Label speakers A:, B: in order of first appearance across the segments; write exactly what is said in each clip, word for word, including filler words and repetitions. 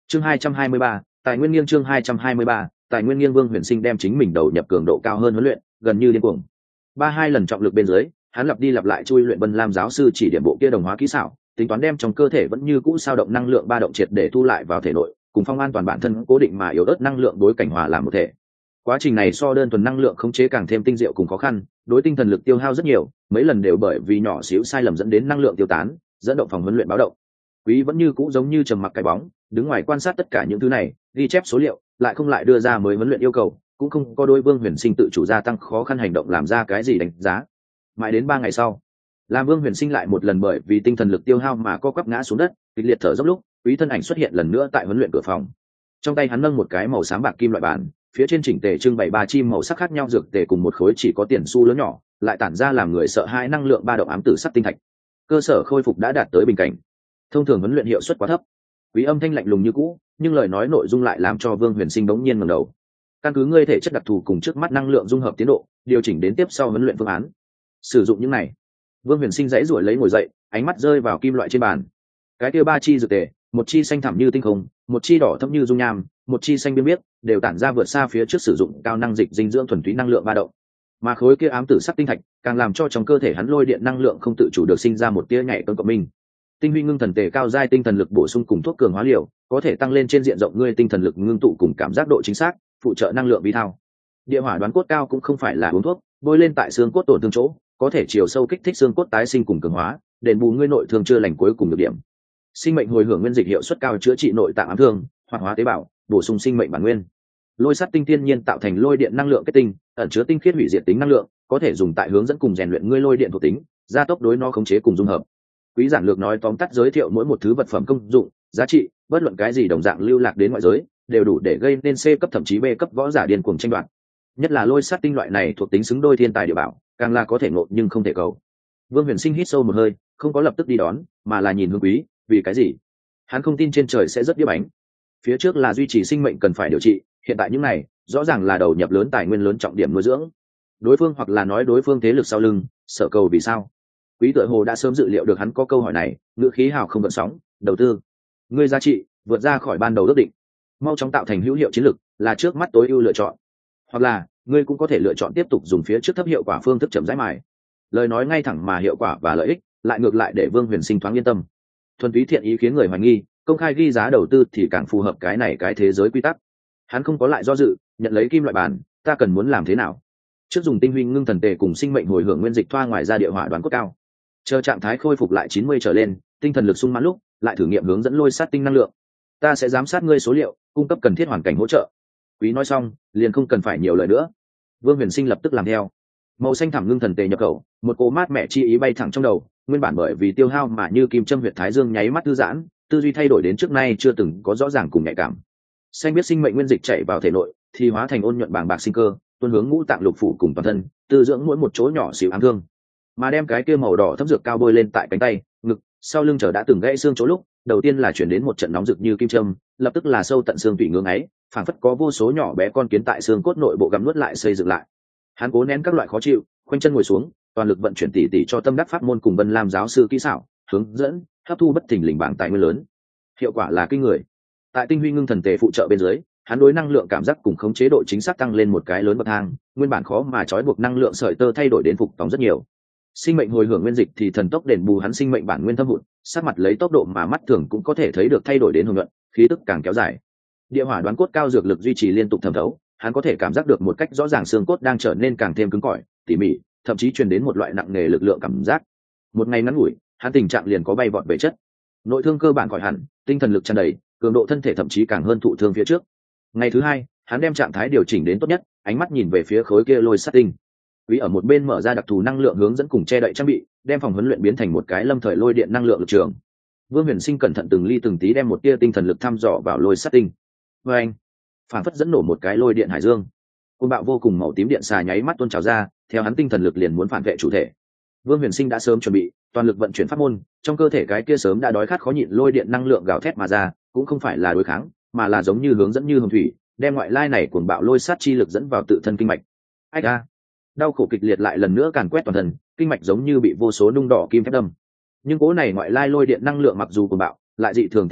A: chương hai trăm hai mươi ba, tài nguyên nghiêng chương hai trăm hai mươi ba, tài nguyên nghiêng. Vương Huyền Sinh đem chính mình đầu nhập cường độ cao hơn huấn luyện, gần như điên cuồng. Ba hai lần trọng lực bên dưới, hắn lặp đi lặp lại chui luyện Vân Lam giáo sư chỉ điểm bộ kia đồng hóa kỹ xảo, tính toán đem trong cơ thể vẫn như cũ sao động năng lượng ba động triệt để thu lại vào thể nội, cùng phong an toàn bản thân cố định mà yếu ớt năng lượng đối cảnh hòa làm một thể. Quá trình này so đơn thuần năng lượng khống chế càng thêm tinh diệu cùng khó khăn, đối tinh thần lực tiêu hao rất nhiều, mấy lần đều bởi vì nhỏ xíu sai lầm dẫn đến năng lượng tiêu tán, dẫn động phòng huấn luyện báo động. Quý vẫn như cũ giống như trầm mặc cái bóng, đứng ngoài quan sát tất cả những thứ này, ghi chép số liệu, lại không lại đưa ra mới huấn luyện yêu cầu, cũng không có đối Vương Huyền Sinh tự chủ gia tăng khó khăn hành động làm ra cái gì đánh giá. Mãi đến ba ngày sau, làm Vương Huyền Sinh lại một lần bởi vì tinh thần lực tiêu hao mà co quắp ngã xuống đất, kịch liệt thở dốc lúc, Quý thân ảnh xuất hiện lần nữa tại huấn luyện cửa phòng. Trong tay hắn nâng một cái màu xám bạc kim loại bàn, phía trên chỉnh tề trưng bày ba chim màu sắc khác nhau dược tề cùng một khối chỉ có tiền xu lớn nhỏ, lại tản ra làm người sợ hãi năng lượng ba động ám tử sắc tinh thạch. Cơ sở khôi phục đã đạt tới bình cảnh. Thông thường huấn luyện hiệu suất quá thấp. Quý âm thanh lạnh lùng như cũ, nhưng lời nói nội dung lại làm cho Vương Huyền Sinh bỗng nhiên ngẩng đầu. Căn cứ ngươi thể chất đặc thù cùng trước mắt năng lượng dung hợp tiến độ, điều chỉnh đến tiếp sau huấn luyện phương án. Sử dụng những này. Vương Huyền Sinh dãy rủi lấy ngồi dậy, ánh mắt rơi vào kim loại trên bàn. Cái kia ba chi dược tề, một chi xanh thẳm như tinh không, một chi đỏ thẫm như dung nham, một chi xanh biếc biếc, đều tản ra vượt xa phía trước sử dụng cao năng dịch dinh dưỡng thuần túy năng lượng ba động. Mà khối kia ám tử sắc tinh thạch, càng làm cho trong cơ thể hắn lôi điện năng lượng không tự chủ được sinh ra một tia nhạy cân cộng minh. Tinh huy ngưng thần tề cao giai tinh thần lực bổ sung cùng thuốc cường hóa liều, có thể tăng lên trên diện rộng ngươi tinh thần lực ngưng tụ cùng cảm giác độ chính xác, phụ trợ năng lượng vi thao. Địa hỏa đoán cốt cao cũng không phải là uống thuốc, bôi lên tại xương cốt tổn thương chỗ, có thể chiều sâu kích thích xương cốt tái sinh cùng cường hóa, đền bù ngươi nội thương chưa lành cuối cùng được điểm. Sinh mệnh hồi hưởng nguyên dịch hiệu suất cao chữa trị nội tạng ám thương, hoạt hóa tế bào, bổ sung sinh mệnh bản nguyên. Lôi sắt tinh thiên nhiên tạo thành lôi điện năng lượng kết tinh, ẩn chứa tinh khiết hủy diệt tính năng lượng, có thể dùng tại hướng dẫn cùng rèn luyện ngươi lôi điện thuộc tính, gia tốc đối nó khống chế cùng dung hợp. Quý giản lược nói tóm tắt giới thiệu mỗi một thứ vật phẩm công dụng, giá trị, bất luận cái gì đồng dạng lưu lạc đến ngoại giới, đều đủ để gây nên C cấp thậm chí B cấp võ giả điên cuồng tranh đoạt. Nhất là lôi sắt tinh loại này thuộc tính xứng đôi thiên tài địa bảo, càng là có thể ngộ nhưng không thể cầu. Vương Huyền Sinh hít sâu một hơi, không có lập tức đi đón, mà là nhìn hướng Quý, vì cái gì? Hắn không tin trên trời sẽ rất điếc bánh. Phía trước là duy trì sinh mệnh cần phải điều trị, hiện tại những này, rõ ràng là đầu nhập lớn tài nguyên lớn trọng điểm nuôi dưỡng. Đối phương hoặc là nói đối phương thế lực sau lưng, sở cầu vì sao? Quý tựa hồ đã sớm dự liệu được hắn có câu hỏi này, ngữ khí hào không gợn sóng, đầu tư. Ngươi giá trị, vượt ra khỏi ban đầu ước định. Mau chóng tạo thành hữu hiệu chiến lược, là trước mắt tối ưu lựa chọn. Hoặc là, ngươi cũng có thể lựa chọn tiếp tục dùng phía trước thấp hiệu quả phương thức chậm rãi mài. Lời nói ngay thẳng mà hiệu quả và lợi ích, lại ngược lại để Vương Huyền Sinh thoáng yên tâm. Thuần túy thiện ý khiến người hoài nghi, công khai ghi giá đầu tư thì càng phù hợp cái này cái thế giới quy tắc. Hắn không có lại do dự, nhận lấy kim loại bàn, ta cần muốn làm thế nào? Trước dùng tinh huy ngưng thần tề cùng sinh mệnh hồi hưởng nguyên dịch thoa ngoài ra địa hỏa đoán cốt cao. Chờ trạng thái khôi phục lại chín mươi trở lên, tinh thần lực sung mãn lúc, lại thử nghiệm hướng dẫn lôi sát tinh năng lượng. Ta sẽ giám sát ngươi số liệu, cung cấp cần thiết hoàn cảnh hỗ trợ. Quý nói xong, liền không cần phải nhiều lời nữa. Vương Huyền Sinh lập tức làm theo. Màu xanh thẳm ngưng thần tề nhập khẩu, một cỗ mát mẹ chi ý bay thẳng trong đầu, nguyên bản bởi vì tiêu hao mà như kim châm huyệt thái dương nháy mắt thư giãn, tư duy thay đổi đến trước nay chưa từng có rõ ràng cùng nhạy cảm. Xanh biết sinh mệnh nguyên dịch chảy vào thể nội, thì hóa thành ôn nhuận bàng bạc sinh cơ, tuôn hướng ngũ tạng lục phủ cùng toàn thân, tư dưỡng mỗi một chỗ nhỏ xíu ám thương. Mà đem cái kia màu đỏ thấm dược cao bôi lên tại cánh tay, ngực, sau lưng chờ đã từng gãy xương chỗ lúc, đầu tiên là chuyển đến một trận nóng rực như kim châm, lập tức là sâu tận xương tủy ngưỡng ấy, phảng phất có vô số nhỏ bé con kiến tại xương cốt nội bộ gặm nuốt lại xây dựng lại. Hắn cố nén các loại khó chịu, khoanh chân ngồi xuống, toàn lực vận chuyển tỉ tỉ cho tâm đắc pháp môn cùng Vân Lam giáo sư kỹ xảo, hướng dẫn, hấp thu bất thình lình bảng tài nguyên lớn. Hiệu quả là kinh người. Tại tinh huy ngưng thần tề phụ trợ bên dưới, hắn đối năng lượng cảm giác cùng khống chế độ chính xác tăng lên một cái lớn bậc thang, nguyên bản khó mà trói buộc năng lượng sợi tơ thay đổi đến phục tòng rất nhiều. Sinh mệnh hồi hưởng nguyên dịch thì thần tốc đền bù hắn sinh mệnh bản nguyên thâm hụt, sát mặt lấy tốc độ mà mắt thường cũng có thể thấy được thay đổi đến hùng nhuận, khí tức càng kéo dài. Địa hỏa đoán cốt cao dược lực duy trì liên tục thẩm thấu, hắn có thể cảm giác được một cách rõ ràng xương cốt đang trở nên càng thêm cứng cỏi, tỉ mỉ, thậm chí truyền đến một loại nặng nề lực lượng cảm giác. Một ngày ngắn ngủi, hắn tình trạng liền có bay vọt về chất. Nội thương cơ bản khỏi hẳn, tinh thần lực tràn đầy, cường độ thân thể thậm chí càng hơn thụ thương phía trước. Ngày thứ hai, hắn đem trạng thái điều chỉnh đến tốt nhất, ánh mắt nhìn về phía khối kia lôi sắt tinh. Quý ở một bên mở ra đặc thù năng lượng hướng dẫn cùng che đậy trang bị, đem phòng huấn luyện biến thành một cái lâm thời lôi điện năng lượng lực trường. Vương Huyền Sinh cẩn thận từng ly từng tí đem một tia tinh thần lực thăm dò vào lôi sắt tinh. Và anh, phản phất dẫn nổ một cái lôi điện hải dương. Cơn bạo vô cùng màu tím điện xà nháy mắt tuôn trào ra, theo hắn tinh thần lực liền muốn phản vệ chủ thể. Vương Huyền Sinh đã sớm chuẩn bị, toàn lực vận chuyển pháp môn, trong cơ thể cái kia sớm đã đói khát khó nhịn lôi điện năng lượng gào thét mà ra, cũng không phải là đối kháng, mà là giống như hướng dẫn như hồng thủy, đem ngoại lai này cuồng bạo lôi sát chi lực dẫn vào tự thân kinh mạch. Ách a! Đau khổ kịch liệt lại lần nữa càn quét toàn thân, kinh mạch giống như bị vô số nung đỏ kim thép đâm. Nhưng cố này ngoại lai lôi điện năng lượng mặc dù cuồng bạo, lại dị thường tinh khiết,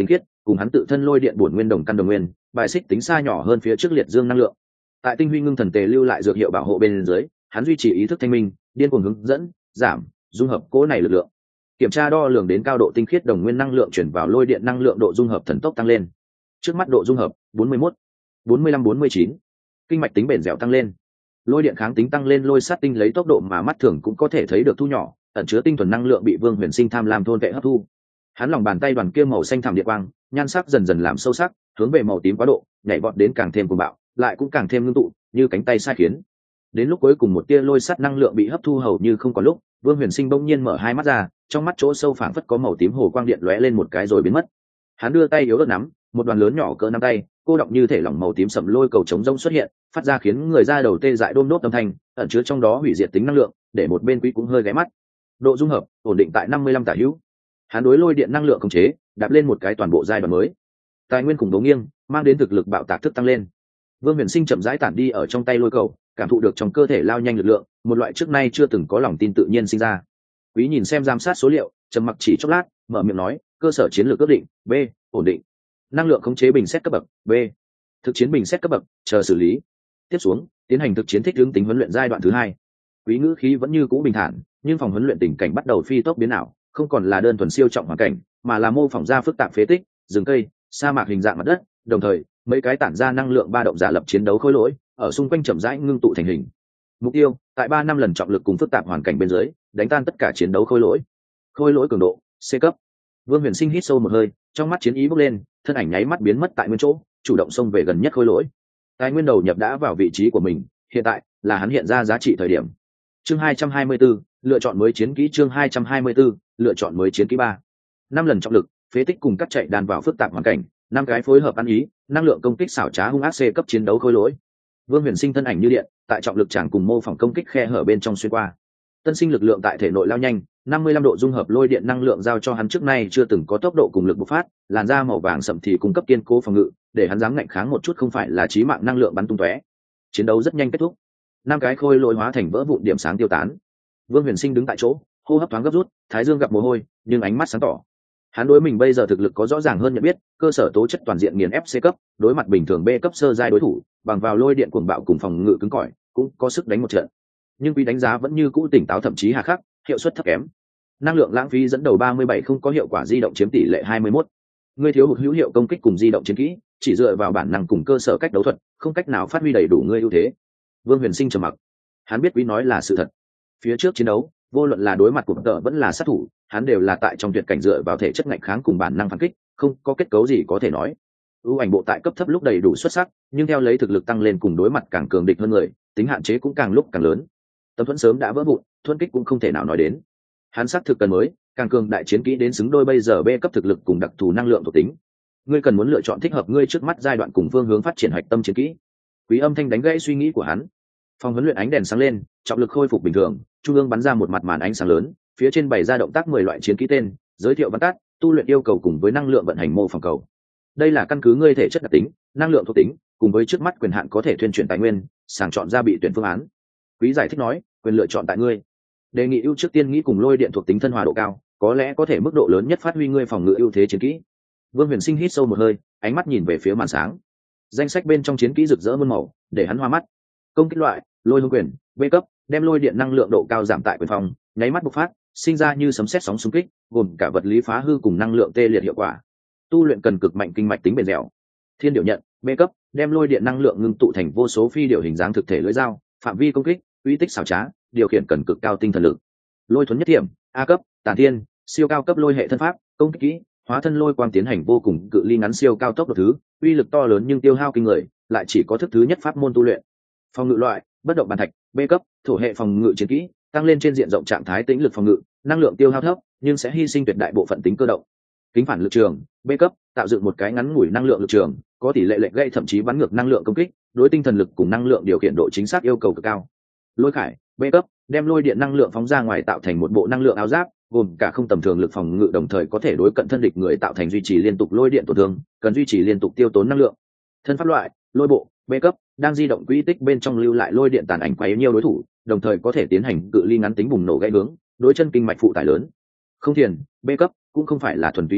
A: cùng hắn tự thân lôi điện bổn nguyên đồng căn đồng nguyên, bài xích tính xa nhỏ hơn phía trước liệt dương năng lượng. Tại tinh huy ngưng thần tề lưu lại dược hiệu bảo hộ bên dưới, hắn duy trì ý thức thanh minh, điên cuồng hướng dẫn, giảm, dung hợp cố này lực lượng. Kiểm tra đo lường đến cao độ tinh khiết đồng nguyên năng lượng chuyển vào lôi điện năng lượng độ dung hợp thần tốc tăng lên. Trước mắt độ dung hợp bốn mươi mốt, bốn mươi lăm bốn mươi chín. Kinh mạch tính bền dẻo tăng lên. Lôi điện kháng tính tăng lên, lôi sát tinh lấy tốc độ mà mắt thường cũng có thể thấy được thu nhỏ, ẩn chứa tinh thuần năng lượng bị Vương Huyền Sinh tham lam thôn vệ hấp thu. Hắn lòng bàn tay đoàn kia màu xanh thẳm điện quang, nhan sắc dần dần làm sâu sắc, hướng về màu tím quá độ, nhảy vọt đến càng thêm cuồng bạo, lại cũng càng thêm ngưng tụ, như cánh tay sai khiến. Đến lúc cuối cùng một tia lôi sắt năng lượng bị hấp thu hầu như không còn lúc, Vương Huyền Sinh bỗng nhiên mở hai mắt ra, trong mắt chỗ sâu phảng phất có màu tím hồ quang điện lóe lên một cái rồi biến mất. Hắn đưa tay yếu ớt nắm, một đoàn lớn nhỏ cỡ nắm tay, cô động như thể lỏng màu tím sẫm lôi cầu chống rông xuất hiện, phát ra khiến người da đầu tê dại đôm đốt âm thanh, ẩn chứa trong đó hủy diệt tính năng lượng, để một bên quý cũng hơi ghé mắt. Độ dung hợp ổn định tại năm mươi lăm tả hữu. Hắn đối lôi điện năng lượng khống chế, đạp lên một cái toàn bộ giai đoạn mới. Tài nguyên cùng đố nghiêng, mang đến thực lực bạo tạc thức tăng lên. Vương Huyền Sinh chậm rãi tản đi ở trong tay lôi cầu, cảm thụ được trong cơ thể lao nhanh lực lượng, một loại trước nay chưa từng có lòng tin tự nhiên sinh ra. Quý nhìn xem giám sát số liệu, trầm mặc chỉ chốc lát, mở miệng nói, cơ sở chiến lược ước định, B, ổn định. Năng lượng khống chế bình xét cấp bậc, B. Thực chiến bình xét cấp bậc, chờ xử lý. Tiếp xuống, tiến hành thực chiến thích ứng tính huấn luyện giai đoạn thứ hai. Quý ngữ khí vẫn như cũ bình thản, nhưng phòng huấn luyện tình cảnh bắt đầu phi tốc biến ảo, không còn là đơn thuần siêu trọng hoàn cảnh, mà là mô phỏng ra phức tạp phế tích, rừng cây, sa mạc hình dạng mặt đất, đồng thời, mấy cái tản ra năng lượng ba động giả lập chiến đấu khối lỗi, ở xung quanh chậm rãi ngưng tụ thành hình. Mục tiêu, tại ba năm lần trọng lực cùng phức tạp hoàn cảnh bên dưới, đánh tan tất cả chiến đấu khối lỗi. Khối lỗi cường độ, C cấp. Vương Huyền Sinh hít sâu một hơi, trong mắt chiến ý bốc lên, thân ảnh nháy mắt biến mất tại nguyên chỗ, chủ động xông về gần nhất khối lỗi. Tài nguyên đầu nhập đã vào vị trí của mình, hiện tại là hắn hiện ra giá trị thời điểm. Chương hai trăm hai mươi 224, lựa chọn mới chiến kỹ. Chương hai trăm hai mươi 224, lựa chọn mới chiến kỹ ba. Năm lần trọng lực, phế tích cùng cắt chạy đàn vào phức tạp hoàn cảnh, năm cái phối hợp ăn ý, năng lượng công kích xảo trá hung ác C cấp chiến đấu khối lỗi. Vương Huyền Sinh thân ảnh như điện, tại trọng lực chẳng cùng mô phỏng công kích khe hở bên trong xuyên qua. Tân sinh lực lượng tại thể nội lao nhanh, năm mươi lăm độ dung hợp lôi điện năng lượng giao cho hắn trước nay chưa từng có tốc độ cùng lực bộc phát, làn da màu vàng sậm thì cung cấp kiên cố phòng ngự, để hắn dám ngạnh kháng một chút không phải là chí mạng năng lượng bắn tung tóe. Chiến đấu rất nhanh kết thúc, năm cái khôi lỗi hóa thành vỡ vụn điểm sáng tiêu tán. Vương Huyền Sinh đứng tại chỗ, hô hấp thoáng gấp rút, thái dương gặp mồ hôi, nhưng ánh mắt sáng tỏ. Hắn đối mình bây giờ thực lực có rõ ràng hơn nhận biết, cơ sở tố chất toàn diện nghiền ép C cấp, đối mặt bình thường B cấp sơ giai đối thủ, bằng vào lôi điện cuồng bạo cùng phòng ngự cứng cỏi, cũng có sức đánh một trận. Nhưng quý đánh giá vẫn như cũ tỉnh táo, thậm chí hà khắc, hiệu suất thấp kém. Năng lượng lãng phí dẫn đầu ba mươi bảy không có hiệu quả di động chiếm tỷ lệ hai mươi mốt. Ngươi thiếu hụt hữu hiệu công kích cùng di động chiến kỹ, chỉ dựa vào bản năng cùng cơ sở cách đấu thuật, không cách nào phát huy đầy đủ ngươi ưu thế. Vương Huyền Sinh trầm mặc. Hắn biết quý nói là sự thật. Phía trước chiến đấu, vô luận là đối mặt cùng tợ vẫn là sát thủ, hắn đều là tại trong tuyệt cảnh dựa vào thể chất ngạnh kháng cùng bản năng phản kích, không có kết cấu gì có thể nói. Ưu ảnh bộ tại cấp thấp lúc đầy đủ xuất sắc, nhưng theo lấy thực lực tăng lên cùng đối mặt càng cường địch hơn người, tính hạn chế cũng càng lúc càng lớn. Tấm thuẫn sớm đã vỡ vụn, thuẫn kích cũng không thể nào nói đến. Hắn xác thực cần mới, càng cường đại chiến kỹ đến xứng đôi bây giờ B cấp thực lực cùng đặc thù năng lượng thuộc tính. Ngươi cần muốn lựa chọn thích hợp ngươi trước mắt giai đoạn cùng phương hướng phát triển hạch tâm chiến kỹ. Quý âm thanh đánh gãy suy nghĩ của hắn. Phòng huấn luyện ánh đèn sáng lên, trọng lực khôi phục bình thường, trung ương bắn ra một mặt màn ánh sáng lớn, phía trên bày ra động tác mười loại chiến kỹ tên, giới thiệu văn tắt, tu luyện yêu cầu cùng với năng lượng vận hành mô phỏng cầu. Đây là căn cứ ngươi thể chất đặc tính, năng lượng thuộc tính, cùng với trước mắt quyền hạn có thể thuyên chuyển tài nguyên, sàng chọn ra bị tuyển phương án. Quý giải thích nói, quyền lựa chọn tại ngươi. Đề nghị ưu trước tiên nghĩ cùng lôi điện thuộc tính thân hòa độ cao, có lẽ có thể mức độ lớn nhất phát huy ngươi phòng ngự ưu thế chiến kỹ. Vương Huyền Sinh hít sâu một hơi, ánh mắt nhìn về phía màn sáng. Danh sách bên trong chiến kỹ rực rỡ muôn màu, để hắn hoa mắt. Công kích loại, lôi hương quyền, B cấp, đem lôi điện năng lượng độ cao giảm tại quyền phòng, nháy mắt bộc phát, sinh ra như sấm sét sóng xung kích, gồm cả vật lý phá hư cùng năng lượng tê liệt hiệu quả. Tu luyện cần cực mạnh kinh mạch tính bền dẻo. Thiên điệu nhận, B cấp, đem lôi điện năng lượng ngưng tụ thành vô số phi điệu hình dáng thực thể lưỡi dao, phạm vi công kích, uy tích xảo trá, điều khiển cần cực cao tinh thần lực. Lôi thuần nhất thiểm, A cấp, tản thiên, siêu cao cấp lôi hệ thân pháp, công kích kỹ, hóa thân lôi quang tiến hành vô cùng cự ly ngắn siêu cao tốc độ thứ, uy lực to lớn nhưng tiêu hao kinh người, lại chỉ có thức thứ nhất pháp môn tu luyện. Phòng ngự loại, bất động bàn thạch, B cấp, thổ hệ phòng ngự chiến kỹ, tăng lên trên diện rộng trạng thái tĩnh lực phòng ngự, năng lượng tiêu hao thấp, nhưng sẽ hy sinh tuyệt đại bộ phận tính cơ động. Kính phản lực trường, B cấp, tạo dựng một cái ngắn ngủi năng lượng lực trường, có tỷ lệ lệch gây thậm chí bắn ngược năng lượng công kích, đối tinh thần lực cùng năng lượng điều khiển độ chính xác yêu cầu cực cao. Lôi khải, B cấp, đem lôi điện năng lượng phóng ra ngoài tạo thành một bộ năng lượng áo giáp, gồm cả không tầm thường lực phòng ngự, đồng thời có thể đối cận thân địch người tạo thành duy trì liên tục lôi điện tổn thương, cần duy trì liên tục tiêu tốn năng lượng. Thân pháp loại, lôi bộ, B cấp, đang di động quỹ tích bên trong lưu lại lôi điện tàn ảnh quấy nhiều đối thủ, đồng thời có thể tiến hành cự ly ngắn tính bùng nổ gãy hướng, đối chân kinh mạch phụ tải lớn. Không thiền, B cấp, cũng không phải là thuần túy tốc độ,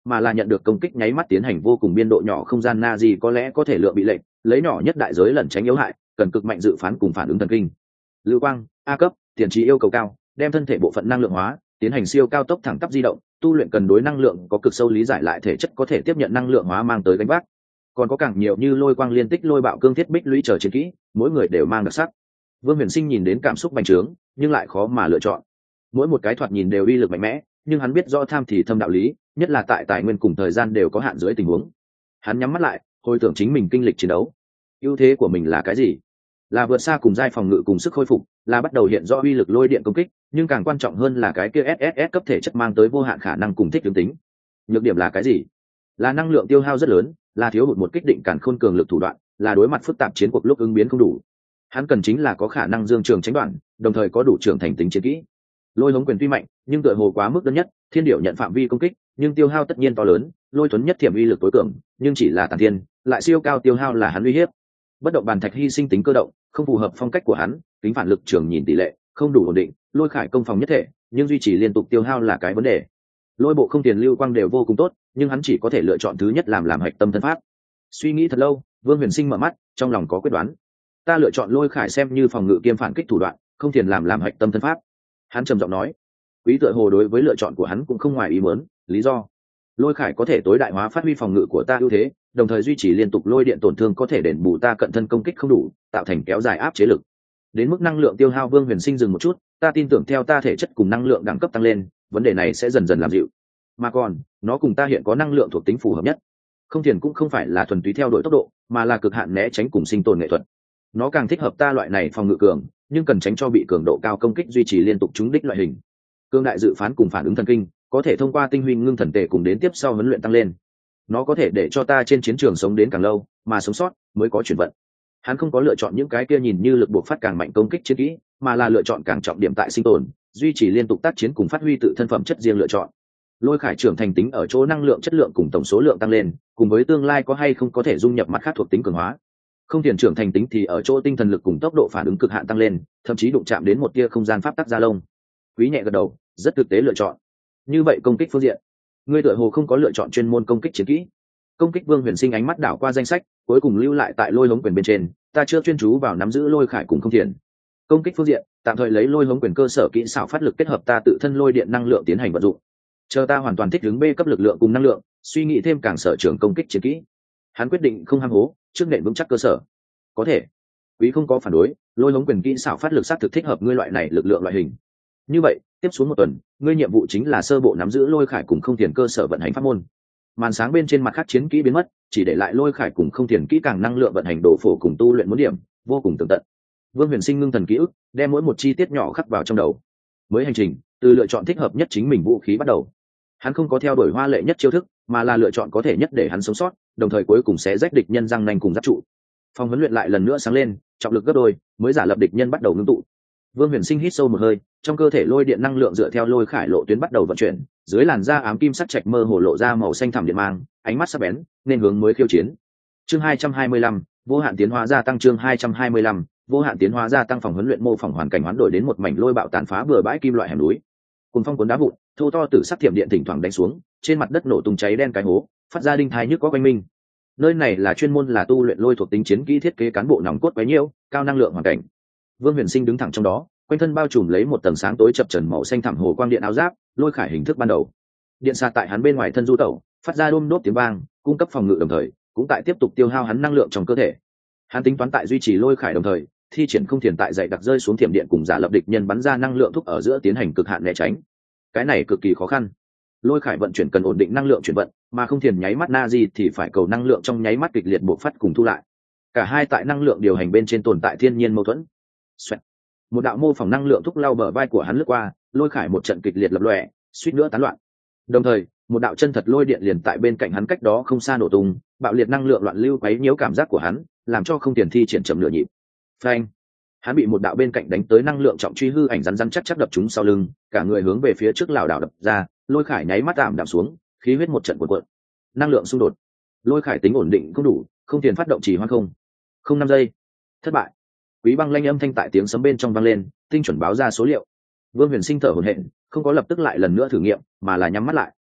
A: mà là nhận được công kích nháy mắt tiến hành vô cùng biên độ nhỏ không gian na di có lẽ có thể lượng bị lệnh lấy nhỏ nhất đại giới lẩn tránh yếu hại, cần cực mạnh dự phán cùng phản ứng thần kinh. Lưu quang A cấp, tiền trí yêu cầu cao, đem thân thể bộ phận năng lượng hóa, tiến hành siêu cao tốc thẳng tắp di động, tu luyện cần đối năng lượng có cực sâu lý giải lại thể chất có thể tiếp nhận năng lượng hóa mang tới gánh vác. Còn có càng nhiều như lôi quang liên tích, lôi bạo cương thiết bích lũy trở chiến kỹ, mỗi người đều mang đặc sắc. Vương Huyền Sinh nhìn đến cảm xúc bành trướng, nhưng lại khó mà lựa chọn. Mỗi một cái thoạt nhìn đều uy lực mạnh mẽ, nhưng hắn biết rõ tham thì thâm đạo lý, nhất là tại tài nguyên cùng thời gian đều có hạn dưới tình huống. Hắn nhắm mắt lại, hồi tưởng chính mình kinh lịch chiến đấu. Ưu thế của mình là cái gì? Là vượt xa cùng giai phòng ngự cùng sức khôi phục, là bắt đầu hiện rõ uy lực lôi điện công kích, nhưng càng quan trọng hơn là cái kia ét ét ét cấp thể chất mang tới vô hạn khả năng cùng thích ứng tính. Nhược điểm là cái gì? Là năng lượng tiêu hao rất lớn, là thiếu hụt một kích định cản khôn cường lực thủ đoạn, là đối mặt phức tạp chiến cuộc lúc ứng biến không đủ. Hắn cần chính là có khả năng dương trường tránh đoạn, đồng thời có đủ trưởng thành tính chiến kỹ. Lôi hống quyền tuy mạnh, nhưng tựa hồ quá mức đơn nhất, thiên điệu nhận phạm vi công kích, nhưng tiêu hao tất nhiên to lớn, lôi tuấn nhất thiểm uy lực tối cường, nhưng chỉ là tàn thiên, lại siêu cao tiêu hao là hắn uy hiếp. Bất động bàn thạch hy sinh tính cơ động, không phù hợp phong cách của hắn, tính phản lực trường nhìn tỷ lệ không đủ ổn định, lôi khải công phòng nhất thể, nhưng duy trì liên tục tiêu hao là cái vấn đề. Lôi bộ không tiền lưu quang đều vô cùng tốt, nhưng hắn chỉ có thể lựa chọn thứ nhất làm làm hạch tâm thân pháp. Suy nghĩ thật lâu, Vương Huyền Sinh mở mắt, trong lòng có quyết đoán. Ta lựa chọn lôi khải xem như phòng ngự kiêm phản kích thủ đoạn, không tiền làm làm hạch tâm thân pháp. Hắn trầm giọng nói. Quý tựa hồ đối với lựa chọn của hắn cũng không ngoài ý muốn, lý do lôi khải có thể tối đại hóa phát huy phòng ngự của ta ưu thế, đồng thời duy trì liên tục lôi điện tổn thương có thể đền bù ta cận thân công kích không đủ, tạo thành kéo dài áp chế lực. Đến mức năng lượng tiêu hao, Vương Huyền Sinh dừng một chút, ta tin tưởng theo ta thể chất cùng năng lượng đẳng cấp tăng lên, vấn đề này sẽ dần dần làm dịu. Mà còn, nó cùng ta hiện có năng lượng thuộc tính phù hợp nhất. Không thiền cũng không phải là thuần túy theo đuổi tốc độ, mà là cực hạn né tránh cùng sinh tồn nghệ thuật. Nó càng thích hợp ta loại này phòng ngự cường, nhưng cần tránh cho bị cường độ cao công kích duy trì liên tục trúng đích loại hình. Cương đại dự phán cùng phản ứng thần kinh, có thể thông qua tinh huy ngưng thần tề cùng đến tiếp sau huấn luyện tăng lên. Nó có thể để cho ta trên chiến trường sống đến càng lâu, mà sống sót mới có chuyển vận. Hắn không có lựa chọn những cái kia nhìn như lực buộc phát càng mạnh công kích chiến kỹ, mà là lựa chọn càng trọng điểm tại sinh tồn, duy trì liên tục tác chiến cùng phát huy tự thân phẩm chất riêng lựa chọn. Lôi khải trưởng thành tính ở chỗ năng lượng chất lượng cùng tổng số lượng tăng lên, cùng với tương lai có hay không có thể dung nhập mặt khác thuộc tính cường hóa. Không tiền trưởng thành tính thì ở chỗ tinh thần lực cùng tốc độ phản ứng cực hạn tăng lên, thậm chí đụng chạm đến một tia không gian pháp tắc gia lông. Quý nhẹ gật đầu, rất thực tế lựa chọn. Như vậy công kích phương diện, ngươi tựa hồ không có lựa chọn chuyên môn công kích chiến kỹ. Công kích Vương Huyền Sinh ánh mắt đảo qua danh sách, cuối cùng lưu lại tại lôi hống quyền bên trên, ta chưa chuyên chú vào nắm giữ lôi khải cùng không thiền. Công kích phương diện, tạm thời lấy lôi hống quyền cơ sở kỹ xảo phát lực kết hợp ta tự thân lôi điện năng lượng tiến hành vận dụng. Chờ ta hoàn toàn thích ứng B cấp lực lượng cùng năng lượng, suy nghĩ thêm càng sở trường công kích chiến kỹ. Hắn quyết định không ham hố, trước nền vững chắc cơ sở. Có thể. Quý không có phản đối, lôi hống quyền kỹ xảo phát lực sát thực thích hợp ngươi loại này lực lượng loại hình. Như vậy, tiếp xuống một tuần, ngươi nhiệm vụ chính là sơ bộ nắm giữ lôi khải cùng không tiền cơ sở vận hành pháp môn. Màn sáng bên trên mặt khác chiến kỹ biến mất, chỉ để lại lôi khải cùng không tiền kỹ càng năng lượng vận hành độ phổ cùng tu luyện muốn điểm, vô cùng tường tận. Vương Huyền Sinh ngưng thần ký ức, đem mỗi một chi tiết nhỏ khắc vào trong đầu. Mới hành trình, từ lựa chọn thích hợp nhất chính mình vũ khí bắt đầu. Hắn không có theo đuổi hoa lệ nhất chiêu thức, mà là lựa chọn có thể nhất để hắn sống sót, đồng thời cuối cùng sẽ rách địch nhân răng nanh cùng giáp trụ. Phòng huấn luyện lại lần nữa sáng lên, trọng lực gấp đôi, mới giả lập địch nhân bắt đầu ngưng tụ. Vương Huyền Sinh hít sâu một hơi, trong cơ thể lôi điện năng lượng dựa theo lôi khải lộ tuyến bắt đầu vận chuyển, dưới làn da ám kim sắc trạch mơ hồ lộ ra màu xanh thẳm điện mang, ánh mắt sắc bén, nên hướng mới khiêu chiến. Chương hai trăm hai mươi lăm, vô hạn tiến hóa gia tăng. Chương hai trăm hai mươi lăm, vô hạn tiến hóa gia tăng. Phòng huấn luyện mô phỏng hoàn cảnh hoán đổi đến một mảnh lôi bạo tàn phá bừa bãi kim loại hẻm núi. Cùng phong cuốn đá vụn, thô to tử sắc thiểm điện thỉnh thoảng đánh xuống, trên mặt đất nổ tung cháy đen cái hố, phát ra đinh thái nhức có quanh minh. Nơi này là chuyên môn là tu luyện lôi thuộc tính chiến kỹ thiết kế cán bộ nòng cốt quấy nhiêu, cao năng lượng hoàn cảnh. Vương Huyền Sinh đứng thẳng trong đó, quanh thân bao trùm lấy một tầng sáng tối chập chờn màu xanh thẳm hồ quang điện áo giáp, lôi khải hình thức ban đầu. Điện xạ tại hắn bên ngoài thân du tẩu, phát ra đôm đốt tiếng vang, cung cấp phòng ngự đồng thời, cũng tại tiếp tục tiêu hao hắn năng lượng trong cơ thể. Hắn tính toán tại duy trì lôi khải đồng thời, thi triển không thiền tại dậy đặc rơi xuống thiểm điện cùng giả lập địch nhân bắn ra năng lượng thúc ở giữa tiến hành cực hạn né tránh. Cái này cực kỳ khó khăn. Lôi khải vận chuyển cần ổn định năng lượng chuyển vận, mà không thiền nháy mắt na di thì phải cầu năng lượng trong nháy mắt kịch liệt bộc phát cùng thu lại. Cả hai tại năng lượng điều hành bên trên tồn tại thiên nhiên mâu thuẫn. Xoẹt. Một đạo mô phỏng năng lượng thúc lao bờ vai của hắn lướt qua, lôi khải một trận kịch liệt lập lòe, suýt nữa tán loạn. Đồng thời, một đạo chân thật lôi điện liền tại bên cạnh hắn cách đó không xa nổ tung, bạo liệt năng lượng loạn lưu quấy nhiễu cảm giác của hắn, làm cho không tiền thi triển chậm nửa nhịp. Phanh! Hắn bị một đạo bên cạnh đánh tới năng lượng trọng truy hư ảnh rắn rắn chắc chắc đập trúng sau lưng, cả người hướng về phía trước lảo đảo đập ra, lôi khải nháy mắt tạm đạm xuống, khí huyết một trận cuộn cuộn. Năng lượng xung đột. Lôi khải tính ổn định không đủ, không tiền phát động chỉ hoan không. Không năm giây. Thất bại. Quý băng lanh âm thanh tại tiếng sấm bên trong vang lên, tinh chuẩn báo ra số liệu. Vương Huyền Sinh thở hổn hển, không có lập tức lại lần nữa thử nghiệm, mà là nhắm mắt lại.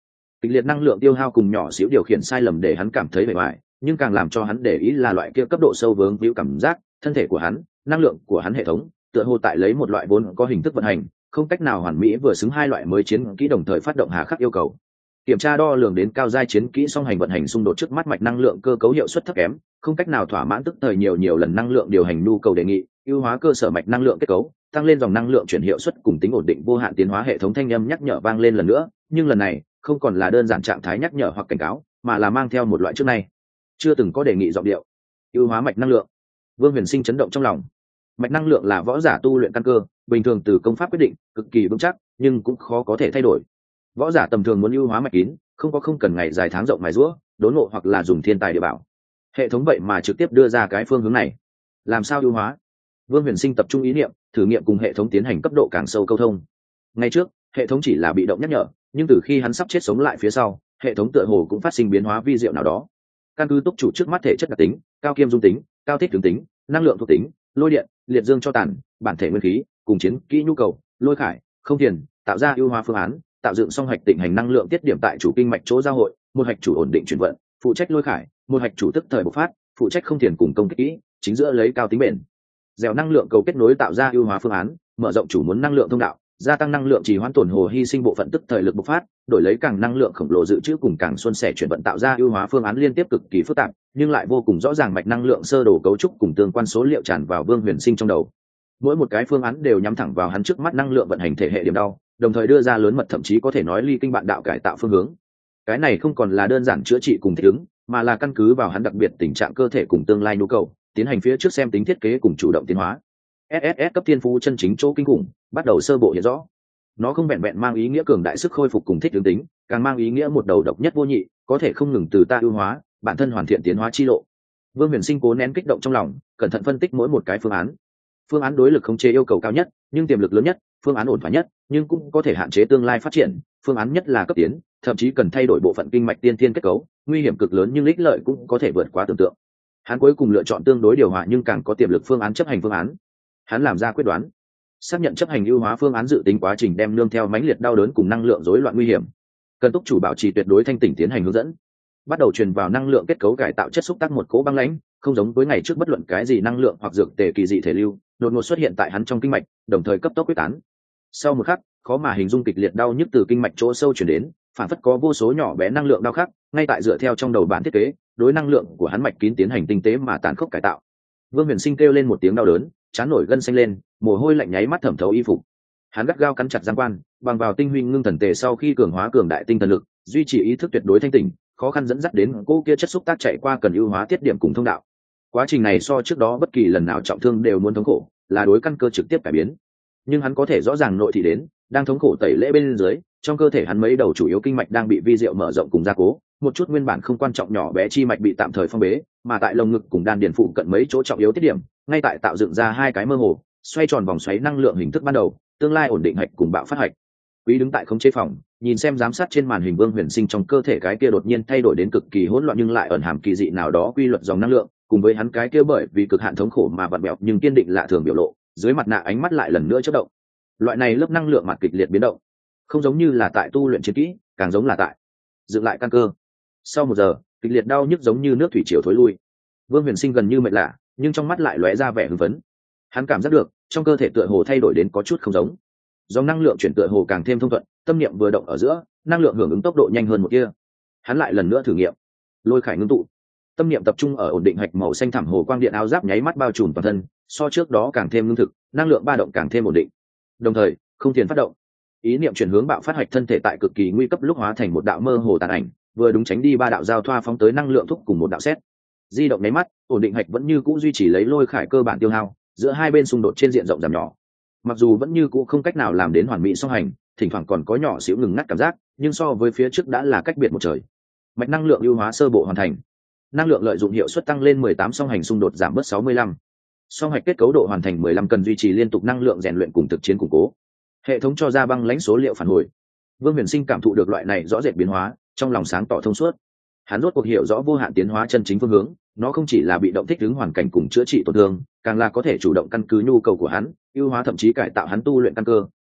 A: kịch liệt năng lượng tiêu hao cùng nhỏ xíu điều khiển sai lầm để hắn cảm thấy bề ngoài, nhưng càng làm cho hắn để ý là loại kia cấp độ sâu vướng víu cảm giác thân thể của hắn, năng lượng của hắn hệ thống tựa hồ tại lấy một loại vốn có hình thức vận hành, không cách nào hoàn mỹ vừa xứng hai loại mới chiến kỹ đồng thời phát động hà khắc yêu cầu. Kiểm tra đo lường đến cao giai chiến kỹ song hành vận hành xung đột trước mắt mạch năng lượng cơ cấu hiệu suất thấp kém, không cách nào thỏa mãn tức thời nhiều nhiều lần năng lượng điều hành nhu cầu đề nghị, ưu hóa cơ sở mạch năng lượng kết cấu, tăng lên dòng năng lượng chuyển hiệu suất cùng tính ổn định vô hạn tiến hóa. Hệ thống thanh âm nhắc nhở vang lên lần nữa, nhưng lần này không còn là đơn giản trạng thái nhắc nhở hoặc cảnh cáo, mà là mang theo một loại trước nay chưa từng có đề nghị giọng điệu. Ưu hóa mạch năng lượng. Vương Huyền Sinh chấn động trong lòng. Mạch năng lượng là võ giả tu luyện căn cơ, bình thường từ công pháp quyết định, cực kỳ vững chắc, nhưng cũng khó có thể thay đổi. Võ giả tầm thường muốn ưu hóa mạch kín, không có không cần ngày dài tháng rộng mài giũa, đốn ngộ hoặc là dùng thiên tài địa bảo. Hệ thống vậy mà trực tiếp đưa ra cái phương hướng này. Làm sao ưu hóa? Vương Huyền Sinh tập trung ý niệm, thử nghiệm cùng hệ thống tiến hành cấp độ càng sâu câu thông. Ngay trước, hệ thống chỉ là bị động nhắc nhở, nhưng từ khi hắn sắp chết sống lại phía sau, hệ thống tựa hồ cũng phát sinh biến hóa vi diệu nào đó. Căn cứ túc chủ trước mắt thể chất đặc tính, cao kiêm dung tính, cao thích tướng tính, năng lượng thuộc tính, lôi điện, liệt dương cho tàn, bản thể nguyên khí, cùng chiến kỹ nhu cầu, lôi khải, không thiền, tạo ra ưu hóa phương án, tạo dựng song hạch tịnh hành năng lượng tiết điểm tại chủ kinh mạch chỗ giao hội, một hạch chủ ổn định chuyển vận, phụ trách lôi khải, một hạch chủ tức thời bộc phát, phụ trách không thiền cùng công kích kỹ, chính giữa lấy cao tính bền. Dẻo năng lượng cầu kết nối tạo ra ưu hóa phương án, mở rộng chủ muốn năng lượng thông đạo, gia tăng năng lượng trì hoãn tổn hồ hy sinh bộ phận tức thời lực bộc phát, đổi lấy càng năng lượng khổng lồ dự trữ cùng càng xuân sẻ chuyển vận tạo ra ưu hóa phương án liên tiếp cực kỳ phức tạp, nhưng lại vô cùng rõ ràng mạch năng lượng sơ đồ cấu trúc cùng tương quan số liệu tràn vào Vương Huyền Sinh trong đầu. Mỗi một cái phương án đều nhắm thẳng vào hắn trước mắt năng lượng vận hành thể hệ điểm đau, đồng thời đưa ra lớn mật thậm chí có thể nói ly kinh bạn đạo cải tạo phương hướng. Cái này không còn là đơn giản chữa trị cùng thích ứng, mà là căn cứ vào hắn đặc biệt tình trạng cơ thể cùng tương lai nhu cầu, tiến hành phía trước xem tính thiết kế cùng chủ động tiến hóa. ét ét ét cấp tiên phú chân chính chỗ kinh khủng, bắt đầu sơ bộ hiện rõ. Nó không vẹn vẹn mang ý nghĩa cường đại sức khôi phục cùng thích ứng tính, càng mang ý nghĩa một đầu độc nhất vô nhị, có thể không ngừng từ ta ưu hóa, bản thân hoàn thiện tiến hóa chi lộ. Vương Huyền Sinh cố nén kích động trong lòng, cẩn thận phân tích mỗi một cái phương án. Phương án đối lực khống chế yêu cầu cao nhất, nhưng tiềm lực lớn nhất, phương án ổn thỏa nhất, nhưng cũng có thể hạn chế tương lai phát triển, phương án nhất là cấp tiến, thậm chí cần thay đổi bộ phận kinh mạch tiên thiên kết cấu, nguy hiểm cực lớn nhưng ích lợi cũng có thể vượt quá tưởng tượng. Hắn cuối cùng lựa chọn tương đối điều hòa nhưng càng có tiềm lực phương án chấp hành phương án. Hắn làm ra quyết đoán, xác nhận chấp hành ưu hóa phương án dự tính quá trình đem nương theo mãnh liệt đau đớn cùng năng lượng rối loạn nguy hiểm. Cần túc chủ bảo trì tuyệt đối thanh tỉnh tiến hành hướng dẫn. Bắt đầu truyền vào năng lượng kết cấu cải tạo chất xúc tác một cỗ băng lãnh, không giống với ngày trước bất luận cái gì năng lượng hoặc dược tề kỳ dị thể lưu, đột ngột xuất hiện tại hắn trong kinh mạch, đồng thời cấp tốc quyết tán. Sau một khắc, khó mà hình dung kịch liệt đau nhức từ kinh mạch chỗ sâu truyền đến, phản phất có vô số nhỏ bé năng lượng đau khắc, ngay tại dựa theo trong đầu bản thiết kế, đối năng lượng của hắn mạch kín tiến hành tinh tế mà tàn khốc cải tạo. Vương Huyền Sinh kêu lên một tiếng đau đớn, trán nổi gân xanh lên, mồ hôi lạnh nháy mắt thẩm thấu y phục. Hắn gắt gao cắn chặt giang quan, bằng vào tinh huy ngưng thần tề sau khi cường hóa cường đại tinh thần lực, duy trì ý thức tuyệt đối thanh tỉnh, khó khăn dẫn dắt đến cô kia chất xúc tác chạy qua cần ưu hóa tiết điểm cùng thông đạo. Quá trình này so trước đó bất kỳ lần nào trọng thương đều muốn thống khổ, là đối căn cơ trực tiếp cải biến. Nhưng hắn có thể rõ ràng nội thị đến, đang thống khổ tẩy lễ bên dưới, trong cơ thể hắn mấy đầu chủ yếu kinh mạch đang bị vi diệu mở rộng cùng gia cố, một chút nguyên bản không quan trọng nhỏ bé chi mạch bị tạm thời phong bế, mà tại lồng ngực cùng đan điền phụ cận mấy chỗ trọng yếu tiết điểm, ngay tại tạo dựng ra hai cái mơ hồ, xoay tròn vòng xoáy năng lượng hình thức ban đầu, tương lai ổn định hạch cùng bạo phát hạch. Quý đứng tại khống chế phòng, nhìn xem giám sát trên màn hình Vương Huyền Sinh trong cơ thể cái kia đột nhiên thay đổi đến cực kỳ hỗn loạn nhưng lại ẩn hàm kỳ dị nào đó quy luật dòng năng lượng, cùng với hắn cái kia bởi vì cực hạn thống khổ mà vặn bẹo nhưng kiên định lạ thường biểu lộ, dưới mặt nạ ánh mắt lại lần nữa chớp động. Loại này lớp năng lượng mặt kịch liệt biến động, không giống như là tại tu luyện chiến kỹ, càng giống là tại dựng lại căn cơ. Sau một giờ, kịch liệt đau nhức giống như nước thủy triều thối lui. Vương Huyền Sinh gần như mệt lạ, nhưng trong mắt lại lóe ra vẻ hưng phấn. Hắn cảm giác được, trong cơ thể tựa hồ thay đổi đến có chút không giống. Dòng năng lượng chuyển tựa hồ càng thêm thông thuận, tâm niệm vừa động ở giữa, năng lượng hưởng ứng tốc độ nhanh hơn một kia. Hắn lại lần nữa thử nghiệm. Lôi khải ngưng tụ. Tâm niệm tập trung ở ổn định hạch màu xanh thẳm hồ quang điện áo giáp nháy mắt bao trùm toàn thân, so trước đó càng thêm lương thực, năng lượng ba động càng thêm ổn định. Đồng thời, không tiền phát động. Ý niệm chuyển hướng bạo phát hạch thân thể tại cực kỳ nguy cấp lúc hóa thành một đạo mơ hồ tàn ảnh, vừa đúng tránh đi ba đạo giao thoa phóng tới năng lượng thúc cùng một đạo xét. Di động nháy mắt, ổn định hạch vẫn như cũ duy trì lấy lôi khải cơ bản tiêu hao, giữa hai bên xung đột trên diện rộng giảm nhỏ. Mặc dù vẫn như cũ không cách nào làm đến hoàn mỹ song hành, thỉnh thoảng còn có nhỏ xíu ngừng ngắt cảm giác, nhưng so với phía trước đã là cách biệt một trời. Mạch năng lượng ưu hóa sơ bộ hoàn thành. Năng lượng lợi dụng hiệu suất tăng lên mười tám, song hành xung đột giảm bớt sáu mươi lăm. Song hạch kết cấu độ hoàn thành mười lăm, cần duy trì liên tục năng lượng rèn luyện cùng thực chiến củng cố. Hệ thống cho ra băng lãnh số liệu phản hồi. Vương Huyền Sinh cảm thụ được loại này rõ rệt biến hóa, trong lòng sáng tỏ thông suốt. Hắn rốt cuộc hiểu rõ vô hạn tiến hóa chân chính phương hướng, nó không chỉ là bị động thích ứng hoàn cảnh cùng chữa trị tổn thương, càng là có thể chủ động căn cứ nhu cầu của hắn, ưu hóa thậm chí cải tạo hắn tu luyện căn cơ,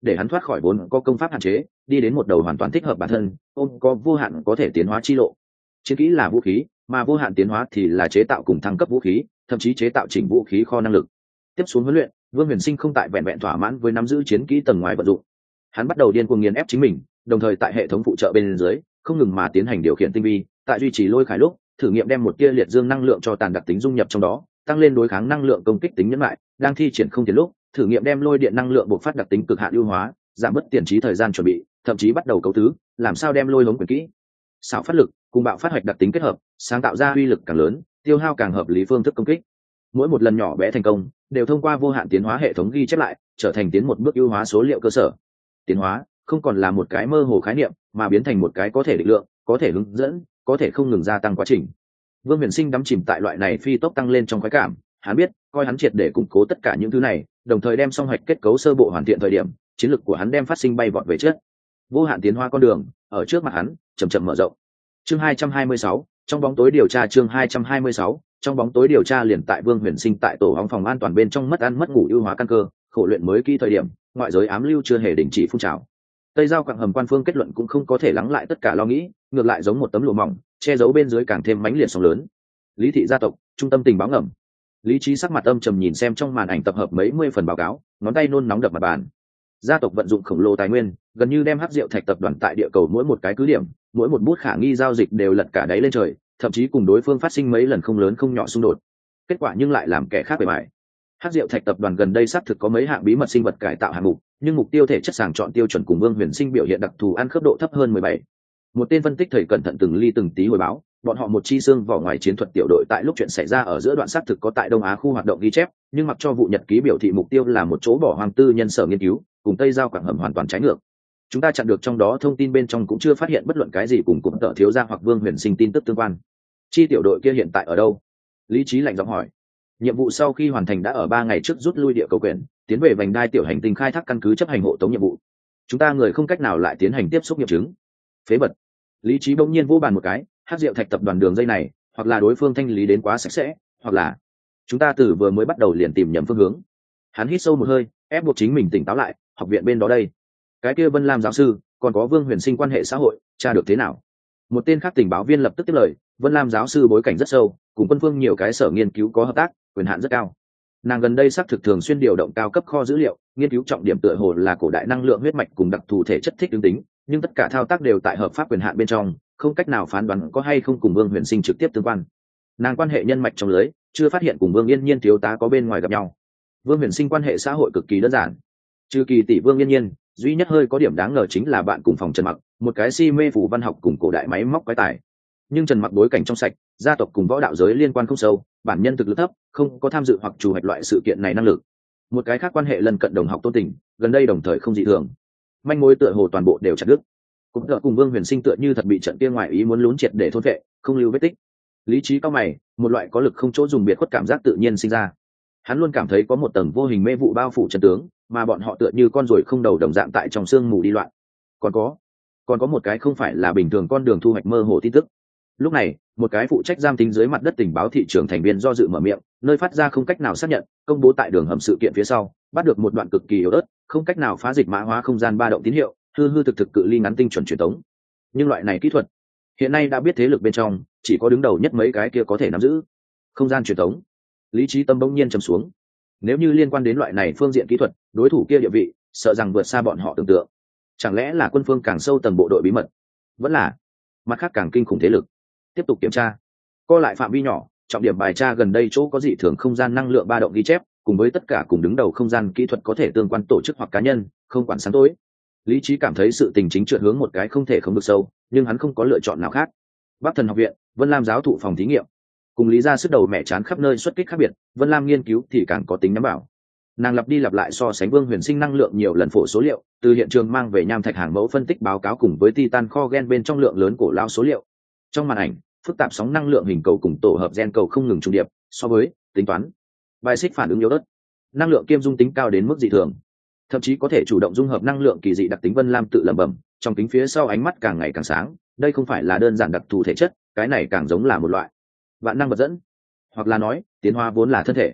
A: để hắn thoát khỏi vốn có công pháp hạn chế, đi đến một đầu hoàn toàn thích hợp bản thân, ôm có vô hạn có thể tiến hóa chi lộ. Chiến kỹ là vũ khí, mà vô hạn tiến hóa thì là chế tạo cùng thăng cấp vũ khí, thậm chí chế tạo chỉnh vũ khí kho năng lực. Tiếp xuống huấn luyện, Vương Huyền Sinh không tại vẹn vẹn thỏa mãn với nắm giữ chiến kỹ tầng ngoài vận dụng, hắn bắt đầu điên cuồng nghiền ép chính mình, đồng thời tại hệ thống phụ trợ bên dưới không ngừng mà tiến hành điều khiển tinh vi, tại duy trì lôi khải lúc thử nghiệm đem một tia liệt dương năng lượng cho tàn đặc tính dung nhập trong đó, tăng lên đối kháng năng lượng công kích tính nhẫn lại, đang thi triển không tiền lúc thử nghiệm đem lôi điện năng lượng bộc phát đặc tính cực hạn ưu hóa, giảm bớt tiền trí thời gian chuẩn bị, thậm chí bắt đầu cấu tứ làm sao đem lôi hống quyền kỹ xảo phát lực cùng bạo phát hoạch đặc tính kết hợp, sáng tạo ra uy lực càng lớn, tiêu hao càng hợp lý phương thức công kích. Mỗi một lần nhỏ bé thành công đều thông qua vô hạn tiến hóa hệ thống ghi chép lại, trở thành tiến một bước ưu hóa số liệu cơ sở. Tiến hóa không còn là một cái mơ hồ khái niệm, mà biến thành một cái có thể định lượng, có thể hướng dẫn, có thể không ngừng gia tăng quá trình. Vương Huyền Sinh đắm chìm tại loại này phi tốc tăng lên trong khoái cảm, hắn biết, coi hắn triệt để củng cố tất cả những thứ này, đồng thời đem song hoạch kết cấu sơ bộ hoàn thiện thời điểm, chiến lực của hắn đem phát sinh bay vọt về trước. Vô hạn tiến hóa con đường ở trước mặt hắn, chậm chậm mở rộng. Chương hai trăm hai mươi sáu, trong bóng tối điều tra chương hai trăm hai mươi sáu, trong bóng tối điều tra liền tại Vương Huyền Sinh tại tổ hóng phòng an toàn bên trong mất ăn mất ngủ ưu hóa căn cơ, khổ luyện mới kỹ thời điểm, ngoại giới ám lưu chưa hề đình chỉ phun trào. Tây giao quặng hầm quan phương kết luận cũng không có thể lắng lại tất cả lo nghĩ, ngược lại giống một tấm lụa mỏng, che giấu bên dưới càng thêm mãnh liệt sóng lớn. Lý thị gia tộc, trung tâm tình báo ngầm. Lý Trí sắc mặt âm trầm nhìn xem trong màn ảnh tập hợp mấy mươi phần báo cáo, ngón tay nôn nóng đập mặt bàn. Gia tộc vận dụng khổng lồ tài nguyên, gần như đem Hắc Diệu Thạch tập đoàn tại địa cầu mỗi một cái cứ điểm, mỗi một bút khả nghi giao dịch đều lật cả đáy lên trời, thậm chí cùng đối phương phát sinh mấy lần không lớn không nhỏ xung đột. Kết quả nhưng lại làm kẻ khác bề bại. Hắc Diệu Thạch tập đoàn gần đây xác thực có mấy hạng bí mật sinh vật cải tạo hạng mục, nhưng mục tiêu thể chất sàng chọn tiêu chuẩn cùng Vương Huyền Sinh biểu hiện đặc thù ăn khớp độ thấp hơn mười bảy. Một tên phân tích thầy cẩn thận từng ly từng tí hồi báo, bọn họ một chi xương vỏ ngoài chiến thuật tiểu đội tại lúc chuyện xảy ra ở giữa đoạn xác thực có tại Đông Á khu hoạt động ghi chép, nhưng mặc cho vụ nhật ký biểu thị mục tiêu là một chỗ bỏ hoang tư nhân sở nghiên cứu, cùng Tây giao quảng hầm hoàn toàn trái ngược. Chúng ta chặn được trong đó thông tin bên trong cũng chưa phát hiện bất luận cái gì cùng cụm tợ thiếu gia hoặc Vương Huyền Sinh tin tức tương quan. Chi tiểu đội kia hiện tại ở đâu? Lý Trí lạnh giọng hỏi. Nhiệm vụ sau khi hoàn thành đã ở ba ngày trước rút lui địa cầu quyền, tiến về vành đai tiểu hành tinh khai thác căn cứ chấp hành hộ tống nhiệm vụ. Chúng ta người không cách nào lại tiến hành tiếp xúc nghiệm chứng. Phế bật. Lý Trí bỗng nhiên vỗ bàn một cái, Hắc Diệu Thạch tập đoàn đường dây này, hoặc là đối phương thanh lý đến quá sạch sẽ, hoặc là chúng ta từ vừa mới bắt đầu liền tìm nhầm phương hướng. Hắn hít sâu một hơi, ép buộc chính mình tỉnh táo lại. Học viện bên đó đây, cái kia Vân Lam giáo sư, còn có Vương Huyền Sinh quan hệ xã hội, tra được thế nào? Một tên khác tình báo viên lập tức tiếp lời, Vân Lam giáo sư bối cảnh rất sâu, cùng quân phương nhiều cái sở nghiên cứu có hợp tác, quyền hạn rất cao. Nàng gần đây xác thực thường xuyên điều động cao cấp kho dữ liệu, nghiên cứu trọng điểm tựa hồ là cổ đại năng lượng huyết mạch cùng đặc thù thể chất thích ứng tính, nhưng tất cả thao tác đều tại hợp pháp quyền hạn bên trong, không cách nào phán đoán có hay không cùng Vương Huyền Sinh trực tiếp tương quan. Nàng quan hệ nhân mạch trong lưới, chưa phát hiện cùng Vương Yên Nhiên thiếu tá có bên ngoài gặp nhau. Vương Huyền Sinh quan hệ xã hội cực kỳ đơn giản, trừ kỳ tỷ Vương Yên Nhiên, duy nhất hơi có điểm đáng ngờ chính là bạn cùng phòng Trần Mặc, một cái si mê phù văn học cùng cổ đại máy móc quái tài. Nhưng Trần Mặc bối cảnh trong sạch, gia tộc cùng võ đạo giới liên quan không sâu, bản nhân thực lực thấp, không có tham dự hoặc chủ hoạch loại sự kiện này năng lực. Một cái khác quan hệ lần cận đồng học Tôn Tình, gần đây đồng thời không dị thường, manh mối tựa hồ toàn bộ đều chặt đứt. Cũng tựa cùng Vương Huyền Sinh tựa như thật bị trận kia ngoại ý muốn lún triệt để thôn vệ, không lưu vết tích. Lý Trí cao mày, một loại có lực không chỗ dùng biệt khuất cảm giác tự nhiên sinh ra. Hắn luôn cảm thấy có một tầng vô hình mê vụ bao phủ chân tướng, mà bọn họ tựa như con ruồi không đầu đồng dạng tại trong sương mù đi loạn. Còn có, còn có một cái không phải là bình thường con đường thu hoạch mơ hồ tin tức. Lúc này, một cái phụ trách giam tính dưới mặt đất tình báo thị trường thành viên do dự mở miệng, nơi phát ra không cách nào xác nhận, công bố tại đường hầm sự kiện phía sau, bắt được một đoạn cực kỳ yếu ớt, không cách nào phá dịch mã hóa không gian ba động tín hiệu, hư hư thực thực cự ly ngắn tinh chuẩn truyền tống. Nhưng loại này kỹ thuật, hiện nay đã biết thế lực bên trong, chỉ có đứng đầu nhất mấy cái kia có thể nắm giữ. Không gian truyền tống. Lý Trí tâm bỗng nhiên trầm xuống. Nếu như liên quan đến loại này phương diện kỹ thuật, đối thủ kia địa vị, sợ rằng vượt xa bọn họ tưởng tượng. Chẳng lẽ là quân phương càng sâu tầng bộ đội bí mật, vẫn là mặt khác càng kinh khủng thế lực? Tiếp tục kiểm tra, co lại phạm vi nhỏ, trọng điểm bài tra gần đây chỗ có dị thường không gian năng lượng ba động ghi chép, cùng với tất cả cùng đứng đầu không gian kỹ thuật có thể tương quan tổ chức hoặc cá nhân, không quản sáng tối. Lý Trí cảm thấy sự tình chính trượt hướng một cái không thể không được sâu, nhưng hắn không có lựa chọn nào khác. Bắc Thần học viện, Vân Lam giáo thụ phòng thí nghiệm, cùng Lý gia sức đầu mẹ chán khắp nơi xuất kích khác biệt, Vân Lam nghiên cứu thì càng có tính nhắm bảo. Nàng lặp đi lặp lại so sánh Vương Huyền Sinh năng lượng nhiều lần phổ số liệu, từ hiện trường mang về nham thạch hàng mẫu phân tích báo cáo cùng với titan kho gen bên trong lượng lớn cổ lao số liệu. Trong màn ảnh, phức tạp sóng năng lượng hình cầu cùng tổ hợp gen cầu không ngừng trùng điệp, so với tính toán, bài xích phản ứng yếu ớt, năng lượng kiêm dung tính cao đến mức dị thường, thậm chí có thể chủ động dung hợp năng lượng kỳ dị đặc tính. Vân Lam tự lẩm bẩm, trong kính phía sau ánh mắt càng ngày càng sáng, đây không phải là đơn giản đặc thù thể chất, cái này càng giống là một loại vạn năng vật dẫn, hoặc là nói tiến hóa vốn là thân thể.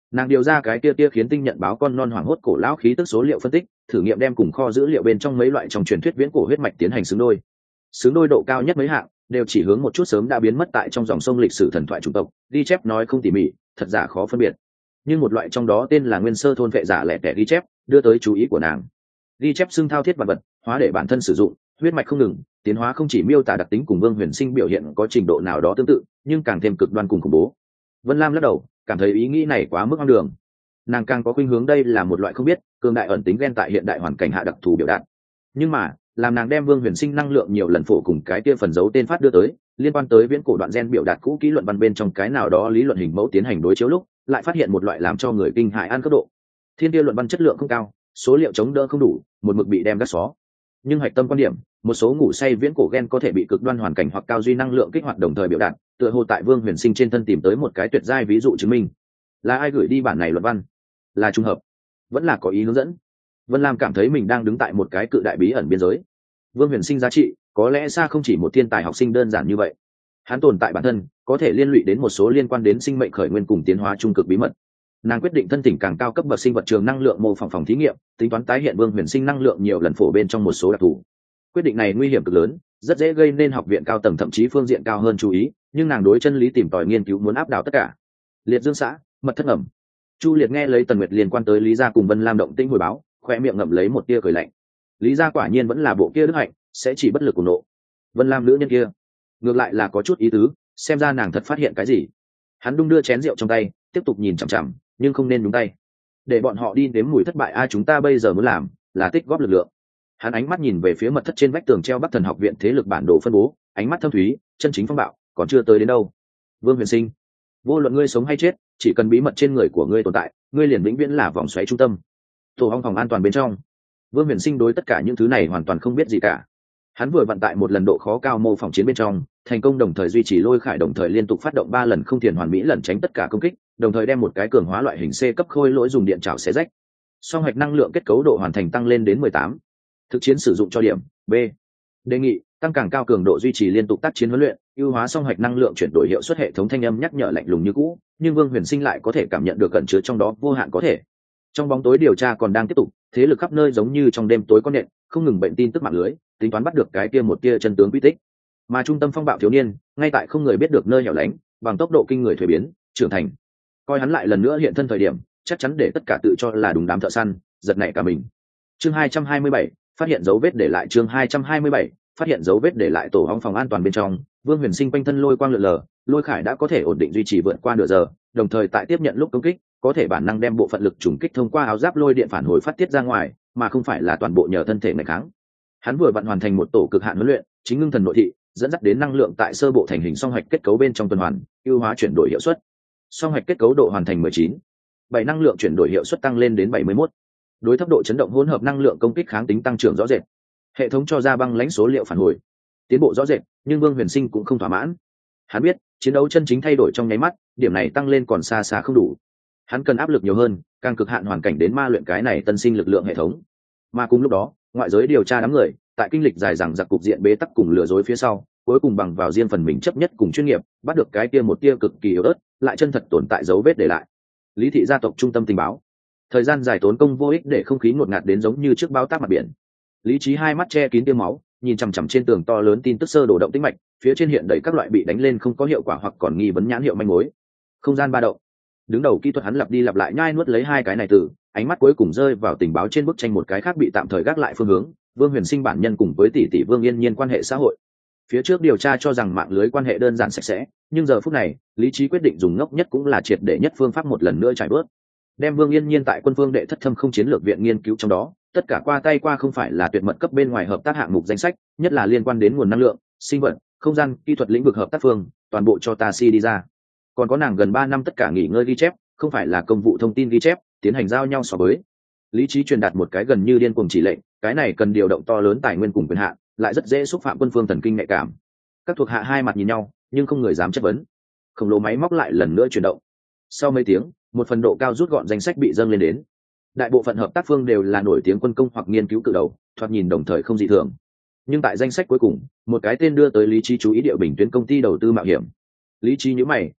A: Nàng điều ra cái kia kia khiến tinh nhận báo con non hoảng hốt cổ lão khí tức số liệu phân tích, thử nghiệm đem cùng kho dữ liệu bên trong mấy loại trong truyền thuyết viễn cổ huyết mạch tiến hành xứng đôi. Xứng đôi độ cao nhất mấy hạng đều chỉ hướng một chút sớm đã biến mất tại trong dòng sông lịch sử thần thoại chủng tộc, ghi chép nói không tỉ mỉ, thật giả khó phân biệt. Nhưng một loại trong đó tên là nguyên sơ thôn vệ giả lẻ tẻ ghi chép, đưa tới chú ý của nàng. Ghi chép xưng thao thiết vật vật, hóa để bản thân sử dụng, huyết mạch không ngừng, tiến hóa không chỉ miêu tả đặc tính cùng Vương Huyền Sinh biểu hiện có trình độ nào đó tương tự, nhưng càng thêm cực đoan cùng khủng bố. Vân Lam lắc đầu, cảm thấy ý nghĩ này quá mức hoang đường. Nàng càng có khuynh hướng đây là một loại không biết, cường đại ẩn tính ghen tại hiện đại hoàn cảnh hạ đặc thù biểu đạt. Nhưng mà, làm nàng đem Vương Huyền Sinh năng lượng nhiều lần phổ cùng cái kia phần dấu tên phát đưa tới, liên quan tới viễn cổ đoạn gen biểu đạt cũ kỹ luận văn bên trong cái nào đó lý luận hình mẫu tiến hành đối chiếu lúc, lại phát hiện một loại làm cho người kinh hại ăn cấp độ. Thiên kia luận văn chất lượng không cao, số liệu chống đỡ không đủ, một mực bị đem gác xó. Nhưng hạch tâm quan điểm, một số ngủ say viễn cổ gen có thể bị cực đoan hoàn cảnh hoặc cao duy năng lượng kích hoạt đồng thời biểu đạt, tựa hồ tại Vương Huyền Sinh trên thân tìm tới một cái tuyệt giai ví dụ chứng minh. Là ai gửi đi bản này luận văn? Là trùng hợp, vẫn là có ý hướng dẫn? Vân Lam cảm thấy mình đang đứng tại một cái cự đại bí ẩn biên giới. Vương Huyền Sinh giá trị có lẽ xa không chỉ một thiên tài học sinh đơn giản như vậy. Hắn tồn tại bản thân có thể liên lụy đến một số liên quan đến sinh mệnh khởi nguyên cùng tiến hóa trung cực bí mật. Nàng quyết định thân thỉnh càng cao cấp bậc sinh vật trường năng lượng mô phỏng phòng thí nghiệm, tính toán tái hiện Vương Huyền Sinh năng lượng nhiều lần phổ bên trong một số đặc thù. Quyết định này nguy hiểm cực lớn, rất dễ gây nên học viện cao tầng thậm chí phương diện cao hơn chú ý, nhưng nàng đối chân lý tìm tòi nghiên cứu muốn áp đảo tất cả. Liệt Dương xã, mật thất ẩm. Chu Liệt nghe lấy Tần Nguyệt liên quan tới Lý gia cùng Vân Lam động tĩnh hồi báo, khoe miệng ngậm lấy một tia cười lạnh. Lý gia quả nhiên vẫn là bộ kia đức hạnh, sẽ chỉ bất lực cùng nộ. Vân Lam nữ nhân kia, ngược lại là có chút ý tứ, xem ra nàng thật phát hiện cái gì. Hắn đung đưa chén rượu trong tay, tiếp tục nhìn chằm chằm, nhưng không nên nhúng tay. Để bọn họ đi nếm mùi thất bại, ai chúng ta bây giờ muốn làm là tích góp lực lượng. Hắn ánh mắt nhìn về phía mật thất trên vách tường treo Bắc Thần học viện thế lực bản đồ phân bố, ánh mắt thâm thúy, chân chính phong bạo, còn chưa tới đến đâu. Vương Huyền Sinh, vô luận ngươi sống hay chết, chỉ cần bí mật trên người của ngươi tồn tại, ngươi liền vĩnh viễn là vòng xoáy trung tâm. Tổ hong phòng an toàn bên trong, Vương Huyền Sinh đối tất cả những thứ này hoàn toàn không biết gì cả. Hắn vừa vận tại một lần độ khó cao mô phỏng chiến bên trong, thành công đồng thời duy trì lôi khải đồng thời liên tục phát động ba lần không thiền hoàn mỹ lẩn tránh tất cả công kích, đồng thời đem một cái cường hóa loại hình C cấp khôi lỗi dùng điện chảo xé rách. Song hạch năng lượng kết cấu độ hoàn thành tăng lên đến mười tám. Thực chiến sử dụng cho điểm B. Đề nghị tăng càng cao cường độ duy trì liên tục tác chiến huấn luyện, ưu hóa song hạch năng lượng chuyển đổi hiệu suất hệ thống thanh âm nhắc nhở lạnh lùng như cũ, nhưng Vương Huyền Sinh lại có thể cảm nhận được cẩn chứa trong đó vô hạn có thể. Trong bóng tối điều tra còn đang tiếp tục, thế lực khắp nơi giống như trong đêm tối con nện, không ngừng bệnh tin tức mạng lưới, tính toán bắt được cái kia một tia chân tướng quy tích. Mà trung tâm phong bạo thiếu niên, ngay tại không người biết được nơi hẻo lánh, bằng tốc độ kinh người thuế biến, trưởng thành. Coi hắn lại lần nữa hiện thân thời điểm, chắc chắn để tất cả tự cho là đúng đám thợ săn giật nảy cả mình. Chương hai trăm hai mươi bảy, phát hiện dấu vết để lại chương hai trăm hai mươi bảy, phát hiện dấu vết để lại tổ hong phòng an toàn bên trong, Vương Huyền Sinh quanh thân lôi quang lượn lờ, lôi khải đã có thể ổn định duy trì vượt qua nửa giờ, đồng thời tại tiếp nhận lúc công kích, có thể bản năng đem bộ phận lực trùng kích thông qua áo giáp lôi điện phản hồi phát tiết ra ngoài, mà không phải là toàn bộ nhờ thân thể này kháng. Hắn vừa vặn hoàn thành một tổ cực hạn huấn luyện, chính ngưng thần nội thị, dẫn dắt đến năng lượng tại sơ bộ thành hình song hạch kết cấu bên trong tuần hoàn, ưu hóa chuyển đổi hiệu suất. Song hạch kết cấu độ hoàn thành mười chín. bảy năng lượng chuyển đổi hiệu suất tăng lên đến bảy mươi mốt. Đối thấp độ chấn động hỗn hợp năng lượng công kích kháng tính tăng trưởng rõ rệt. Hệ thống cho ra băng lãnh số liệu phản hồi, tiến bộ rõ rệt, nhưng Vương Huyền Sinh cũng không thỏa mãn. Hắn biết, chiến đấu chân chính thay đổi trong nháy mắt, điểm này tăng lên còn xa xa không đủ. Hắn cần áp lực nhiều hơn, càng cực hạn hoàn cảnh đến ma luyện cái này tân sinh lực lượng hệ thống. Mà cùng lúc đó, ngoại giới điều tra đám người, tại kinh lịch dài dằng dặc cục diện bế tắc cùng lừa dối phía sau, cuối cùng bằng vào riêng phần mình chấp nhất cùng chuyên nghiệp, bắt được cái kia một tia cực kỳ yếu ớt, lại chân thật tồn tại dấu vết để lại. Lý thị gia tộc trung tâm tình báo. Thời gian dài tốn công vô ích để không khí ngột ngạt đến giống như trước báo táp mặt biển. Lý trí hai mắt che kín tia máu, nhìn chằm chằm trên tường to lớn tin tức sơ đồ động tĩnh mạch, phía trên hiện đầy các loại bị đánh lên không có hiệu quả hoặc còn nghi vấn nhãn hiệu manh mối. Không gian ba động. Đứng đầu kỹ thuật hắn lặp đi lặp lại nhai nuốt lấy hai cái này từ, ánh mắt cuối cùng rơi vào tình báo trên bức tranh một cái khác bị tạm thời gác lại phương hướng, Vương Huyền Sinh bản nhân cùng với tỷ tỷ Vương Yên Nhiên quan hệ xã hội. Phía trước điều tra cho rằng mạng lưới quan hệ đơn giản sạch sẽ, nhưng giờ phút này, lý trí quyết định dùng ngốc nhất cũng là triệt để nhất phương pháp một lần nữa trải bớt. Đem Vương Yên Nhiên tại Quân Phương Đệ Thất Thâm không chiến lược viện nghiên cứu trong đó, tất cả qua tay qua không phải là tuyệt mật cấp bên ngoài hợp tác hạng mục danh sách, nhất là liên quan đến nguồn năng lượng, sinh vật, không gian, kỹ thuật lĩnh vực hợp tác phương, toàn bộ cho ta si đi ra. Còn có nàng gần ba năm tất cả nghỉ ngơi ghi chép, không phải là công vụ thông tin ghi chép, tiến hành giao nhau so với. Lý trí truyền đạt một cái gần như điên cuồng chỉ lệnh, cái này cần điều động to lớn tài nguyên cùng quyền hạn, lại rất dễ xúc phạm Quân Phương thần kinh nhạy cảm. Các thuộc hạ hai mặt nhìn nhau, nhưng không người dám chất vấn. Khổng lồ máy móc lại lần nữa chuyển động. Sau mấy tiếng, một phần độ cao rút gọn danh sách bị dâng lên đến. Đại bộ phận hợp tác phương đều là nổi tiếng quân công hoặc nghiên cứu cự đầu, thoạt nhìn đồng thời không dị thường. Nhưng tại danh sách cuối cùng, một cái tên đưa tới lý trí chú ý địa bình tuyến công ty đầu tư mạo hiểm. Lý trí nhíu mày,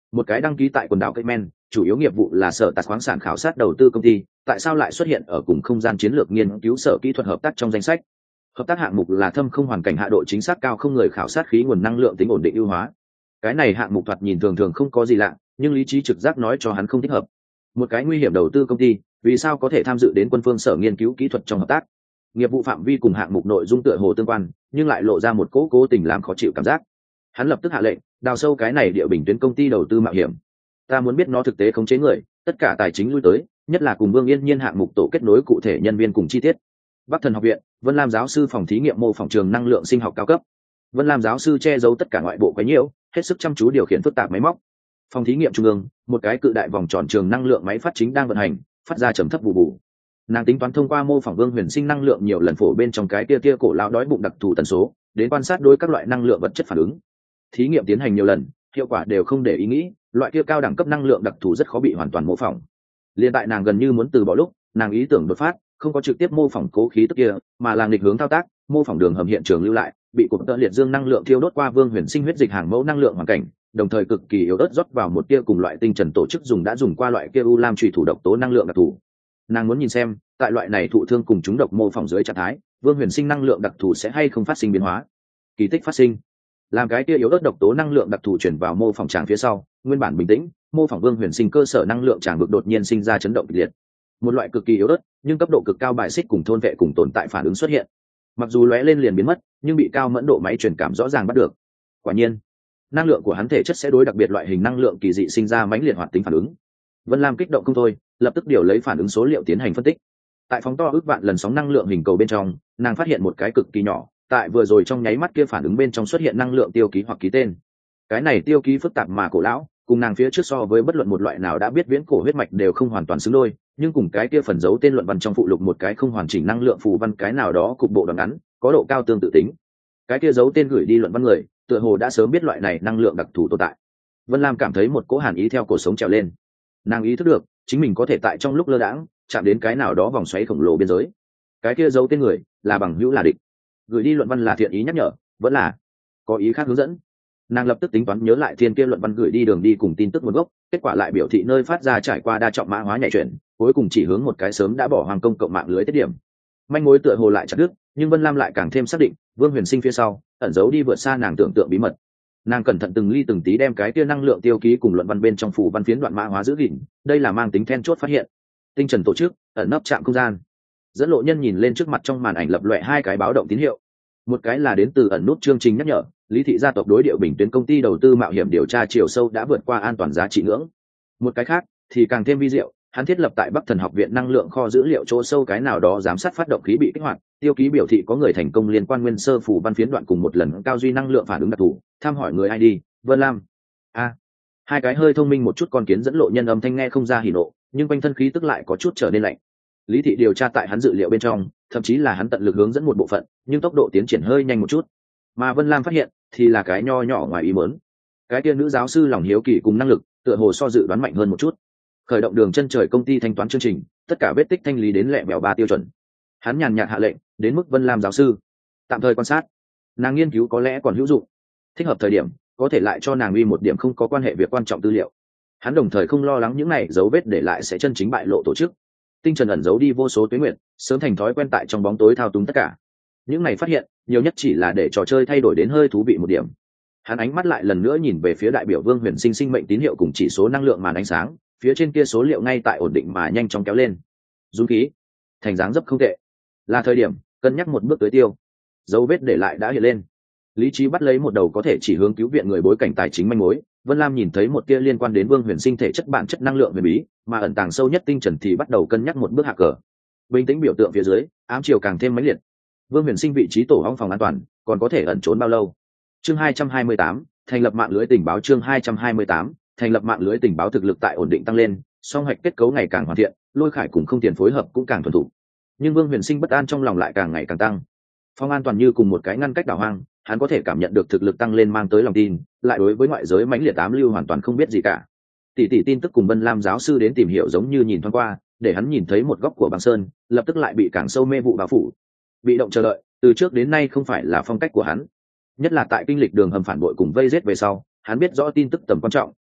A: một cái đăng ký tại quần đảo Cayman, chủ yếu nghiệp vụ là sở tạt khoáng sản khảo sát đầu tư công ty, tại sao lại xuất hiện ở cùng không gian chiến lược nghiên cứu sở kỹ thuật hợp tác trong danh sách? Hợp tác hạng mục là thâm không hoàn cảnh hạ độ chính xác cao không người khảo sát khí nguồn năng lượng tính ổn định ưu hóa. Cái này hạng mục thoạt nhìn thường thường không có gì lạ, nhưng lý trí trực giác nói cho hắn không thích hợp. Một cái nguy hiểm đầu tư công ty, vì sao có thể tham dự đến quân phương sở nghiên cứu kỹ thuật trong hợp tác? Nghiệp vụ phạm vi cùng hạng mục nội dung tựa hồ tương quan, nhưng lại lộ ra một cố cố tình làm khó chịu cảm giác. Hắn lập tức hạ lệnh đào sâu cái này địa bình tuyến công ty đầu tư mạo hiểm. Ta muốn biết nó thực tế khống chế người, tất cả tài chính lui tới, nhất là cùng Vương Yên Nhiên hạng mục tổ kết nối cụ thể nhân viên cùng chi tiết. Bắc Thần học viện, Vân Lam giáo sư phòng thí nghiệm mô phỏng trường năng lượng sinh học cao cấp. Vân Lam giáo sư che giấu tất cả ngoại bộ quấy nhiễu, hết sức chăm chú điều khiển phức tạp máy móc. Phòng thí nghiệm trung ương, một cái cự đại vòng tròn trường năng lượng máy phát chính đang vận hành, phát ra trầm thấp vụ vụ. Nàng tính toán thông qua mô phỏng Vương Huyền Sinh năng lượng nhiều lần phổ bên trong cái tia tia cổ lão đói bụng đặc thù tần số, đến quan sát đối các loại năng lượng vật chất phản ứng. Thí nghiệm tiến hành nhiều lần, hiệu quả đều không để ý nghĩ, loại kia cao đẳng cấp năng lượng đặc thù rất khó bị hoàn toàn mô phỏng. Liên tại nàng gần như muốn từ bỏ lúc, nàng ý tưởng đột phát, không có trực tiếp mô phỏng cố khí tức kia, mà là nghịch hướng thao tác, mô phỏng đường hầm hiện trường lưu lại, bị cụm tợ liệt dương năng lượng thiêu đốt qua Vương Huyền Sinh huyết dịch hàng mẫu năng lượng hoàn cảnh, đồng thời cực kỳ yếu ớt rót vào một tia cùng loại tinh trần tổ chức dùng đã dùng qua loại kia u lam trùy thủ độc tố năng lượng đặc thù. Nàng muốn nhìn xem, tại loại này thụ thương cùng chúng độc mô phỏng dưới trạng thái, Vương Huyền Sinh năng lượng đặc thù sẽ hay không phát sinh biến hóa. Kỳ tích phát sinh. Làm cái tia yếu ớt độc tố năng lượng đặc thù chuyển vào mô phỏng tràng phía sau, nguyên bản bình tĩnh, mô phỏng Vương Huyền Sinh cơ sở năng lượng tràng vực đột nhiên sinh ra chấn động kịch liệt. Một loại cực kỳ yếu ớt, nhưng cấp độ cực cao bài xích cùng thôn vệ cùng tồn tại phản ứng xuất hiện. Mặc dù lóe lên liền biến mất, nhưng bị cao mẫn độ máy truyền cảm rõ ràng bắt được. Quả nhiên, năng lượng của hắn thể chất sẽ đối đặc biệt loại hình năng lượng kỳ dị sinh ra mãnh liệt hoạt tính phản ứng. Vân Lam kích động không thôi, lập tức điều lấy phản ứng số liệu tiến hành phân tích. Tại phóng to ước vạn lần sóng năng lượng hình cầu bên trong, nàng phát hiện một cái cực kỳ nhỏ, tại vừa rồi trong nháy mắt kia phản ứng bên trong xuất hiện năng lượng tiêu ký hoặc ký tên. Cái này tiêu ký phức tạp mà cổ lão, cùng nàng phía trước so với bất luận một loại nào đã biết viễn cổ huyết mạch đều không hoàn toàn xứng đôi, nhưng cùng cái kia phần dấu tên luận văn trong phụ lục một cái không hoàn chỉnh năng lượng phù văn cái nào đó cục bộ đoạn ngắn, có độ cao tương tự tính. Cái kia dấu tên gửi đi luận văn người, tựa hồ đã sớm biết loại này năng lượng đặc thù tồn tại. Vân Lam cảm thấy một cỗ hàn ý theo cổ sống trèo lên. Nàng ý thức được, chính mình có thể tại trong lúc lơ đãng chạm đến cái nào đó vòng xoáy khổng lồ biên giới. Cái kia dấu tên người, là bằng hữu là địch. Gửi đi luận văn là thiện ý nhắc nhở, vẫn là có ý khác hướng dẫn. Nàng lập tức tính toán nhớ lại thiên kia luận văn gửi đi đường đi cùng tin tức nguồn gốc, kết quả lại biểu thị nơi phát ra trải qua đa trọng mã hóa nhảy chuyển, cuối cùng chỉ hướng một cái sớm đã bỏ hoang công cộng mạng lưới tiết điểm. Manh mối tựa hồ lại chặt đứt, nhưng Vân Lam lại càng thêm xác định, Vương Huyền Sinh phía sau ẩn giấu đi vượt xa nàng tưởng tượng bí mật. Nàng cẩn thận từng ly từng tí đem cái kia năng lượng tiêu ký cùng luận văn bên trong phủ văn phiến đoạn mã hóa giữ gìn, đây là mang tính then chốt phát hiện. Tinh trần tổ chức, ẩn nấp trạm không gian. Dẫn lộ nhân nhìn lên trước mặt trong màn ảnh lập loè hai cái báo động tín hiệu. Một cái là đến từ ẩn nút chương trình nhắc nhở, Lý thị gia tộc đối điệu bình tuyến công ty đầu tư mạo hiểm điều tra chiều sâu đã vượt qua an toàn giá trị ngưỡng. Một cái khác thì càng thêm vi diệu, hắn thiết lập tại Bắc Thần học viện năng lượng kho dữ liệu chỗ sâu cái nào đó giám sát phát động khí bị kích hoạt, tiêu ký biểu thị có người thành công liên quan nguyên sơ phủ văn phiến đoạn cùng một lần cao duy năng lượng phản ứng đặc thù, tham hỏi người ai đi, Vân Lam. A. À, hai cái hơi thông minh một chút con kiến dẫn lộ nhân âm thanh nghe không ra hỉ nộ, nhưng quanh thân khí tức lại có chút trở nên lạnh. Lý thị điều tra tại hắn dự liệu bên trong, thậm chí là hắn tận lực hướng dẫn một bộ phận, nhưng tốc độ tiến triển hơi nhanh một chút. Mà Vân Lam phát hiện thì là cái nho nhỏ ngoài ý muốn. Cái kia nữ giáo sư lòng hiếu kỳ cùng năng lực, tựa hồ so dự đoán mạnh hơn một chút. Khởi động đường chân trời công ty thanh toán chương trình, tất cả vết tích thanh lý đến lẹ mèo ba tiêu chuẩn. Hắn nhàn nhạt hạ lệnh, đến mức Vân Lam giáo sư tạm thời quan sát, nàng nghiên cứu có lẽ còn hữu dụng, thích hợp thời điểm có thể lại cho nàng uy một điểm không có quan hệ việc quan trọng tư liệu. Hắn đồng thời không lo lắng những này dấu vết để lại sẽ chân chính bại lộ tổ chức. Tinh trần ẩn giấu đi vô số tuế nguyện, sớm thành thói quen tại trong bóng tối thao túng tất cả. Những này phát hiện nhiều nhất chỉ là để trò chơi thay đổi đến hơi thú vị một điểm. Hắn ánh mắt lại lần nữa nhìn về phía đại biểu Vương Huyền Sinh sinh mệnh tín hiệu cùng chỉ số năng lượng màn ánh sáng, phía trên kia số liệu ngay tại ổn định mà nhanh chóng kéo lên. Dũng khí, thành dáng dấp không tệ, là thời điểm cân nhắc một bước tới tiêu. Dấu vết để lại đã hiện lên. Lý trí bắt lấy một đầu có thể chỉ hướng cứu viện người bối cảnh tài chính manh mối. Vân Lam nhìn thấy một tia liên quan đến Vương Huyền Sinh thể chất bản chất năng lượng huyền bí, mà ẩn tàng sâu nhất tinh trần thì bắt đầu cân nhắc một bước hạ cờ. Bình tĩnh biểu tượng phía dưới, ám chiều càng thêm mãnh liệt. Vương Huyền Sinh vị trí tổ hong phòng an toàn, còn có thể ẩn trốn bao lâu? Chương hai trăm hai mươi tám, thành lập mạng lưới tình báo. Chương hai trăm hai mươi tám, thành lập mạng lưới tình báo. Thực lực tại ổn định tăng lên, song hoạch kết cấu ngày càng hoàn thiện, Lôi Khải cùng không tiền phối hợp cũng càng thuần thục. Nhưng Vương Huyền Sinh bất an trong lòng lại càng ngày càng tăng. Phòng an toàn như cùng một cái ngăn cách đảo hoang, hắn có thể cảm nhận được thực lực tăng lên mang tới lòng tin, lại đối với ngoại giới mãnh liệt ám lưu hoàn toàn không biết gì cả. Tỷ tỷ tin tức cùng Vân Lam giáo sư đến tìm hiểu giống như nhìn thoáng qua, để hắn nhìn thấy một góc của băng sơn, lập tức lại bị càng sâu mê vụ bao phủ. Bị động chờ đợi, từ trước đến nay không phải là phong cách của hắn. Nhất là tại kinh lịch đường hầm phản bội cùng vây giết về sau, hắn biết rõ tin tức tầm quan trọng,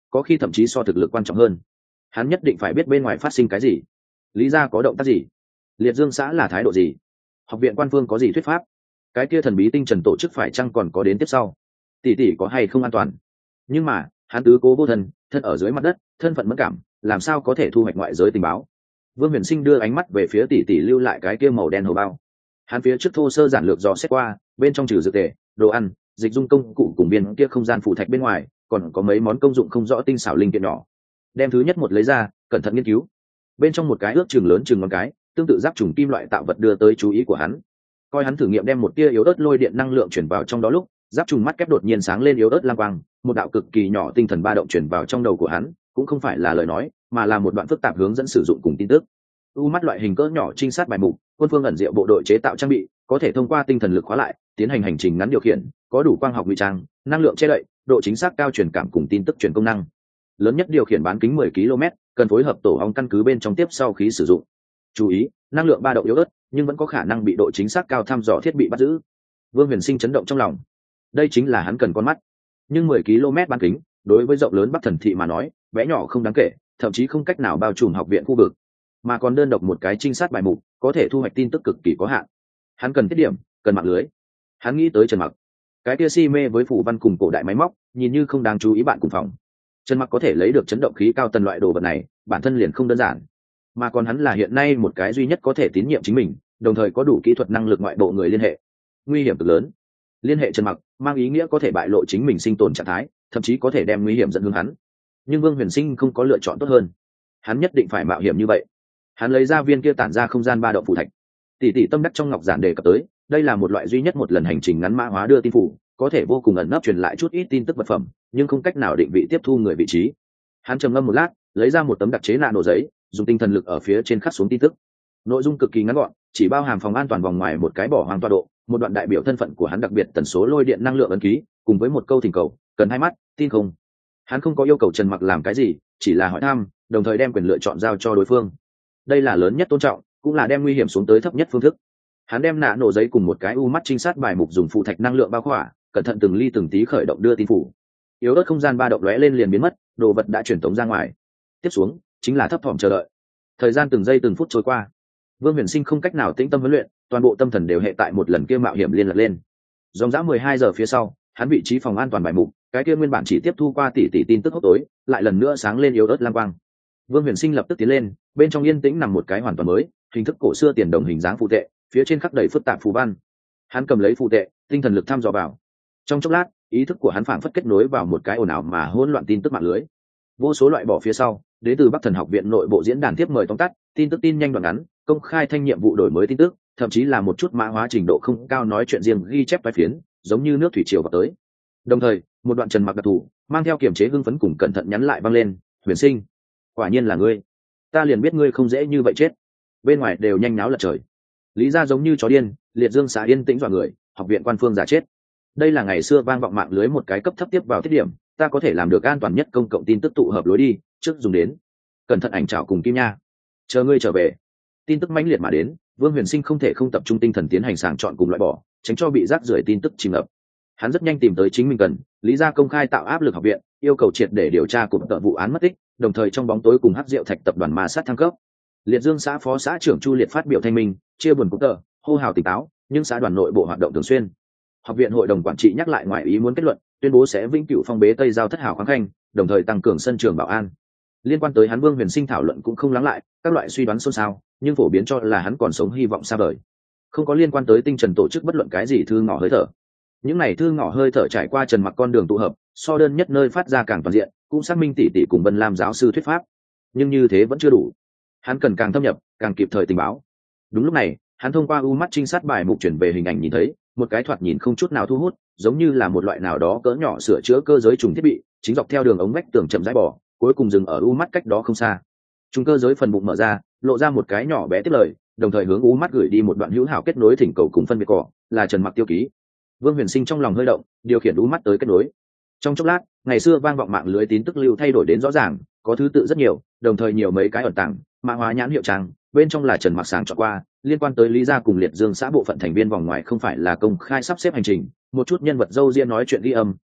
A: có khi thậm chí so thực lực quan trọng hơn. Hắn nhất định phải biết bên ngoài phát sinh cái gì, lý gia có động tác gì, liệt dương xã là thái độ gì, học viện quan phương có gì thuyết pháp, cái kia thần bí tinh trần tổ chức phải chăng còn có đến tiếp sau, tỷ tỷ có hay không an toàn. Nhưng mà hắn tứ cố vô thân, thân ở dưới mặt đất, thân phận mất cảm, làm sao có thể thu hoạch ngoại giới tình báo. Vương Huyền Sinh đưa ánh mắt về phía tỷ tỷ lưu lại cái kia màu đen hầu bao. Hắn phía trước thô sơ giản lược dò xét qua, bên trong trừ dược tề, đồ ăn, dịch dung công cụ cùng viên kia không gian phụ thạch bên ngoài, còn có mấy món công dụng không rõ tinh xảo linh kiện nhỏ. Đem thứ nhất một lấy ra, cẩn thận nghiên cứu. Bên trong một cái ước chừng lớn chừng ngón cái, tương tự giáp trùng kim loại tạo vật đưa tới chú ý của hắn. Coi hắn thử nghiệm đem một tia yếu ớt lôi điện năng lượng chuyển vào trong đó lúc, giáp trùng mắt kép đột nhiên sáng lên yếu ớt lang quang, một đạo cực kỳ nhỏ tinh thần ba động chuyển vào trong đầu của hắn, cũng không phải là lời nói, mà là một đoạn phức tạp hướng dẫn sử dụng cùng tin tức. U mắt loại hình cỡ nhỏ trinh sát bài mục, quân phương ẩn diệu bộ đội chế tạo trang bị, có thể thông qua tinh thần lực khóa lại, tiến hành hành trình ngắn điều khiển, có đủ quang học ngụy trang, năng lượng che đậy, độ chính xác cao truyền cảm cùng tin tức truyền công năng. Lớn nhất điều khiển bán kính mười ki lô mét, cần phối hợp tổ ong căn cứ bên trong tiếp sau khí sử dụng. Chú ý, năng lượng ba động yếu ớt, nhưng vẫn có khả năng bị độ chính xác cao thăm dò thiết bị bắt giữ. Vương Huyền Sinh chấn động trong lòng. Đây chính là hắn cần con mắt. Nhưng mười ki lô mét bán kính, đối với rộng lớn Bắc Thần thị mà nói, bé nhỏ không đáng kể, thậm chí không cách nào bao trùm học viện khu vực, mà còn đơn độc một cái trinh sát bài mục, có thể thu hoạch tin tức cực kỳ có hạn. Hắn cần tiết điểm, cần mạng lưới. Hắn nghĩ tới Trần Mặc, cái kia si mê với phủ văn cùng cổ đại máy móc, nhìn như không đáng chú ý bạn cùng phòng. Trần Mặc có thể lấy được chấn động khí cao tần loại đồ vật này, bản thân liền không đơn giản, mà còn hắn là hiện nay một cái duy nhất có thể tín nhiệm chính mình, đồng thời có đủ kỹ thuật năng lực ngoại bộ người liên hệ. Nguy hiểm cực lớn. Liên hệ Trần Mặc mang ý nghĩa có thể bại lộ chính mình sinh tồn trạng thái, thậm chí có thể đem nguy hiểm dẫn hướng hắn. Nhưng Vương Huyền Sinh không có lựa chọn tốt hơn, hắn nhất định phải mạo hiểm như vậy. Hắn lấy ra viên kia tản ra không gian ba động phù thạch. Tỷ tỷ tâm đắc trong ngọc giản đề cập tới, đây là một loại duy nhất một lần hành trình ngắn mã hóa đưa tin phủ, có thể vô cùng ẩn nấp truyền lại chút ít tin tức vật phẩm, nhưng không cách nào định vị tiếp thu người vị trí. Hắn trầm ngâm một lát, lấy ra một tấm đặc chế nạ nổ giấy, dùng tinh thần lực ở phía trên khắc xuống tin tức. Nội dung cực kỳ ngắn gọn, chỉ bao hàm phòng an toàn vòng ngoài một cái bỏ hoang tọa độ, một đoạn đại biểu thân phận của hắn đặc biệt tần số lôi điện năng lượng ấn ký, cùng với một câu thỉnh cầu, cần hai mắt, tin không. Hắn không có yêu cầu Trần Mặc làm cái gì, chỉ là hỏi thăm, đồng thời đem quyền lựa chọn giao cho đối phương. Đây là lớn nhất tôn trọng, cũng là đem nguy hiểm xuống tới thấp nhất phương thức. Hắn đem nạ nổ giấy cùng một cái u mắt trinh sát bài mục dùng phụ thạch năng lượng bao khỏa, cẩn thận từng ly từng tí khởi động đưa tin phủ. Yếu ớt không gian ba động lóe lên liền biến mất, đồ vật đã truyền tống ra ngoài. Tiếp xuống chính là thấp thỏm chờ đợi. Thời gian từng giây từng phút trôi qua, Vương Huyền Sinh không cách nào tĩnh tâm huấn luyện, toàn bộ tâm thần đều hệ tại một lần kia mạo hiểm liên lạc lên. Dòng dã mười hai giờ phía sau, hắn vị trí phòng an toàn bài mục, cái kia nguyên bản chỉ tiếp thu qua tỷ tỷ tin tức hốc tối, lại lần nữa sáng lên yếu ớt lam quang. Vương Huyền Sinh lập tức tiến lên, bên trong yên tĩnh nằm một cái hoàn toàn mới, hình thức cổ xưa tiền đồng hình dáng phù tệ, phía trên khắc đầy phức tạp phù văn. Hắn cầm lấy phù tệ, tinh thần lực thăm dò vào. Trong chốc lát, ý thức của hắn phảng phất kết nối vào một cái ồn ào mà hỗn loạn tin tức mạng lưới. Vô số loại bỏ phía sau, đến từ Bắc Thần học viện nội bộ diễn đàn tiếp mời tóm tắt, tin tức tin nhanh đoạn ngắn, công khai thanh nhiệm vụ đổi mới tin tức, thậm chí là một chút mã hóa trình độ không cao nói chuyện riêng ghi chép vai phiến, giống như nước thủy triều vào tới. Đồng thời, một đoạn Trần Mặc đặc thù, mang theo kiềm chế hưng phấn cùng cẩn thận nhắn lại vang lên, "Huyền Sinh, quả nhiên là ngươi. Ta liền biết ngươi không dễ như vậy chết." Bên ngoài đều nhanh náo lật trời. Lý gia giống như chó điên, liệt dương xã yên tĩnh dọa người, học viện quan phương giả chết. Đây là ngày xưa vang vọng mạng lưới một cái cấp thấp tiếp vào thiết điểm, ta có thể làm được an toàn nhất công cộng tin tức tụ hợp lối đi, trước dùng đến. Cẩn thận ảnh trảo cùng Kim Nha. Chờ ngươi trở về. Tin tức mãnh liệt mà đến, Vương Huyền Sinh không thể không tập trung tinh thần tiến hành sàng chọn cùng loại bỏ, tránh cho bị rác rưởi tin tức chìm ngập. Hắn rất nhanh tìm tới chính mình cần, Lý gia công khai tạo áp lực học viện, yêu cầu triệt để điều tra cuộc tợ vụ án mất tích, đồng thời trong bóng tối cùng Hắc Diệu Thạch tập đoàn ma sát thăng cấp. Liệt Dương xã phó xã trưởng Chu Liệt phát biểu thanh minh, chia buồn cuộc tợ, hô hào tỉnh táo, nhưng xã đoàn nội bộ hoạt động thường xuyên. Học viện hội đồng quản trị nhắc lại ngoại ý muốn kết luận, tuyên bố sẽ vĩnh cửu phong bế Tây Giao Thất Hào khoáng khanh, đồng thời tăng cường sân trường bảo an. Liên quan tới hắn Vương Huyền Sinh thảo luận cũng không lắng lại, các loại suy đoán xôn xao, nhưng phổ biến cho là hắn còn sống hy vọng xa vời. Không có liên quan tới tinh trần tổ chức bất luận cái gì thư ngỏ hơi thở. Những này thư ngỏ hơi thở trải qua Trần Mặc con đường tụ hợp, so đơn nhất nơi phát ra càng toàn diện, cũng xác minh tỉ tỉ cùng Vân Lam giáo sư thuyết pháp. Nhưng như thế vẫn chưa đủ. Hắn cần càng thâm nhập, càng kịp thời tình báo. Đúng lúc này, hắn thông qua u mắt trinh sát bài mục chuyển về hình ảnh nhìn thấy, một cái thoạt nhìn không chút nào thu hút, giống như là một loại nào đó cỡ nhỏ sửa chữa cơ giới trùng thiết bị, chính dọc theo đường ống vách tường chậm rãi bỏ, cuối cùng dừng ở u mắt cách đó không xa. Trùng cơ giới phần bụng mở ra, lộ ra một cái nhỏ bé tiếp lời, đồng thời hướng u mắt gửi đi một đoạn hữu hảo kết nối thỉnh cầu cùng phân biệt cỏ, là Trần Mặc tiêu ký. Vương Huyền Sinh trong lòng hơi động, điều khiển u mắt tới kết nối. Trong chốc lát, ngày xưa vang vọng mạng lưới tín tức lưu thay đổi đến rõ ràng, có thứ tự rất nhiều, đồng thời nhiều mấy cái ẩn tàng, mã hóa nhãn hiệu trang, bên trong là Trần Mặc sáng chọn qua, liên quan tới Lý gia cùng Liệt Dương xã bộ phận thành viên vòng ngoài không phải là công khai sắp xếp hành trình, một chút nhân vật dâu riêng nói chuyện ghi âm,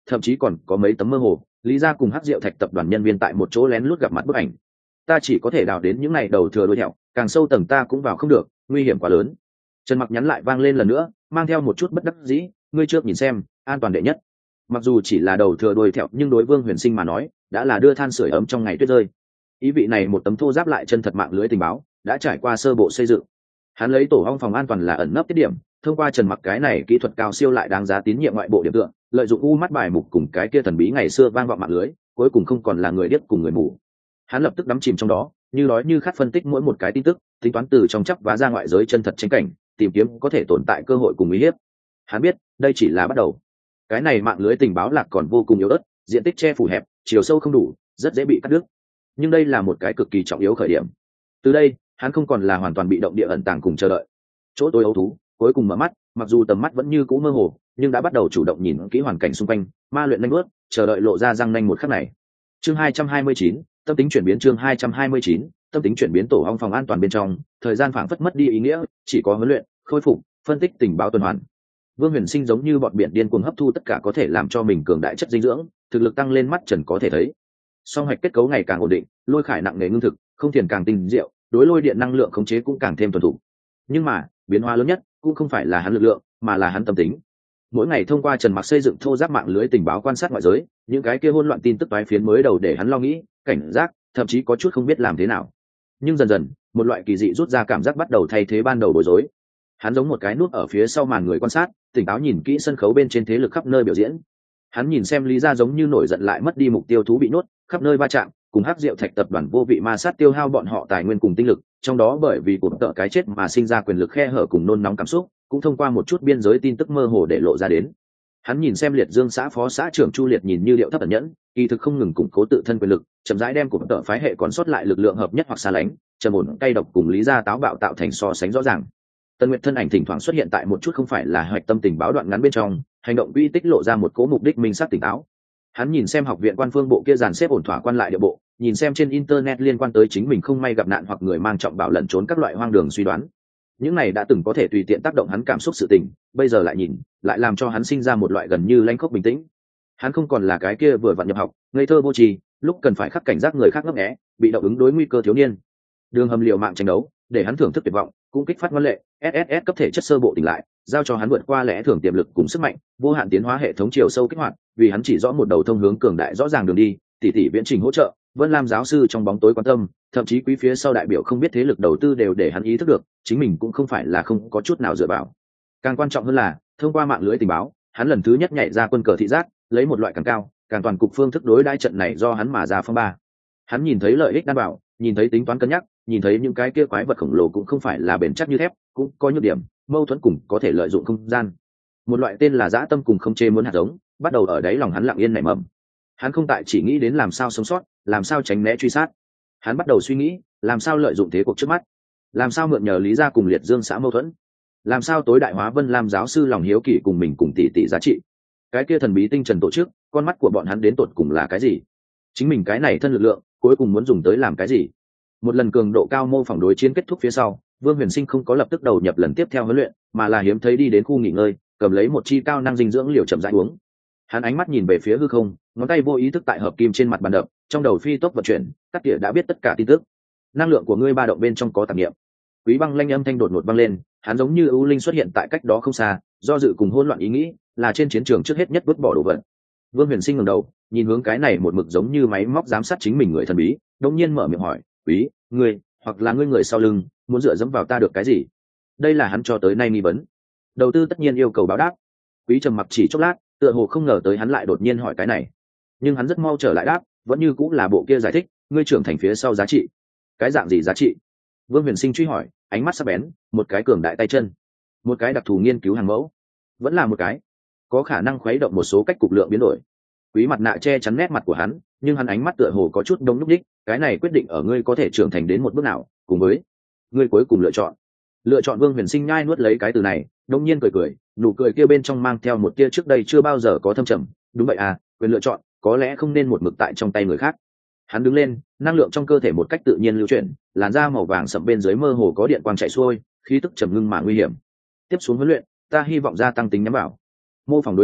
A: thậm chí còn có mấy tấm mơ hồ lý gia cùng hắc diệu thạch tập đoàn nhân viên tại một chỗ lén lút gặp mặt bức ảnh. Ta chỉ có thể đào đến những này đầu thừa đuôi thẹo, càng sâu tầng ta cũng vào không được, nguy hiểm quá lớn. Trần Mặc nhắn lại vang lên lần nữa, mang theo một chút bất đắc dĩ, ngươi trước nhìn xem, an toàn đệ nhất. Mặc dù chỉ là đầu thừa đuôi thẹo, nhưng đối Vương Huyền Sinh mà nói, đã là đưa than sưởi ấm trong ngày tuyết rơi. Ý vị này một tấm thô giáp lại chân thật mạng lưới tình báo, đã trải qua sơ bộ xây dựng. Hắn lấy tổ ong phòng an toàn là ẩn nấp tiết điểm, thông qua Trần Mặc cái này kỹ thuật cao siêu lại đáng giá tín nhiệm ngoại bộ điểm tựa, lợi dụng u mắt bài mục cùng cái kia thần bí ngày xưa vang vọng mạng lưới, cuối cùng không còn là người điếc cùng người mù. Hắn lập tức đắm chìm trong đó, như nói như khát phân tích mỗi một cái tin tức, tính toán từ trong chấp và ra ngoại giới chân thật tranh cảnh, tìm kiếm có thể tồn tại cơ hội cùng uy hiếp. Hắn biết, đây chỉ là bắt đầu. Cái này mạng lưới tình báo lạc còn vô cùng yếu ớt, diện tích che phủ hẹp, chiều sâu không đủ, rất dễ bị cắt đứt. Nhưng đây là một cái cực kỳ trọng yếu khởi điểm. Từ đây, hắn không còn là hoàn toàn bị động địa ẩn tàng cùng chờ đợi. Chỗ tối ấu thú, cuối cùng mở mắt, mặc dù tầm mắt vẫn như cũ mơ hồ, nhưng đã bắt đầu chủ động nhìn kỹ hoàn cảnh xung quanh, ma luyện nhanh bước, chờ đợi lộ ra răng nanh một khắc này. Chương hai trăm hai mươi chín, tâm tính chuyển biến chương hai trăm hai mươi chín, tâm tính chuyển biến tổ ong phòng an toàn bên trong, thời gian phảng phất mất đi ý nghĩa, chỉ có huấn luyện, khôi phục, phân tích tình báo tuần hoàn. Vương Huyền Sinh giống như bọn biển điên cuồng hấp thu tất cả có thể làm cho mình cường đại chất dinh dưỡng, thực lực tăng lên mắt trần có thể thấy. Song hạch kết cấu ngày càng ổn định, lôi khải nặng nề ngưng thực, không thiền càng tinh diệu, đối lôi điện năng lượng khống chế cũng càng thêm thuần thủ. Nhưng mà, biến hóa lớn nhất cũng không phải là hắn lực lượng, mà là hắn tâm tính. Mỗi ngày thông qua Trần Mặc xây dựng thô giáp mạng lưới tình báo quan sát ngoại giới, những cái kia hỗn loạn tin tức toái phiến mới đầu để hắn lo nghĩ, cảnh giác, thậm chí có chút không biết làm thế nào. Nhưng dần dần, một loại kỳ dị rút ra cảm giác bắt đầu thay thế ban đầu bối rối. Hắn giống một cái nút ở phía sau màn người quan sát, tỉnh táo nhìn kỹ sân khấu bên trên thế lực khắp nơi biểu diễn. Hắn nhìn xem Lý gia giống như nổi giận lại mất đi mục tiêu thú bị nuốt, khắp nơi va chạm, cùng hắc diệu thạch tập đoàn vô vị ma sát tiêu hao bọn họ tài nguyên cùng tinh lực, trong đó bởi vì cuộc tợ cái chết mà sinh ra quyền lực khe hở cùng nôn nóng cảm xúc, cũng thông qua một chút biên giới tin tức mơ hồ để lộ ra đến. Hắn nhìn xem Liệt Dương xã phó xã trưởng Chu Liệt nhìn như điệu thấp ẩn nhẫn, kỳ thực không ngừng củng cố tự thân quyền lực, chậm rãi đem cuộc tợ phái hệ còn sót lại lực lượng hợp nhất hoặc xa lánh, trầm ổn cay độc cùng Lý gia táo bạo tạo thành so sánh rõ ràng. Tân Nguyệt thân ảnh thỉnh thoảng xuất hiện tại một chút không phải là hoạch tâm tình báo đoạn ngắn bên trong, hành động uy tích lộ ra một cố mục đích minh xác tỉnh táo. Hắn nhìn xem học viện quan phương bộ kia dàn xếp ổn thỏa quan lại địa bộ, nhìn xem trên internet liên quan tới chính mình không may gặp nạn hoặc người mang trọng bảo lẩn trốn các loại hoang đường suy đoán. Những này đã từng có thể tùy tiện tác động hắn cảm xúc sự tình, bây giờ lại nhìn, lại làm cho hắn sinh ra một loại gần như lãnh khốc bình tĩnh. Hắn không còn là cái kia vừa vặn nhập học, ngây thơ vô tri, lúc cần phải khắc cảnh giác người khác ngấp nghé, bị động ứng đối nguy cơ thiếu niên. Đường hầm liều mạng tranh đấu, để hắn thưởng thức tuyệt vọng, cũng kích phát ngoan lệ, ét ét ét cấp thể chất sơ bộ tỉnh lại, giao cho hắn vượt qua lẽ thường tiềm lực cùng sức mạnh, vô hạn tiến hóa hệ thống chiều sâu kích hoạt, vì hắn chỉ rõ một đầu thông hướng cường đại rõ ràng đường đi, tỷ tỷ viễn trình hỗ trợ, Vân Lam giáo sư trong bóng tối quan tâm, thậm chí quý phía sau đại biểu không biết thế lực đầu tư đều để hắn ý thức được, chính mình cũng không phải là không có chút nào dựa vào. Càng quan trọng hơn là, thông qua mạng lưới tình báo, hắn lần thứ nhất nhảy ra quân cờ thị giác, lấy một loại càng cao, càng toàn cục phương thức đối đãi trận này do hắn mà ra phong ba. Hắn nhìn thấy lợi ích đảm bảo, nhìn thấy tính toán cân nhắc, nhìn thấy những cái kia quái vật khổng lồ cũng không phải là bền chắc như thép, cũng có nhược điểm, mâu thuẫn cùng có thể lợi dụng không gian. Một loại tên là dã tâm cùng không chê muốn hạt giống, bắt đầu ở đấy lòng hắn lặng yên nảy mầm. Hắn không tại chỉ nghĩ đến làm sao sống sót, làm sao tránh né truy sát. Hắn bắt đầu suy nghĩ, làm sao lợi dụng thế cuộc trước mắt, làm sao mượn nhờ Lý gia cùng Liệt Dương xã mâu thuẫn, làm sao tối đại hóa Vân Lam giáo sư lòng hiếu kỳ cùng mình cùng tỷ tỷ giá trị. Cái kia thần bí tinh trần tổ chức, con mắt của bọn hắn đến tột cùng là cái gì? Chính mình cái này thân lực lượng, cuối cùng muốn dùng tới làm cái gì? Một lần cường độ cao mô phỏng đối chiến kết thúc phía sau, Vương Huyền Sinh không có lập tức đầu nhập lần tiếp theo huấn luyện, mà là hiếm thấy đi đến khu nghỉ ngơi, cầm lấy một chi cao năng dinh dưỡng liều chậm rãi uống. Hắn ánh mắt nhìn về phía hư không, ngón tay vô ý thức tại hợp kim trên mặt bàn đập, trong đầu phi tốc vận chuyển, cắt tỉa đã biết tất cả tin tức. Năng lượng của ngươi ba động bên trong có tạp niệm. Quý Băng lanh âm thanh đột ngột vang lên, hắn giống như ưu linh xuất hiện tại cách đó không xa, do dự cùng hỗn loạn ý nghĩ, là trên chiến trường trước hết nhất vứt bỏ đồ vật. Vương Huyền Sinh ngẩng đầu, nhìn hướng cái này một mực giống như máy móc giám sát chính mình người thần bí, đột nhiên mở miệng hỏi, "Quý, ngươi, hoặc là ngươi người sau lưng, muốn dựa dẫm vào ta được cái gì?" Đây là hắn cho tới nay nghi vấn. Đầu tư tất nhiên yêu cầu báo đáp. Quý trầm mặc chỉ chốc lát, tựa hồ không ngờ tới hắn lại đột nhiên hỏi cái này, nhưng hắn rất mau trở lại đáp, vẫn như cũng là bộ kia giải thích, ngươi trưởng thành phía sau giá trị. Cái dạng gì giá trị? Vương Huyền Sinh truy hỏi, ánh mắt sắc bén, một cái cường đại tay chân, một cái đặc thù nghiên cứu hàng mẫu, vẫn là một cái có khả năng khuấy động một số cách cục lượng biến đổi. Quý mặt nạ che chắn nét mặt của hắn, nhưng hắn ánh mắt tựa hồ có chút đông nhúc nhích, cái này quyết định ở ngươi có thể trưởng thành đến một bước nào, cùng với ngươi cuối cùng lựa chọn. Lựa chọn. Vương Huyền Sinh nhai nuốt lấy cái từ này, đông nhiên cười cười, nụ cười kia bên trong mang theo một tia trước đây chưa bao giờ có thâm trầm. Đúng vậy à, quyền lựa chọn có lẽ không nên một mực tại trong tay người khác. Hắn đứng lên, năng lượng trong cơ thể một cách tự nhiên lưu chuyển, làn da màu vàng sậm bên dưới mơ hồ có điện quang chạy xuôi, khí tức trầm ngưng mà nguy hiểm. Tiếp xuống huấn luyện, ta hy vọng gia tăng tính nhắm vào, mô phỏng đối thủ,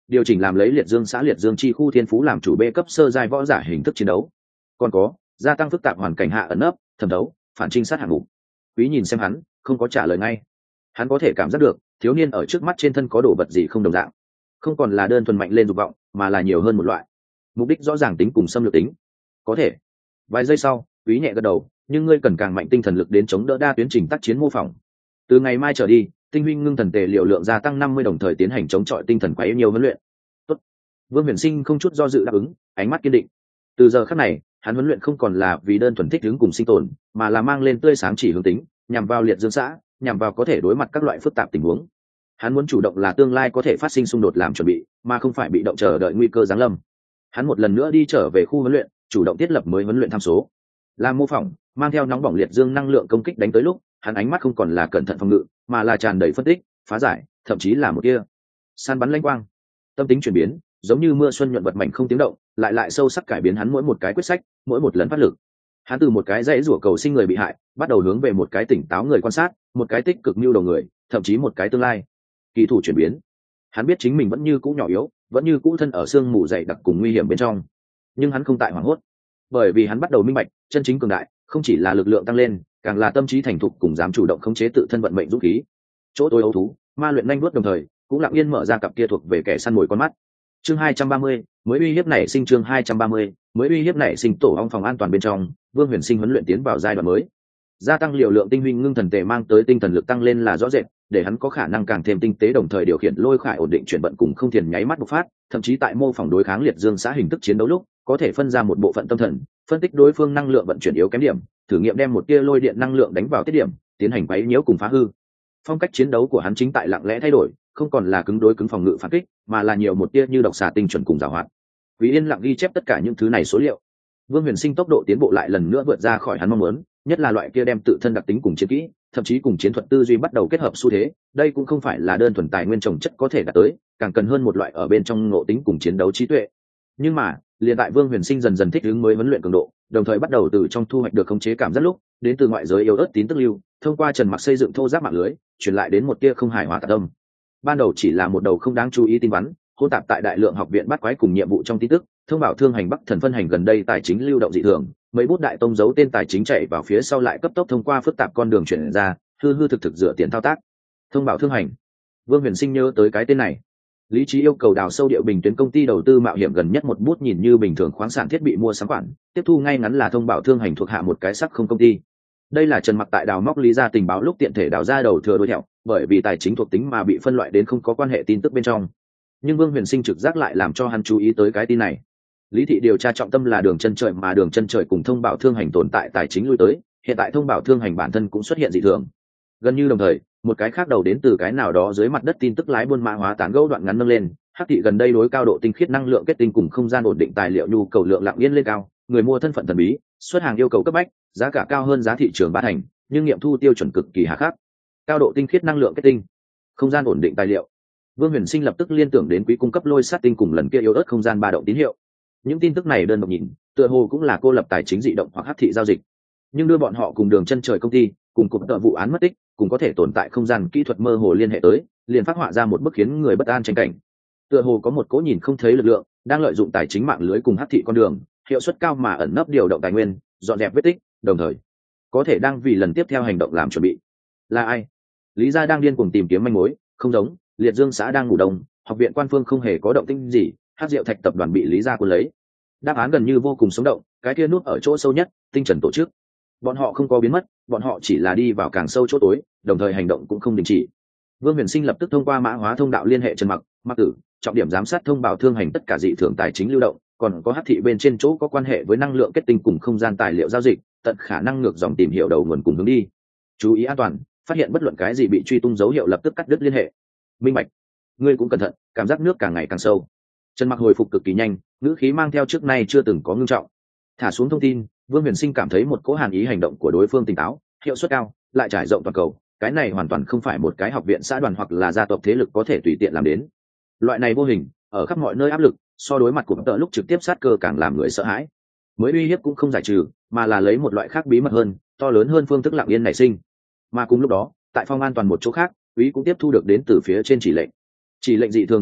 A: điều chỉnh làm lấy liệt dương xã liệt dương chi khu thiên phú làm chủ b cấp sơ giai võ giả hình thức chiến đấu. Còn có gia tăng phức tạp hoàn cảnh hạ ẩn nấp thẩm thấu phản trinh sát hạng mục. Quý nhìn xem hắn không có trả lời ngay. Hắn có thể cảm giác được thiếu niên ở trước mắt trên thân có đồ vật gì không đồng dạng, không còn là đơn thuần mạnh lên dục vọng mà là nhiều hơn một loại mục đích rõ ràng tính cùng xâm lược tính. Có thể. Vài giây sau Quý nhẹ gật đầu, nhưng ngươi cần càng mạnh tinh thần lực đến chống đỡ đa tuyến trình tác chiến mô phỏng. Từ ngày mai trở đi tinh huy ngưng thần tề liệu lượng gia tăng năm mươi đồng thời tiến hành chống chọi tinh thần quá nhiều huấn luyện. Tốt. Vương Huyền Sinh không chút do dự đáp ứng, ánh mắt kiên định. Từ giờ khắc này hắn huấn luyện không còn là vì đơn thuần thích ứng cùng sinh tồn, mà là mang lên tươi sáng chỉ hướng tính, nhằm vào liệt dương xã, nhằm vào có thể đối mặt các loại phức tạp tình huống. Hắn muốn chủ động là tương lai có thể phát sinh xung đột làm chuẩn bị, mà không phải bị động chờ đợi nguy cơ giáng lâm. Hắn một lần nữa đi trở về khu huấn luyện, chủ động thiết lập mới huấn luyện tham số, làm mô phỏng, mang theo nóng bỏng liệt dương năng lượng công kích đánh tới lúc, hắn ánh mắt không còn là cẩn thận phòng ngự, mà là tràn đầy phân tích, phá giải, thậm chí là một kia săn bắn lãnh quang. Tâm tính chuyển biến, giống như mưa xuân nhuận vật mảnh không tiếng động, lại lại sâu sắc cải biến hắn mỗi một cái quyết sách, mỗi một lần phát lực. Hắn từ một cái dãy rủa cầu sinh người bị hại, bắt đầu hướng về một cái tỉnh táo người quan sát, một cái tích cực mưu đầu người, thậm chí một cái tương lai. Kỳ thủ chuyển biến. Hắn biết chính mình vẫn như cũ nhỏ yếu, vẫn như cũ thân ở sương mù dày đặc cùng nguy hiểm bên trong, nhưng hắn không tại hoảng hốt, bởi vì hắn bắt đầu minh bạch, chân chính cường đại không chỉ là lực lượng tăng lên, càng là tâm trí thành thục cùng dám chủ động khống chế tự thân vận mệnh dũng khí. Chỗ tối ấu thú, ma luyện nhanh đuốt đồng thời, cũng lặng yên mở ra cặp kia thuộc về kẻ săn mồi con mắt. Chương hai trăm ba mươi, mới uy hiếp nảy sinh chương hai trăm ba mươi, mới uy hiếp nảy sinh tổ ong phòng an toàn bên trong, Vương Huyền Sinh huấn luyện tiến vào giai đoạn mới. Gia tăng liều lượng tinh huy ngưng thần tề mang tới tinh thần lực tăng lên là rõ rệt, để hắn có khả năng càng thêm tinh tế đồng thời điều khiển lôi khải ổn định chuyển vận cùng không thiền nháy mắt bộc phát, thậm chí tại mô phỏng đối kháng liệt dương xã hình thức chiến đấu lúc, có thể phân ra một bộ phận tâm thần, phân tích đối phương năng lượng vận chuyển yếu kém điểm, thử nghiệm đem một tia lôi điện năng lượng đánh vào tiết điểm, tiến hành quấy nhiễu cùng phá hư. Phong cách chiến đấu của hắn chính tại lặng lẽ thay đổi, không còn là cứng đối cứng phòng ngự phản kích, mà là nhiều một tia như độc xà tinh chuẩn cùng giảo hoạt. Quý yên lặng ghi chép tất cả những thứ này số liệu. Vương Huyền Sinh tốc độ tiến bộ lại lần nữa vượt ra khỏi hắn mong muốn, nhất là loại kia đem tự thân đặc tính cùng chiến kỹ, thậm chí cùng chiến thuật tư duy bắt đầu kết hợp xu thế, đây cũng không phải là đơn thuần tài nguyên trồng chất có thể đạt tới, càng cần hơn một loại ở bên trong ngộ tính cùng chiến đấu trí tuệ. Nhưng mà, liền tại Vương Huyền Sinh dần dần thích ứng mới huấn luyện cường độ, đồng thời bắt đầu từ trong thu hoạch được khống chế cảm giác lúc, đến từ ngoại giới yếu ớt tín tức lưu, thông qua Trần Mặc xây dựng thô giáp mạng lưới, truyền lại đến một tia không hài hòa tạc tâm. Ban đầu chỉ là một đầu không đáng chú ý tin vắn, hỗn tạp tại đại lượng học viện bắt quái cùng nhiệm vụ trong tin tức, thông báo thương hành Bắc Thần phân hành gần đây tài chính lưu động dị thường, mấy bút đại tông giấu tên tài chính chạy vào phía sau lại cấp tốc thông qua phức tạp con đường chuyển ra, hư hư thực thực dựa tiền thao tác. Thông báo thương hành. Vương Huyền Sinh nhớ tới cái tên này. Lý trí yêu cầu đào sâu địa bình tuyến công ty đầu tư mạo hiểm gần nhất một bút nhìn như bình thường khoáng sản thiết bị mua sắm khoản, tiếp thu ngay ngắn là thông báo thương hành thuộc hạ một cái sắc không công ty. Đây là Trần Mặc tại đào móc lý ra tình báo lúc tiện thể đào ra đầu thừa đuôi thẹo, bởi vì tài chính thuộc tính mà bị phân loại đến không có quan hệ tin tức bên trong. Nhưng Vương Huyền Sinh trực giác lại làm cho hắn chú ý tới cái tin này. Lý thị điều tra trọng tâm là đường chân trời, mà đường chân trời cùng thông báo thương hành tồn tại tài chính lui tới, hiện tại thông báo thương hành bản thân cũng xuất hiện dị thường. Gần như đồng thời, một cái khác đầu đến từ cái nào đó dưới mặt đất tin tức lái buôn mã hóa tán gẫu đoạn ngắn nâng lên, hắc thị gần đây đối cao độ tinh khiết năng lượng kết tinh cùng không gian ổn định tài liệu nhu cầu lượng lặng yên lên cao, người mua thân phận thần bí, xuất hàng yêu cầu cấp bách, giá cả cao hơn giá thị trường ba thành, nhưng nghiệm thu tiêu chuẩn cực kỳ hà khắc. Cao độ tinh khiết năng lượng kết tinh, không gian ổn định tài liệu. Vương Huyền Sinh lập tức liên tưởng đến quý cung cấp lôi sát tinh cùng lần kia yếu ớt không gian ba động tín hiệu. Những tin tức này đơn độc nhìn, tựa hồ cũng là cô lập tài chính dị động hoặc hắc thị giao dịch, nhưng đưa bọn họ cùng đường chân trời công ty, cùng cục tợ vụ án mất tích, cùng có thể tồn tại không gian kỹ thuật mơ hồ liên hệ tới, liền phát họa ra một bức khiến người bất an tranh cảnh. Tựa hồ có một cỗ nhìn không thấy lực lượng đang lợi dụng tài chính mạng lưới cùng hắc thị con đường, hiệu suất cao mà ẩn nấp điều động tài nguyên, dọn dẹp vết tích, đồng thời có thể đang vì lần tiếp theo hành động làm chuẩn bị. Là ai? Lý gia đang điên cuồng tìm kiếm manh mối, không giống liệt dương xã đang ngủ đông, học viện quan phương không hề có động tĩnh gì, hắc diệu thạch tập đoàn bị Lý gia cuốn lấy. Đáp án gần như vô cùng sống động, cái kia nút ở chỗ sâu nhất, tinh trần tổ chức. Bọn họ không có biến mất, bọn họ chỉ là đi vào càng sâu chỗ tối, đồng thời hành động cũng không đình chỉ. Vương Huyền Sinh lập tức thông qua mã hóa thông đạo liên hệ Trần Mặc, Mặc Tử, trọng điểm giám sát thông báo thương hành tất cả dị thường tài chính lưu động, còn có hắc thị bên trên chỗ có quan hệ với năng lượng kết tinh cùng không gian tài liệu giao dịch, tận khả năng ngược dòng tìm hiểu đầu nguồn cùng hướng đi. Chú ý an toàn, phát hiện bất luận cái gì bị truy tung dấu hiệu lập tức cắt đứt liên hệ. Minh bạch. Ngươi cũng cẩn thận, cảm giác nước càng ngày càng sâu. Trần Mặc hồi phục cực kỳ nhanh, ngữ khí mang theo trước nay chưa từng có ngưng trọng. Thả xuống thông tin, Vương Huyền Sinh cảm thấy một cỗ hàn ý hành động của đối phương tỉnh táo, hiệu suất cao, lại trải rộng toàn cầu, cái này hoàn toàn không phải một cái học viện xã đoàn hoặc là gia tộc thế lực có thể tùy tiện làm đến. Loại này vô hình, ở khắp mọi nơi áp lực, so đối mặt của tợ lúc trực tiếp sát cơ càng làm người sợ hãi. Mới uy hiếp cũng không giải trừ, mà là lấy một loại khác bí mật hơn, to lớn hơn phương thức lặng yên nảy sinh. Mà cùng lúc đó, tại phòng an toàn một chỗ khác, Úy cũng tiếp thu được đến từ phía trên chỉ lệnh. Chỉ lệnh dị thường ngắn gọn,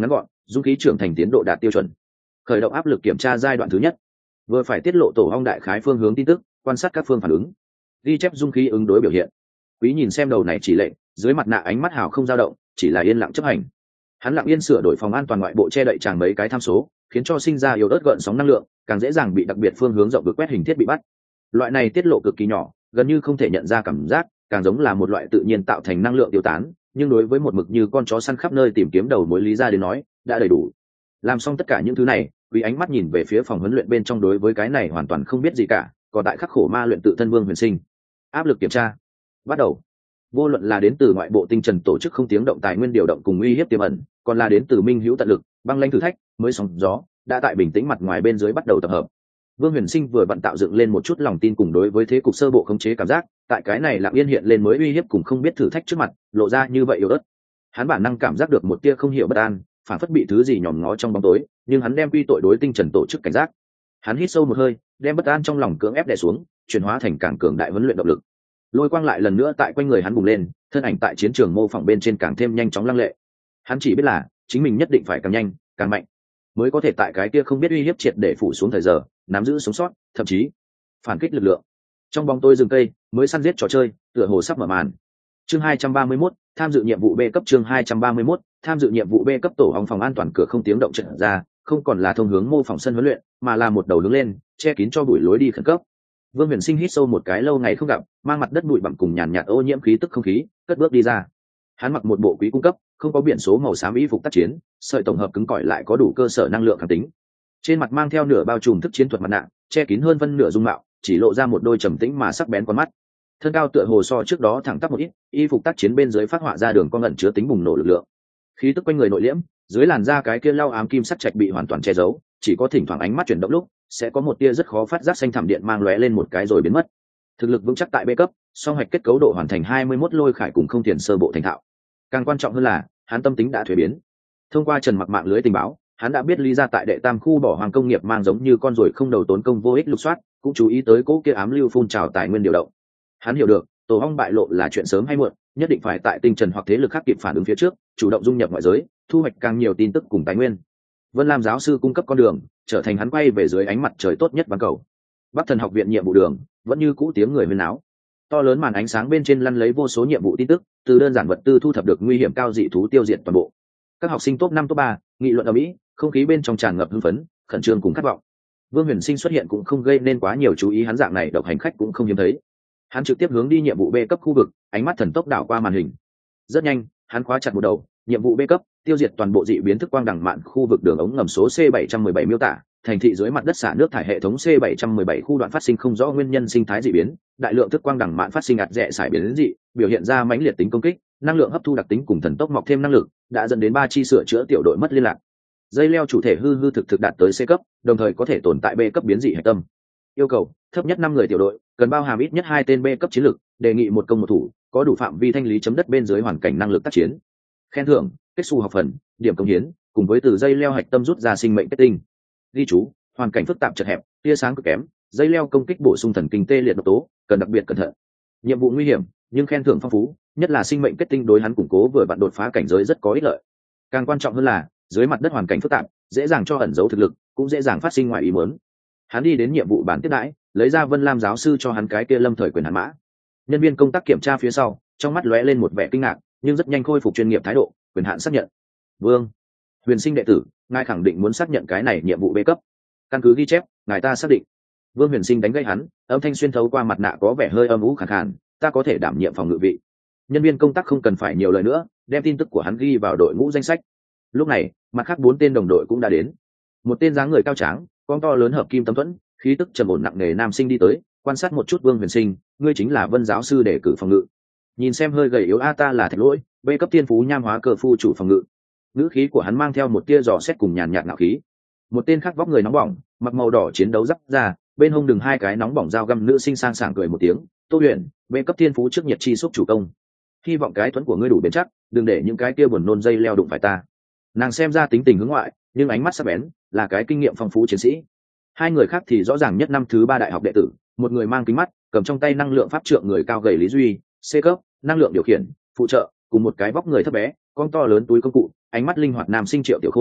A: dung khí trưởng thành tiến độ đạt tiêu chuẩn. Khởi động áp lực kiểm tra giai đoạn thứ nhất. Vừa phải tiết lộ tổ ong đại khái phương hướng tin tức, quan sát các phương phản ứng, ghi chép dung khí ứng đối biểu hiện. Quý nhìn xem đầu này chỉ lệnh, dưới mặt nạ ánh mắt hào không dao động, chỉ là yên lặng chấp hành. Hắn lặng yên sửa đổi phòng an toàn ngoại bộ che đậy tràng mấy cái tham số, khiến cho sinh ra yếu ớt gợn sóng năng lượng, càng dễ dàng bị đặc biệt phương hướng rộng vực quét hình thiết bị bắt. Loại này tiết lộ cực kỳ nhỏ, gần như không thể nhận ra cảm giác, càng giống là một loại tự nhiên tạo thành năng lượng tiêu tán, nhưng đối với một mực như con chó săn khắp nơi tìm kiếm đầu mối lý ra đến nói, đã đầy đủ. Làm xong tất cả những thứ này, Quý ánh mắt nhìn về phía phòng huấn luyện bên trong, đối với cái này hoàn toàn không biết gì cả, còn tại khắc khổ ma luyện tự thân Vương Huyền Sinh. Áp lực kiểm tra bắt đầu. Vô luận là đến từ ngoại bộ tinh trần tổ chức không tiếng động tài nguyên điều động cùng uy hiếp tiềm ẩn, còn là đến từ minh hữu tận lực băng lãnh thử thách mới sóng gió, đã tại bình tĩnh mặt ngoài bên dưới bắt đầu tập hợp. Vương Huyền Sinh vừa vặn tạo dựng lên một chút lòng tin cùng đối với thế cục sơ bộ khống chế cảm giác, tại cái này lặng yên hiện lên mới uy hiếp cùng không biết thử thách trước mặt, lộ ra như vậy yếu ớt. Hắn bản năng cảm giác được một tia không hiểu bất an, phản phất bị thứ gì nhòm ngó trong bóng tối, nhưng hắn đem quy tội đối tinh trần tổ chức cảnh giác. Hắn hít sâu một hơi, đem bất an trong lòng cưỡng ép đè xuống, chuyển hóa thành càng cường đại huấn luyện động lực. Lôi quang lại lần nữa tại quanh người hắn bùng lên, thân ảnh tại chiến trường mô phỏng bên trên càng thêm nhanh chóng lăng lệ. Hắn chỉ biết là chính mình nhất định phải càng nhanh càng mạnh, mới có thể tại cái kia không biết uy hiếp triệt để phủ xuống thời giờ nắm giữ sống sót, thậm chí phản kích lực lượng. Trong bóng tối rừng cây mới săn giết trò chơi tựa hồ sắp mở màn. Chương hai trăm ba mươi mốt, tham dự nhiệm vụ B cấp. Chương hai trăm ba mươi mốt, tham dự nhiệm vụ B cấp. Tổ ong phòng an toàn cửa không tiếng động trận ra, không còn là thông hướng mô phỏng sân huấn luyện, mà là một đầu đứng lên che kín cho bụi lối đi khẩn cấp. Vương Huyền Sinh hít sâu một cái, lâu ngày không gặp, mang mặt đất bụi bặm cùng nhàn nhạt ô nhiễm khí tức không khí, cất bước đi ra. Hắn mặc một bộ quý cung cấp, không có biển số màu xám y phục tác chiến, sợi tổng hợp cứng cỏi lại có đủ cơ sở năng lượng kháng tính. Trên mặt mang theo nửa bao trùm thức chiến thuật mặt nạ, che kín hơn phân nửa dung mạo, chỉ lộ ra một đôi trầm tĩnh mà sắc bén con mắt. Thân cao tựa hồ so trước đó thẳng tắp một ít, y phục tác chiến bên dưới phát họa ra đường con ẩn chứa tính bùng nổ lực lượng. Khí tức quanh người nội liễm, dưới làn da cái kia lau ám kim sắc trạch bị hoàn toàn che giấu, chỉ có thỉnh thoảng ánh mắt chuyển động lúc sẽ có một tia rất khó phát giác xanh thẳm điện mang lóe lên một cái rồi biến mất. Thực lực vững chắc tại B cấp, song hoạch kết cấu độ hoàn thành hai mươi mốt lôi khải cùng không tiền sơ bộ thành thạo. Càng quan trọng hơn là hắn tâm tính đã thuế biến. Thông qua Trần Mặc mạng lưới tình báo, hắn đã biết lý ra tại đệ tam khu bỏ hoàng công nghiệp mang giống như con ruồi không đầu tốn công vô ích lục soát, cũng chú ý tới cố kia ám lưu phun trào tài nguyên điều động. Hắn hiểu được tổ ong bại lộ là chuyện sớm hay muộn, nhất định phải tại tinh trần hoặc thế lực khác kịp phản ứng phía trước, chủ động dung nhập ngoại giới, thu hoạch càng nhiều tin tức cùng tài nguyên. Vân Lam giáo sư cung cấp con đường, trở thành hắn quay về dưới ánh mặt trời tốt nhất bán cầu. Bắc Thần học viện nhiệm vụ đường vẫn như cũ tiếng người huyên náo, to lớn màn ánh sáng bên trên lăn lấy vô số nhiệm vụ tin tức, từ đơn giản vật tư thu thập được nguy hiểm cao dị thú tiêu diệt toàn bộ. Các học sinh top năm top ba nghị luận ở mỹ, không khí bên trong tràn ngập hưng phấn, khẩn trương cùng khát vọng. Vương Huyền Sinh xuất hiện cũng không gây nên quá nhiều chú ý, hắn dạng này độc hành khách cũng không hiếm thấy. Hắn trực tiếp hướng đi nhiệm vụ B cấp khu vực, ánh mắt thần tốc đảo qua màn hình. Rất nhanh, hắn khóa chặt một đầu, nhiệm vụ B cấp, tiêu diệt toàn bộ dị biến thức quang đẳng mạn khu vực đường ống ngầm số C bảy trăm mười bảy miêu tả, thành thị dưới mặt đất xả nước thải hệ thống C bảy trăm mười bảy khu đoạn phát sinh không rõ nguyên nhân sinh thái dị biến, đại lượng thức quang đẳng mạn phát sinh ạt rẽ xài biến dị, biểu hiện ra mãnh liệt tính công kích, năng lượng hấp thu đặc tính cùng thần tốc mọc thêm năng lực, đã dẫn đến ba chi sửa chữa tiểu đội mất liên lạc. Dây leo chủ thể hư hư thực thực đạt tới C cấp, đồng thời có thể tồn tại B cấp biến dị hạch tâm. Yêu cầu thấp nhất năm người tiểu đội, cần bao hàm ít nhất hai tên B cấp chiến lược, đề nghị một công một thủ, có đủ phạm vi thanh lý chấm đất bên dưới hoàn cảnh năng lực tác chiến. Khen thưởng kết xu học phần, điểm công hiến, cùng với từ dây leo hạch tâm rút ra sinh mệnh kết tinh. Ghi chú: hoàn cảnh phức tạp chật hẹp, tia sáng cực kém, dây leo công kích bổ sung thần kinh tê liệt độc tố, cần đặc biệt cẩn thận. Nhiệm vụ nguy hiểm, nhưng khen thưởng phong phú, nhất là sinh mệnh kết tinh đối hắn củng cố vừa vặn đột phá cảnh giới rất có ích lợi. Càng quan trọng hơn là dưới mặt đất hoàn cảnh phức tạp, dễ dàng cho ẩn giấu thực lực, cũng dễ dàng phát sinh ngoài ý muốn. Hắn đi đến nhiệm vụ bản tiếp đãi, lấy ra Vân Lam giáo sư cho hắn cái kia lâm thời quyền hạn mã. Nhân viên công tác kiểm tra phía sau, trong mắt lóe lên một vẻ kinh ngạc, nhưng rất nhanh khôi phục chuyên nghiệp thái độ, quyền hạn xác nhận. Vương Huyền Sinh đệ tử, ngài khẳng định muốn xác nhận cái này nhiệm vụ B cấp. Căn cứ ghi chép, ngài ta xác định. Vương Huyền Sinh đánh gây hắn, âm thanh xuyên thấu qua mặt nạ có vẻ hơi âm u khàn khàn, ta có thể đảm nhiệm phòng ngự vị. Nhân viên công tác không cần phải nhiều lời nữa, đem tin tức của hắn ghi vào đội ngũ danh sách. Lúc này, mặt khác bốn tên đồng đội cũng đã đến. Một tên dáng người cao tráng, con to lớn hợp kim tấm thuẫn, khí tức trầm ổn nặng nề nam sinh đi tới, quan sát một chút Vương Huyền Sinh, ngươi chính là Vân giáo sư để cử phòng ngự. Nhìn xem hơi gầy yếu a, ta là Thạch Lỗi, B cấp tiên phú nham hóa cơ phu chủ phòng ngự. Ngữ khí của hắn mang theo một tia dò xét cùng nhàn nhạt ngạo khí. Một tên khác vóc người nóng bỏng, mặc màu đỏ chiến đấu giáp ra, bên hông đừng hai cái nóng bỏng dao găm nữ sinh sang sảng cười một tiếng, Tô Huyền, B cấp tiên phú trước nhiệt chi xúc chủ công. Hy vọng cái thuẫn của ngươi đủ bền chắc, đừng để những cái kia buồn nôn dây leo đụng phải ta. Nàng xem ra tính tình hướng ngoại, nhưng ánh mắt sắc bén, là cái kinh nghiệm phong phú chiến sĩ. Hai người khác thì rõ ràng nhất năm thứ ba đại học đệ tử, một người mang kính mắt, cầm trong tay năng lượng pháp trượng người cao gầy Lý Duy, C cấp, năng lượng điều khiển, phụ trợ, cùng một cái vóc người thấp bé, con to lớn túi công cụ, ánh mắt linh hoạt nam sinh Triệu Tiểu Khôn,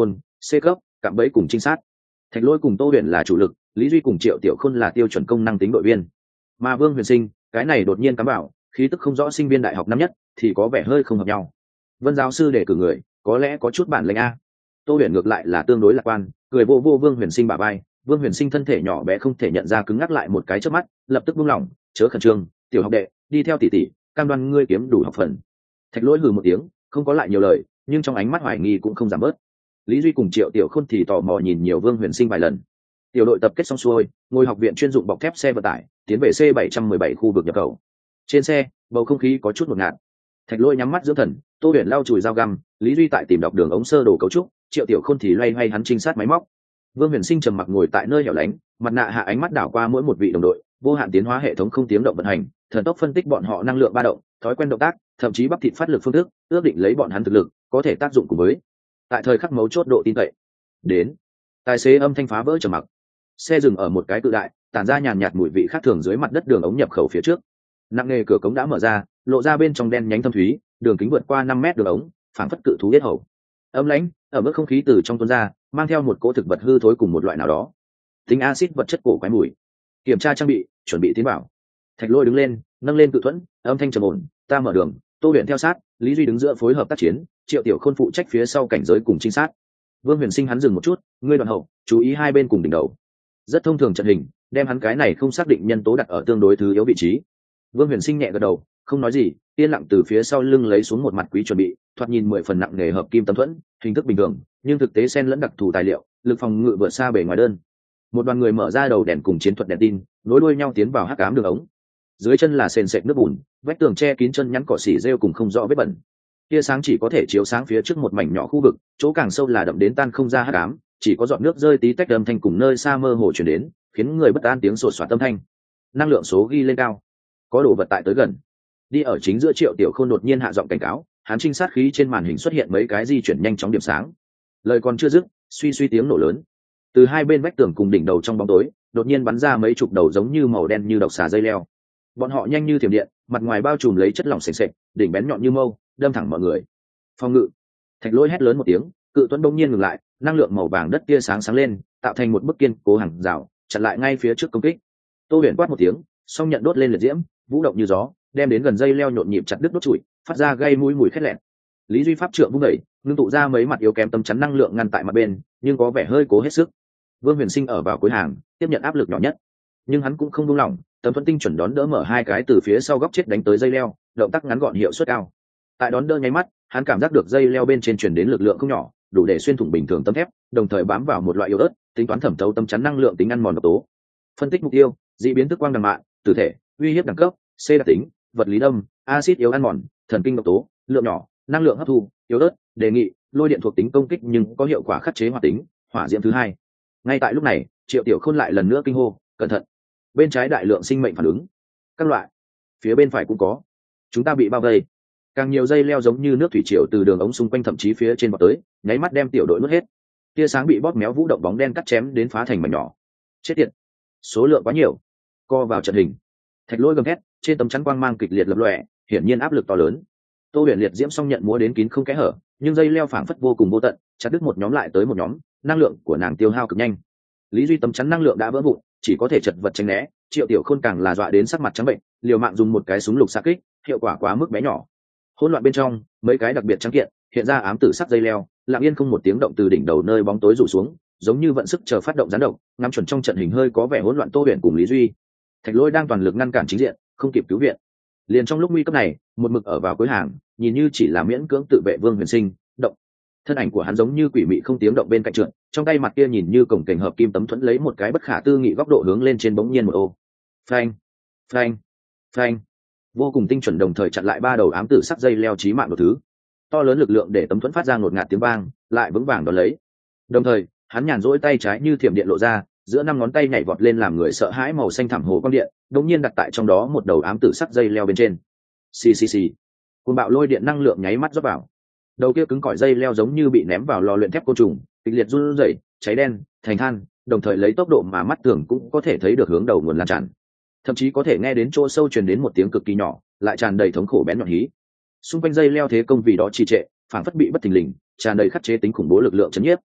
A: C cấp cạm bẫy cùng trinh sát. Thạch Lỗi cùng Tô Huyền là chủ lực, Lý Duy cùng Triệu Tiểu Khôn là tiêu chuẩn công năng tính đội viên, mà Vương Huyền Sinh cái này đột nhiên cắm vào, khí tức không rõ sinh viên đại học năm nhất thì có vẻ hơi không hợp nhau. Vân giáo sư để cử người có lẽ có chút bản lĩnh a. Tô Huyền ngược lại là tương đối lạc quan, cười vô vô Vương Huyền Sinh bả vai. Vương Huyền Sinh thân thể nhỏ bé không thể nhận ra cứng ngắc lại một cái chớp mắt, lập tức buông lỏng, chớ khẩn trương, tiểu học đệ, đi theo tỷ tỷ, cam đoan ngươi kiếm đủ học phần. Thạch Lỗi hừ một tiếng, không có lại nhiều lời, nhưng trong ánh mắt hoài nghi cũng không giảm bớt. Lý Duy cùng Triệu Tiểu Khôn thì tò mò nhìn nhiều Vương Huyền Sinh vài lần. Tiểu đội tập kết xong xuôi, ngồi học viện chuyên dụng bọc thép xe vận tải, tiến về C bảy trăm mười bảy khu vực nhập khẩu. Trên xe, bầu không khí có chút ngột ngạt. Thạch Lỗi nhắm mắt dưỡng thần, Tô Huyền lau chùi dao găm, Lý Duy tại tìm đọc đường ống sơ đồ cấu trúc, Triệu Tiểu Khôn thì loay hoay hắn trinh sát máy móc. Vương Huyền Sinh trầm mặc ngồi tại nơi hẻo lánh, mặt nạ hạ ánh mắt đảo qua mỗi một vị đồng đội, vô hạn tiến hóa hệ thống không tiếng động vận hành, thần tốc phân tích bọn họ năng lượng ba động, thói quen động tác, thậm chí bắp thịt phát lực phương thức, ước định lấy bọn hắn thực lực có thể tác dụng cùng với. Tại thời khắc mấu chốt độ tin cậy. Đến, tài xế âm thanh phá vỡ trầm mặc. Xe dừng ở một cái cự đại, tản ra nhàn nhạt mùi vị khác thường dưới mặt đất đường ống nhập khẩu phía trước. Nặng nề cửa cống đã mở ra, lộ ra bên trong đen nhánh thâm thúy, đường kính vượt qua năm mét đường ống, phảng phất cự thú yết hầu. Âm lãnh, ở mức không khí từ trong tuôn ra, mang theo một cỗ thực vật hư thối cùng một loại nào đó. Tính axit vật chất cổ quái mùi. Kiểm tra trang bị, chuẩn bị tiến vào. Thạch Lỗi đứng lên, nâng lên cự thuẫn, âm thanh trầm ổn, ta mở đường, Tô Huyền theo sát, Lý Duy đứng giữa phối hợp tác chiến, Triệu Tiểu Khôn phụ trách phía sau cảnh giới cùng trinh sát. Vương Huyền Sinh hắn dừng một chút, ngươi đoạn hậu, chú ý hai bên cùng đỉnh đầu. Rất thông thường trận hình, đem hắn cái này không xác định nhân tố đặt ở tương đối thứ yếu vị trí. Vương Huyền Sinh nhẹ gật đầu, không nói gì, yên lặng từ phía sau lưng lấy xuống một mặt quý chuẩn bị, thoạt nhìn mười phần nặng nghề hợp kim tấm thuẫn, hình thức bình thường, nhưng thực tế xen lẫn đặc thù tài liệu, lực phòng ngự vượt xa bề ngoài đơn. Một đoàn người mở ra đầu đèn cùng chiến thuật đèn tin, nối đuôi nhau tiến vào hắc ám đường ống. Dưới chân là sền sệt nước bùn, vách tường che kín chân nhắn cỏ xỉ rêu cùng không rõ vết bẩn. Tia sáng chỉ có thể chiếu sáng phía trước một mảnh nhỏ khu vực, chỗ càng sâu là đậm đến tan không ra hắc ám, chỉ có giọt nước rơi tí tách âm thanh cùng nơi xa mơ hồ truyền đến, khiến người bất an tiếng sột soạt âm thanh. Năng lượng số ghi lên cao, có đồ vật tại tới gần. Đi ở chính giữa Triệu Tiểu Khôn đột nhiên hạ giọng cảnh cáo, hắn trinh sát khí trên màn hình xuất hiện mấy cái di chuyển nhanh chóng điểm sáng. Lời còn chưa dứt, suy suy tiếng nổ lớn. Từ hai bên vách tường cùng đỉnh đầu trong bóng tối, đột nhiên bắn ra mấy chục đầu giống như màu đen như độc xà dây leo. Bọn họ nhanh như thiểm điện, mặt ngoài bao trùm lấy chất lỏng sền sệt, đỉnh bén nhọn như mâu, đâm thẳng mọi người. Phòng ngự. Thạch Lỗi hét lớn một tiếng, cự tuấn bỗng nhiên ngừng lại, năng lượng màu vàng đất tia sáng sáng lên, tạo thành một bức kiên cố hàng rào, chặn lại ngay phía trước công kích. Tô Huyền quát một tiếng, song nhận đốt lên liệt diễm, vũ động như gió, đem đến gần dây leo nhộn nhịp chặt đứt đốt trụi, phát ra gây mũi mùi khét lẹn. Lý Duy pháp trượng vung đẩy, ngưng tụ ra mấy mặt yếu kém tâm chắn năng lượng ngăn tại mặt bên, nhưng có vẻ hơi cố hết sức. Vương Huyền Sinh ở vào cuối hàng, tiếp nhận áp lực nhỏ nhất, nhưng hắn cũng không buông lỏng, tấm thuẫn tinh chuẩn đón đỡ mở hai cái từ phía sau góc chết đánh tới dây leo, động tác ngắn gọn hiệu suất cao. Tại đón đỡ nháy mắt, hắn cảm giác được dây leo bên trên truyền đến lực lượng không nhỏ, đủ để xuyên thủng bình thường tấm thép, đồng thời bám vào một loại yếu ớt, tính toán thẩm thấu tâm chắn năng lượng tính ăn mòn độc tố. Phân tích mục tiêu, dị biến thức quang đằng mạ, tử thể, uy hiếp đẳng cấp, C đặc tính, vật lý đâm, axit yếu ăn mòn, thần kinh độc tố, lượng nhỏ, năng lượng hấp thu, yếu ớt, đề nghị, lôi điện thuộc tính công kích nhưng có hiệu quả khắc chế hỏa tính, hỏa diễm thứ hai. Ngay tại lúc này, Triệu Tiểu Khôn lại lần nữa kinh hô, cẩn thận. Bên trái đại lượng sinh mệnh phản ứng. Các loại. Phía bên phải cũng có. Chúng ta bị bao vây. Càng nhiều dây leo giống như nước thủy triều từ đường ống xung quanh thậm chí phía trên bọt tới, nháy mắt đem tiểu đội nuốt hết. Tia sáng bị bóp méo vũ động bóng đen cắt chém đến phá thành mảnh nhỏ. Chết tiệt. Số lượng quá nhiều. Co vào trận hình. Thạch Lỗi gầm thét, trên tấm chắn quang mang kịch liệt lập lòe, hiển nhiên áp lực to lớn. Tô Huyền liệt diễm song nhận múa đến kín không kẽ hở, nhưng dây leo phảng phất vô cùng vô tận, chặt đứt một nhóm lại tới một nhóm, năng lượng của nàng tiêu hao cực nhanh. Lý Duy tấm chắn năng lượng đã vỡ vụn, chỉ có thể chật vật tránh né. Triệu Tiểu Khôn càng là dọa đến sắc mặt trắng bệnh, liều mạng dùng một cái súng lục xạ kích, hiệu quả quá mức bé nhỏ. Hỗn loạn bên trong, mấy cái đặc biệt trắng kiện hiện ra ám tử sắc dây leo, lặng yên không một tiếng động từ đỉnh đầu nơi bóng tối rủ xuống, giống như vận sức chờ phát động gián độc, ngắm chuẩn trong trận hình hơi có vẻ hỗn loạn Tô Huyền cùng Lý Duy. Thạch Lỗi đang toàn lực ngăn cản chính diện, không kịp cứu viện. Liền trong lúc nguy cấp này, một mực ở vào cuối hàng, nhìn như chỉ là miễn cưỡng tự vệ Vương Huyền Sinh, động. Thân ảnh của hắn giống như quỷ mị không tiếng động bên cạnh trượt, trong tay mặt kia nhìn như cổng kềnh hợp kim tấm thuẫn lấy một cái bất khả tư nghị góc độ hướng lên trên bỗng nhiên một ô. Phanh, phanh, phanh. Vô cùng tinh chuẩn đồng thời chặn lại ba đầu ám tử sắc dây leo chí mạng một thứ. To lớn lực lượng để tấm thuẫn phát ra ngột ngạt tiếng vang, lại vững vàng đón lấy. Đồng thời, hắn nhàn rỗi tay trái như thiểm điện lộ ra, giữa năm ngón tay nhảy vọt lên làm người sợ hãi màu xanh thẳm hồ quang điện, đột nhiên đặt tại trong đó một đầu ám tử sắc dây leo bên trên. Xì xì xì. Cuồng bạo lôi điện năng lượng nháy mắt rót vào. Đầu kia cứng cỏi dây leo giống như bị ném vào lò luyện thép côn trùng, kịch liệt run rẩy, cháy đen, thành than, đồng thời lấy tốc độ mà mắt thường cũng có thể thấy được hướng đầu nguồn lan tràn. Thậm chí có thể nghe đến chỗ sâu truyền đến một tiếng cực kỳ nhỏ, lại tràn đầy thống khổ bén nhọn hí. Xung quanh dây leo thế công vì đó trì trệ, phản phất bị bất thình lình, tràn đầy khắc chế tính khủng bố lực lượng chấn nhiếp.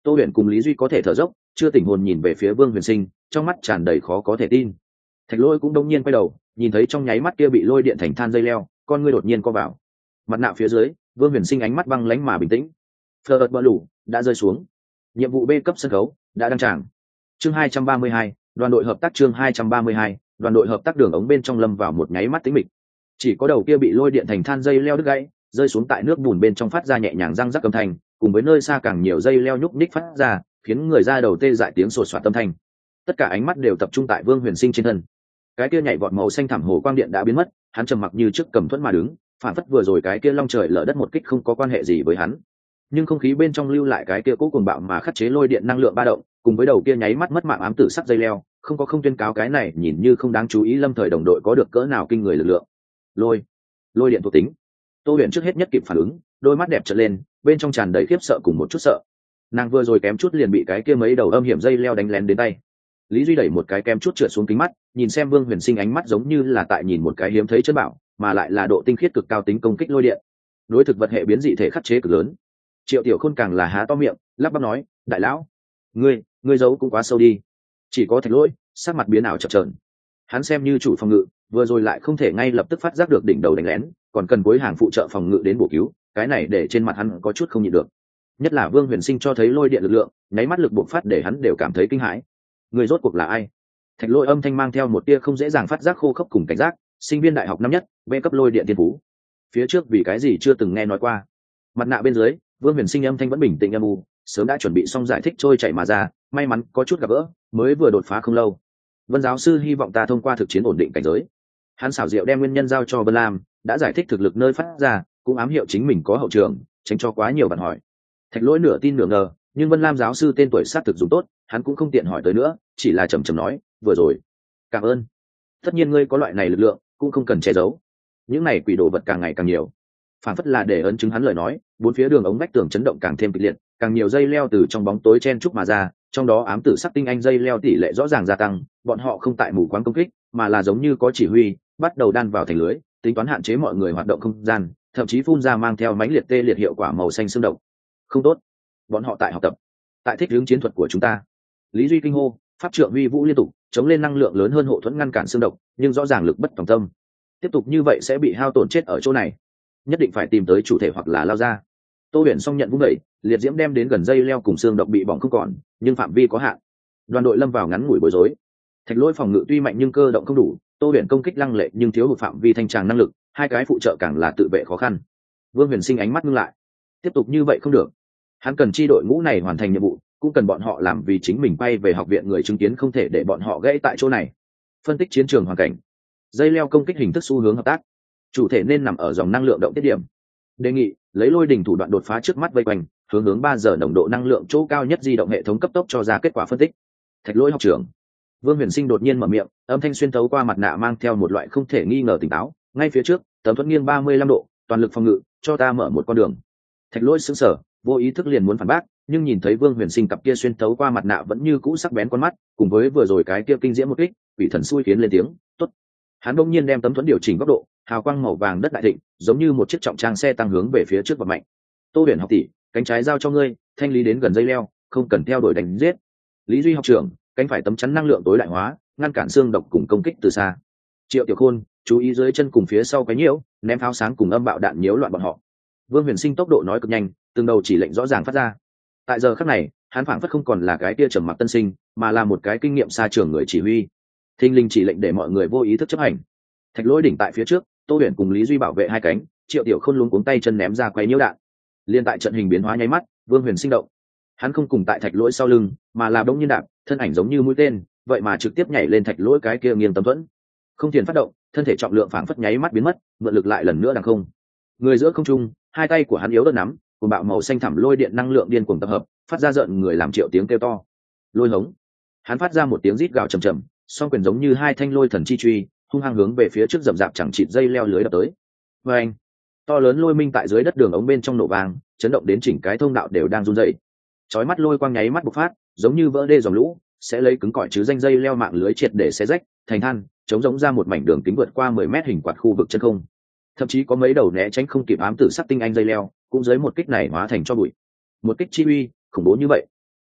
A: Tô Huyền cùng Lý Duy có thể thở dốc, chưa tỉnh hồn nhìn về phía Vương Huyền Sinh, trong mắt tràn đầy khó có thể tin. Thạch Lỗi cũng đông nhiên quay đầu, nhìn thấy trong nháy mắt kia bị lôi điện thành than dây leo, con ngươi đột nhiên co vào. Mặt nạ phía dưới, Vương Huyền Sinh ánh mắt băng lãnh mà bình tĩnh. Phờ bờ lũ đã rơi xuống. Nhiệm vụ B cấp sân khấu đã đăng tràng. Chương hai trăm ba mươi hai, đoàn đội hợp tác chương hai trăm ba mươi hai, đoàn đội hợp tác đường ống bên trong lâm vào một nháy mắt tĩnh mịch. Chỉ có đầu kia bị lôi điện thành than dây leo đứt gãy, rơi xuống tại nước bùn bên trong phát ra nhẹ nhàng răng rắc âm thanh, cùng với nơi xa càng nhiều dây leo nhúc nhích phát ra, khiến người ra đầu tê dại tiếng sột soạt âm thanh. Tất cả ánh mắt đều tập trung tại Vương Huyền Sinh trên thân. Cái kia nhảy vọt màu xanh thẳm hồ quang điện đã biến mất, hắn trầm mặc như trước cầm thuẫn mà đứng, phản phất vừa rồi cái kia long trời lở đất một kích không có quan hệ gì với hắn. Nhưng không khí bên trong lưu lại cái kia cố cuồng bạo mà khắc chế lôi điện năng lượng ba động, cùng với đầu kia nháy mắt mất mạng ám tử sắc dây leo, không có không tuyên cáo cái này nhìn như không đáng chú ý lâm thời đồng đội có được cỡ nào kinh người lực lượng. Lôi, lôi điện thuộc tính. Tô Huyền trước hết nhất kịp phản ứng, đôi mắt đẹp trợn lên, bên trong tràn đầy khiếp sợ cùng một chút sợ. Nàng vừa rồi kém chút liền bị cái kia mấy đầu âm hiểm dây leo đánh lén đến tay. Lý Duy đẩy một cái kém chút trượt xuống kính mắt, nhìn xem Vương Huyền Sinh ánh mắt giống như là tại nhìn một cái hiếm thấy chân bảo, mà lại là độ tinh khiết cực cao tính công kích lôi điện. Đối thực vật hệ biến dị thể khắc chế cực lớn. Triệu Tiểu Khôn càng là há to miệng, lắp bắp nói, đại lão, ngươi, ngươi giấu cũng quá sâu đi. Chỉ có Thạch Lỗi, sắc mặt biến ảo chập chờn. Hắn xem như chủ phòng ngự, vừa rồi lại không thể ngay lập tức phát giác được đỉnh đầu đánh lén, còn cần cuối hàng phụ trợ phòng ngự đến bổ cứu, cái này để trên mặt hắn có chút không nhịn được. Nhất là Vương Huyền Sinh cho thấy lôi điện lực lượng, nháy mắt lực bộc phát để hắn đều cảm thấy kinh hãi. Người rốt cuộc là ai? Thạch Lỗi âm thanh mang theo một tia không dễ dàng phát giác khô khốc cùng cảnh giác, sinh viên đại học năm nhất, bê cấp lôi điện tiên phú. Phía trước vì cái gì chưa từng nghe nói qua. Mặt nạ bên dưới, Vương Huyền Sinh âm thanh vẫn bình tĩnh âm u, sớm đã chuẩn bị xong giải thích trôi chảy mà ra, may mắn có chút gặp gỡ, mới vừa đột phá không lâu. Vân giáo sư hy vọng ta thông qua thực chiến ổn định cảnh giới. Hắn xảo diệu đem nguyên nhân giao cho Vân Lam, đã giải thích thực lực nơi phát ra, cũng ám hiệu chính mình có hậu trường, tránh cho quá nhiều bạn hỏi. Thạch Lỗi nửa tin nửa ngờ, nhưng Vân Lam giáo sư tên tuổi sát thực dùng tốt, hắn cũng không tiện hỏi tới nữa, chỉ là trầm trầm nói, vừa rồi, cảm ơn. Tất nhiên ngươi có loại này lực lượng, cũng không cần che giấu. Những này quỷ đồ vật càng ngày càng nhiều, phản phất là để ấn chứng hắn lời nói, bốn phía đường ống vách tường chấn động càng thêm kịch liệt, càng nhiều dây leo từ trong bóng tối chen trúc mà ra, trong đó ám tử sắc tinh anh dây leo tỷ lệ rõ ràng gia tăng, bọn họ không tại mù quáng công kích, mà là giống như có chỉ huy, bắt đầu đan vào thành lưới, tính toán hạn chế mọi người hoạt động không gian, thậm chí phun ra mang theo mãnh liệt tê liệt hiệu quả màu xanh xương độc. Không tốt, bọn họ tại học tập, tại thích hướng chiến thuật của chúng ta. Lý Duy kinh hô, pháp trượng uy vũ liên tục, chống lên năng lượng lớn hơn hộ thuẫn ngăn cản xương độc, nhưng rõ ràng lực bất tòng tâm. Tiếp tục như vậy sẽ bị hao tổn chết ở chỗ này. Nhất định phải tìm tới chủ thể hoặc là lao ra. Tô Huyền xong nhận vung đẩy, liệt diễm đem đến gần dây leo cùng xương độc bị bỏng không còn, nhưng phạm vi có hạn. Đoàn đội lâm vào ngắn ngủi bối rối. Thạch Lỗi phòng ngự tuy mạnh nhưng cơ động không đủ, Tô Huyền công kích lăng lệ nhưng thiếu hụt phạm vi thanh tràng năng lực, hai cái phụ trợ càng là tự vệ khó khăn. Vương Huyền Sinh ánh mắt ngưng lại. Tiếp tục như vậy không được. Hắn cần chi đội ngũ này hoàn thành nhiệm vụ, cũng cần bọn họ làm vì chính mình bay về học viện người chứng kiến không thể để bọn họ gãy tại chỗ này. Phân tích chiến trường hoàn cảnh. Dây leo công kích hình thức xu hướng hợp tác. Chủ thể nên nằm ở dòng năng lượng động tiết điểm. Đề nghị lấy lôi đỉnh thủ đoạn đột phá trước mắt vây quanh, hướng hướng ba giờ nồng độ năng lượng chỗ cao nhất di động hệ thống cấp tốc cho ra kết quả phân tích. Thạch Lỗi học trưởng. Vương Huyền Sinh đột nhiên mở miệng, âm thanh xuyên thấu qua mặt nạ mang theo một loại không thể nghi ngờ tỉnh táo, ngay phía trước, tấm thuẫn nghiêng ba mươi lăm độ, toàn lực phòng ngự, cho ta mở một con đường. Thạch Lỗi sững sờ, vô ý thức liền muốn phản bác, nhưng nhìn thấy Vương Huyền Sinh cặp kia xuyên thấu qua mặt nạ vẫn như cũ sắc bén con mắt, cùng với vừa rồi cái kia kinh diễm một kích, quỷ thần xui khiến lên tiếng, "Tốt." Hắn bỗng nhiên đem tấm thuẫn điều chỉnh góc độ, hào quang màu vàng đất đại thịnh, giống như một chiếc trọng trang xe tăng hướng về phía trước và mạnh. Tô Huyền học tỷ, cánh trái giao cho ngươi, thanh lý đến gần dây leo, không cần theo đuổi đánh giết. Lý Duy học trưởng, cánh phải tấm chắn năng lượng tối đại hóa, ngăn cản xương độc cùng công kích từ xa. Triệu Tiểu Khôn, chú ý dưới chân cùng phía sau cái nhiễu, ném pháo sáng cùng âm bạo đạn nhiễu loạn bọn họ. Vương Huyền Sinh tốc độ nói cực nhanh, từng đầu chỉ lệnh rõ ràng phát ra. Tại giờ khắc này, hắn phảng phất không còn là cái tia trầm mặc tân sinh, mà là một cái kinh nghiệm xa trường người chỉ huy. Thinh linh chỉ lệnh để mọi người vô ý thức chấp hành. Thạch Lỗi đỉnh tại phía trước, Tô Huyền cùng Lý Duy bảo vệ hai cánh, Triệu Tiểu Khôn luống cuống tay chân ném ra quay nhiễu đạn. Liên tại trận hình biến hóa nháy mắt, Vương Huyền Sinh động. Hắn không cùng tại Thạch Lỗi sau lưng, mà là đống nhiên đạp, thân ảnh giống như mũi tên, vậy mà trực tiếp nhảy lên Thạch Lỗi cái kia nghiêng tấm thuẫn. Không tiền phát động, thân thể trọng lượng phảng phất nháy mắt biến mất, mượn lực lại lần nữa đằng không. Người giữa không trung, hai tay của hắn yếu ớt nắm, cùng bạo màu xanh thẳm lôi điện năng lượng điên cuồng tập hợp, phát ra giận người làm Triệu tiếng kêu to. Lôi hống. Hắn phát ra một tiếng rít gào trầm trầm, song quyền giống như hai thanh lôi thần chi truy, hung hăng hướng về phía trước rậm rạp chẳng chịt dây leo lưới đập tới. Và anh, to lớn lôi minh tại dưới đất đường ống bên trong nổ vàng, chấn động đến chỉnh cái thông đạo đều đang run rẩy. Chói mắt lôi quang nháy mắt bộc phát, giống như vỡ đê dòng lũ, sẽ lấy cứng cỏi chứ danh dây leo mạng lưới triệt để xé rách, thành than, chống giống ra một mảnh đường kính vượt qua mười mét hình quạt khu vực chân không. Thậm chí có mấy đầu né tránh không kịp ám tử sắc tinh anh dây leo, cũng dưới một kích này hóa thành cho bụi. Một kích chi uy, khủng bố như vậy,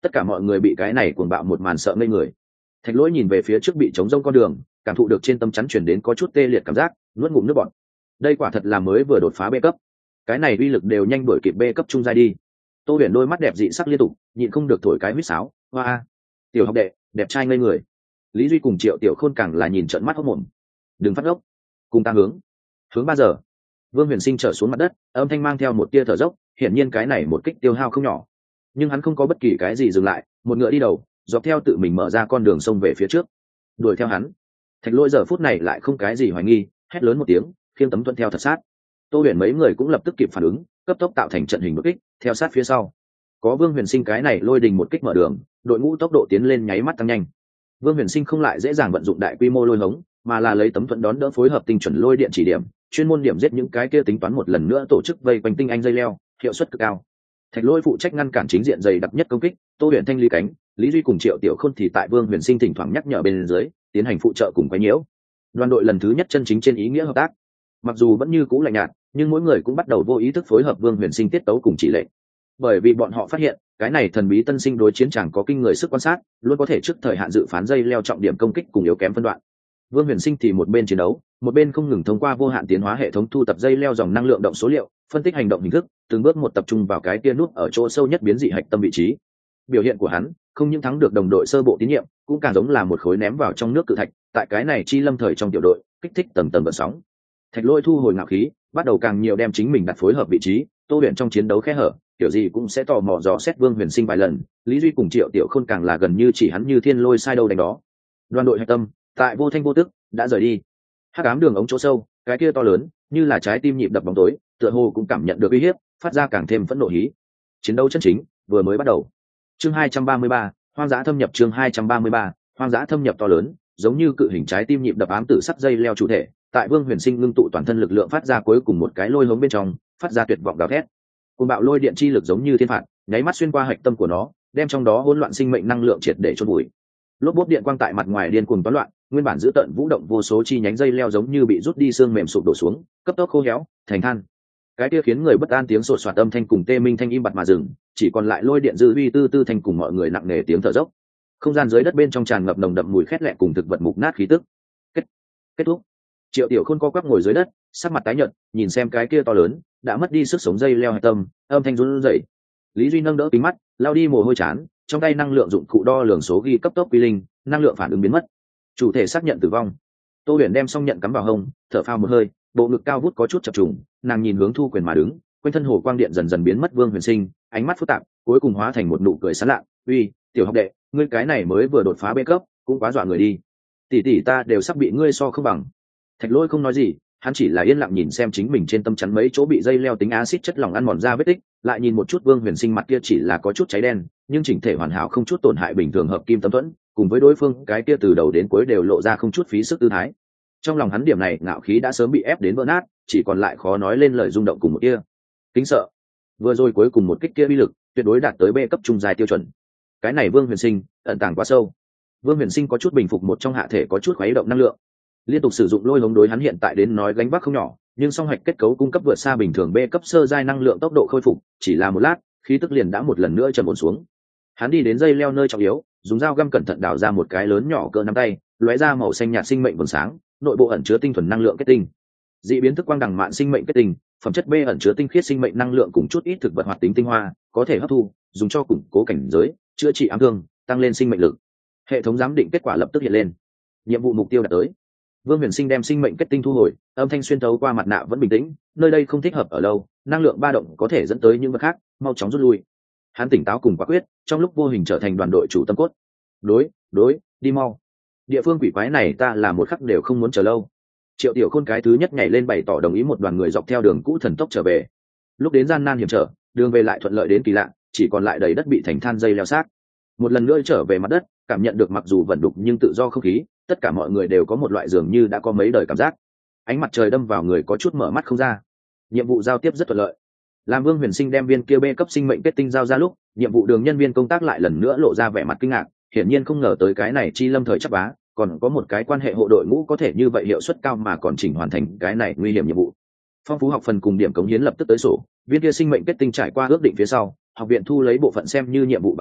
A: Tất cả mọi người bị cái này cuồng bạo một màn sợ ngây người. Thạch Lỗi nhìn về phía trước bị trống rông con đường, cảm thụ được trên tâm chắn chuyển đến có chút tê liệt cảm giác, nuốt ngụm nước bọt. Đây quả thật là mới vừa đột phá B cấp, cái này uy lực đều nhanh đuổi kịp B cấp trung giai đi. Tô Huyền đôi mắt đẹp dị sắc liên tục, nhịn không được thổi cái huýt sáo, hoa, tiểu học đệ, đẹp trai ngây người. Lý Duy cùng Triệu Tiểu Khôn càng là nhìn trợn mắt hốt mồm. Đừng phát ngốc, cùng ta hướng, hướng ba giờ. Vương Huyền Sinh trở xuống mặt đất, âm thanh mang theo một tia thở dốc, hiển nhiên cái này một kích tiêu hao không nhỏ. Nhưng hắn không có bất kỳ cái gì dừng lại, một ngựa đi đầu, dọc theo tự mình mở ra con đường sông về phía trước, đuổi theo hắn. Thạch Lỗi giờ phút này lại không cái gì hoài nghi, hét lớn một tiếng, khiêng tấm thuận theo thật sát. Tô Huyền mấy người cũng lập tức kịp phản ứng, cấp tốc tạo thành trận hình đột kích, theo sát phía sau. Có Vương Huyền Sinh cái này lôi đình một kích mở đường, đội ngũ tốc độ tiến lên nháy mắt tăng nhanh. Vương Huyền Sinh không lại dễ dàng vận dụng đại quy mô lôi hống, mà là lấy tấm thuận đón đỡ phối hợp tinh chuẩn lôi điện chỉ điểm, chuyên môn điểm giết những cái kia tính toán một lần nữa tổ chức vây quanh tinh anh dây leo, hiệu suất cực cao. Thạch Lỗi phụ trách ngăn cản chính diện dày đặc nhất công kích, Tô Huyền thanh lý cánh, Lý Duy cùng Triệu Tiểu Khôn thì tại Vương Huyền Sinh thỉnh thoảng nhắc nhở bên dưới, tiến hành phụ trợ cùng quấy nhiễu. Đoàn đội lần thứ nhất chân chính trên ý nghĩa hợp tác. Mặc dù vẫn như cũ lạnh nhạt, nhưng mỗi người cũng bắt đầu vô ý thức phối hợp Vương Huyền Sinh tiết tấu cùng chỉ lệnh. Bởi vì bọn họ phát hiện, cái này thần bí tân sinh đối chiến chẳng có kinh người sức quan sát, luôn có thể trước thời hạn dự phán dây leo trọng điểm công kích cùng yếu kém phân đoạn. Vương Huyền Sinh thì một bên chiến đấu, một bên không ngừng thông qua vô hạn tiến hóa hệ thống thu tập dây leo dòng năng lượng động số liệu, phân tích hành động hình thức, từng bước một tập trung vào cái tia nút ở chỗ sâu nhất biến dị hạch tâm vị trí. Biểu hiện của hắn không những thắng được đồng đội sơ bộ tín nhiệm, cũng càng giống là một khối ném vào trong nước cự thạch, tại cái này chi lâm thời trong tiểu đội, kích thích tầng tầng gợn sóng. Thạch Lỗi thu hồi ngạo khí, bắt đầu càng nhiều đem chính mình đặt phối hợp vị trí, Tô Huyền trong chiến đấu khe hở, kiểu gì cũng sẽ tò mò dò xét Vương Huyền Sinh vài lần, Lý Duy cùng Triệu Tiểu Khôn càng là gần như chỉ hắn như thiên lôi sai đâu đánh đó. Đoàn đội hạch tâm, tại vô thanh vô tức đã rời đi. Hắc ám đường ống chỗ sâu, cái kia to lớn, như là trái tim nhịp đập bóng tối, tựa hồ cũng cảm nhận được uy hiếp, phát ra càng thêm phẫn nộ hí. Chiến đấu chân chính vừa mới bắt đầu. Chương hai trăm ba mươi ba, hoang dã thâm nhập chương hai trăm ba mươi ba, hoang dã thâm nhập to lớn, giống như cự hình trái tim nhịp đập ám tử sắc dây leo chủ thể, tại Vương Huyền Sinh ngưng tụ toàn thân lực lượng phát ra cuối cùng một cái lôi hống bên trong, phát ra tuyệt vọng gào thét. Cùng bạo lôi điện chi lực giống như thiên phạt, nháy mắt xuyên qua hạch tâm của nó, đem trong đó hỗn loạn sinh mệnh năng lượng triệt để chôn bụi. Lốp bốp điện quang tại mặt ngoài điên cuồng toán loạn, nguyên bản giữ tận vũ động vô số chi nhánh dây leo giống như bị rút đi xương mềm sụp đổ xuống, cấp tốc khô héo thành than. Cái kia khiến người bất an tiếng sột soạt âm thanh cùng tê minh thanh im bặt mà dừng, chỉ còn lại lôi điện dư uy tư tư thanh cùng mọi người nặng nề tiếng thở dốc. Không gian dưới đất bên trong tràn ngập nồng đậm mùi khét lẹ cùng thực vật mục nát khí tức. Kết kết thúc. Triệu Tiểu Khôn co quắp ngồi dưới đất, sắc mặt tái nhợt, nhìn xem cái kia to lớn, đã mất đi sức sống dây leo hạch tâm, âm thanh run rẩy. Lý Duy nâng đỡ kính mắt, lao đi mồ hôi chán, trong tay năng lượng dụng cụ đo lường số ghi cấp tốc quy linh, năng lượng phản ứng biến mất. Chủ thể xác nhận tử vong. Tô Huyền đem xong nhận cắm vào hông, thở phào một hơi, bộ ngực cao vút có chút chập trùng, nàng nhìn hướng Thu Quyền mà đứng, quanh thân hồ quang điện dần dần biến mất Vương Huyền Sinh, ánh mắt phức tạp, cuối cùng hóa thành một nụ cười sán lạ. "Uy, tiểu học đệ, ngươi cái này mới vừa đột phá B cấp, cũng quá dọa người đi. Tỷ tỷ ta đều sắp bị ngươi so không bằng." Thạch Lỗi không nói gì, hắn chỉ là yên lặng nhìn xem chính mình trên tâm chắn mấy chỗ bị dây leo tính axit chất lỏng ăn mòn ra vết tích, lại nhìn một chút Vương Huyền Sinh mặt kia chỉ là có chút cháy đen, nhưng chỉnh thể hoàn hảo không chút tổn hại bình thường hợp kim tấm thuẫn, cùng với đối phương cái kia từ đầu đến cuối đều lộ ra không chút phí sức tư thái. Trong lòng hắn điểm này ngạo khí đã sớm bị ép đến vỡ nát, chỉ còn lại khó nói lên lời rung động cùng một kia kính sợ. Vừa rồi cuối cùng một kích kia uy lực tuyệt đối đạt tới B cấp trung giai tiêu chuẩn. Cái này Vương Huyền Sinh ẩn tàng quá sâu. Vương Huyền Sinh có chút bình phục một trong hạ thể có chút khuấy động năng lượng, liên tục sử dụng lôi hống đối hắn hiện tại đến nói gánh vác không nhỏ, nhưng song hạch kết cấu cung cấp vượt xa bình thường B cấp sơ giai năng lượng tốc độ khôi phục, chỉ là một lát, khí tức liền đã một lần nữa trầm ổn xuống. Hắn đi đến dây leo nơi trọng yếu, dùng dao găm cẩn thận đào ra một cái lớn nhỏ cỡ nắm tay, lóe ra màu xanh nhạt sinh mệnh vầng sáng, nội bộ ẩn chứa tinh thuần năng lượng kết tinh. Dị biến thức quang đằng mạn sinh mệnh kết tinh, phẩm chất B ẩn chứa tinh khiết sinh mệnh năng lượng cùng chút ít thực vật hoạt tính tinh hoa, có thể hấp thu, dùng cho củng cố cảnh giới, chữa trị ám thương, tăng lên sinh mệnh lực. Hệ thống giám định kết quả lập tức hiện lên. Nhiệm vụ mục tiêu đạt tới. Vương Huyền Sinh đem sinh mệnh kết tinh thu hồi, âm thanh xuyên thấu qua mặt nạ vẫn bình tĩnh, nơi đây không thích hợp ở lâu, năng lượng ba động có thể dẫn tới những vật khác, mau chóng rút lui. Hắn tỉnh táo cùng quả quyết, trong lúc vô hình trở thành đoàn đội chủ tâm cốt. Đối, đối, đi mau. Địa phương quỷ quái này ta là một khắc đều không muốn chờ lâu. Triệu Tiểu Khôn cái thứ nhất nhảy lên bày tỏ đồng ý một đoàn người dọc theo đường cũ thần tốc trở về. Lúc đến gian nan hiểm trở, đường về lại thuận lợi đến kỳ lạ, chỉ còn lại đầy đất bị thành than dây leo xác. Một lần nữa trở về mặt đất, cảm nhận được mặc dù vẩn đục nhưng tự do không khí, tất cả mọi người đều có một loại dường như đã có mấy đời cảm giác. Ánh mặt trời đâm vào người có chút mở mắt không ra. Nhiệm vụ giao tiếp rất thuận lợi. Làm Vương Huyền Sinh đem viên kia B cấp sinh mệnh kết tinh giao ra lúc, nhiệm vụ đường nhân viên công tác lại lần nữa lộ ra vẻ mặt kinh ngạc, hiển nhiên không ngờ tới cái này chi lâm thời chắc bá, còn có một cái quan hệ hộ đội ngũ có thể như vậy hiệu suất cao mà còn chỉnh hoàn thành cái này nguy hiểm nhiệm vụ. Phong phú học phần cùng điểm cống hiến lập tức tới sổ, viên kia sinh mệnh kết tinh trải qua ước định phía sau, học viện thu lấy bộ phận xem như nhiệm vụ bằng chứng,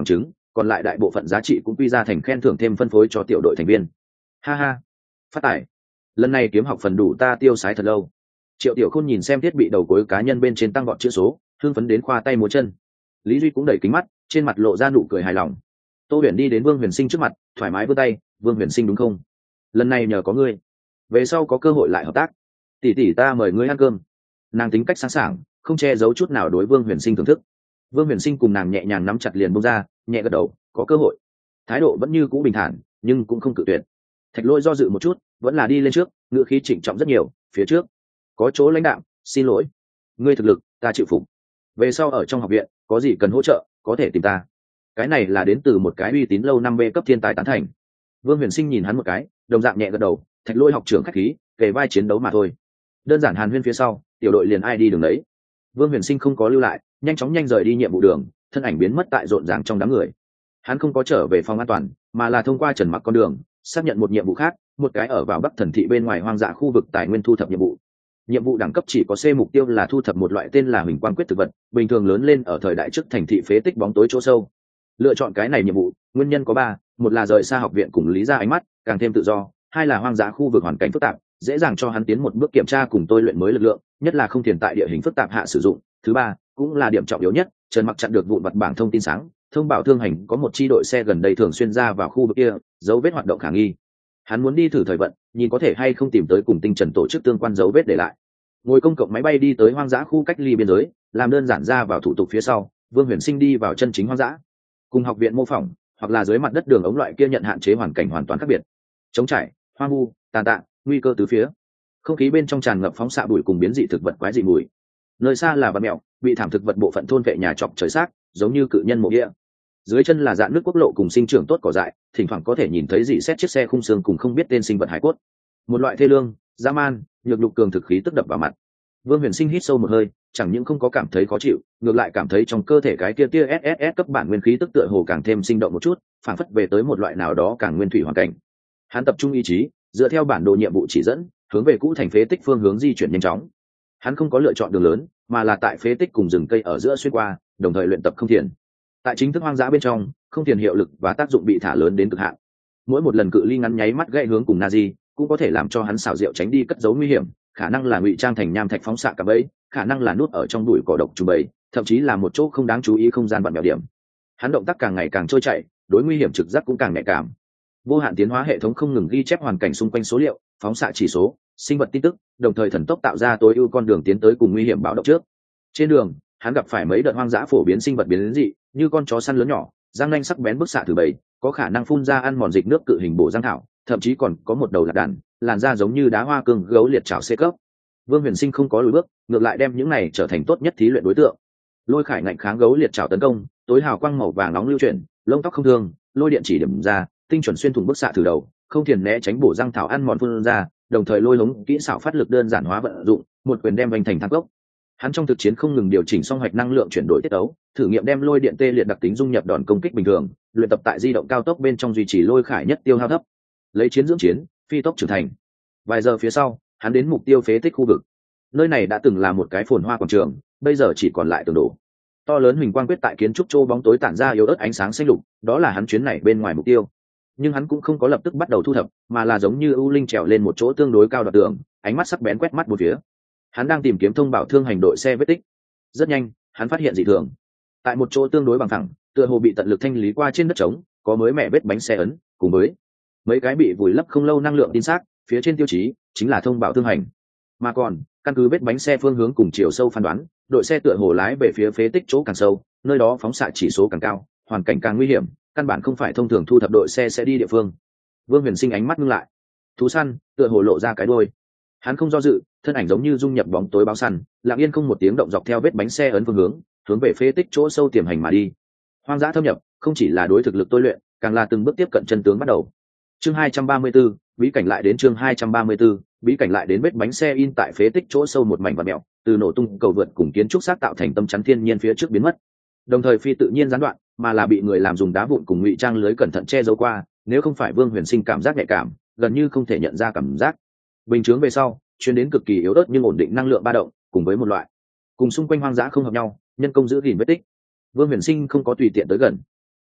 A: còn lại đại bộ phận giá trị cũng quy ra thành khen thưởng thêm phân phối cho tiểu đội thành viên. Ha ha, phát tài, lần này kiếm học phần đủ ta tiêu sái thật lâu. Triệu Tiểu Khôn nhìn xem thiết bị đầu cuối cá nhân bên trên tăng vọt chữ số, hưng phấn đến khoa tay múa chân. Lý Duy cũng đẩy kính mắt, trên mặt lộ ra nụ cười hài lòng. Tô Huyền đi đến Vương Huyền Sinh trước mặt, thoải mái vươn tay, "Vương Huyền Sinh đúng không? Lần này nhờ có ngươi, về sau có cơ hội lại hợp tác. Tỷ tỷ ta mời ngươi ăn cơm." Nàng tính cách sáng sảng, không che giấu chút nào đối Vương Huyền Sinh thưởng thức. Vương Huyền Sinh cùng nàng nhẹ nhàng nắm chặt liền buông ra, nhẹ gật đầu, "Có cơ hội." Thái độ vẫn như cũ bình thản, nhưng cũng không cự tuyệt. Thạch Lỗi do dự một chút, vẫn là đi lên trước, ngữ khí trịnh trọng rất nhiều, "Phía trước có chỗ lãnh đạo, xin lỗi. Ngươi thực lực, ta chịu phục. Về sau ở trong học viện, có gì cần hỗ trợ, có thể tìm ta." Cái này là đến từ một cái uy tín lâu năm B cấp thiên tài tán thành. Vương Huyền Sinh nhìn hắn một cái, đồng dạng nhẹ gật đầu, Thạch Lỗi học trưởng khách khí, kề vai chiến đấu mà thôi. Đơn giản hàn huyên phía sau, tiểu đội liền ai đi đường đấy. Vương Huyền Sinh không có lưu lại, nhanh chóng nhanh rời đi nhiệm vụ đường, thân ảnh biến mất tại rộn ràng trong đám người. Hắn không có trở về phòng an toàn, mà là thông qua Trần Mặc con đường, xác nhận một nhiệm vụ khác, một cái ở vào Bắc Thần thị bên ngoài hoang dã khu vực tài nguyên thu thập nhiệm vụ. Nhiệm vụ đẳng cấp chỉ có C, mục tiêu là thu thập một loại tên là Huỳnh Quang Quyết thực vật, bình thường lớn lên ở thời đại trước thành thị phế tích bóng tối chỗ sâu. Lựa chọn cái này nhiệm vụ, nguyên nhân có ba: một là rời xa học viện cùng Lý gia ánh mắt, càng thêm tự do; hai là hoang dã khu vực hoàn cảnh phức tạp, dễ dàng cho hắn tiến một bước kiểm tra cùng tôi luyện mới lực lượng, nhất là không tiền tại địa hình phức tạp hạ sử dụng; thứ ba, cũng là điểm trọng yếu nhất, Trần Mặc chặn được vụn vặt bảng thông tin sáng, thông báo thương hành có một chi đội xe gần đây thường xuyên ra vào khu vực kia, dấu vết hoạt động khả nghi. Hắn muốn đi thử thời vận, nhìn có thể hay không tìm tới cùng Tinh Trần tổ chức tương quan dấu vết để lại. Ngồi công cộng máy bay đi tới hoang dã khu cách ly biên giới, làm đơn giản ra vào thủ tục phía sau, Vương Huyền Sinh đi vào chân chính hoang dã. Cùng học viện mô phỏng hoặc là dưới mặt đất đường ống loại kia nhận hạn chế hoàn cảnh hoàn toàn khác biệt. Trống trải, hoang vu, tàn tạ, nguy cơ từ phía. Không khí bên trong tràn ngập phóng xạ bụi cùng biến dị thực vật quái dị mùi. Nơi xa là vật mèo, bị thảm thực vật bộ phận thôn vệ nhà trọc trời xác, giống như cự nhân mộ địa. Dưới chân là dạn nước quốc lộ cùng sinh trưởng tốt cỏ dại, thỉnh thoảng có thể nhìn thấy dị xét chiếc xe khung xương cùng không biết tên sinh vật hải cốt. Một loại thê lương, dã man, nhược nhục cường thực khí tức đập vào mặt. Vương Huyền Sinh hít sâu một hơi, chẳng những không có cảm thấy khó chịu, ngược lại cảm thấy trong cơ thể cái kia tia ét ét ét cấp bản nguyên khí tức tựa hồ càng thêm sinh động một chút, phản phất về tới một loại nào đó càng nguyên thủy hoàn cảnh. Hắn tập trung ý chí, dựa theo bản đồ nhiệm vụ chỉ dẫn, hướng về cũ thành phế tích phương hướng di chuyển nhanh chóng. Hắn không có lựa chọn đường lớn, mà là tại phế tích cùng rừng cây ở giữa xuyên qua, đồng thời luyện tập không thiền. Tại chính thức hoang dã bên trong, không thiền hiệu lực và tác dụng bị thả lớn đến cực hạn. Mỗi một lần cự ly ngắn nháy mắt gãy hướng cùng Nazi, cũng có thể làm cho hắn xảo diệu tránh đi cất giấu nguy hiểm, khả năng là ngụy trang thành nham thạch phóng xạ cả bẫy, khả năng là nút ở trong bụi cỏ độc trùng bẫy, thậm chí là một chỗ không đáng chú ý không gian bận mèo điểm. Hắn động tác càng ngày càng trôi chảy, đối nguy hiểm trực giác cũng càng nhạy cảm. Vô hạn tiến hóa hệ thống không ngừng ghi chép hoàn cảnh xung quanh số liệu, phóng xạ chỉ số, sinh vật tin tức, đồng thời thần tốc tạo ra tối ưu con đường tiến tới cùng nguy hiểm báo động trước. Trên đường, hắn gặp phải mấy đợt hoang dã phổ biến sinh vật biến dị, như con chó săn lớn nhỏ, răng nanh sắc bén bức xạ thử bầy, có khả năng phun ra ăn mòn dịch nước cự hình bổ răng thảo, thậm chí còn có một đầu lạc đàn, làn da giống như đá hoa cương gấu liệt chảo C cấp. Vương Huyền Sinh không có lùi bước, ngược lại đem những này trở thành tốt nhất thí luyện đối tượng. Lôi khải ngạnh kháng gấu liệt chảo tấn công, tối hào quang màu vàng nóng lưu chuyển, lông tóc không thương, lôi điện chỉ điểm ra, tinh chuẩn xuyên thủng bức xạ thử đầu, không thiền né tránh bổ răng thảo ăn mòn phun ra, đồng thời lôi hống kỹ xảo phát lực đơn giản hóa vận dụng, một quyền đem vành thành thang gốc. Hắn trong thực chiến không ngừng điều chỉnh song hoạch năng lượng chuyển đổi tiết tấu, thử nghiệm đem lôi điện tê liệt đặc tính dung nhập đòn công kích bình thường, luyện tập tại di động cao tốc bên trong duy trì lôi khải nhất tiêu hao thấp, lấy chiến dưỡng chiến, phi tốc trưởng thành. Vài giờ phía sau, hắn đến mục tiêu phế tích khu vực. Nơi này đã từng là một cái phồn hoa quảng trường, bây giờ chỉ còn lại tường đổ. To lớn huỳnh quang quyết tại kiến trúc châu bóng tối tản ra yếu ớt ánh sáng xanh lục, đó là hắn chuyến này bên ngoài mục tiêu. Nhưng hắn cũng không có lập tức bắt đầu thu thập, mà là giống như ưu linh trèo lên một chỗ tương đối cao đoạt tường, ánh mắt sắc bén quét mắt bốn phía. Hắn đang tìm kiếm thông báo thương hành đội xe vết tích. Rất nhanh, hắn phát hiện dị thường. Tại một chỗ tương đối bằng phẳng, tựa hồ bị tận lực thanh lý qua trên đất trống, có mới mẹ vết bánh xe ấn, cùng với mấy cái bị vùi lấp không lâu năng lượng tin xác, phía trên tiêu chí chính là thông báo thương hành. Mà còn, căn cứ vết bánh xe phương hướng cùng chiều sâu phán đoán, đội xe tựa hồ lái về phía phế tích chỗ càng sâu, nơi đó phóng xạ chỉ số càng cao, hoàn cảnh càng nguy hiểm, căn bản không phải thông thường thu thập đội xe sẽ đi địa phương. Vương Huyền Sinh ánh mắt ngưng lại. Thú săn tựa hồ lộ ra cái đuôi. Hắn không do dự, thân ảnh giống như dung nhập bóng tối báo săn, lặng yên không một tiếng động dọc theo vết bánh xe ấn phương hướng, hướng về phế tích chỗ sâu tiềm hành mà đi. Hoang dã thâm nhập, không chỉ là đối thực lực tôi luyện, càng là từng bước tiếp cận chân tướng bắt đầu. Chương hai trăm ba mươi 34, bí cảnh lại đến chương hai trăm ba mươi 34, bí cảnh lại đến vết bánh xe in tại phế tích chỗ sâu một mảnh vặn mèo, từ nổ tung cầu vượt cùng kiến trúc xác tạo thành tâm chắn thiên nhiên phía trước biến mất. Đồng thời phi tự nhiên gián đoạn, mà là bị người làm dùng đá vụn cùng ngụy trang lưới cẩn thận che giấu qua, nếu không phải Vương Huyền Sinh cảm giác nhạy cảm, gần như không thể nhận ra cảm giác. Bình chướng về sau, truyền đến cực kỳ yếu ớt nhưng ổn định năng lượng ba động, cùng với một loại cùng xung quanh hoang dã không hợp nhau, nhân công giữ gìn vết tích. Vương Huyền Sinh không có tùy tiện tới gần.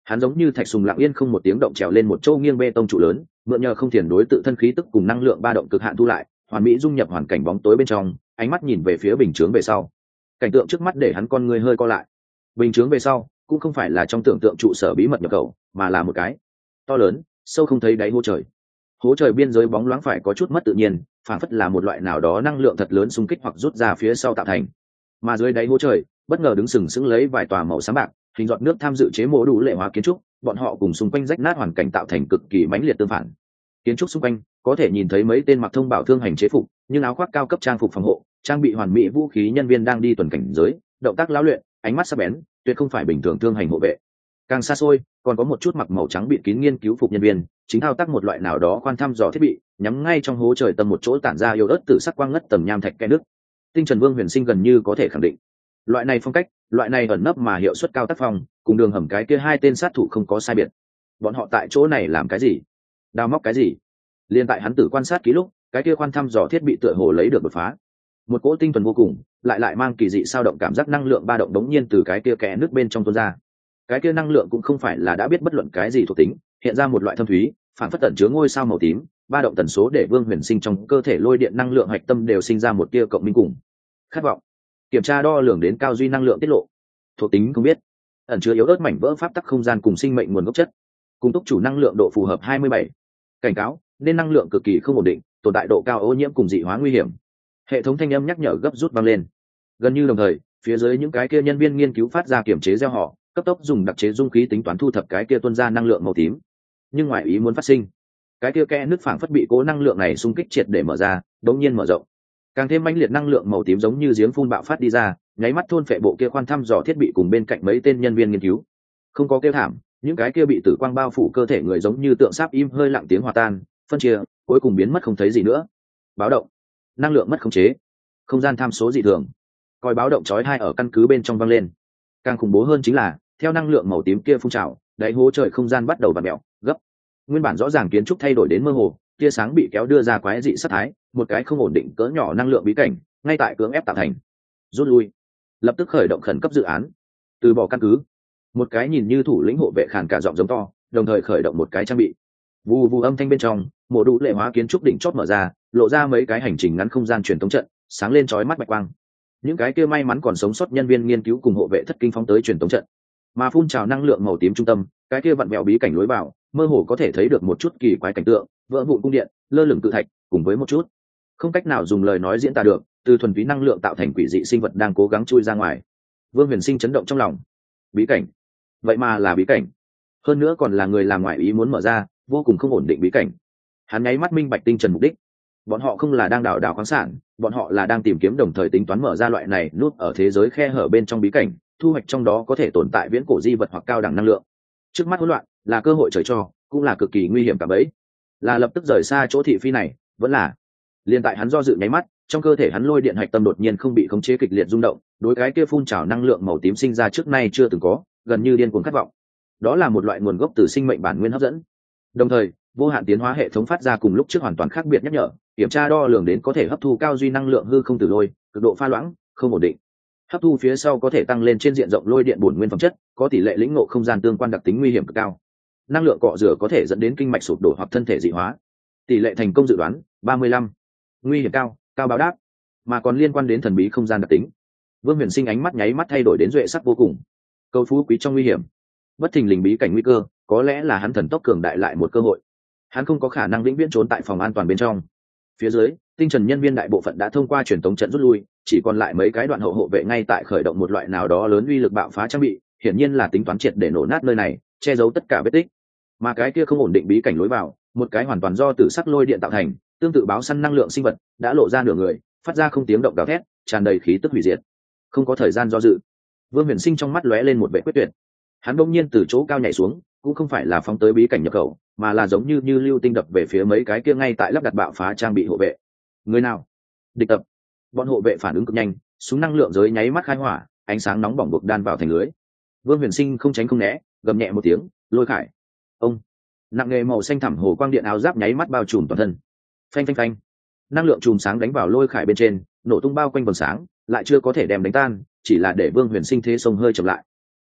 A: Hắn giống như thạch sùng lặng yên không một tiếng động trèo lên một châu nghiêng bê tông trụ lớn, mượn nhờ không thiền đối tự thân khí tức cùng năng lượng ba động cực hạn thu lại, hoàn mỹ dung nhập hoàn cảnh bóng tối bên trong, ánh mắt nhìn về phía bình chướng về sau. Cảnh tượng trước mắt để hắn con người hơi co lại. Bình chướng về sau cũng không phải là trong tưởng tượng trụ sở bí mật nhập khẩu, mà là một cái to lớn, sâu không thấy đáy hố trời. Hố trời biên giới bóng loáng phải có chút mất tự nhiên, phản phất là một loại nào đó năng lượng thật lớn xung kích hoặc rút ra phía sau tạo thành. Mà dưới đáy hố trời, bất ngờ đứng sừng sững lấy vài tòa màu xám bạc, hình giọt nước tham dự chế mô đủ lệ hóa kiến trúc, bọn họ cùng xung quanh rách nát hoàn cảnh tạo thành cực kỳ mãnh liệt tương phản. Kiến trúc xung quanh có thể nhìn thấy mấy tên mặc thông bảo thương hành chế phục, nhưng áo khoác cao cấp trang phục phòng hộ, trang bị hoàn mỹ vũ khí nhân viên đang đi tuần cảnh giới, động tác lão luyện, ánh mắt sắc bén, tuyệt không phải bình thường thương hành hộ vệ. Càng xa xôi, còn có một chút mặc màu trắng bịt kín nghiên cứu phục nhân viên, chính thao tác một loại nào đó khoan thăm dò thiết bị, nhắm ngay trong hố trời tầm một chỗ tản ra yếu ớt tử sắc quang ngất tầm nham thạch kẽ nước. Tinh Trần Vương Huyền Sinh gần như có thể khẳng định, loại này phong cách, loại này ẩn nấp mà hiệu suất cao tác phong, cùng đường hầm cái kia hai tên sát thủ không có sai biệt. Bọn họ tại chỗ này làm cái gì? Đào móc cái gì? Liên tại hắn tử quan sát kỹ lúc, cái kia khoan thăm dò thiết bị tựa hồ lấy được đột phá. Một cỗ tinh thuần vô cùng, lại lại mang kỳ dị sao động cảm giác năng lượng ba động đống nhiên từ cái kia kẽ nước bên trong tuôn ra. Cái kia năng lượng cũng không phải là đã biết bất luận cái gì thuộc tính, hiện ra một loại thâm thúy, phản phất tẩn chứa ngôi sao màu tím, ba động tần số để Vương Huyền Sinh trong cơ thể lôi điện năng lượng hạch tâm đều sinh ra một tia cộng minh cùng khát vọng. Kiểm tra đo lường đến cao duy năng lượng tiết lộ, thuộc tính không biết, ẩn chứa yếu ớt mảnh vỡ pháp tắc không gian cùng sinh mệnh nguồn gốc chất, cung túc chủ năng lượng độ phù hợp hai mươi bảy. Cảnh cáo, nên năng lượng cực kỳ không ổn định, tồn tại độ cao ô nhiễm cùng dị hóa nguy hiểm. Hệ thống thanh âm nhắc nhở gấp rút vang lên. Gần như đồng thời, phía dưới những cái kia nhân viên nghiên cứu phát ra kiểm chế gieo họ, cấp tốc dùng đặc chế dung khí tính toán thu thập cái kia tuôn ra năng lượng màu tím. Nhưng ngoại ý muốn phát sinh, cái kia kẽ nước phảng phất bị cố năng lượng này xung kích triệt để mở ra, đột nhiên mở rộng. Càng thêm mãnh liệt năng lượng màu tím giống như giếng phun bạo phát đi ra, nháy mắt thôn phệ bộ kia khoan thăm dò thiết bị cùng bên cạnh mấy tên nhân viên nghiên cứu. Không có kêu thảm, những cái kia bị tử quang bao phủ cơ thể người giống như tượng sáp im hơi lặng tiếng hòa tan, phân chia, cuối cùng biến mất không thấy gì nữa. Báo động, năng lượng mất khống chế, không gian tham số dị thường. Còi báo động chói tai ở căn cứ bên trong vang lên. Càng khủng bố hơn chính là, theo năng lượng màu tím kia phun trào, đáy hố trời không gian bắt đầu vặn mèo, gấp. Nguyên bản rõ ràng kiến trúc thay đổi đến mơ hồ, tia sáng bị kéo đưa ra quái dị sát thái, một cái không ổn định cỡ nhỏ năng lượng bí cảnh, ngay tại cưỡng ép tạo thành. Rút lui, lập tức khởi động khẩn cấp dự án, từ bỏ căn cứ. Một cái nhìn như thủ lĩnh hộ vệ khàn cả giọng giống to, đồng thời khởi động một cái trang bị. Vù vù âm thanh bên trong, mộ đủ lệ hóa kiến trúc đỉnh chót mở ra, lộ ra mấy cái hành trình ngắn không gian truyền thống trận, sáng lên chói mắt bạch quang. Những cái kia may mắn còn sống sót nhân viên nghiên cứu cùng hộ vệ thất kinh phóng tới truyền thống trận, mà phun trào năng lượng màu tím trung tâm, cái kia vặn vẹo bí cảnh lối vào, mơ hồ có thể thấy được một chút kỳ quái cảnh tượng, vỡ vụn cung điện, lơ lửng cự thạch, cùng với một chút không cách nào dùng lời nói diễn tả được, từ thuần túy năng lượng tạo thành quỷ dị sinh vật đang cố gắng chui ra ngoài. Vương Huyền Sinh chấn động trong lòng. Bí cảnh, vậy mà là bí cảnh, hơn nữa còn là người làm ngoại ý muốn mở ra, vô cùng không ổn định bí cảnh. Hắn nháy mắt minh bạch Tinh Trần mục đích. Bọn họ không là đang đào đào khoáng sản, bọn họ là đang tìm kiếm đồng thời tính toán mở ra loại này nút ở thế giới khe hở bên trong bí cảnh, thu hoạch trong đó có thể tồn tại viễn cổ di vật hoặc cao đẳng năng lượng. Trước mắt hỗn loạn là cơ hội trời cho, cũng là cực kỳ nguy hiểm cả bấy. Là lập tức rời xa chỗ thị phi này, vẫn là liên tại hắn do dự nháy mắt, trong cơ thể hắn lôi điện hạch tâm đột nhiên không bị khống chế kịch liệt rung động, đối cái kia phun trào năng lượng màu tím sinh ra trước nay chưa từng có, gần như điên cuồng khát vọng. Đó là một loại nguồn gốc từ sinh mệnh bản nguyên hấp dẫn. Đồng thời, vô hạn tiến hóa hệ thống phát ra cùng lúc trước hoàn toàn khác biệt nhắc nhở, kiểm tra đo lường đến có thể hấp thu cao duy năng lượng hư không từ lôi, cực độ pha loãng, không ổn định. Hấp thu phía sau có thể tăng lên trên diện rộng lôi điện bổn nguyên phẩm chất, có tỷ lệ lĩnh ngộ không gian tương quan đặc tính nguy hiểm cực cao. Năng lượng cọ rửa có thể dẫn đến kinh mạch sụp đổ hoặc thân thể dị hóa. Tỷ lệ thành công dự đoán ba mươi lăm. Nguy hiểm cao, cao báo đáp, mà còn liên quan đến thần bí không gian đặc tính. Vương Huyền Sinh ánh mắt nháy mắt thay đổi đến duệ sắc vô cùng. Cầu phú quý trong nguy hiểm, bất thình lình bí cảnh nguy cơ, có lẽ là hắn thần tốc cường đại lại một cơ hội. Hắn không có khả năng vĩnh viễn trốn tại phòng an toàn bên trong. Phía dưới, Tinh Trần nhân viên đại bộ phận đã thông qua truyền tống trận rút lui, chỉ còn lại mấy cái đoạn hậu hộ vệ ngay tại khởi động một loại nào đó lớn uy lực bạo phá trang bị, hiển nhiên là tính toán triệt để nổ nát nơi này, che giấu tất cả vết tích. Mà cái kia không ổn định bí cảnh lối vào, một cái hoàn toàn do tử sắc lôi điện tạo thành, tương tự báo săn năng lượng sinh vật, đã lộ ra nửa người, phát ra không tiếng động gào thét, tràn đầy khí tức hủy diệt. Không có thời gian do dự, Vương Huyền Sinh trong mắt lóe lên một vẻ quyết tuyệt. Hắn bỗng nhiên từ chỗ cao nhảy xuống, cũng không phải là phóng tới bí cảnh nhập khẩu, mà là giống như như lưu tinh đập về phía mấy cái kia ngay tại lắp đặt bạo phá trang bị hộ vệ. Người nào? Địch tập. Bọn hộ vệ phản ứng cực nhanh, súng năng lượng giới nháy mắt khai hỏa, ánh sáng nóng bỏng buộc đan vào thành lưới. Vương Huyền Sinh không tránh không né, gầm nhẹ một tiếng, lôi khải. Ông. Nặng nghề màu xanh thẳm hồ quang điện áo giáp nháy mắt bao trùm toàn thân. Phanh phanh phanh. Năng lượng chùm sáng đánh vào lôi khải bên trên, nổ tung bao quanh vầng sáng, lại chưa có thể đem đánh tan, chỉ là để Vương Huyền Sinh thế sông hơi chậm lại.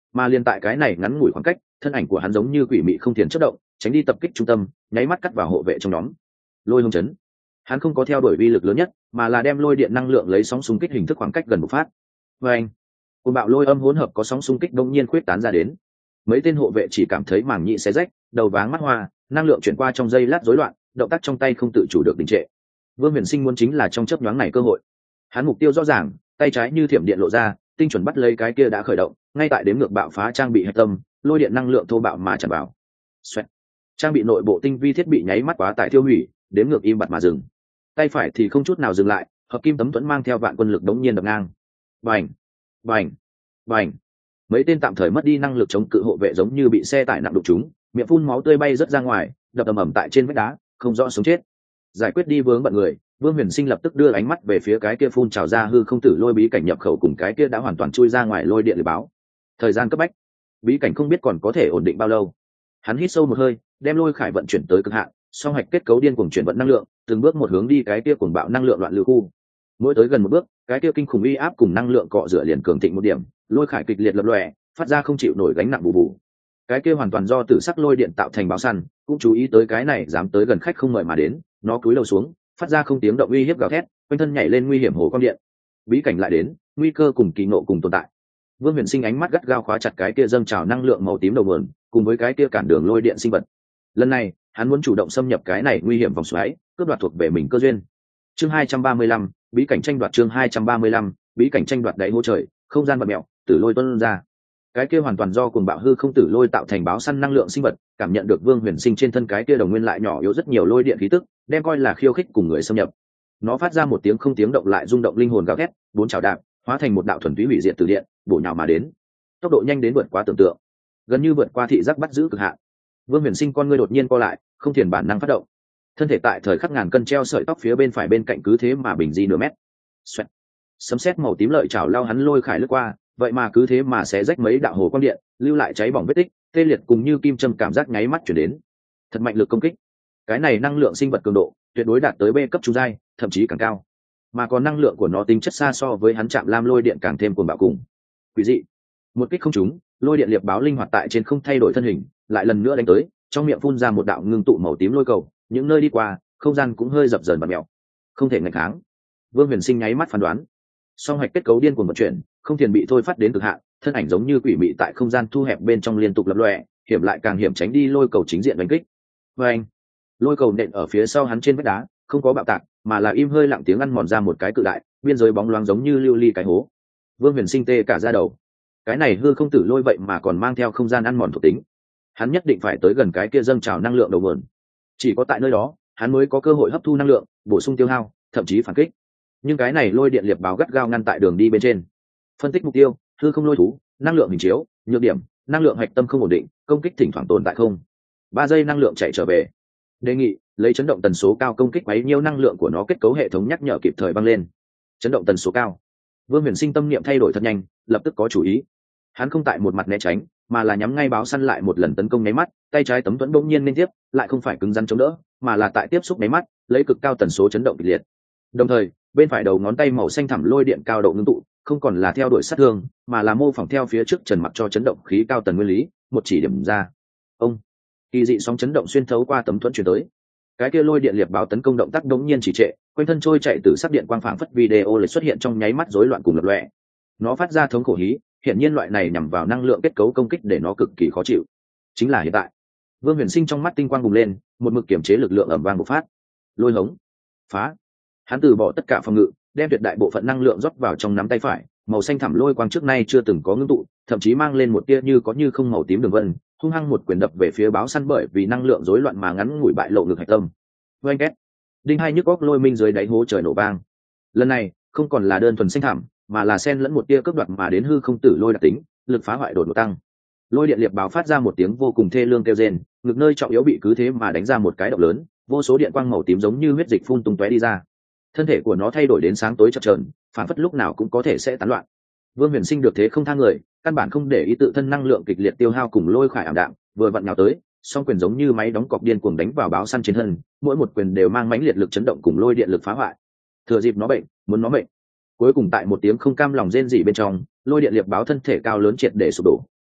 A: mà liên tại cái này ngắn ngủi khoảng cách, thân ảnh của hắn giống như quỷ mị không thiền chất động, tránh đi tập kích trung tâm, nháy mắt cắt vào hộ vệ trong nhóm. Lôi hung chấn, hắn không có theo đuổi uy lực lớn nhất, mà là đem lôi điện năng lượng lấy sóng xung kích hình thức khoảng cách gần bộc phát. Và anh, cơn bạo lôi âm hỗn hợp có sóng xung kích đông nhiên khuyết tán ra đến. Mấy tên hộ vệ chỉ cảm thấy màng nhĩ xé rách, đầu váng mắt hoa, năng lượng chuyển qua trong dây lát rối loạn, động tác trong tay không tự chủ được đình trệ. Vương Huyền Sinh muốn chính là trong chớp nhoáng này cơ hội. Hắn mục tiêu rõ ràng, tay trái như thiểm điện lộ ra, tinh chuẩn bắt lấy cái kia đã khởi động, ngay tại đếm ngược bạo phá trang bị hạch tâm, lôi điện năng lượng thô bạo mà tràn vào. Xoẹt. Trang bị nội bộ tinh vi thiết bị nháy mắt quá tải tiêu hủy, đếm ngược im bặt mà dừng. Tay phải thì không chút nào dừng lại, hợp kim tấm thuẫn mang theo vạn quân lực đống nhiên đập ngang. Bành, bành, bành. Mấy tên tạm thời mất đi năng lực chống cự hộ vệ giống như bị xe tải nặng đụng chúng, miệng phun máu tươi bay rất ra ngoài, đập ầm ầm tại trên vách đá, không rõ sống chết. Giải quyết đi vướng bận người, Vương Huyền Sinh lập tức đưa ánh mắt về phía cái kia phun trào ra hư không tử lôi bí cảnh nhập khẩu cùng cái kia đã hoàn toàn chui ra ngoài lôi điện liệt báo. Thời gian cấp bách, bí cảnh không biết còn có thể ổn định bao lâu. Hắn hít sâu một hơi, đem lôi khải vận chuyển tới cực hạn, song hạch kết cấu điên cuồng chuyển vận năng lượng, từng bước một hướng đi cái kia cuồng bạo năng lượng loạn lưu khu. Mỗi tới gần một bước, cái kia kinh khủng uy áp cùng năng lượng cọ rửa liền cường thịnh một điểm, lôi khải kịch liệt lập lòe, phát ra không chịu nổi gánh nặng bù bù. Cái kia hoàn toàn do tử sắc lôi điện tạo thành báo săn, cũng chú ý tới cái này dám tới gần khách không mời mà đến, nó cúi đầu xuống, phát ra không tiếng động uy hiếp gào thét, quanh thân nhảy lên nguy hiểm hồ quang điện. Bí cảnh lại đến, nguy cơ cùng kỳ nộ cùng tồn tại. Vương Huyền Sinh ánh mắt gắt gao khóa chặt cái kia dâng trào năng lượng màu tím đầu nguồn, cùng với cái kia cản đường lôi điện sinh vật. Lần này, hắn muốn chủ động xâm nhập cái này nguy hiểm vòng xoáy, cướp đoạt thuộc về mình cơ duyên. Chương hai trăm ba mươi lăm, bí cảnh tranh đoạt chương hai trăm ba mươi lăm, bí cảnh tranh đoạt đáy hố trời, không gian vật mèo, tử lôi tuôn ra. Cái kia hoàn toàn do cuồng bạo hư không tử lôi tạo thành báo săn năng lượng sinh vật, cảm nhận được Vương Huyền Sinh trên thân cái kia đồng nguyên lại nhỏ yếu rất nhiều lôi điện khí tức, đem coi là khiêu khích cùng người xâm nhập. Nó phát ra một tiếng không tiếng động lại rung động linh hồn gào thét, bốn chảo đạp, hóa thành một đạo thuần túy hủy diệt từ điện, bổ nhào mà đến. Tốc độ nhanh đến vượt quá tưởng tượng, gần như vượt qua thị giác bắt giữ cực hạn. Vương Huyền Sinh con ngươi đột nhiên co lại, không thiền bản năng phát động. Thân thể tại thời khắc ngàn cân treo sợi tóc phía bên phải bên cạnh cứ thế mà bình di nửa mét. Xoẹt. Sấm sét màu tím lợi chảo lao hắn lôi khải lướt qua, vậy mà cứ thế mà sẽ rách mấy đạo hồ quang điện, lưu lại cháy bỏng vết tích, tê liệt cùng như kim châm cảm giác nháy mắt chuyển đến. Thật mạnh lực công kích. Cái này năng lượng sinh vật cường độ tuyệt đối đạt tới B cấp trung giai, thậm chí càng cao. Mà còn năng lượng của nó tính chất xa so với hắn chạm lam lôi điện càng thêm cuồng bạo cùng. Quỷ dị. Một kích không trúng, lôi điện liệp báo linh hoạt tại trên không thay đổi thân hình, lại lần nữa đánh tới, trong miệng phun ra một đạo ngưng tụ màu tím lôi cầu, những nơi đi qua, không gian cũng hơi dập dờn và mèo. Không thể nghịch kháng. Vương Huyền Sinh nháy mắt phán đoán. Song hạch kết cấu điên cuồng vận chuyển, không thiền bị thôi phát đến cực hạn, thân ảnh giống như quỷ mị tại không gian thu hẹp bên trong liên tục lập lòe, hiểm lại càng hiểm tránh đi lôi cầu chính diện đánh kích. Và anh, lôi cầu nện ở phía sau hắn trên vách đá, không có bạo tạc, mà là im hơi lặng tiếng ăn mòn ra một cái cự đại, biên giới bóng loáng giống như lưu ly cái hố. Vương Huyền Sinh tê cả da đầu. Cái này hư không tử lôi vậy mà còn mang theo không gian ăn mòn thuộc tính. Hắn nhất định phải tới gần cái kia dâng trào năng lượng đầu nguồn. Chỉ có tại nơi đó, hắn mới có cơ hội hấp thu năng lượng, bổ sung tiêu hao, thậm chí phản kích. Nhưng cái này lôi điện liệp báo gắt gao ngăn tại đường đi bên trên. Phân tích mục tiêu, hư không lôi thú, năng lượng hình chiếu, nhược điểm, năng lượng hạch tâm không ổn định, công kích thỉnh thoảng tồn tại không. Ba giây năng lượng chạy trở về. Đề nghị lấy chấn động tần số cao công kích quấy nhiêu năng lượng của nó, kết cấu hệ thống nhắc nhở kịp thời băng lên. Chấn động tần số cao. Vương Huyền Sinh tâm niệm thay đổi thật nhanh, lập tức có chủ ý. Hắn không tại một mặt né tránh, mà là nhắm ngay báo săn lại một lần tấn công nháy mắt, tay trái tấm thuẫn bỗng nhiên liên tiếp, lại không phải cứng rắn chống đỡ, mà là tại tiếp xúc nháy mắt, lấy cực cao tần số chấn động kịch liệt. Đồng thời, bên phải đầu ngón tay màu xanh thẳm lôi điện cao độ ngưng tụ, không còn là theo đuổi sát thương, mà là mô phỏng theo phía trước trần mặc cho chấn động khí cao tần nguyên lý, một chỉ điểm ra. Ông, kỳ dị sóng chấn động xuyên thấu qua tấm thuẫn truyền tới. Cái kia lôi điện liệp báo tấn công động tác đống nhiên chỉ trệ, quanh thân trôi chạy từ sắc điện quang phảng phất video lại xuất hiện trong nháy mắt rối loạn cùng lập lòe. Nó phát ra thống khổ hí, hiện nhiên loại này nhằm vào năng lượng kết cấu công kích để nó cực kỳ khó chịu. Chính là hiện tại. Vương Huyền Sinh trong mắt tinh quang bùng lên, một mực kiểm chế lực lượng ầm vang bộc phát. Lôi hống, phá. Hắn từ bỏ tất cả phòng ngự, đem tuyệt đại bộ phận năng lượng rót vào trong nắm tay phải, màu xanh thẳm lôi quang trước nay chưa từng có ngưng tụ, thậm chí mang lên một tia như có như không màu tím đường vân, hung hăng một quyền đập về phía báo săn bởi vì năng lượng rối loạn mà ngắn ngủi bại lộ ngực hạch tâm. Oanh két, đinh hai nhức óc lôi minh dưới đáy hố trời nổ vang. Lần này không còn là đơn thuần xanh thẳm, mà là xen lẫn một tia cướp đoạt mà đến hư không tử lôi đặc tính, lực phá hoại đột ngột tăng. Lôi điện liệp báo phát ra một tiếng vô cùng thê lương kêu rên, ngực nơi trọng yếu bị cứ thế mà đánh ra một cái động lớn, vô số điện quang màu tím giống như huyết dịch phun tung tóe đi ra. Thân thể của nó thay đổi đến sáng tối chập chờn, phản phất lúc nào cũng có thể sẽ tán loạn. Vương Huyền Sinh được thế không tha người, căn bản không để ý tự thân năng lượng kịch liệt tiêu hao cùng lôi khải ảm đạm, vừa vặn nhào tới, song quyền giống như máy đóng cọc điên cuồng đánh vào báo săn trên thân, mỗi một quyền đều mang mãnh liệt lực chấn động cùng lôi điện lực phá hoại. Thừa dịp nó bệnh, muốn nó bệnh. Cuối cùng tại một tiếng không cam lòng rên rỉ bên trong, lôi điện liệp báo thân thể cao lớn triệt để sụp đổ,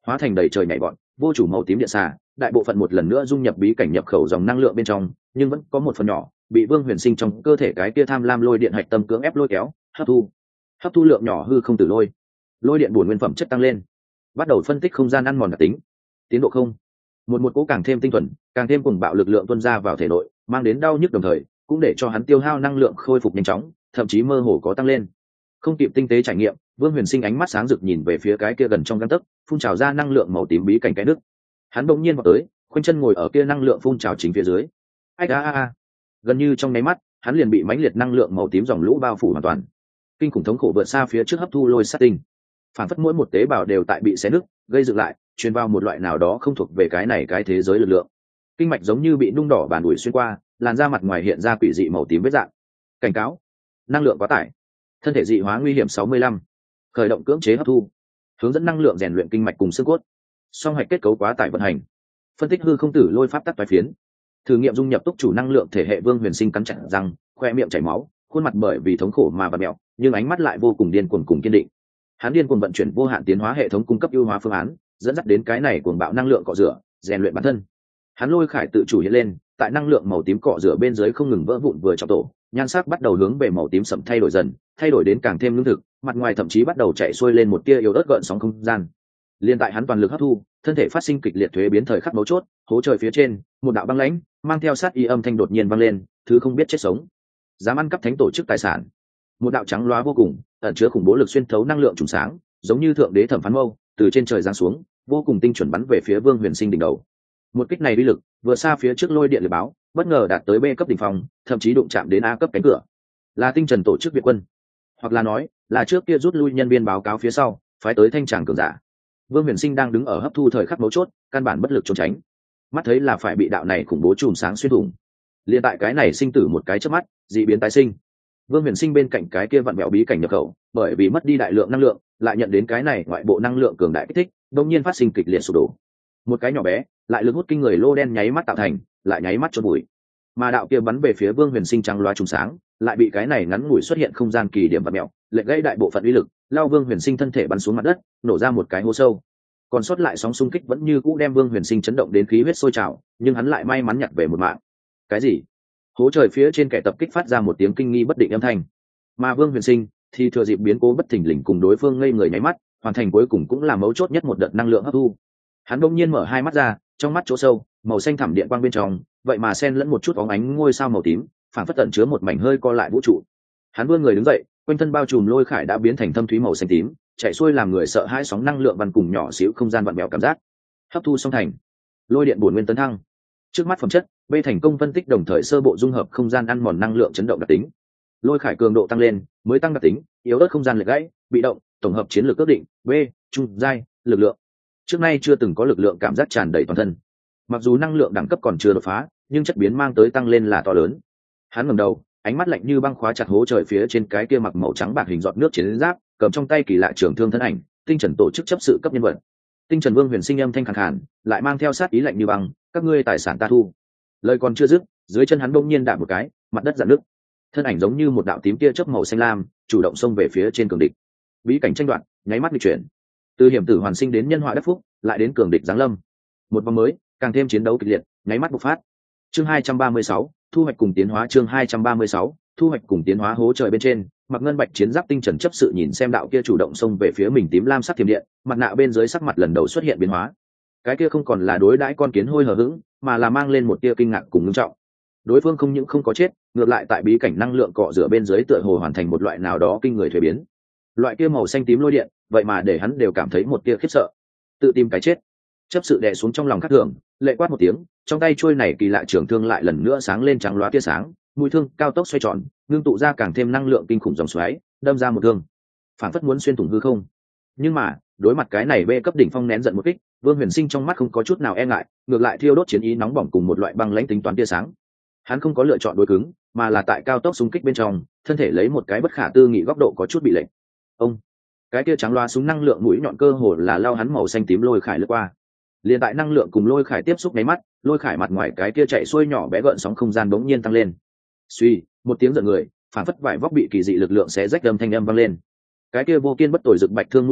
A: hóa thành đầy trời nhảy bọn vô chủ màu tím điện xà, đại bộ phận một lần nữa dung nhập bí cảnh nhập khẩu dòng năng lượng bên trong, nhưng vẫn có một phần nhỏ bị Vương Huyền Sinh trong cơ thể cái kia tham lam lôi điện hạch tâm cưỡng ép lôi kéo hấp thu. Hấp thu lượng nhỏ hư không tử lôi, lôi điện bổn nguyên phẩm chất tăng lên, bắt đầu phân tích không gian ăn mòn đặc tính, tiến độ không một một cố càng thêm tinh thuần, càng thêm cùng bạo lực lượng tuôn ra vào thể nội, mang đến đau nhức đồng thời cũng để cho hắn tiêu hao năng lượng khôi phục nhanh chóng, thậm chí mơ hồ có tăng lên. Không kịp tinh tế trải nghiệm, Vương Huyền Sinh ánh mắt sáng rực nhìn về phía cái kia gần trong gang tấc phun trào ra năng lượng màu tím bí cảnh cái nước. Hắn bỗng nhiên vào tới, khoanh chân ngồi ở kia năng lượng phun trào chính phía dưới. Ách a a a. Gần như trong nháy mắt, hắn liền bị mãnh liệt năng lượng màu tím dòng lũ bao phủ hoàn toàn. Kinh khủng thống khổ vượt xa phía trước hấp thu lôi sát tinh. Phản phất mỗi một tế bào đều tại bị xé nứt, gây dựng lại, truyền vào một loại nào đó không thuộc về cái này cái thế giới lực lượng. Kinh mạch giống như bị nung đỏ bàn ủi xuyên qua, làn da mặt ngoài hiện ra quỷ dị màu tím vết dạng. Cảnh cáo, năng lượng quá tải, thân thể dị hóa nguy hiểm sáu mươi lăm, khởi động cưỡng chế hấp thu, hướng dẫn năng lượng rèn luyện kinh mạch cùng xương cốt, song hạch kết cấu quá tải vận hành, phân tích hư không tử lôi pháp tắc toái phiến, thử nghiệm dung nhập túc chủ năng lượng thể hệ. Vương Huyền Sinh cắn chặt răng, khoe miệng chảy máu, khuôn mặt bởi vì thống khổ mà bặm mèo, nhưng ánh mắt lại vô cùng điên cuồng cùng kiên định. Hắn điên cuồng vận chuyển vô hạn tiến hóa hệ thống cung cấp ưu hóa phương án, dẫn dắt đến cái này cuồng bạo năng lượng cọ rửa, rèn luyện bản thân. Hắn lôi khải tự chủ hiện lên, tại năng lượng màu tím cọ rửa bên dưới không ngừng vỡ vụn vừa trong tổ, nhan sắc bắt đầu hướng về màu tím sẫm thay đổi dần, thay đổi đến càng thêm lương thực, mặt ngoài thậm chí bắt đầu chạy xuôi lên một tia yếu ớt gợn sóng không gian. Liên tại hắn toàn lực hấp thu, thân thể phát sinh kịch liệt thuế biến thời khắc mấu chốt, hố trời phía trên, một đạo băng lãnh, mang theo sát y âm thanh đột nhiên vang lên, thứ không biết chết sống, dám ăn cắp thánh tổ chức tài sản. Một đạo trắng loá vô cùng, ẩn chứa khủng bố lực xuyên thấu năng lượng trùng sáng, giống như thượng đế thẩm phán mâu, từ trên trời giáng xuống, vô cùng tinh chuẩn bắn về phía Vương Huyền Sinh đỉnh đầu. Một kích này uy lực vừa xa phía trước lôi điện liệt báo, bất ngờ đạt tới B cấp đỉnh phong, thậm chí đụng chạm đến A cấp cánh cửa. Là tinh trần tổ chức viện quân, hoặc là nói là trước kia rút lui nhân viên báo cáo phía sau phái tới thanh tràng cường giả. Vương Huyền Sinh đang đứng ở hấp thu thời khắc mấu chốt, căn bản bất lực trốn tránh, mắt thấy là phải bị đạo này khủng bố chùm sáng xuyên thủng. Liên tại cái này sinh tử một cái chớp mắt, dị biến tái sinh. Vương Huyền Sinh bên cạnh cái kia vặn vẹo bí cảnh nhập khẩu, bởi vì mất đi đại lượng năng lượng, lại nhận đến cái này ngoại bộ năng lượng cường đại kích thích, đột nhiên phát sinh kịch liệt sụp đổ. Một cái nhỏ bé, lại lực hút kinh người lô đen nháy mắt tạo thành, lại nháy mắt chôn bụi. Mà đạo kia bắn về phía Vương Huyền Sinh trắng loá trùng sáng, lại bị cái này ngắn ngủi xuất hiện không gian kỳ điểm vặn mẹo, lệch gãy đại bộ phận uy lực, lao Vương Huyền Sinh thân thể bắn xuống mặt đất, nổ ra một cái hố sâu. Còn sót lại sóng xung kích vẫn như cũ đem Vương Huyền Sinh chấn động đến khí huyết sôi trào, nhưng hắn lại may mắn nhặt về một mạng. Cái gì? Hố trời phía trên kẻ tập kích phát ra một tiếng kinh nghi bất định âm thanh. Mà Vương Huyền Sinh thì thừa dịp biến cố bất thình lình cùng đối phương ngây người nháy mắt, hoàn thành cuối cùng cũng là mấu chốt nhất một đợt năng lượng hấp thu. Hắn bỗng nhiên mở hai mắt ra, trong mắt chỗ sâu, màu xanh thẳm điện quang bên trong, vậy mà xen lẫn một chút óng ánh ngôi sao màu tím, phản phất tận chứa một mảnh hơi co lại vũ trụ. Hắn vươn người đứng dậy, quanh thân bao trùm lôi khải đã biến thành thâm thúy màu xanh tím, chạy xuôi làm người sợ hãi sóng năng lượng văn cùng nhỏ xíu không gian vặn vẹo cảm giác. Hấp thu xong thành, lôi điện bổn nguyên tấn thăng. Trước mắt phẩm chất, B thành công phân tích đồng thời sơ bộ dung hợp không gian ăn mòn năng lượng chấn động đặc tính. Lôi khải cường độ tăng lên, mới tăng đặc tính, yếu ớt không gian lệch gãy, bị động, tổng hợp chiến lược ước định, B, trung giai, lực lượng. Trước nay chưa từng có lực lượng cảm giác tràn đầy toàn thân. Mặc dù năng lượng đẳng cấp còn chưa đột phá, nhưng chất biến mang tới tăng lên là to lớn. Hắn ngẩng đầu, ánh mắt lạnh như băng khóa chặt hố trời phía trên cái kia mặc màu trắng bạc hình giọt nước chiến giáp, cầm trong tay kỳ lạ trường thương thân ảnh, tinh trần tổ chức chấp sự cấp nhân vật. Tinh trần Vương Huyền Sinh âm thanh khàn khàn, lại mang theo sát ý lạnh như băng, các ngươi tài sản ta thu. Lời còn chưa dứt, dưới chân hắn bỗng nhiên đạp một cái, mặt đất rạn nứt. Thân ảnh giống như một đạo tím tia chớp màu xanh lam, chủ động xông về phía trên cường địch. Bí cảnh tranh đoạt, nháy mắt nghịch chuyển. Từ hiểm tử hoàn sinh đến nhân họa đắc phúc, lại đến cường địch giáng lâm. Một vòng mới, càng thêm chiến đấu kịch liệt, nháy mắt bộc phát. Chương hai trăm ba mươi sáu, thu hoạch cùng tiến hóa. Chương hai trăm ba mươi sáu, thu hoạch cùng tiến hóa. Hố trời bên trên, mặc ngân bạch chiến giáp tinh trần chấp sự nhìn xem đạo kia chủ động xông về phía mình tím lam sắc thiểm điện, mặt nạ bên dưới sắc mặt lần đầu xuất hiện biến hóa. Cái kia không còn là đối đãi con kiến hôi hờ hững, mà là mang lên một tia kinh ngạc cùng ngưng trọng. Đối phương không những không có chết, ngược lại tại bí cảnh năng lượng cọ rửa bên dưới tựa hồ hoàn thành một loại nào đó kinh người thuế biến. Loại kia màu xanh tím lôi điện, vậy mà để hắn đều cảm thấy một tia khiếp sợ. Tự tìm cái chết. Chấp sự đè xuống trong lòng khắc thường, lệ quát một tiếng, trong tay trôi này kỳ lạ trường thương lại lần nữa sáng lên trắng loá tia sáng, mũi thương cao tốc xoay tròn, ngưng tụ ra càng thêm năng lượng kinh khủng dòng xoáy, đâm ra một thương, phản phất muốn xuyên thủng hư không. Nhưng mà, đối mặt cái này B cấp đỉnh phong nén giận một kích, Vương Huyền Sinh trong mắt không có chút nào e ngại, ngược lại thiêu đốt chiến ý nóng bỏng cùng một loại băng lãnh tính toán tia sáng. Hắn không có lựa chọn đối cứng, mà là tại cao tốc xung kích bên trong, thân thể lấy một cái bất khả tư nghị góc độ có chút bị lệch. Ông, cái tia trắng loa súng năng lượng mũi nhọn cơ hồ là lao hắn màu xanh tím lôi khải lướt qua. Liên tại năng lượng cùng lôi khải tiếp xúc nháy mắt, lôi khải mặt ngoài cái kia chạy xuôi nhỏ bé gợn sóng không gian bỗng nhiên tăng lên. Suy, một tiếng giận người, phản phất vải vóc bị kỳ dị lực lượng xé rách âm thanh âm vang lên. Cái kia vô kiên bất tồi rực bạch thương mũi nhọn,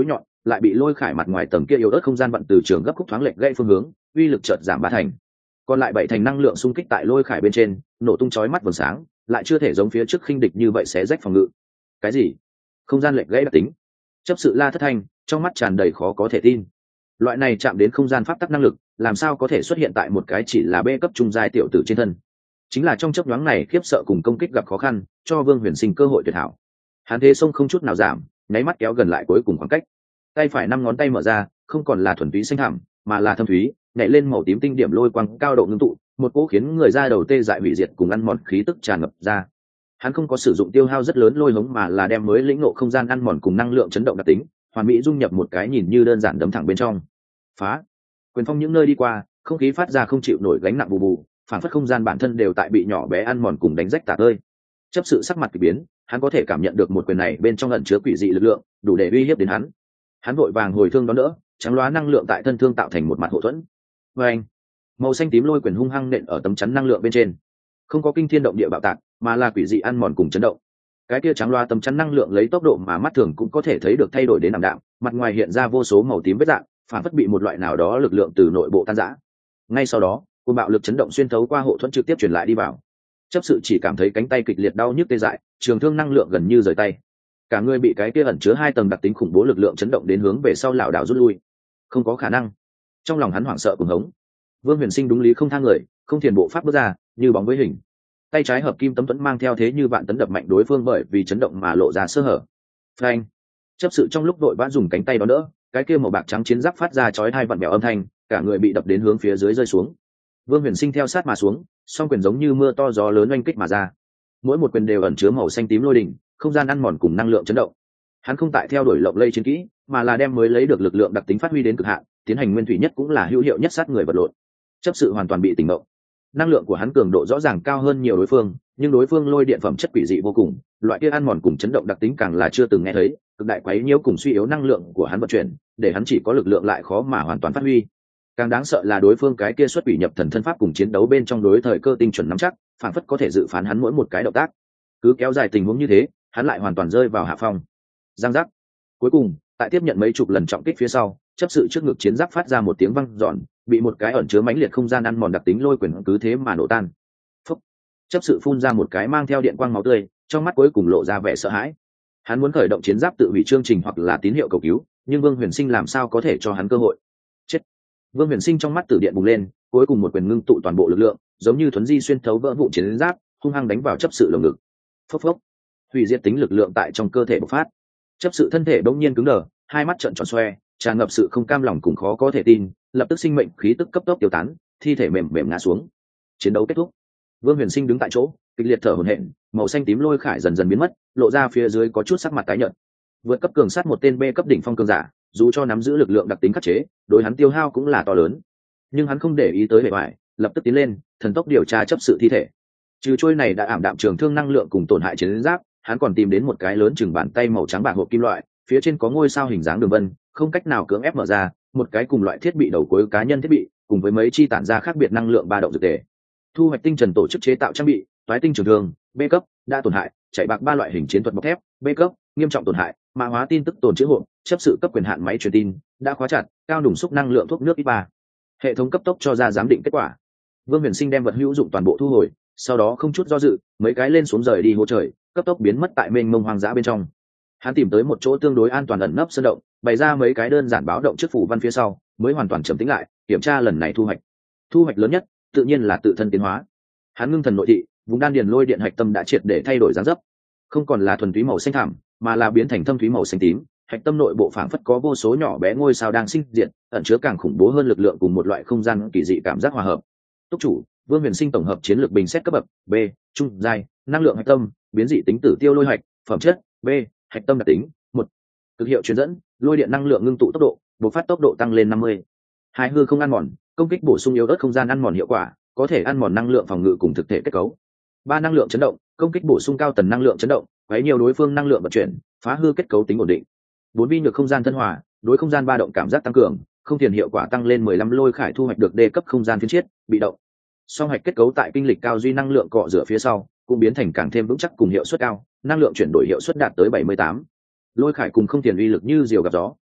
A: lại bị lôi khải mặt ngoài tầng kia yếu ớt không gian vận từ trường gấp khúc thoáng lệch gãy phương hướng, uy lực chợt giảm ba thành. Còn lại bảy thành năng lượng xung kích tại lôi khải bên trên, nổ tung chói mắt vầng sáng, lại chưa thể giống phía trước khinh địch như vậy xé rách phòng ngự. Cái gì? Không gian lệch gãy đặc tính? Chấp sự la thất thanh, trong mắt tràn đầy khó có thể tin. Loại này chạm đến không gian pháp tắc năng lực, làm sao có thể xuất hiện tại một cái chỉ là bê cấp trung giai tiểu tử trên thân? Chính là trong chớp nhoáng này khiếp sợ cùng công kích gặp khó khăn, cho Vương Huyền Sinh cơ hội tuyệt hảo. Hắn thế sông không chút nào giảm, nháy mắt kéo gần lại cuối cùng khoảng cách. Tay phải năm ngón tay mở ra, không còn là thuần túy xanh thẳm, mà là thâm thúy, nhảy lên màu tím tinh điểm lôi quang cao độ ngưng tụ, một cỗ khiến người ra đầu tê dại hủy diệt cùng ăn mòn khí tức tràn ngập ra. Hắn không có sử dụng tiêu hao rất lớn lôi hống, mà là đem mới lĩnh ngộ không gian ăn mòn cùng năng lượng chấn động đặc tính, hoàn mỹ dung nhập một cái nhìn như đơn giản đấm thẳng bên trong. Phá! Quyền phong những nơi đi qua, không khí phát ra không chịu nổi gánh nặng bù bù, phản phất không gian bản thân đều tại bị nhỏ bé ăn mòn cùng đánh rách tả tơi. Chấp sự sắc mặt kỳ biến, hắn có thể cảm nhận được một quyền này bên trong ẩn chứa quỷ dị lực lượng, đủ để uy hiếp đến hắn. Hắn vội vàng hồi thương đón đỡ, trắng loá năng lượng tại thân thương tạo thành một mặt hộ thuẫn. Và anh, màu xanh tím lôi quyền hung hăng nện ở tấm chắn năng lượng bên trên, không có kinh thiên động địa bạo tạc, mà là quỷ dị ăn mòn cùng chấn động. Cái kia trắng loá tấm chắn năng lượng lấy tốc độ mà mắt thường cũng có thể thấy được thay đổi đến ảm đạm, mặt ngoài hiện ra vô số màu tím vết rạn, phản phất bị một loại nào đó lực lượng từ nội bộ tan rã. Ngay sau đó, cơn bạo lực chấn động xuyên thấu qua hộ thuẫn trực tiếp truyền lại đi vào. Chấp sự chỉ cảm thấy cánh tay kịch liệt đau nhức tê dại, trường thương năng lượng gần như rời tay, cả người bị cái kia ẩn chứa hai tầng đặc tính khủng bố lực lượng chấn động đến hướng về sau lảo đảo rút lui. Không có khả năng. Trong lòng hắn hoảng sợ cuồng hống. Vương Huyền Sinh đúng lý không tha người, không thiền bộ pháp bước ra, như bóng với hình. Tay trái hợp kim tấm tuẫn mang theo thế như vạn tấn đập mạnh đối phương bởi vì chấn động mà lộ ra sơ hở. Phanh! Chấp sự trong lúc đội vã dùng cánh tay đón đỡ, cái kia màu bạc trắng chiến giáp phát ra chói hai vặn bèo âm thanh, cả người bị đập đến hướng phía dưới rơi xuống. Vương Huyền Sinh theo sát mà xuống, song quyền giống như mưa to gió lớn oanh kích mà ra. Mỗi một quyền đều ẩn chứa màu xanh tím lôi đỉnh, không gian ăn mòn cùng năng lượng chấn động. Hắn không tại theo đuổi lộng lây chiến kỹ, mà là đem mới lấy được lực lượng đặc tính phát huy đến cực hạn, tiến hành nguyên thủy nhất cũng là hữu hiệu nhất sát người vật lộn. Chấp sự hoàn toàn bị tỉnh mộng. Năng lượng của hắn cường độ rõ ràng cao hơn nhiều đối phương, nhưng đối phương lôi điện phẩm chất quỷ dị vô cùng, loại kia ăn mòn cùng chấn động đặc tính càng là chưa từng nghe thấy, cực đại quấy nhiễu cùng suy yếu năng lượng của hắn vận chuyển, để hắn chỉ có lực lượng lại khó mà hoàn toàn phát huy. Càng đáng sợ là đối phương cái kia xuất quỷ nhập thần thân pháp cùng chiến đấu bên trong đối thời cơ tinh chuẩn nắm chắc, phản phất có thể dự phán hắn mỗi một cái động tác. Cứ kéo dài tình huống như thế, hắn lại hoàn toàn rơi vào hạ phong. Giang giác. Cuối cùng, tại tiếp nhận mấy chục lần trọng kích phía sau, chấp sự trước ngực chiến giáp phát ra một tiếng vang dọn, bị một cái ẩn chứa mãnh liệt không gian ăn mòn đặc tính lôi quyền cứ thế mà nổ tan. Phúc. Chấp sự phun ra một cái mang theo điện quang máu tươi, trong mắt cuối cùng lộ ra vẻ sợ hãi. Hắn muốn khởi động chiến giáp tự hủy chương trình hoặc là tín hiệu cầu cứu, nhưng Vương Huyền Sinh làm sao có thể cho hắn cơ hội? Chết. Vương Huyền Sinh trong mắt tử điện bùng lên, cuối cùng một quyền ngưng tụ toàn bộ lực lượng, giống như thuấn di xuyên thấu vỡ vụn chiến giáp, hung hăng đánh vào chấp sự lồng ngực. Phốc phốc. Hủy diệt tính lực lượng tại trong cơ thể bộc phát. Chấp sự thân thể bỗng nhiên cứng đờ, hai mắt trợn tròn xoe, tràn ngập sự không cam lòng cùng khó có thể tin, lập tức sinh mệnh khí tức cấp tốc tiêu tán, thi thể mềm mềm ngã xuống. Chiến đấu kết thúc. Vương Huyền Sinh đứng tại chỗ, kịch liệt thở hổn hển, màu xanh tím lôi khải dần dần biến mất, lộ ra phía dưới có chút sắc mặt tái nhợt. Vượt cấp cường sát một tên B cấp đỉnh phong cường giả, dù cho nắm giữ lực lượng đặc tính khắc chế, đối hắn tiêu hao cũng là to lớn. Nhưng hắn không để ý tới bề ngoài, lập tức tiến lên, thần tốc điều tra chấp sự thi thể. Trừ trôi này đã ảm đạm trường thương năng lượng cùng tổn hại chiến giáp, hắn còn tìm đến một cái lớn chừng bàn tay màu trắng bạc hộp kim loại, phía trên có ngôi sao hình dáng đường vân, không cách nào cưỡng ép mở ra, một cái cùng loại thiết bị đầu cuối cá nhân thiết bị, cùng với mấy chi tản ra khác biệt năng lượng ba động dược tề. Thu hoạch tinh trần tổ chức chế tạo trang bị, toái tinh trường thương, B cấp, đã tổn hại, chạy bạc ba loại hình chiến thuật bọc thép, B cấp, nghiêm trọng tổn hại, mã hóa tin tức tồn chữ hộp, chấp sự cấp quyền hạn máy truyền tin, đã khóa chặt, cao nùng xúc năng lượng thuốc nước i ba. Hệ thống cấp tốc cho ra giám định kết quả. Vương Huyền Sinh đem vật hữu dụng toàn bộ thu hồi, sau đó không chút do dự, mấy cái lên xuống rời đi hố trời, cấp tốc biến mất tại mênh mông hoang dã bên trong. Hắn tìm tới một chỗ tương đối an toàn ẩn nấp sơn động, bày ra mấy cái đơn giản báo động trước phủ văn phía sau, mới hoàn toàn trầm tĩnh lại, kiểm tra lần này thu hoạch. Thu hoạch lớn nhất, tự nhiên là tự thân tiến hóa. Hắn ngưng thần nội thị, vùng đan điền lôi điện hạch tâm đã triệt để thay đổi dáng dấp, không còn là thuần túy màu xanh thẳm, mà là biến thành thâm thúy màu xanh tím. Hạch tâm nội bộ phảng phất có vô số nhỏ bé ngôi sao đang sinh diệt, ẩn chứa càng khủng bố hơn lực lượng cùng một loại không gian kỳ dị cảm giác hòa hợp. Túc chủ, Vương Huyền Sinh tổng hợp chiến lược bình xét cấp bậc B, trung giai, năng lượng hạch tâm, biến dị tính tử tiêu lôi hạch, phẩm chất B, hạch tâm đặc tính một, cực hiệu truyền dẫn, lôi điện năng lượng ngưng tụ tốc độ, bộc phát tốc độ tăng lên năm mươi. Hai hư không ăn mòn, công kích bổ sung yếu ớt không gian ăn mòn hiệu quả, có thể ăn mòn năng lượng phòng ngự cùng thực thể kết cấu. Ba, năng lượng chấn động, công kích bổ sung cao tần năng lượng chấn động, quấy nhiều đối phương năng lượng vận chuyển, phá hư kết cấu tính ổn định. Bốn, vi nhược không gian thân hòa, đối không gian ba động cảm giác tăng cường, không tiền hiệu quả tăng lên mười lăm. Lôi khải thu hoạch được đề cấp không gian phiến chiết, bị động. Song hạch kết cấu tại kinh lịch cao duy năng lượng cọ rửa phía sau, cũng biến thành càng thêm vững chắc cùng hiệu suất cao, năng lượng chuyển đổi hiệu suất đạt tới bảy mươi tám. Lôi khải cùng không tiền uy lực như diều gặp gió.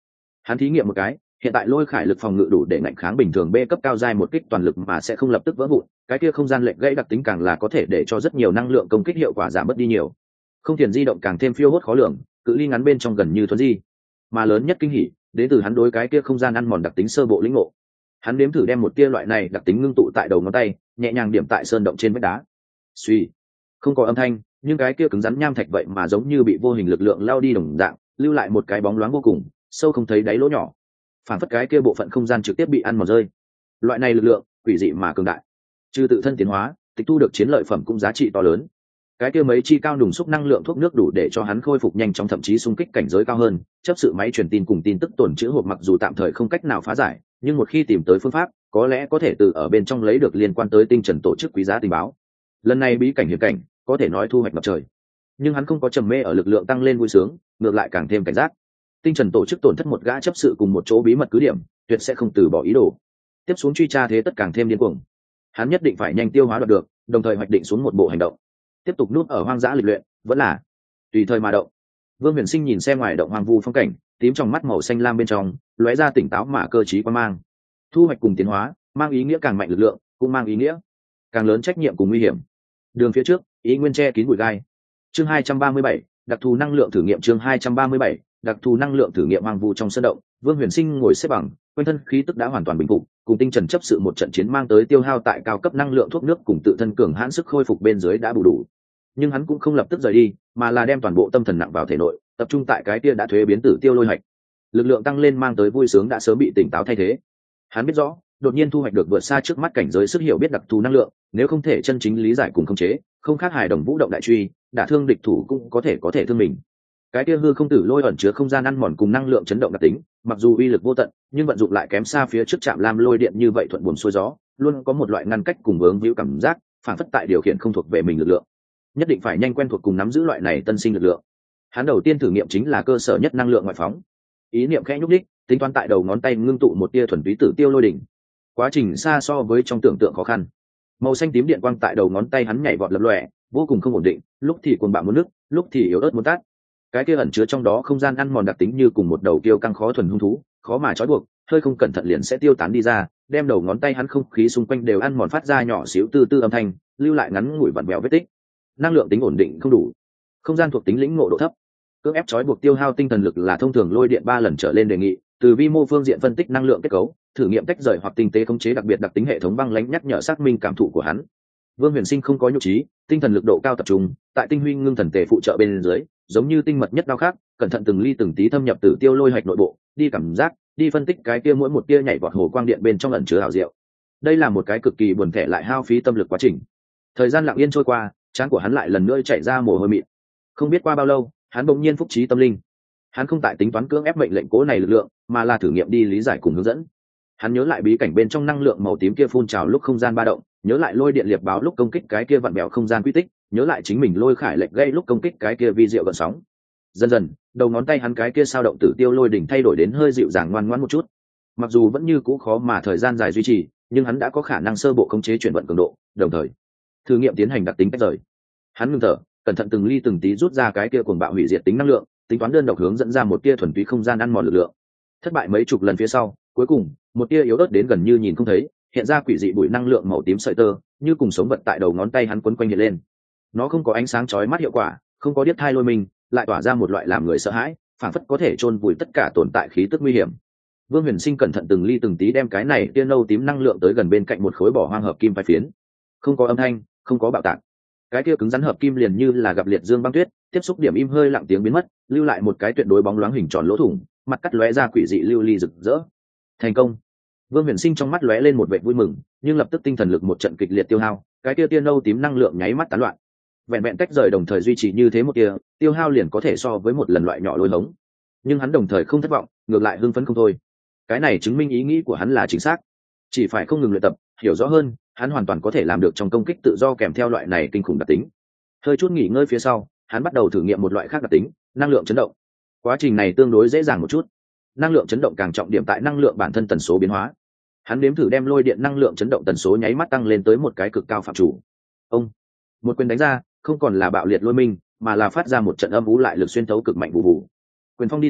A: Hắn thí nghiệm một cái, hiện tại lôi khải lực phòng ngự đủ để ngạnh kháng bình thường B cấp cao giai một kích toàn lực mà sẽ không lập tức vỡ vụn, cái kia không gian lệnh gãy đặc tính càng là có thể để cho rất nhiều năng lượng công kích hiệu quả giảm mất đi nhiều. Không tiền di động càng thêm phiêu hốt khó lường, cự ly ngắn bên trong gần như thuần di. Mà lớn nhất kinh hỉ, đến từ hắn đối cái kia không gian ăn mòn đặc tính sơ bộ lĩnh ngộ. Hắn nếm thử đem một tia loại này đặc tính ngưng tụ tại đầu ngón tay, nhẹ nhàng điểm tại sơn động trên vách đá. Suy, không có âm thanh, nhưng cái kia cứng rắn nham thạch vậy mà giống như bị vô hình lực lượng lao đi đồng dạng, lưu lại một cái bóng loáng vô cùng, sâu không thấy đáy lỗ nhỏ. Phản phất cái kia bộ phận không gian trực tiếp bị ăn mòn rơi. Loại này lực lượng, quỷ dị mà cường đại. Trừ tự thân tiến hóa, tịch thu được chiến lợi phẩm cũng giá trị to lớn. Cái kia mấy chi cao nùng xúc năng lượng thuốc nước đủ để cho hắn khôi phục nhanh chóng, thậm chí xung kích cảnh giới cao hơn. Chấp sự máy truyền tin cùng tin tức tồn trữ hộp mặc dù tạm thời không cách nào phá giải, nhưng một khi tìm tới phương pháp, có lẽ có thể từ ở bên trong lấy được liên quan tới tinh trần tổ chức quý giá tình báo. Lần này bí cảnh hiểm cảnh, có thể nói thu hoạch ngập trời. Nhưng hắn không có trầm mê ở lực lượng tăng lên vui sướng, ngược lại càng thêm cảnh giác. Tinh trần tổ chức tổn thất một gã chấp sự cùng một chỗ bí mật cứ điểm, tuyệt sẽ không từ bỏ ý đồ. Tiếp xuống truy tra thế tất càng thêm điên cuồng. Hắn nhất định phải nhanh tiêu hóa đoạt được, đồng thời hoạch định xuống một bộ hành động. Tiếp tục núp ở hoang dã lịch luyện, vẫn là tùy thời mà động. Vương Huyền Sinh nhìn xem ngoài động hoang vu phong cảnh, tím trong mắt màu xanh lam bên trong lóe ra tỉnh táo mà cơ trí quan mang. Thu hoạch cùng tiến hóa, mang ý nghĩa càng mạnh lực lượng, cũng mang ý nghĩa càng lớn trách nhiệm cùng nguy hiểm. Đường phía trước, ý nguyên che kín bụi gai. Chương hai trăm ba mươi bảy, đặc thù năng lượng thử nghiệm. Chương hai trăm ba mươi bảy, đặc thù năng lượng thử nghiệm. Hoang vu trong sân động, Vương Huyền Sinh ngồi xếp bằng, quanh thân khí tức đã hoàn toàn bình phục, cùng tinh trần chấp sự một trận chiến mang tới tiêu hao tại cao cấp năng lượng thuốc nước cùng tự thân cường hãn sức khôi phục bên dưới đã bù đủ. Nhưng hắn cũng không lập tức rời đi, mà là đem toàn bộ tâm thần nặng vào thể nội, tập trung tại cái kia đã thuế biến tử tiêu lôi hạch. Lực lượng tăng lên mang tới vui sướng đã sớm bị tỉnh táo thay thế. Hắn biết rõ, đột nhiên thu hoạch được vượt xa trước mắt cảnh giới sức hiểu biết đặc thù năng lượng, nếu không thể chân chính lý giải cùng khống chế, không khác hài đồng vũ động đại truy, đả thương địch thủ cũng có thể có thể thương mình. Cái kia hư không tử lôi ẩn chứa không gian ăn mòn cùng năng lượng chấn động đặc tính, mặc dù uy lực vô tận, nhưng vận dụng lại kém xa phía trước chạm lam lôi điện như vậy thuận buồm xuôi gió, luôn có một loại ngăn cách cùng vướng víu cảm giác, phản phất tại điều khiển không thuộc về mình lực lượng. Nhất định phải nhanh quen thuộc cùng nắm giữ loại này tân sinh lực lượng. Hắn đầu tiên thử nghiệm chính là cơ sở nhất năng lượng ngoại phóng. Ý niệm khẽ nhúc đích, tính toán tại đầu ngón tay ngưng tụ một tia thuần túy tử tiêu lôi đỉnh. Quá trình xa so với trong tưởng tượng khó khăn. Màu xanh tím điện quang tại đầu ngón tay hắn nhảy vọt lập lòe, vô cùng không ổn định, lúc thì cuồng bạo muốn nước, lúc thì yếu ớt muốn tát. Cái kia ẩn chứa trong đó không gian ăn mòn đặc tính như cùng một đầu kiêu căng khó thuần hung thú, khó mà trói buộc, hơi không cẩn thận liền sẽ tiêu tán đi ra, đem đầu ngón tay hắn không khí xung quanh đều ăn mòn phát ra nhỏ xíu tư tư âm thanh, lưu lại ngắn ngủi vặn vẹo vết tích. Năng lượng tính ổn định không đủ, không gian thuộc tính lĩnh ngộ độ thấp, cưỡng ép trói buộc tiêu hao tinh thần lực là thông thường lôi điện ba lần trở lên đề nghị. Từ vi mô phương diện phân tích năng lượng kết cấu, thử nghiệm tách rời hoặc tinh tế khống chế đặc biệt đặc tính hệ thống băng lãnh nhắc nhở xác minh cảm thụ của hắn. Vương Huyền Sinh không có nhục trí, tinh thần lực độ cao tập trung, tại tinh huy ngưng thần tề phụ trợ bên dưới, giống như tinh mật nhất đao khác, cẩn thận từng ly từng tí thâm nhập tử tiêu lôi hạch nội bộ, đi cảm giác, đi phân tích cái kia mỗi một tia nhảy vọt hồ quang điện bên trong ẩn chứa hào diệu. Đây là một cái cực kỳ buồn tẻ lại hao phí tâm lực quá trình. Thời gian lặng yên trôi qua, trán của hắn lại lần nữa chảy ra mồ hôi mịn. Không biết qua bao lâu, hắn bỗng nhiên phúc trí tâm linh. Hắn không tại tính toán cưỡng ép mệnh lệnh cố này lực lượng, mà là thử nghiệm đi lý giải cùng hướng dẫn. Hắn nhớ lại bí cảnh bên trong năng lượng màu tím kia phun trào lúc không gian ba động, nhớ lại lôi điện liệp báo lúc công kích cái kia vặn bèo không gian quy tích, nhớ lại chính mình lôi khải lệnh gây lúc công kích cái kia vi diệu gợn sóng. Dần dần, đầu ngón tay hắn cái kia sao động tử tiêu lôi đỉnh thay đổi đến hơi dịu dàng ngoan ngoãn một chút. Mặc dù vẫn như cũ khó mà thời gian dài duy trì, nhưng hắn đã có khả năng sơ bộ khống chế chuyển vận cường độ, đồng thời thử nghiệm tiến hành đặc tính tách rời. Hắn ngưng thở, cẩn thận từng ly từng tí rút ra cái kia cuồng bạo hủy diệt tính năng lượng, tính toán đơn độc hướng dẫn ra một tia thuần túy không gian ăn mòn lực lượng. Thất bại mấy chục lần phía sau, cuối cùng một tia yếu ớt đến gần như nhìn không thấy, hiện ra quỷ dị bụi năng lượng màu tím sợi tơ, như cùng sống vật tại đầu ngón tay hắn quấn quanh hiện lên. Nó không có ánh sáng chói mắt hiệu quả, không có điếc thai lôi mình, lại tỏa ra một loại làm người sợ hãi, phản phất có thể chôn vùi tất cả tồn tại khí tức nguy hiểm. Vương Huyền Sinh cẩn thận từng ly từng tí đem cái này tia nâu tím năng lượng tới gần bên cạnh một khối bỏ hoang hợp kim phái phiến. Không có âm thanh, không có bạo tạc. Cái kia cứng rắn hợp kim liền như là gặp liệt dương băng tuyết, tiếp xúc điểm im hơi lặng tiếng biến mất, lưu lại một cái tuyệt đối bóng loáng hình tròn lỗ thủng, mặt cắt lóe ra quỷ dị lưu ly rực rỡ. Thành công. Vương Huyền Sinh trong mắt lóe lên một vẻ vui mừng, nhưng lập tức tinh thần lực một trận kịch liệt tiêu hao, cái kia tia nâu tím năng lượng nháy mắt tán loạn. Vẹn vẹn tách rời đồng thời duy trì như thế một tia, tiêu hao liền có thể so với một lần loại nhỏ lôi hống. Nhưng hắn đồng thời không thất vọng, ngược lại hưng phấn không thôi. Cái này chứng minh ý nghĩ của hắn là chính xác. Chỉ phải không ngừng luyện tập, hiểu rõ hơn, hắn hoàn toàn có thể làm được trong công kích tự do kèm theo loại này kinh khủng đặc tính. Hơi chút nghỉ ngơi phía sau, hắn bắt đầu thử nghiệm một loại khác đặc tính, năng lượng chấn động. Quá trình này tương đối dễ dàng một chút. Năng lượng chấn động càng trọng điểm tại năng lượng bản thân tần số biến hóa. Hắn nếm thử đem lôi điện năng lượng chấn động tần số nháy mắt tăng lên tới một cái cực cao phạm chủ. Ông, một quyền đánh ra, không còn là bạo liệt lôi minh, mà là phát ra một trận âm u lại lực xuyên thấu cực mạnh vụ vụ. Quyền phong đi tới,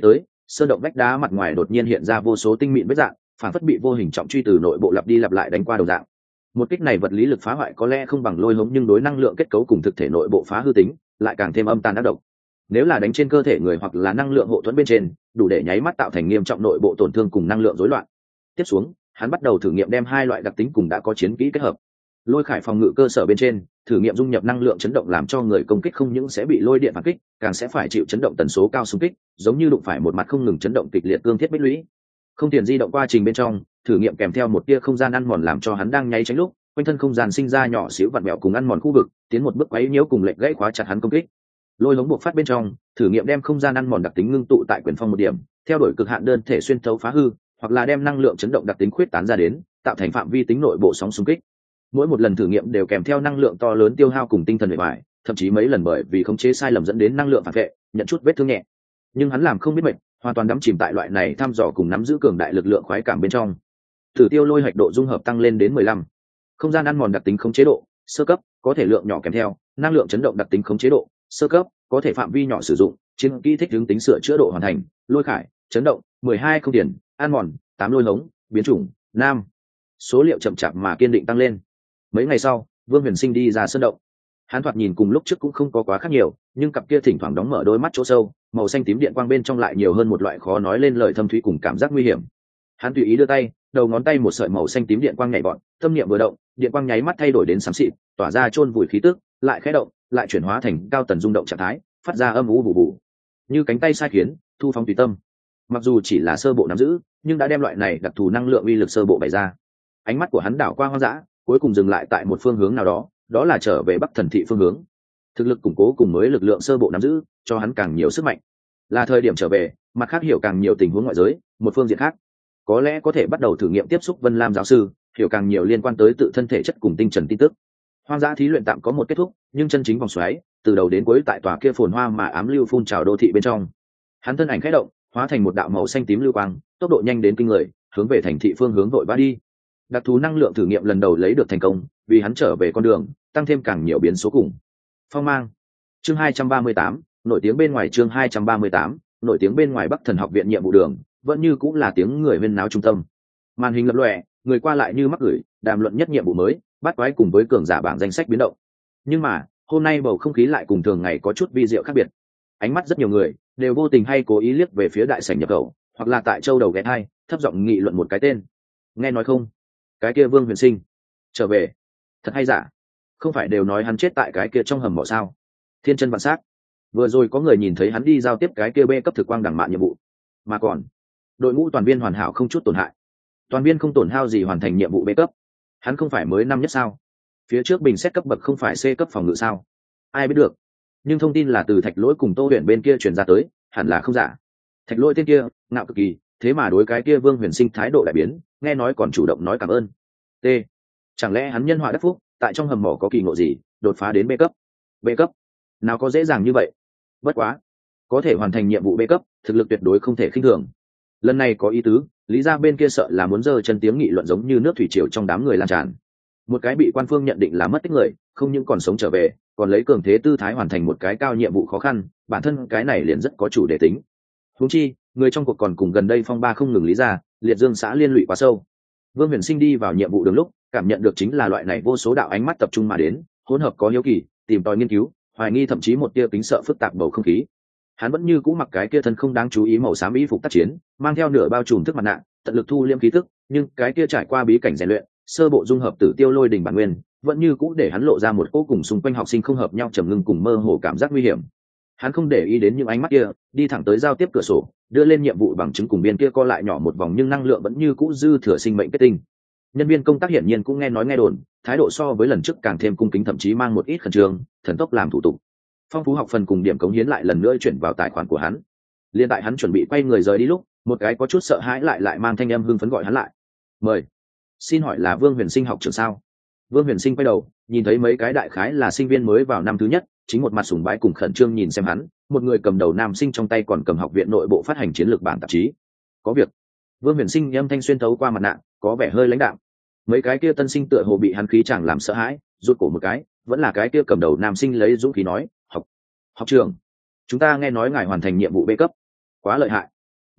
A: sơn động vách đá mặt ngoài đột nhiên hiện ra vô số tinh mịn vết dạng, phản phất bị vô hình trọng truy từ nội bộ lặp đi lặp lại đánh qua đầu dạng. Một kích này vật lý lực phá hoại có lẽ không bằng lôi hống, nhưng đối năng lượng kết cấu cùng thực thể nội bộ phá hư tính lại càng thêm âm tàn ác độc. Nếu là đánh trên cơ thể người hoặc là năng lượng hộ thuẫn bên trên, đủ để nháy mắt tạo thành nghiêm trọng nội bộ tổn thương cùng năng lượng rối loạn. Tiếp xuống, hắn bắt đầu thử nghiệm đem hai loại đặc tính cùng đã có chiến kỹ kết hợp. Lôi khải phòng ngự cơ sở bên trên, thử nghiệm dung nhập năng lượng chấn động làm cho người công kích không những sẽ bị lôi điện phản kích, càng sẽ phải chịu chấn động tần số cao xung kích, giống như đụng phải một mặt không ngừng chấn động kịch liệt cương thiết bích lũy. Không tiền di động quá trình bên trong, thử nghiệm kèm theo một tia không gian ăn mòn làm cho hắn đang nháy tránh lúc, quanh thân không gian sinh ra nhỏ xíu vặn vẹo cùng ăn mòn khu vực, tiến một bước quấy nhiễu cùng lệch gãy khóa chặt hắn công kích. Lôi hống buộc phát bên trong, thử nghiệm đem không gian ăn mòn đặc tính ngưng tụ tại quyền phong một điểm, theo đuổi cực hạn đơn thể xuyên thấu phá hư, hoặc là đem năng lượng chấn động đặc tính khuyết tán ra đến, tạo thành phạm vi tính nội bộ sóng xung kích. Mỗi một lần thử nghiệm đều kèm theo năng lượng to lớn tiêu hao cùng tinh thần bề ngoài, thậm chí mấy lần bởi vì khống chế sai lầm dẫn đến năng lượng phản vệ, nhận chút vết thương nhẹ. Nhưng hắn làm không biết mệt, hoàn toàn đắm chìm tại loại này thăm dò cùng nắm giữ cường đại lực lượng khoái cảm bên trong. Thử tiêu lôi hạch độ dung hợp tăng lên đến mười lăm. Không gian ăn mòn đặc tính khống chế độ sơ cấp, có thể lượng nhỏ kèm theo năng lượng chấn động đặc tính khống chế độ sơ cấp, có thể phạm vi nhỏ sử dụng, chiến kỹ thích ứng tính sửa chữa độ hoàn thành, lôi khải chấn động mười hai không tiền, ăn mòn tám lôi hống, biến chủng nam. Số liệu chậm chạp mà kiên định tăng lên. Mấy ngày sau, Vương Huyền Sinh đi ra sơn động. Hắn thoạt nhìn cùng lúc trước cũng không có quá khác nhiều, nhưng cặp kia thỉnh thoảng đóng mở đôi mắt chỗ sâu, màu xanh tím điện quang bên trong lại nhiều hơn một loại khó nói lên lời thâm thúy cùng cảm giác nguy hiểm. Hắn tùy ý đưa tay, đầu ngón tay một sợi màu xanh tím điện quang nhảy vọt, tâm niệm vừa động, điện quang nháy mắt thay đổi đến xám xịt, tỏa ra chôn vùi khí tức, lại khẽ động, lại chuyển hóa thành cao tần rung động trạng thái, phát ra âm u bù bù, như cánh tay sai khiến, thu phóng tùy tâm. Mặc dù chỉ là sơ bộ nắm giữ, nhưng đã đem loại này đặc thù năng lượng uy lực sơ bộ bày ra. Ánh mắt của hắn đảo qua hoang dã, cuối cùng dừng lại tại một phương hướng nào đó, đó là trở về Bắc Thần thị phương hướng. Thực lực củng cố cùng mới lực lượng sơ bộ nắm giữ, cho hắn càng nhiều sức mạnh. Là thời điểm trở về, mặt khác hiểu càng nhiều tình huống ngoại giới, một phương diện khác, có lẽ có thể bắt đầu thử nghiệm tiếp xúc Vân Lam giáo sư, hiểu càng nhiều liên quan tới tự thân thể chất cùng tinh trần tin tức. Hoang dã thí luyện tạm có một kết thúc, nhưng chân chính vòng xoáy, từ đầu đến cuối tại tòa kia phồn hoa mà ám lưu phun trào đô thị bên trong. Hắn thân ảnh khẽ động, hóa thành một đạo màu xanh tím lưu quang, tốc độ nhanh đến kinh người, hướng về thành thị phương hướng vội vã đi. Đặc thú năng lượng thử nghiệm lần đầu lấy được thành công, vì hắn trở về con đường, tăng thêm càng nhiều biến số cùng. Phong mang. Chương hai trăm ba mươi tám, nổi tiếng bên ngoài chương hai trăm ba mươi tám, nổi tiếng bên ngoài Bắc Thần học viện nhiệm vụ đường, vẫn như cũng là tiếng người huyên náo trung tâm. Màn hình lập lòe, người qua lại như mắc gửi, đàm luận nhất nhiệm vụ mới, bắt quái cùng với cường giả bảng danh sách biến động. Nhưng mà, hôm nay bầu không khí lại cùng thường ngày có chút vi diệu khác biệt. Ánh mắt rất nhiều người đều vô tình hay cố ý liếc về phía đại sảnh nhập khẩu, hoặc là tại châu đầu ghé hai, thấp giọng nghị luận một cái tên. Nghe nói không? Cái kia Vương Huyền Sinh trở về, thật hay giả? Không phải đều nói hắn chết tại cái kia trong hầm mộ sao? Thiên chân vạn sát. Vừa rồi có người nhìn thấy hắn đi giao tiếp cái kia B cấp thực quang đẳng mạn nhiệm vụ, mà còn đội ngũ toàn viên hoàn hảo không chút tổn hại, toàn viên không tổn hao gì hoàn thành nhiệm vụ B cấp. Hắn không phải mới năm nhất sao? Phía trước bình xét cấp bậc không phải C cấp phòng ngự sao? Ai biết được? Nhưng thông tin là từ Thạch Lỗi cùng Tô Huyền bên kia truyền ra tới, hẳn là không giả. Thạch Lỗi tên kia ngạo cực kỳ, thế mà đối cái kia Vương Huyền Sinh thái độ đại biến, nghe nói còn chủ động nói cảm ơn. T. Chẳng lẽ hắn nhân họa đắc phúc, tại trong hầm mỏ có kỳ ngộ gì, đột phá đến B cấp? B cấp? Nào có dễ dàng như vậy. Bất quá, có thể hoàn thành nhiệm vụ B cấp, thực lực tuyệt đối không thể khinh thường. Lần này có ý tứ, lý ra bên kia sợ là muốn giơ chân tiếng nghị luận giống như nước thủy triều trong đám người lan tràn. Một cái bị quan phương nhận định là mất tích người, không những còn sống trở về, còn lấy cường thế tư thái hoàn thành một cái cao nhiệm vụ khó khăn, bản thân cái này liền rất có chủ đề tính. Huống chi, người trong cuộc còn cùng gần đây phong ba không ngừng lý ra, liệt dương xã liên lụy quá sâu. Vương Huyền Sinh đi vào nhiệm vụ đường lúc, cảm nhận được chính là loại này vô số đạo ánh mắt tập trung mà đến, hỗn hợp có hiếu kỳ, tìm tòi nghiên cứu, hoài nghi thậm chí một tia kính sợ phức tạp bầu không khí. Hắn vẫn như cũ mặc cái kia thân không đáng chú ý màu xám y phục tác chiến, mang theo nửa bao trùm thức mặt nạ, tận lực thu liêm khí tức, nhưng cái kia trải qua bí cảnh rèn luyện, sơ bộ dung hợp tử tiêu lôi đỉnh bản nguyên, vẫn như cũ để hắn lộ ra một cố cùng xung quanh học sinh không hợp nhau trầm ngưng cùng mơ hồ cảm giác nguy hiểm. Hắn không để ý đến những ánh mắt kia, đi thẳng tới giao tiếp cửa sổ, đưa lên nhiệm vụ bằng chứng cùng biên kia co lại nhỏ một vòng nhưng năng lượng vẫn như cũ dư thừa sinh mệnh kết tinh. Nhân viên công tác hiển nhiên cũng nghe nói nghe đồn, thái độ so với lần trước càng thêm cung kính, thậm chí mang một ít khẩn trương, thần tốc làm thủ tục. Phong phú học phần cùng điểm cống hiến lại lần nữa chuyển vào tài khoản của hắn. Liên tại hắn chuẩn bị quay người rời đi lúc, một cái có chút sợ hãi lại lại mang thanh âm hưng phấn gọi hắn lại. Mời. Xin hỏi là Vương Huyền Sinh học trưởng sao? Vương Huyền Sinh quay đầu, nhìn thấy mấy cái đại khái là sinh viên mới vào năm thứ nhất, chính một mặt sùng bái cùng khẩn trương nhìn xem hắn, một người cầm đầu nam sinh trong tay còn cầm học viện nội bộ phát hành chiến lược bản tạp chí. Có việc. Vương Huyền Sinh âm thanh xuyên thấu qua mặt nạ, có vẻ hơi lãnh đạm. Mấy cái kia tân sinh tựa hồ bị hắn khí chẳng làm sợ hãi, rụt cổ một cái, vẫn là cái kia cầm đầu nam sinh lấy dũng khí nói, "Học, học trưởng, chúng ta nghe nói ngài hoàn thành nhiệm vụ B cấp, quá lợi hại."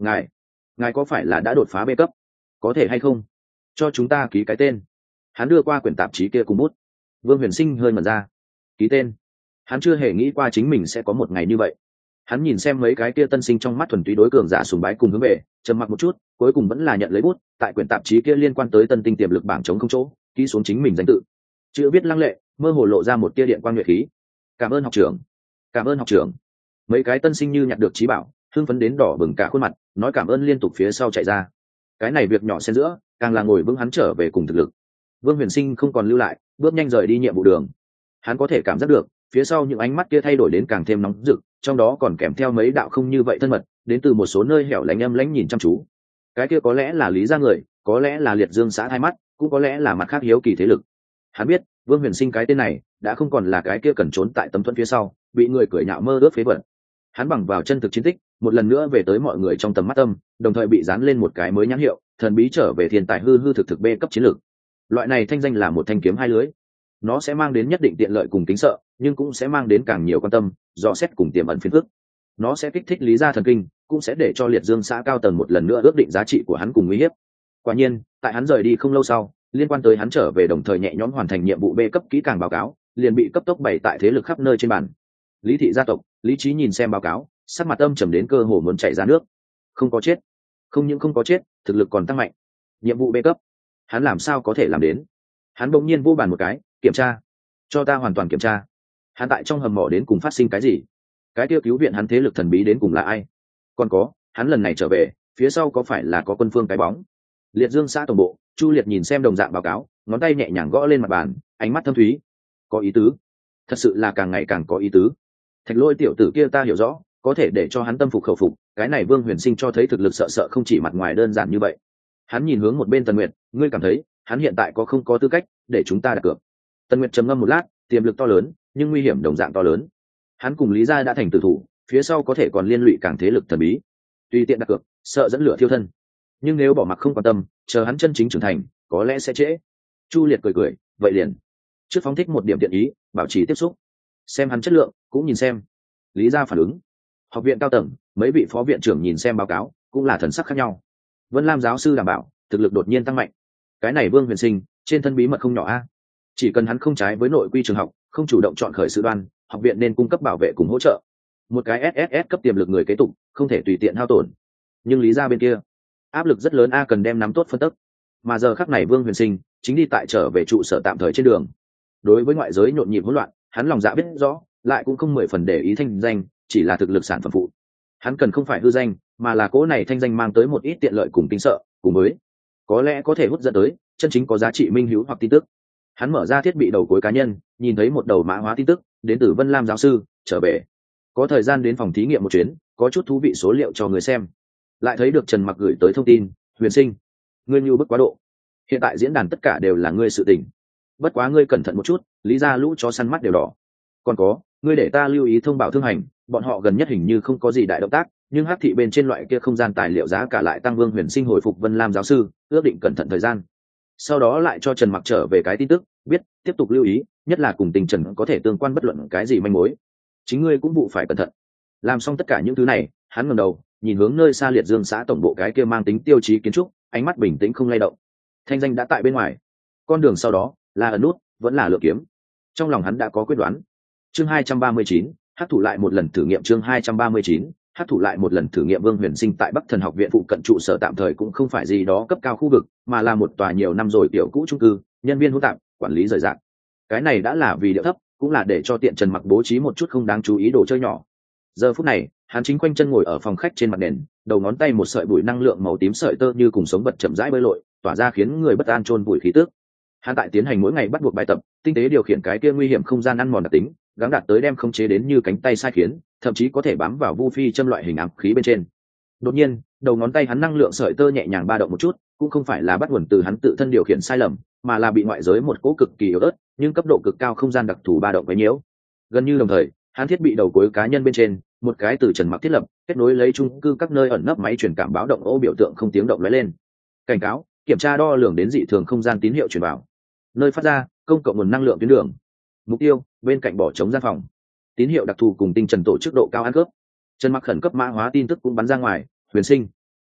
A: ngài ngài có phải là đã đột phá bê cấp? Có thể hay không cho chúng ta ký cái tên? Hắn đưa qua quyển tạp chí kia cùng bút. Vương Huyền Sinh hơi mẩn ra. Ký tên? Hắn chưa hề nghĩ qua chính mình sẽ có một ngày như vậy. Hắn nhìn xem mấy cái kia tân sinh trong mắt thuần túy đối cường giả sùng bái cùng hướng về, trầm mặc một chút, cuối cùng vẫn là nhận lấy bút, tại quyển tạp chí kia liên quan tới tân tinh tiềm lực bảng chống không chỗ, ký xuống chính mình danh tự. Chữ viết lăng lệ, mơ hồ lộ ra một tia điện quang nhuệ khí. Cảm ơn học trưởng, cảm ơn học trưởng. Mấy cái tân sinh như nhặt được trí bảo, hưng phấn đến đỏ bừng cả khuôn mặt, nói cảm ơn liên tục phía sau chạy ra. Cái này việc nhỏ xen giữa, càng là ngồi vững hắn trở về cùng thực lực. Vương Huyền Sinh không còn lưu lại, bước nhanh rời đi nhiệm vụ đường. Hắn có thể cảm giác được phía sau những ánh mắt kia thay đổi đến càng thêm nóng rực, trong đó còn kèm theo mấy đạo không như vậy thân mật, đến từ một số nơi hẻo lánh âm lãnh nhìn chăm chú. Cái kia có lẽ là Lý gia người, có lẽ là Liệt Dương xã thay mắt, cũng có lẽ là mặt khác hiếu kỳ thế lực. Hắn biết Vương Huyền Sinh cái tên này đã không còn là cái kia cần trốn tại tấm thuẫn phía sau, bị người cười nhạo mơ ước phế vật. Hắn bằng vào chân thực chiến tích, một lần nữa về tới mọi người trong tầm mắt tâm, đồng thời bị dán lên một cái mới nhãn hiệu, thần bí trở về thiên tài hư hư thực thực B cấp chiến lược. Loại này thanh danh là một thanh kiếm hai lưới. Nó sẽ mang đến nhất định tiện lợi cùng kính sợ, nhưng cũng sẽ mang đến càng nhiều quan tâm, dò xét cùng tiềm ẩn phiền phức. Nó sẽ kích thích Lý gia thần kinh, cũng sẽ để cho Liệt Dương xã cao tầng một lần nữa ước định giá trị của hắn cùng uy hiếp. Quả nhiên, tại hắn rời đi không lâu sau, liên quan tới hắn trở về đồng thời nhẹ nhõm hoàn thành nhiệm vụ B cấp kỹ càng báo cáo, liền bị cấp tốc bày tại thế lực khắp nơi trên bàn. Lý thị gia tộc, Lý Chí nhìn xem báo cáo, sắc mặt âm trầm đến cơ hồ muốn chảy ra nước. Không có chết, không những không có chết, thực lực còn tăng mạnh. Nhiệm vụ B cấp, hắn làm sao có thể làm đến? Hắn bỗng nhiên vô bàn một cái, kiểm tra, cho ta hoàn toàn kiểm tra. Hắn tại trong hầm mỏ đến cùng phát sinh cái gì? Cái kia cứu viện hắn thế lực thần bí đến cùng là ai? Còn có, hắn lần này trở về, phía sau có phải là có quân phương cái bóng? Liệt Dương xã tổng bộ, Chu Liệt nhìn xem đồng dạng báo cáo, ngón tay nhẹ nhàng gõ lên mặt bàn, ánh mắt thâm thúy. Có ý tứ, thật sự là càng ngày càng có ý tứ. Thạch Lôi tiểu tử kia ta hiểu rõ, có thể để cho hắn tâm phục khẩu phục, cái này Vương Huyền Sinh cho thấy thực lực sợ sợ không chỉ mặt ngoài đơn giản như vậy. Hắn nhìn hướng một bên Tần Nguyệt, ngươi cảm thấy, hắn hiện tại có không có tư cách để chúng ta đặt cược? Tần Nguyệt trầm ngâm một lát, tiềm lực to lớn, nhưng nguy hiểm đồng dạng to lớn. Hắn cùng Lý gia đã thành tử thủ, phía sau có thể còn liên lụy càng thế lực thần bí. Tùy tiện đặt cược, sợ dẫn lửa thiêu thân. Nhưng nếu bỏ mặc không quan tâm, chờ hắn chân chính trưởng thành, có lẽ sẽ trễ. Chu Liệt cười cười, vậy liền trước phóng thích một điểm thiện ý, bảo trì tiếp xúc, xem hắn chất lượng, cũng nhìn xem. Lý gia phản ứng. Học viện cao tầng, mấy vị phó viện trưởng nhìn xem báo cáo, cũng là thần sắc khác nhau. Vân Lam giáo sư đảm bảo, thực lực đột nhiên tăng mạnh. Cái này Vương Huyền Sinh, trên thân bí mật không nhỏ a. Chỉ cần hắn không trái với nội quy trường học, không chủ động chọn khởi sự đoan, học viện nên cung cấp bảo vệ cùng hỗ trợ. Một cái ét ét ét cấp tiềm lực người kế tục, không thể tùy tiện hao tổn. Nhưng Lý gia bên kia, áp lực rất lớn a, cần đem nắm tốt phân tích. Mà giờ khắc này Vương Huyền Sinh chính đi tại trở về trụ sở tạm thời trên đường. Đối với ngoại giới nhộn nhịp hỗn loạn, hắn lòng dạ biết rõ, lại cũng không mười phần để ý thanh danh, chỉ là thực lực sản phẩm phụ. Hắn cần không phải hư danh, mà là cố này thanh danh mang tới một ít tiện lợi cùng tính sợ, cùng với có lẽ có thể hút dẫn tới chân chính có giá trị minh hữu hoặc tin tức. Hắn mở ra thiết bị đầu cuối cá nhân, nhìn thấy một đầu mã hóa tin tức đến từ Vân Lam giáo sư trở về, có thời gian đến phòng thí nghiệm một chuyến, có chút thú vị số liệu cho người xem. Lại thấy được Trần Mặc gửi tới thông tin, Huyền Sinh, ngươi như bức quá độ, hiện tại diễn đàn tất cả đều là ngươi sự tình, bất quá ngươi cẩn thận một chút, Lý gia lũ chó săn mắt đều đỏ. Còn có, ngươi để ta lưu ý thông báo thương hành, bọn họ gần nhất hình như không có gì đại động tác, nhưng hắc thị bên trên loại kia không gian tài liệu giá cả lại tăng. Vương Huyền Sinh hồi phục Vân Lam giáo sư, ước định cẩn thận thời gian. Sau đó lại cho Trần Mặc trở về cái tin tức, biết tiếp tục lưu ý, nhất là cùng tình Trần có thể tương quan bất luận cái gì manh mối. Chính ngươi cũng vụ phải cẩn thận. Làm xong tất cả những thứ này, hắn ngẩng đầu, nhìn hướng nơi xa Liệt Dương xã tổng bộ cái kia mang tính tiêu chí kiến trúc, ánh mắt bình tĩnh không lay động. Thanh danh đã tại bên ngoài, con đường sau đó là ẩn nút, vẫn là lựa kiếm. Trong lòng hắn đã có quyết đoán. Chương hai trăm ba mươi chín, hắc thủ lại một lần thử nghiệm. Chương hai trăm ba mươi chín, hắc thủ lại một lần thử nghiệm. Vương Huyền Sinh tại Bắc Thần học viện phụ cận trụ sở tạm thời cũng không phải gì đó cấp cao khu vực, mà là một tòa nhiều năm rồi tiểu cũ chung cư, nhân viên hỗn tạp, quản lý rời rạc. Cái này đã là vì địa thấp, cũng là để cho tiện Trần Mặc bố trí một chút không đáng chú ý đồ chơi nhỏ. Giờ phút này, hắn chính quanh chân ngồi ở phòng khách trên mặt nền, đầu ngón tay một sợi bụi năng lượng màu tím sợi tơ như cùng sống vật chậm rãi bơi lội, tỏa ra khiến người bất an chôn bụi khí tức. Hắn tại tiến hành mỗi ngày bắt buộc bài tập, tinh tế điều khiển cái kia nguy hiểm không gian ăn mòn đặc tính, gắng đạt tới đem khống chế đến như cánh tay sai khiến, thậm chí có thể bám vào vu phi châm loại hình ám khí bên trên. Đột nhiên, đầu ngón tay hắn năng lượng sợi tơ nhẹ nhàng ba động một chút, cũng không phải là bắt nguồn từ hắn tự thân điều khiển sai lầm, mà là bị ngoại giới một cỗ cực kỳ yếu ớt, nhưng cấp độ cực cao không gian đặc thù ba động quấy nhiễu. Gần như đồng thời, hắn thiết bị đầu cuối cá nhân bên trên, một cái từ Trần Mặc thiết lập, kết nối lấy chung cư các nơi ẩn nấp máy truyền cảm báo động ô biểu tượng không tiếng động lóe lên. Cảnh cáo, kiểm tra đo lường đến dị thường không gian tín hiệu truyền vào. Nơi phát ra, công cộng nguồn năng lượng tuyến đường. Mục tiêu, bên cạnh bỏ trống gian phòng. Tín hiệu đặc thù cùng tinh trần tổ chức độ cao ăn cướp. Trần Mặc khẩn cấp mã hóa tin tức cũng bắn ra ngoài, Huyền Sinh,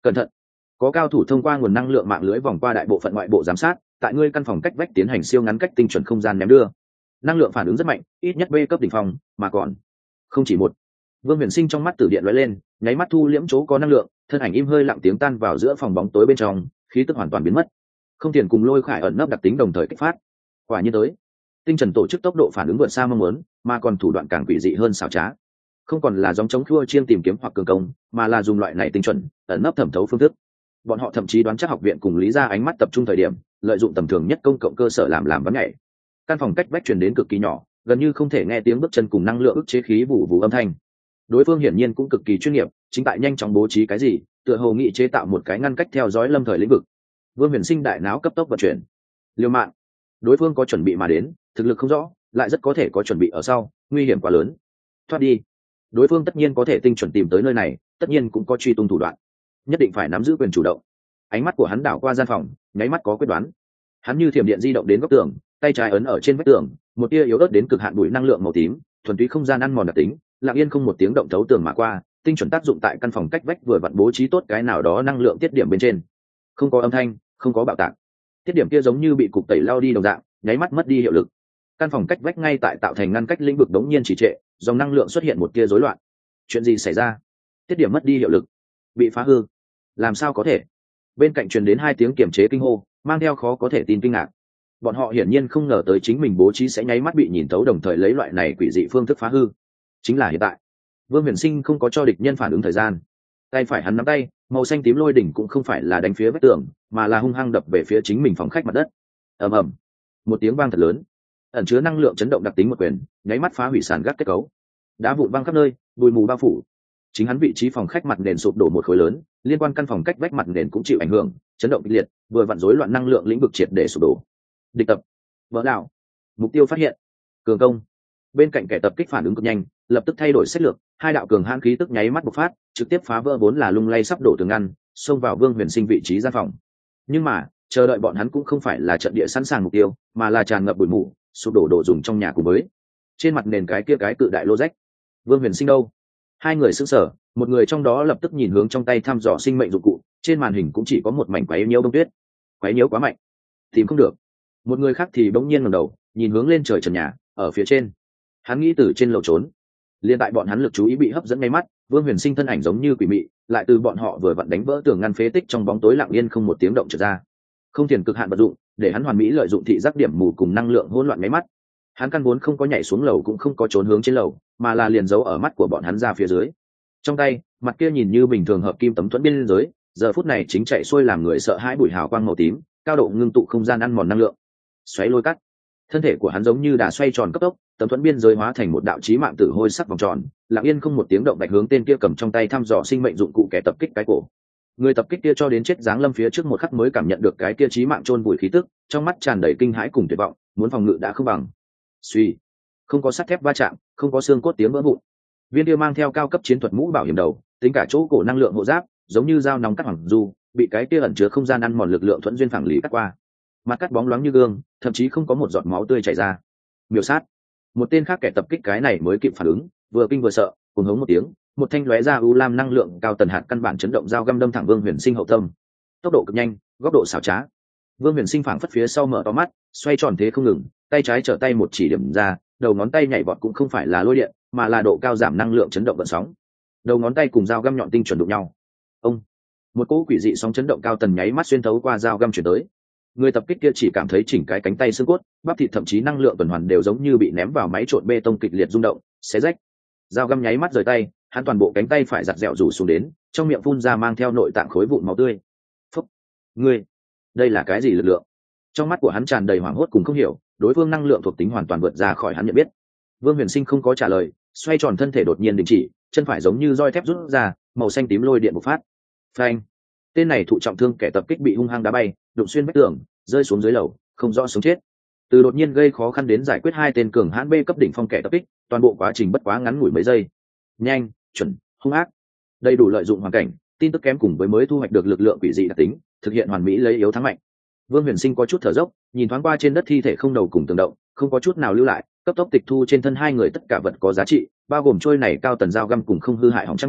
A: Cẩn thận, có cao thủ thông qua nguồn năng lượng mạng lưới vòng qua đại bộ phận ngoại bộ giám sát, tại ngươi căn phòng cách vách tiến hành siêu ngắn cách tinh chuẩn không gian ném đưa. Năng lượng phản ứng rất mạnh, ít nhất B cấp đỉnh phong, mà còn không chỉ một. Vương Huyền Sinh trong mắt tử điện lóe lên, nháy mắt thu liễm chỗ có năng lượng, thân ảnh im hơi lặng tiếng tan vào giữa phòng bóng tối bên trong, khí tức hoàn toàn biến mất. Không tiền cùng Lôi Khải ẩn nấp đặc tính đồng thời kích phát. Quả nhiên tới, tinh trần tổ chức tốc độ phản ứng vượt xa mong muốn, mà còn thủ đoạn càng quỷ dị hơn xảo trá. Không còn là giống chống khua chiên tìm kiếm hoặc cường công, mà là dùng loại này tinh chuẩn ẩn nấp thẩm thấu phương thức. Bọn họ thậm chí đoán chắc học viện cùng Lý gia ánh mắt tập trung thời điểm, lợi dụng tầm thường nhất công cộng cơ sở làm làm bắn nhảy. Căn phòng cách vách truyền đến cực kỳ nhỏ, gần như không thể nghe tiếng bước chân cùng năng lượng ức chế khí vụ vụ âm thanh. Đối phương hiển nhiên cũng cực kỳ chuyên nghiệp, chính tại nhanh chóng bố trí cái gì, tựa hồ nghị chế tạo một cái ngăn cách theo dõi lâm thời lĩnh vực. Vương Huyền Sinh đại não cấp tốc vận chuyển. Liêu mạng, đối phương có chuẩn bị mà đến, thực lực không rõ, lại rất có thể có chuẩn bị ở sau, nguy hiểm quá lớn. Thoát đi. Đối phương tất nhiên có thể tinh chuẩn tìm tới nơi này, tất nhiên cũng có truy tung thủ đoạn, nhất định phải nắm giữ quyền chủ động. Ánh mắt của hắn đảo qua gian phòng, nháy mắt có quyết đoán. Hắn như thiểm điện di động đến góc tường, tay trái ấn ở trên vách tường, một tia yếu ớt đến cực hạn bụi năng lượng màu tím, thuần túy không gian ăn mòn đặc tính, lặng yên không một tiếng động thấu tường mà qua, tinh chuẩn tác dụng tại căn phòng cách vách vừa vặn bố trí tốt cái nào đó năng lượng tiết điểm bên trên. Không có âm thanh, không có bạo tạc. Tiết điểm kia giống như bị cục tẩy lao đi đồng dạng, nháy mắt mất đi hiệu lực. Căn phòng cách vách ngay tại tạo thành ngăn cách lĩnh vực đống nhiên chỉ trệ, dòng năng lượng xuất hiện một tia rối loạn. Chuyện gì xảy ra? Tiết điểm mất đi hiệu lực, bị phá hư. Làm sao có thể? Bên cạnh truyền đến hai tiếng kiểm chế kinh hô, mang theo khó có thể tin kinh ngạc. Bọn họ hiển nhiên không ngờ tới chính mình bố trí sẽ nháy mắt bị nhìn thấu, đồng thời lấy loại này quỷ dị phương thức phá hư. Chính là hiện tại. Vương Huyền Sinh không có cho địch nhân phản ứng thời gian. Tay phải hắn nắm tay, màu xanh tím lôi đỉnh cũng không phải là đánh phía vách tường, mà là hung hăng đập về phía chính mình phòng khách mặt đất. Ầm ầm, một tiếng vang thật lớn, ẩn chứa năng lượng chấn động đặc tính một quyền, nháy mắt phá hủy sàn gác kết cấu. Đá vụn văng khắp nơi, bụi mù bao phủ. Chính hắn vị trí phòng khách mặt nền sụp đổ một khối lớn, liên quan căn phòng cách vách mặt nền cũng chịu ảnh hưởng, chấn động kịch liệt, vừa vặn rối loạn năng lượng lĩnh vực triệt để sụp đổ. Địch tập, vỡ đảo, mục tiêu phát hiện, cường công. Bên cạnh kẻ tập kích phản ứng cực nhanh, lập tức thay đổi sách lược, hai đạo cường hãn khí tức nháy mắt bộc phát, trực tiếp phá vỡ vốn là lung lay sắp đổ tường ngăn, xông vào Vương Huyền Sinh vị trí gian phòng. Nhưng mà, chờ đợi bọn hắn cũng không phải là trận địa sẵn sàng mục tiêu, mà là tràn ngập bụi mù, sụp đổ đồ dùng trong nhà cùng với trên mặt nền cái kia cái cự đại lô rách. Vương Huyền Sinh đâu? Hai người sững sờ, một người trong đó lập tức nhìn hướng trong tay thăm dò sinh mệnh dụng cụ, trên màn hình cũng chỉ có một mảnh quái nhiễu bông tuyết. Quái nhiễu quá mạnh, tìm không được. Một người khác thì bỗng nhiên ngẩng đầu, nhìn hướng lên trời trần nhà, ở phía trên. Hắn nghĩ từ trên lầu trốn. Liên tại bọn hắn lực chú ý bị hấp dẫn ngay mắt, Vương Huyền Sinh thân ảnh giống như quỷ mị, lại từ bọn họ vừa vặn đánh vỡ tường ngăn phế tích trong bóng tối lặng yên không một tiếng động trượt ra. Không tiền cực hạn vận dụng, để hắn hoàn mỹ lợi dụng thị giác điểm mù cùng năng lượng hỗn loạn ngay mắt. Hắn căn vốn không có nhảy xuống lầu cũng không có trốn hướng trên lầu, mà là liền giấu ở mắt của bọn hắn ra phía dưới. Trong tay, mặt kia nhìn như bình thường hợp kim tấm thuẫn biên giới, giờ phút này chính chạy xuôi làm người sợ hãi bụi hào quang màu tím, cao độ ngưng tụ không gian ăn mòn năng lượng. Xoáy lôi cắt. Thân thể của hắn giống như đà xoay tròn cấp tốc, tấm thuẫn biên giới hóa thành một đạo chí mạng tử hôi sắc vòng tròn, lặng yên không một tiếng động bạch hướng tên kia cầm trong tay thăm dò sinh mệnh dụng cụ kẻ tập kích cái cổ. Người tập kích kia cho đến chết giáng lâm phía trước một khắc mới cảm nhận được cái kia chí mạng chôn vùi khí tức, trong mắt tràn đầy kinh hãi cùng tuyệt vọng, muốn phòng ngự đã không bằng. Suy, không có sắt thép va chạm, không có xương cốt tiếng vỡ vụn. Viên kia mang theo cao cấp chiến thuật mũ bảo hiểm đầu, tính cả chỗ cổ năng lượng hộ giáp, giống như dao nóng cắt hoàng du, bị cái kia ẩn chứa không gian ăn mòn lực lượng thuẫn duyên phẳng lý cắt qua. Mặt cắt bóng loáng như gương, thậm chí không có một giọt máu tươi chảy ra. Miêu sát. Một tên khác kẻ tập kích cái này mới kịp phản ứng, vừa kinh vừa sợ, cùng hống một tiếng, một thanh lóe ra u lam năng lượng cao tần hạt căn bản chấn động dao găm đâm thẳng Vương Huyền Sinh hậu tâm. Tốc độ cực nhanh, góc độ xảo trá. Vương Huyền Sinh phảng phất phía sau mở to mắt, xoay tròn thế không ngừng, tay trái trở tay một chỉ điểm ra, đầu ngón tay nhảy vọt cũng không phải là lôi điện, mà là độ cao giảm năng lượng chấn động vận sóng. Đầu ngón tay cùng dao găm nhọn tinh chuẩn đụng nhau. Ông, một cỗ quỷ dị sóng chấn động cao tần nháy mắt xuyên thấu qua dao găm chuyển tới. Người tập kích kia chỉ cảm thấy chỉnh cái cánh tay xương cốt, bắp thịt thậm chí năng lượng tuần hoàn đều giống như bị ném vào máy trộn bê tông kịch liệt rung động, xé rách. Dao găm nháy mắt rời tay, hắn toàn bộ cánh tay phải giật dẹo rủ xuống đến, trong miệng phun ra mang theo nội tạng khối vụn máu tươi. Phúc, ngươi, đây là cái gì lực lượng? Trong mắt của hắn tràn đầy hoảng hốt cùng không hiểu, đối phương năng lượng thuộc tính hoàn toàn vượt ra khỏi hắn nhận biết. Vương Huyền Sinh không có trả lời, xoay tròn thân thể đột nhiên đình chỉ, chân phải giống như roi thép rút ra, màu xanh tím lôi điện bộc phát. Phanh! Tên này thụ trọng thương kẻ tập kích bị hung hăng đá bay, đụng xuyên vách tường, rơi xuống dưới lầu, không rõ sống chết. Từ đột nhiên gây khó khăn đến giải quyết hai tên cường hãn B cấp đỉnh phong kẻ tập kích, toàn bộ quá trình bất quá ngắn ngủi mấy giây. Nhanh, chuẩn, hung ác, đầy đủ lợi dụng hoàn cảnh, tin tức kém cùng với mới thu hoạch được lực lượng quỷ dị đặc tính, thực hiện hoàn mỹ lấy yếu thắng mạnh. Vương Huyền Sinh có chút thở dốc, nhìn thoáng qua trên đất thi thể không đầu cùng tường động, không có chút nào lưu lại, cấp tốc tịch thu trên thân hai người tất cả vật có giá trị, bao gồm trôi này cao tần dao găm cùng không hư hại hỏng trang bị,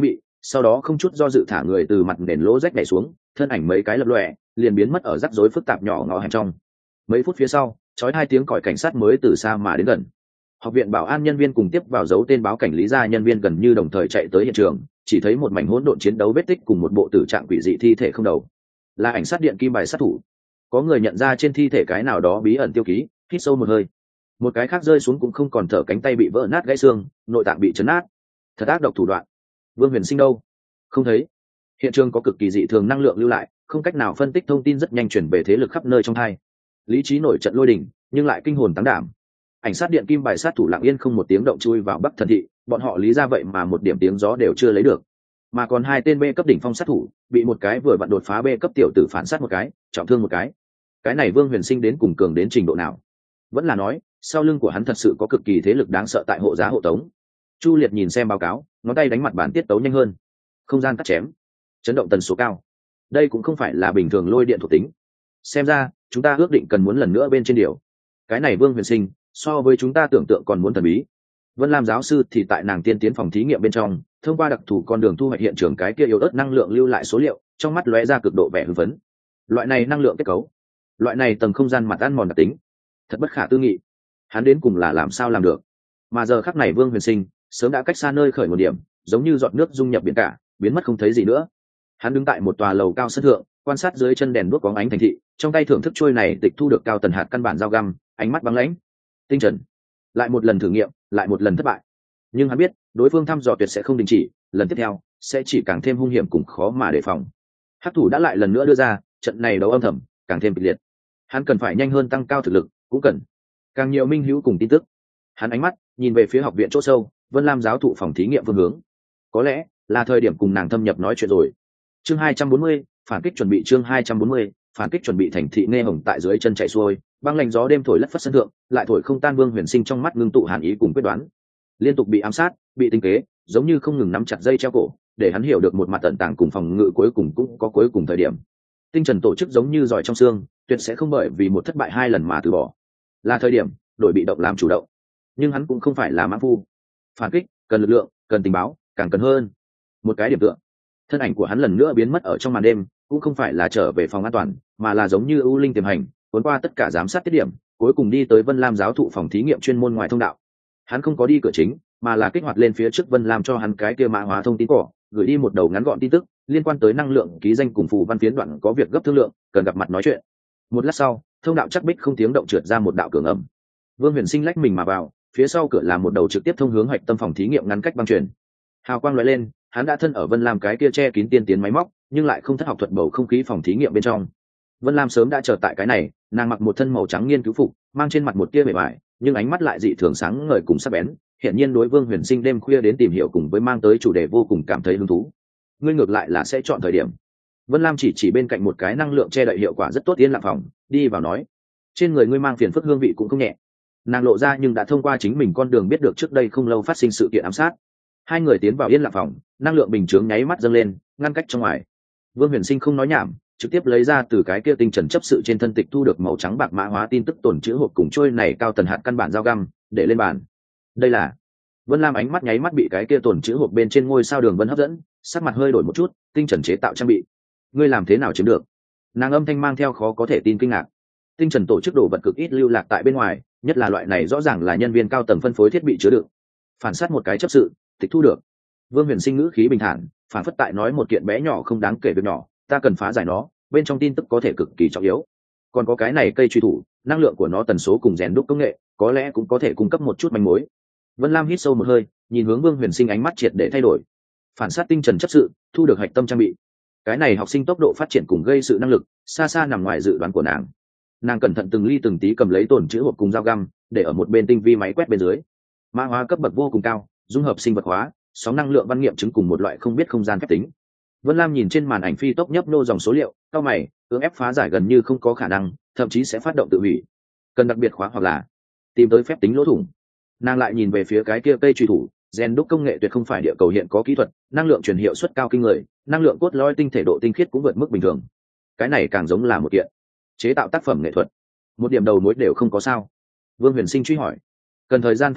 A: sau đó không chút do dự thả người từ mặt nền lỗ rách nhảy xuống, thân ảnh mấy cái lập lòe liền biến mất ở rắc rối phức tạp nhỏ ngõ hẻm trong. Mấy phút phía sau, chói hai tiếng còi cảnh sát mới từ xa mà đến gần. Học viện bảo an nhân viên cùng tiếp vào dấu tên báo cảnh lý gia nhân viên gần như đồng thời chạy tới hiện trường, chỉ thấy một mảnh hỗn độn chiến đấu vết tích cùng một bộ tử trạng quỷ dị thi thể không đầu. Là ảnh sát điện kim bài sát thủ. Có người nhận ra trên thi thể cái nào đó bí ẩn tiêu ký, hít sâu một hơi. Một cái khác rơi xuống cũng không còn thở, cánh tay bị vỡ nát gãy xương, nội tạng bị chấn nát. Thật ác độc thủ đoạn. Vương Huyền Sinh đâu? Không thấy. Hiện trường có cực kỳ dị thường năng lượng lưu lại, không cách nào phân tích thông tin rất nhanh chuyển về thế lực khắp nơi trong hai. Lý trí nổi trận lôi đình, nhưng lại kinh hồn táng đảm. Ảnh sát điện kim bài sát thủ lặng yên không một tiếng động chui vào Bắc Thần thị, bọn họ lý ra vậy mà một điểm tiếng gió đều chưa lấy được. Mà còn hai tên B cấp đỉnh phong sát thủ, bị một cái vừa vặn đột phá B cấp tiểu tử phản sát một cái, trọng thương một cái. Cái này Vương Huyền Sinh đến cùng cường đến trình độ nào? Vẫn là nói, sau lưng của hắn thật sự có cực kỳ thế lực đáng sợ tại hộ giá hộ tống. Chu Liệt nhìn xem báo cáo, ngón tay đánh mặt bản tiết tấu nhanh hơn. Không gian cắt chém, chấn động tần số cao. Đây cũng không phải là bình thường lôi điện thuộc tính. Xem ra, chúng ta ước định cần muốn lần nữa bên trên điều. Cái này Vương Huyền Sinh, so với chúng ta tưởng tượng còn muốn thần bí. Vân Lam giáo sư thì tại nàng tiên tiến phòng thí nghiệm bên trong, thông qua đặc thù con đường thu hoạch hiện trường cái kia yếu ớt năng lượng lưu lại số liệu, trong mắt lóe ra cực độ vẻ hưng phấn. Loại này năng lượng kết cấu, loại này tầng không gian mặt ăn mòn đặc tính, thật bất khả tư nghị. Hắn đến cùng là làm sao làm được? Mà giờ khắc này Vương Huyền Sinh sớm đã cách xa nơi khởi nguồn điểm, giống như giọt nước dung nhập biển cả, biến mất không thấy gì nữa. Hắn đứng tại một tòa lầu cao sân thượng, quan sát dưới chân đèn đuốc bóng ánh thành thị, trong tay thưởng thức trôi này tịch thu được cao tần hạt căn bản dao găm, ánh mắt băng lãnh. Tinh Trần lại một lần thử nghiệm, lại một lần thất bại. Nhưng hắn biết, đối phương thăm dò tuyệt sẽ không đình chỉ, lần tiếp theo sẽ chỉ càng thêm hung hiểm cùng khó mà đề phòng. Hắc thủ đã lại lần nữa đưa ra, trận này đấu âm thầm, càng thêm kịch liệt. Hắn cần phải nhanh hơn tăng cao thực lực, cũng cần càng nhiều minh hữu cùng tin tức. Hắn ánh mắt nhìn về phía học viện chỗ sâu, Vân Lam giáo thụ phòng thí nghiệm phương hướng. Có lẽ là thời điểm cùng nàng thâm nhập nói chuyện rồi. Chương hai trăm bốn mươi, phản kích chuẩn bị. Chương hai trăm bốn mươi, phản kích chuẩn bị. Thành thị nghe hồng tại dưới chân chạy xuôi, băng lạnh gió đêm thổi lất phất sân thượng, lại thổi không tan Vương Huyền Sinh trong mắt ngưng tụ hàn ý cùng quyết đoán. Liên tục bị ám sát, bị tinh kế, giống như không ngừng nắm chặt dây treo cổ, để hắn hiểu được một mặt tận tàng cùng phòng ngự cuối cùng cũng có cuối cùng thời điểm. Tinh Trần tổ chức giống như giỏi trong xương, tuyệt sẽ không bởi vì một thất bại hai lần mà từ bỏ. Là thời điểm đổi bị động làm chủ động. Nhưng hắn cũng không phải là mãng phu. Phản kích cần lực lượng, cần tình báo, càng cần hơn một cái điểm tựa. Thân ảnh của hắn lần nữa biến mất ở trong màn đêm, cũng không phải là trở về phòng an toàn, mà là giống như ưu linh tiềm hành, cuốn qua tất cả giám sát tiết điểm, cuối cùng đi tới Vân Lam giáo thụ phòng thí nghiệm chuyên môn ngoài thông đạo. Hắn không có đi cửa chính, mà là kích hoạt lên phía trước Vân Lam cho hắn cái kia mã hóa thông tin cỏ, gửi đi một đầu ngắn gọn tin tức liên quan tới năng lượng ký danh cùng phù văn phiến đoạn có việc gấp thương lượng, cần gặp mặt nói chuyện. Một lát sau, thông đạo chắc bích không tiếng động trượt ra một đạo cửa ngầm. Vương Huyền Sinh lách mình mà vào, phía sau cửa là một đầu trực tiếp thông hướng hoạch tâm phòng thí nghiệm ngắn cách băng truyền. Hào quang lóe lên, hắn đã thân ở Vân Lam cái kia che kín tiên tiến máy móc, nhưng lại không thất học thuật bầu không khí phòng thí nghiệm bên trong. Vân Lam sớm đã chờ tại cái này, nàng mặc một thân màu trắng nghiên cứu phục, mang trên mặt một tia bề bại, nhưng ánh mắt lại dị thường sáng ngời cùng sắc bén, hiện nhiên đối Vương Huyền Sinh đêm khuya đến tìm hiểu cùng với mang tới chủ đề vô cùng cảm thấy hứng thú. Ngươi ngược lại là sẽ chọn thời điểm. Vân Lam chỉ chỉ bên cạnh một cái năng lượng che đậy hiệu quả rất tốt yên lặng phòng, đi vào nói: trên người ngươi mang phiền phức hương vị cũng không nhẹ. Nàng lộ ra nhưng đã thông qua chính mình con đường biết được trước đây không lâu phát sinh sự kiện ám sát. Hai người tiến vào yên lặng phòng, năng lượng bình chướng nháy mắt dâng lên, ngăn cách trong ngoài. Vương Huyền Sinh không nói nhảm, trực tiếp lấy ra từ cái kia tinh trần chấp sự trên thân tịch thu được màu trắng bạc mã hóa tin tức tồn chữ hộp cùng trôi này cao tần hạt căn bản dao găm, để lên bàn. Đây là. Vân Lam ánh mắt nháy mắt bị cái kia tồn chữ hộp bên trên ngôi sao đường vân hấp dẫn, sắc mặt hơi đổi một chút. Tinh trần chế tạo trang bị, ngươi làm thế nào chiếm được? Nàng âm thanh mang theo khó có thể tin kinh ngạc. Tinh trần tổ chức đồ vật cực ít lưu lạc tại bên ngoài, nhất là loại này rõ ràng là nhân viên cao tầng phân phối thiết bị chứa đựng. Phản sát một cái chấp sự, tịch thu được. Vương Huyền Sinh ngữ khí bình thản, phản phất tại nói một kiện bé nhỏ không đáng kể việc nhỏ, ta cần phá giải nó, bên trong tin tức có thể cực kỳ trọng yếu. Còn có cái này cây truy thủ, năng lượng của nó tần số cùng rèn đúc công nghệ, có lẽ cũng có thể cung cấp một chút manh mối. Vân Lam hít sâu một hơi, nhìn hướng Vương Huyền Sinh, ánh mắt triệt để thay đổi. Phản sát tinh trần chấp sự, thu được hạch tâm trang bị. Cái này học sinh tốc độ phát triển cùng gây sự năng lực, xa xa nằm ngoài dự đoán của nàng. Nàng cẩn thận từng ly từng tí cầm lấy tổn chữ hộp cùng dao găm, để ở một bên tinh vi máy quét bên dưới. Mã hóa cấp bậc vô cùng cao, dung hợp sinh vật hóa, sóng năng lượng văn nghiệm chứng cùng một loại không biết không gian phép tính. Vân Lam nhìn trên màn ảnh phi tốc nhấp nô dòng số liệu, cao mày, cưỡng ép phá giải gần như không có khả năng, thậm chí sẽ phát động tự hủy. Cần đặc biệt khóa hoặc là tìm tới phép tính lỗ thủng. Nàng lại nhìn về phía cái kia cây truy thủ, rèn đúc công nghệ tuyệt không phải địa cầu hiện có kỹ thuật, năng lượng truyền hiệu suất cao kinh người, năng lượng cốt lõi tinh thể độ tinh khiết cũng vượt mức bình thường. Cái này càng giống là một kiện chế tạo tác phẩm nghệ thuật, một điểm đầu mối đều không có sao. Vương Huyền Sinh truy hỏi, cần thời gian phân tích,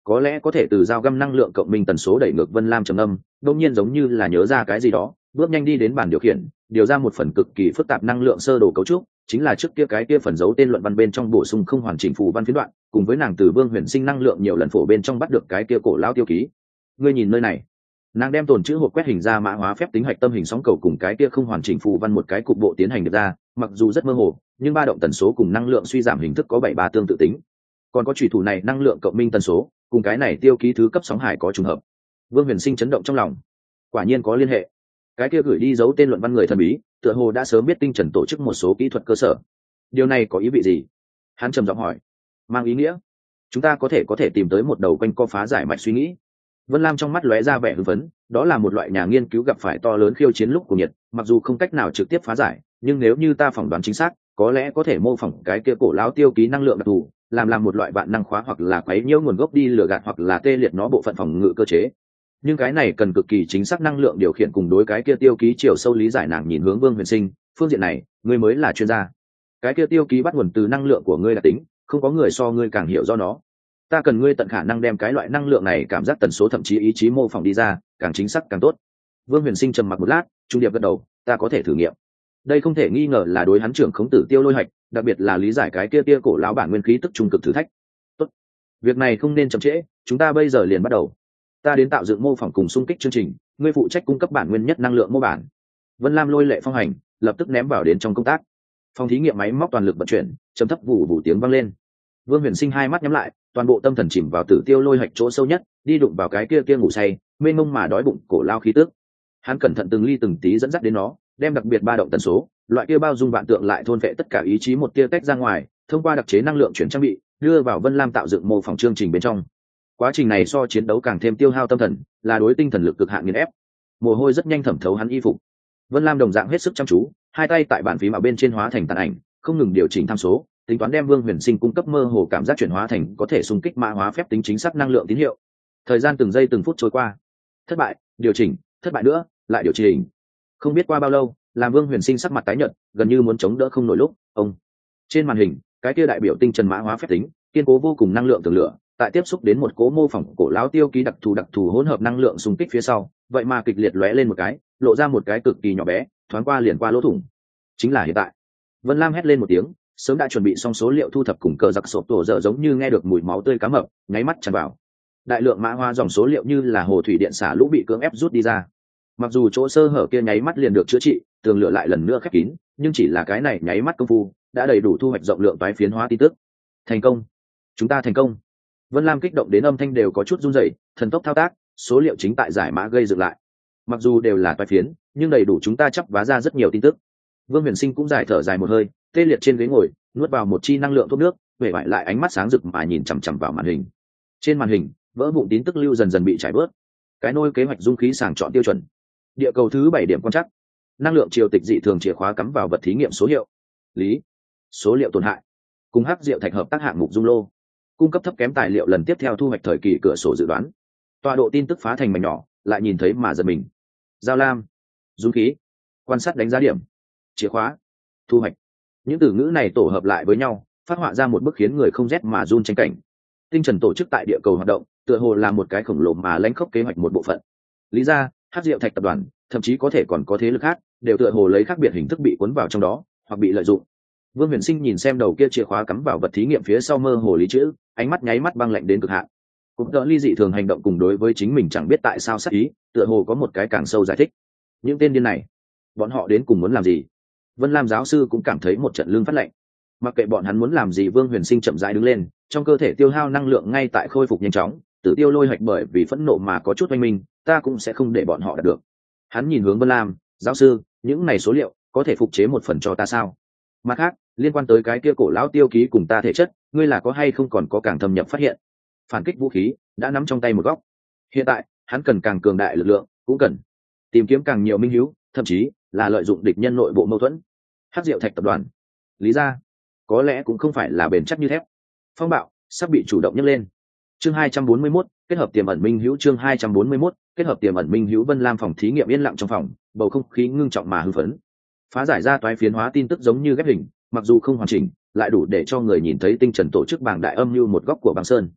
A: có lẽ có thể từ dao găm năng lượng cộng minh tần số đẩy ngược Vân Lam trầm âm, đột nhiên giống như là nhớ ra cái gì đó, bước nhanh đi đến bàn điều khiển, điều ra một phần cực kỳ phức tạp năng lượng sơ đồ cấu trúc, chính là trước kia cái kia phần dấu tên luận văn bên trong bổ sung không hoàn chỉnh phù văn phiến đoạn, cùng với nàng từ Vương Huyền Sinh năng lượng nhiều lần phổ bên trong bắt được cái kia cổ lao tiêu ký. Ngươi nhìn nơi này, nàng đem tồn chữ hộp quét hình ra mã hóa phép tính hạch tâm hình sóng cầu cùng cái kia không hoàn chỉnh phù văn một cái cục bộ tiến hành được ra, mặc dù rất mơ hồ, nhưng ba động tần số cùng năng lượng suy giảm hình thức có bảy ba tương tự tính. Còn có chủy thủ này năng lượng cộng minh tần số, cùng cái này tiêu ký thứ cấp sóng hải có trùng hợp. Vương Huyền Sinh chấn động trong lòng, quả nhiên có liên hệ. Cái kia gửi đi dấu tên luận văn người thần bí, tựa hồ đã sớm biết tinh trần tổ chức một số kỹ thuật cơ sở. Điều này có ý vị gì? Hắn trầm giọng hỏi. Mang ý nghĩa, chúng ta có thể có thể tìm tới một đầu quanh co phá giải mạch suy nghĩ. Vân Lam trong mắt lóe ra vẻ hưng phấn, đó là một loại nhà nghiên cứu gặp phải to lớn khiêu chiến lúc của nhiệt, mặc dù không cách nào trực tiếp phá giải, nhưng nếu như ta phỏng đoán chính xác, có lẽ có thể mô phỏng cái kia cổ lão tiêu ký năng lượng đặc thù, làm làm một loại vạn năng khóa hoặc là quấy nhiễu nguồn gốc đi lừa gạt hoặc là tê liệt nó bộ phận phòng ngự cơ chế. Nhưng cái này cần cực kỳ chính xác năng lượng điều khiển cùng đối cái kia tiêu ký chiều sâu lý giải. Nàng nhìn hướng Vương Huyền Sinh, phương diện này, ngươi mới là chuyên gia. Cái kia tiêu ký bắt nguồn từ năng lượng của ngươi là tính, không có người so ngươi càng hiểu do nó. Ta cần ngươi tận khả năng đem cái loại năng lượng này cảm giác tần số thậm chí ý chí mô phỏng đi ra, càng chính xác càng tốt. Vương Huyền Sinh trầm mặc một lát, trung điệp gật đầu, ta có thể thử nghiệm. Đây không thể nghi ngờ là đối hắn trưởng khống tử tiêu lôi hạch, đặc biệt là lý giải cái kia kia cổ lão bản nguyên khí tức trung cực thử thách. Tốt, việc này không nên chậm trễ, chúng ta bây giờ liền bắt đầu. Ta đến tạo dựng mô phỏng cùng xung kích chương trình, ngươi phụ trách cung cấp bản nguyên nhất năng lượng mô bản. Vân Lam lôi lệ phong hành, lập tức ném vào đến trong công tác. Phòng thí nghiệm máy móc toàn lực vận chuyển, trầm thấp vụ vụ tiếng vang lên. Vương Huyền Sinh hai mắt nhắm lại, toàn bộ tâm thần chìm vào tử tiêu lôi hạch chỗ sâu nhất, đi đụng vào cái kia kia ngủ say, mênh mông mà đói bụng cổ lao khí tức. Hắn cẩn thận từng ly từng tí dẫn dắt đến nó, đem đặc biệt ba động tần số, loại kia bao dung vạn tượng lại thôn vệ tất cả ý chí một tia tách ra ngoài, thông qua đặc chế năng lượng chuyển trang bị, đưa vào Vân Lam tạo dựng mô phỏng chương trình bên trong. Quá trình này so chiến đấu càng thêm tiêu hao tâm thần, là đối tinh thần lực cực hạn nghiền ép. Mồ hôi rất nhanh thẩm thấu hắn y phục. Vân Lam đồng dạng hết sức chăm chú, hai tay tại bàn phím ở bên trên hóa thành tàn ảnh, không ngừng điều chỉnh tham số, tính toán đem Vương Huyền Sinh cung cấp mơ hồ cảm giác chuyển hóa thành có thể xung kích mã hóa phép tính chính xác năng lượng tín hiệu. Thời gian từng giây từng phút trôi qua, thất bại, điều chỉnh, thất bại nữa, lại điều chỉnh. Không biết qua bao lâu, làm Vương Huyền Sinh sắc mặt tái nhợt, gần như muốn chống đỡ không nổi lúc, ông trên màn hình, cái kia đại biểu tinh trần mã hóa phép tính, kiên cố vô cùng năng lượng tường lửa, tại tiếp xúc đến một cố mô phỏng cổ lão tiêu ký đặc thù đặc thù hỗn hợp năng lượng xung kích phía sau, vậy mà kịch liệt lóe lên một cái, lộ ra một cái cực kỳ nhỏ bé, thoáng qua liền qua lỗ thủng. Chính là hiện tại. Vân Lam hét lên một tiếng, sớm đã chuẩn bị xong số liệu thu thập cùng cờ giặc sộp tổ dở giống như nghe được mùi máu tươi cá mập, nháy mắt tràn vào. Đại lượng mã hóa dòng số liệu như là hồ thủy điện xả lũ bị cưỡng ép rút đi ra. Mặc dù chỗ sơ hở kia nháy mắt liền được chữa trị, tường lửa lại lần nữa khép kín, nhưng chỉ là cái này nháy mắt công phu, đã đầy đủ thu hoạch rộng lượng toái phiến hóa tin tức. Thành công, chúng ta thành công. Vân Lam kích động đến âm thanh đều có chút run rẩy, thần tốc thao tác, số liệu chính tại giải mã gây dựng lại. Mặc dù đều là toái phiến, nhưng đầy đủ chúng ta chắp vá ra rất nhiều tin tức. Vương Huyền Sinh cũng giải thở dài một hơi, tê liệt trên ghế ngồi, nuốt vào một chi năng lượng thuốc nước, về lại lại ánh mắt sáng rực mà nhìn chằm chằm vào màn hình. Trên màn hình, vỡ vụn tin tức lưu dần dần bị trải bớt. Cái nôi kế hoạch dung khí sàng chọn tiêu chuẩn. Địa cầu thứ bảy điểm quan trắc. Năng lượng triều tịch dị thường chìa khóa cắm vào vật thí nghiệm số hiệu. Lý. Số liệu tổn hại. Cùng hắc diệu thạch hợp tác hạng mục dung lô. Cung cấp thấp kém tài liệu lần tiếp theo thu hoạch thời kỳ cửa sổ dự đoán. Tọa độ tin tức phá thành mảnh nhỏ, lại nhìn thấy mà giật mình. Giao lam. Dung khí. Quan sát đánh giá điểm. Chìa khóa. Thu hoạch. Những từ ngữ này tổ hợp lại với nhau, phát họa ra một bức khiến người không rét mà run tranh cảnh. Tinh trần tổ chức tại địa cầu hoạt động, tựa hồ là một cái khổng lồ mà lãnh khốc kế hoạch một bộ phận. Lý ra, hắc diệu thạch tập đoàn, thậm chí có thể còn có thế lực khác, đều tựa hồ lấy khác biệt hình thức bị cuốn vào trong đó, hoặc bị lợi dụng. Vương Huyền Sinh nhìn xem đầu kia chìa khóa cắm vào vật thí nghiệm phía sau mơ hồ lý chữ, ánh mắt nháy mắt băng lạnh đến cực hạn. Cũng đỡ ly dị thường hành động cùng đối với chính mình chẳng biết tại sao sát ý, tựa hồ có một cái càng sâu giải thích. Những tên điên này, bọn họ đến cùng muốn làm gì? Vân Lam giáo sư cũng cảm thấy một trận lưng phát lạnh. Mặc kệ bọn hắn muốn làm gì, Vương Huyền Sinh chậm rãi đứng lên, trong cơ thể tiêu hao năng lượng ngay tại khôi phục nhanh chóng, tử tiêu lôi hạch bởi vì phẫn nộ mà có chút oanh minh, ta cũng sẽ không để bọn họ đạt được. Hắn nhìn hướng Vân Lam, giáo sư, những này số liệu có thể phục chế một phần cho ta sao? Mặt khác, liên quan tới cái kia cổ lão tiêu ký cùng ta thể chất, ngươi là có hay không còn có càng thâm nhập phát hiện? Phản kích vũ khí đã nắm trong tay một góc. Hiện tại, hắn cần càng cường đại lực lượng, cũng cần tìm kiếm càng nhiều minh hữu, thậm chí là lợi dụng địch nhân nội bộ mâu thuẫn. Hắc diệu thạch tập đoàn, lý ra, có lẽ cũng không phải là bền chắc như thép. Phong bạo sắp bị chủ động nhấc lên. Chương hai trăm bốn mươi mốt, kết hợp tiềm ẩn minh hữu. Chương hai trăm bốn mươi mốt, kết hợp tiềm ẩn minh hữu. Vân Lam phòng thí nghiệm yên lặng trong phòng, bầu không khí ngưng trọng mà hưng phấn. Phá giải ra toái phiến hóa tin tức giống như ghép hình, mặc dù không hoàn chỉnh, lại đủ để cho người nhìn thấy tinh trần tổ chức bảng đại âm như một góc của băng sơn.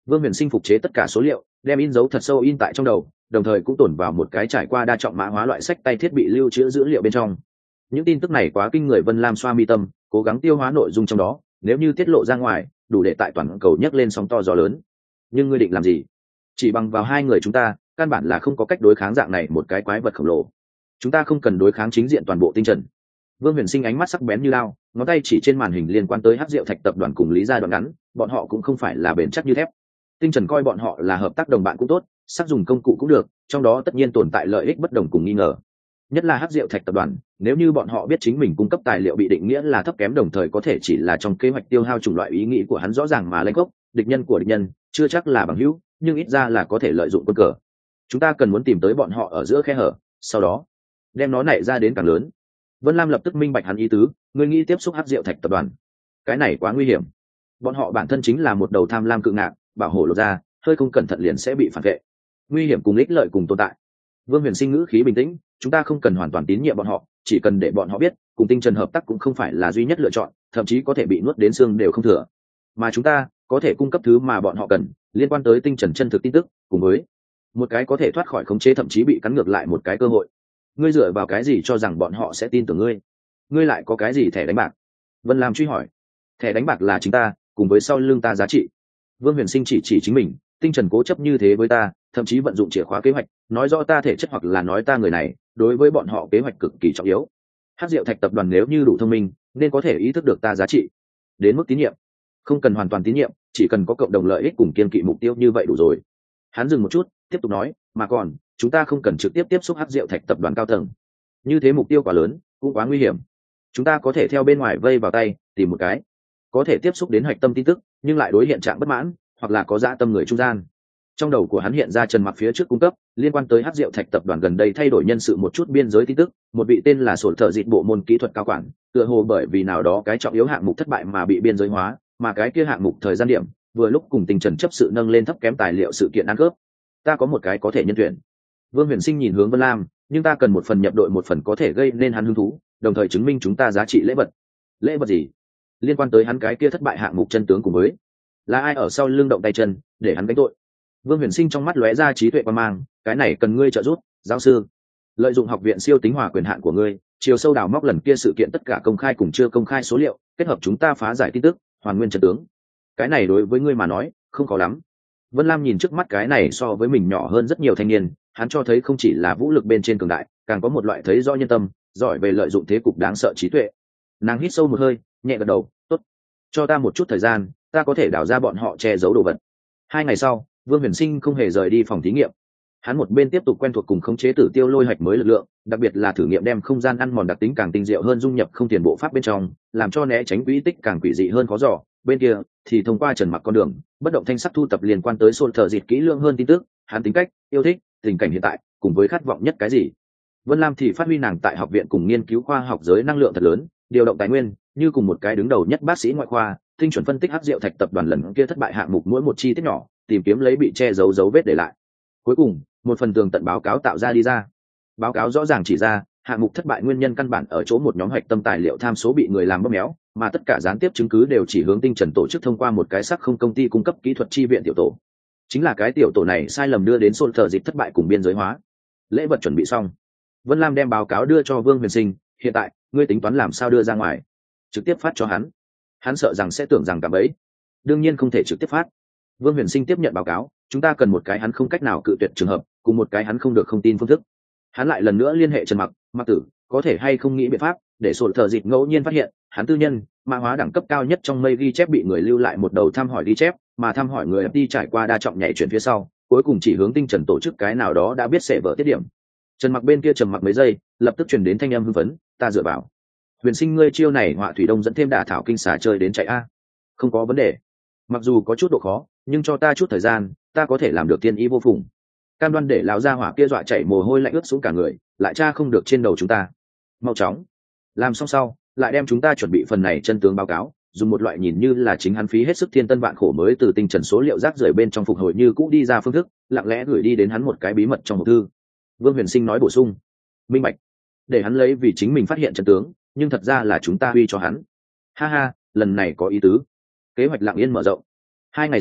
A: Vương Huyền Sinh phục chế tất cả số liệu, đem in dấu thật sâu in tại trong đầu, đồng thời cũng tồn vào một cái trải qua đa trọng mã hóa loại sách tay thiết bị lưu trữ dữ liệu bên trong. Những tin tức này quá kinh người, Vân Lam xoa mi tâm, cố gắng tiêu hóa nội dung trong đó, nếu như tiết lộ ra ngoài, đủ để tại toàn cầu nhấc lên sóng to gió lớn. Nhưng ngươi định làm gì? Chỉ bằng vào hai người chúng ta, căn bản là không có cách đối kháng dạng này một cái quái vật khổng lồ. Chúng ta không cần đối kháng chính diện toàn bộ tinh trần. Vương Huyền Sinh ánh mắt sắc bén như lao, ngón tay chỉ trên màn hình liên quan tới Hắc Diệu Thạch tập đoàn cùng Lý gia đoạn ngắn, bọn họ cũng không phải là bền chắc như thép. Tinh trần coi bọn họ là hợp tác đồng bạn cũng tốt, sắc dùng công cụ cũng được, trong đó tất nhiên tồn tại lợi ích bất đồng cùng nghi ngờ. Nhất là Hắc Diệu Thạch tập đoàn, nếu như bọn họ biết chính mình cung cấp tài liệu bị định nghĩa là thấp kém, đồng thời có thể chỉ là trong kế hoạch tiêu hao chủng loại ý nghĩ của hắn rõ ràng mà lên gốc, địch nhân của địch nhân chưa chắc là bằng hữu, nhưng ít ra là có thể lợi dụng quân cờ. Chúng ta cần muốn tìm tới bọn họ ở giữa khe hở, sau đó đem nó nảy ra đến càng lớn. Vân Lam lập tức minh bạch hắn ý tứ, ngươi nghĩ tiếp xúc Hắc Diệu Thạch tập đoàn, cái này quá nguy hiểm. Bọn họ bản thân chính là một đầu tham lam cự ngạc, bảo hộ lột ra, hơi không cẩn thận liền sẽ bị phản vệ. Nguy hiểm cùng ích lợi cùng tồn tại. Vương Huyền Sinh ngữ khí bình tĩnh, chúng ta không cần hoàn toàn tín nhiệm bọn họ, chỉ cần để bọn họ biết, cùng tinh trần hợp tác cũng không phải là duy nhất lựa chọn, thậm chí có thể bị nuốt đến xương đều không thừa. Mà chúng ta có thể cung cấp thứ mà bọn họ cần, liên quan tới tinh trần chân thực tin tức, cùng với một cái có thể thoát khỏi khống chế thậm chí bị cắn ngược lại một cái cơ hội. Ngươi dựa vào cái gì cho rằng bọn họ sẽ tin tưởng ngươi? Ngươi lại có cái gì thẻ đánh bạc? Vân Lam truy hỏi. Thẻ đánh bạc là chính ta, cùng với sau lưng ta giá trị. Vương Huyền Sinh chỉ chỉ chính mình, tinh trần cố chấp như thế với ta, thậm chí vận dụng chìa khóa kế hoạch, nói rõ ta thể chất hoặc là nói ta người này, đối với bọn họ kế hoạch cực kỳ trọng yếu. Hắc Diệu Thạch tập đoàn nếu như đủ thông minh, nên có thể ý thức được ta giá trị. Đến mức tín nhiệm, không cần hoàn toàn tín nhiệm, chỉ cần có cộng đồng lợi ích cùng kiên kỵ mục tiêu như vậy đủ rồi. Hắn dừng một chút, tiếp tục nói, mà còn, chúng ta không cần trực tiếp tiếp xúc Hắc Diệu Thạch tập đoàn cao tầng. Như thế mục tiêu quá lớn, cũng quá nguy hiểm. Chúng ta có thể theo bên ngoài vây vào tay, tìm một cái có thể tiếp xúc đến hạch tâm tin tức, nhưng lại đối hiện trạng bất mãn, hoặc là có dã tâm người trung gian. Trong đầu của hắn hiện ra Trần Mặc phía trước cung cấp liên quan tới Hắc Diệu Thạch tập đoàn gần đây thay đổi nhân sự một chút biên giới tin tức, một vị tên là Sổn Thợ Dịch bộ môn kỹ thuật cao quản, tựa hồ bởi vì nào đó cái trọng yếu hạng mục thất bại mà bị biên giới hóa, mà cái kia hạng mục thời gian điểm vừa lúc cùng Tinh Trần chấp sự nâng lên thấp kém tài liệu sự kiện ăn cướp. Ta có một cái có thể nhân tuyển. Vương Huyền Sinh nhìn hướng Vân Lam, nhưng ta cần một phần nhập đội, một phần có thể gây nên hắn hứng thú, đồng thời chứng minh chúng ta giá trị lễ vật. Lễ vật gì? Liên quan tới hắn cái kia thất bại hạng mục chân tướng cùng với là ai ở sau lưng động tay chân để hắn gánh tội. Vương Huyền Sinh trong mắt lóe ra trí tuệ quan mang, cái này cần ngươi trợ giúp, giáo sư. Lợi dụng học viện siêu tính hòa quyền hạn của ngươi, chiều sâu đào móc lần kia sự kiện tất cả công khai cùng chưa công khai số liệu, kết hợp chúng ta phá giải tin tức, hoàn nguyên chân tướng. Cái này đối với ngươi mà nói, không khó lắm. Vân Lam nhìn trước mắt cái này so với mình nhỏ hơn rất nhiều thanh niên, hắn cho thấy không chỉ là vũ lực bên trên cường đại, càng có một loại thấy rõ nhân tâm, giỏi về lợi dụng thế cục đáng sợ trí tuệ. Nàng hít sâu một hơi, nhẹ gật đầu, tốt, cho ta một chút thời gian, ta có thể đào ra bọn họ che giấu đồ vật. Hai ngày sau, Vương Huyền Sinh không hề rời đi phòng thí nghiệm. Hắn một bên tiếp tục quen thuộc cùng khống chế tử tiêu lôi hạch mới lực lượng, đặc biệt là thử nghiệm đem không gian ăn mòn đặc tính càng tinh diệu hơn dung nhập không tiền bộ pháp bên trong, làm cho né tránh quỹ tích càng quỷ dị hơn khó dò. Bên kia thì thông qua Trần Mặc con đường, bất động thanh sắc thu tập liên quan tới Sổn Thợ Dịch kỹ lưỡng hơn tin tức, hắn tính cách, yêu thích, tình cảnh hiện tại, cùng với khát vọng nhất cái gì. Vân Lam thì phát huy nàng tại học viện cùng nghiên cứu khoa học giới năng lượng thật lớn, điều động tài nguyên, như cùng một cái đứng đầu nhất bác sĩ ngoại khoa, tinh chuẩn phân tích Hắc Diệu Thạch tập đoàn lần kia thất bại hạng mục mỗi một chi tiết nhỏ, tìm kiếm lấy bị che giấu dấu vết để lại. Cuối cùng, một phần tường tận báo cáo tạo ra đi ra. Báo cáo rõ ràng chỉ ra, hạng mục thất bại nguyên nhân căn bản ở chỗ một nhóm hạch tâm tài liệu tham số bị người làm bóp méo, mà tất cả gián tiếp chứng cứ đều chỉ hướng Tinh Trần tổ chức thông qua một cái sắc không công ty cung cấp kỹ thuật chi viện tiểu tổ. Chính là cái tiểu tổ này sai lầm đưa đến Sổn Thợ Dịch thất bại cùng biên giới hóa. Lễ vật chuẩn bị xong, Vân Lam đem báo cáo đưa cho Vương Huyền Sinh, hiện tại, ngươi tính toán làm sao đưa ra ngoài? Trực tiếp phát cho hắn. Hắn sợ rằng sẽ tưởng rằng cả bấy. Đương nhiên không thể trực tiếp phát. Vương Huyền Sinh tiếp nhận báo cáo, chúng ta cần một cái hắn không cách nào cự tuyệt trường hợp, cùng một cái hắn không được không tin phương thức. Hắn lại lần nữa liên hệ Trần Mặc, Mặc Tử, có thể hay không nghĩ biện pháp để Sổn Thợ Dịch ngẫu nhiên phát hiện, hắn tư nhân, mã hóa đẳng cấp cao nhất trong mây ghi chép bị người lưu lại một đầu thăm hỏi ghi chép, mà thăm hỏi người đi trải qua đa trọng nhảy chuyển phía sau, cuối cùng chỉ hướng Tinh Trần tổ chức cái nào đó đã biết sẽ vỡ tiết điểm. Trần Mặc bên kia trầm mặc mấy giây, lập tức truyền đến thanh âm hưng phấn, ta dựa vào. Huyền Sinh ngươi chiêu này họa thủy đông dẫn thêm đả thảo kinh xà chơi đến chạy a. Không có vấn đề. Mặc dù có chút độ khó, nhưng cho ta chút thời gian, ta có thể làm được tiên ý vô phùng. Cam đoan để lão gia hỏa kia dọa chạy mồ hôi lạnh ướt xuống cả người, lại tra không được trên đầu chúng ta. Mau chóng. Làm xong sau, lại đem chúng ta chuẩn bị phần này chân tướng báo cáo, dùng một loại nhìn như là chính hắn phí hết sức thiên tân vạn khổ mới từ Tinh Trần số liệu rác rưởi bên trong phục hồi như cũ đi ra phương thức, lặng lẽ gửi đi đến hắn một cái bí mật trong hộp thư. Vương Huyền Sinh nói bổ sung, minh bạch, để hắn lấy vì chính mình phát hiện chân tướng, nhưng thật ra là chúng ta huy cho hắn. Ha ha, lần này có ý tứ. Kế hoạch lặng yên mở rộng. Hai ngày sau,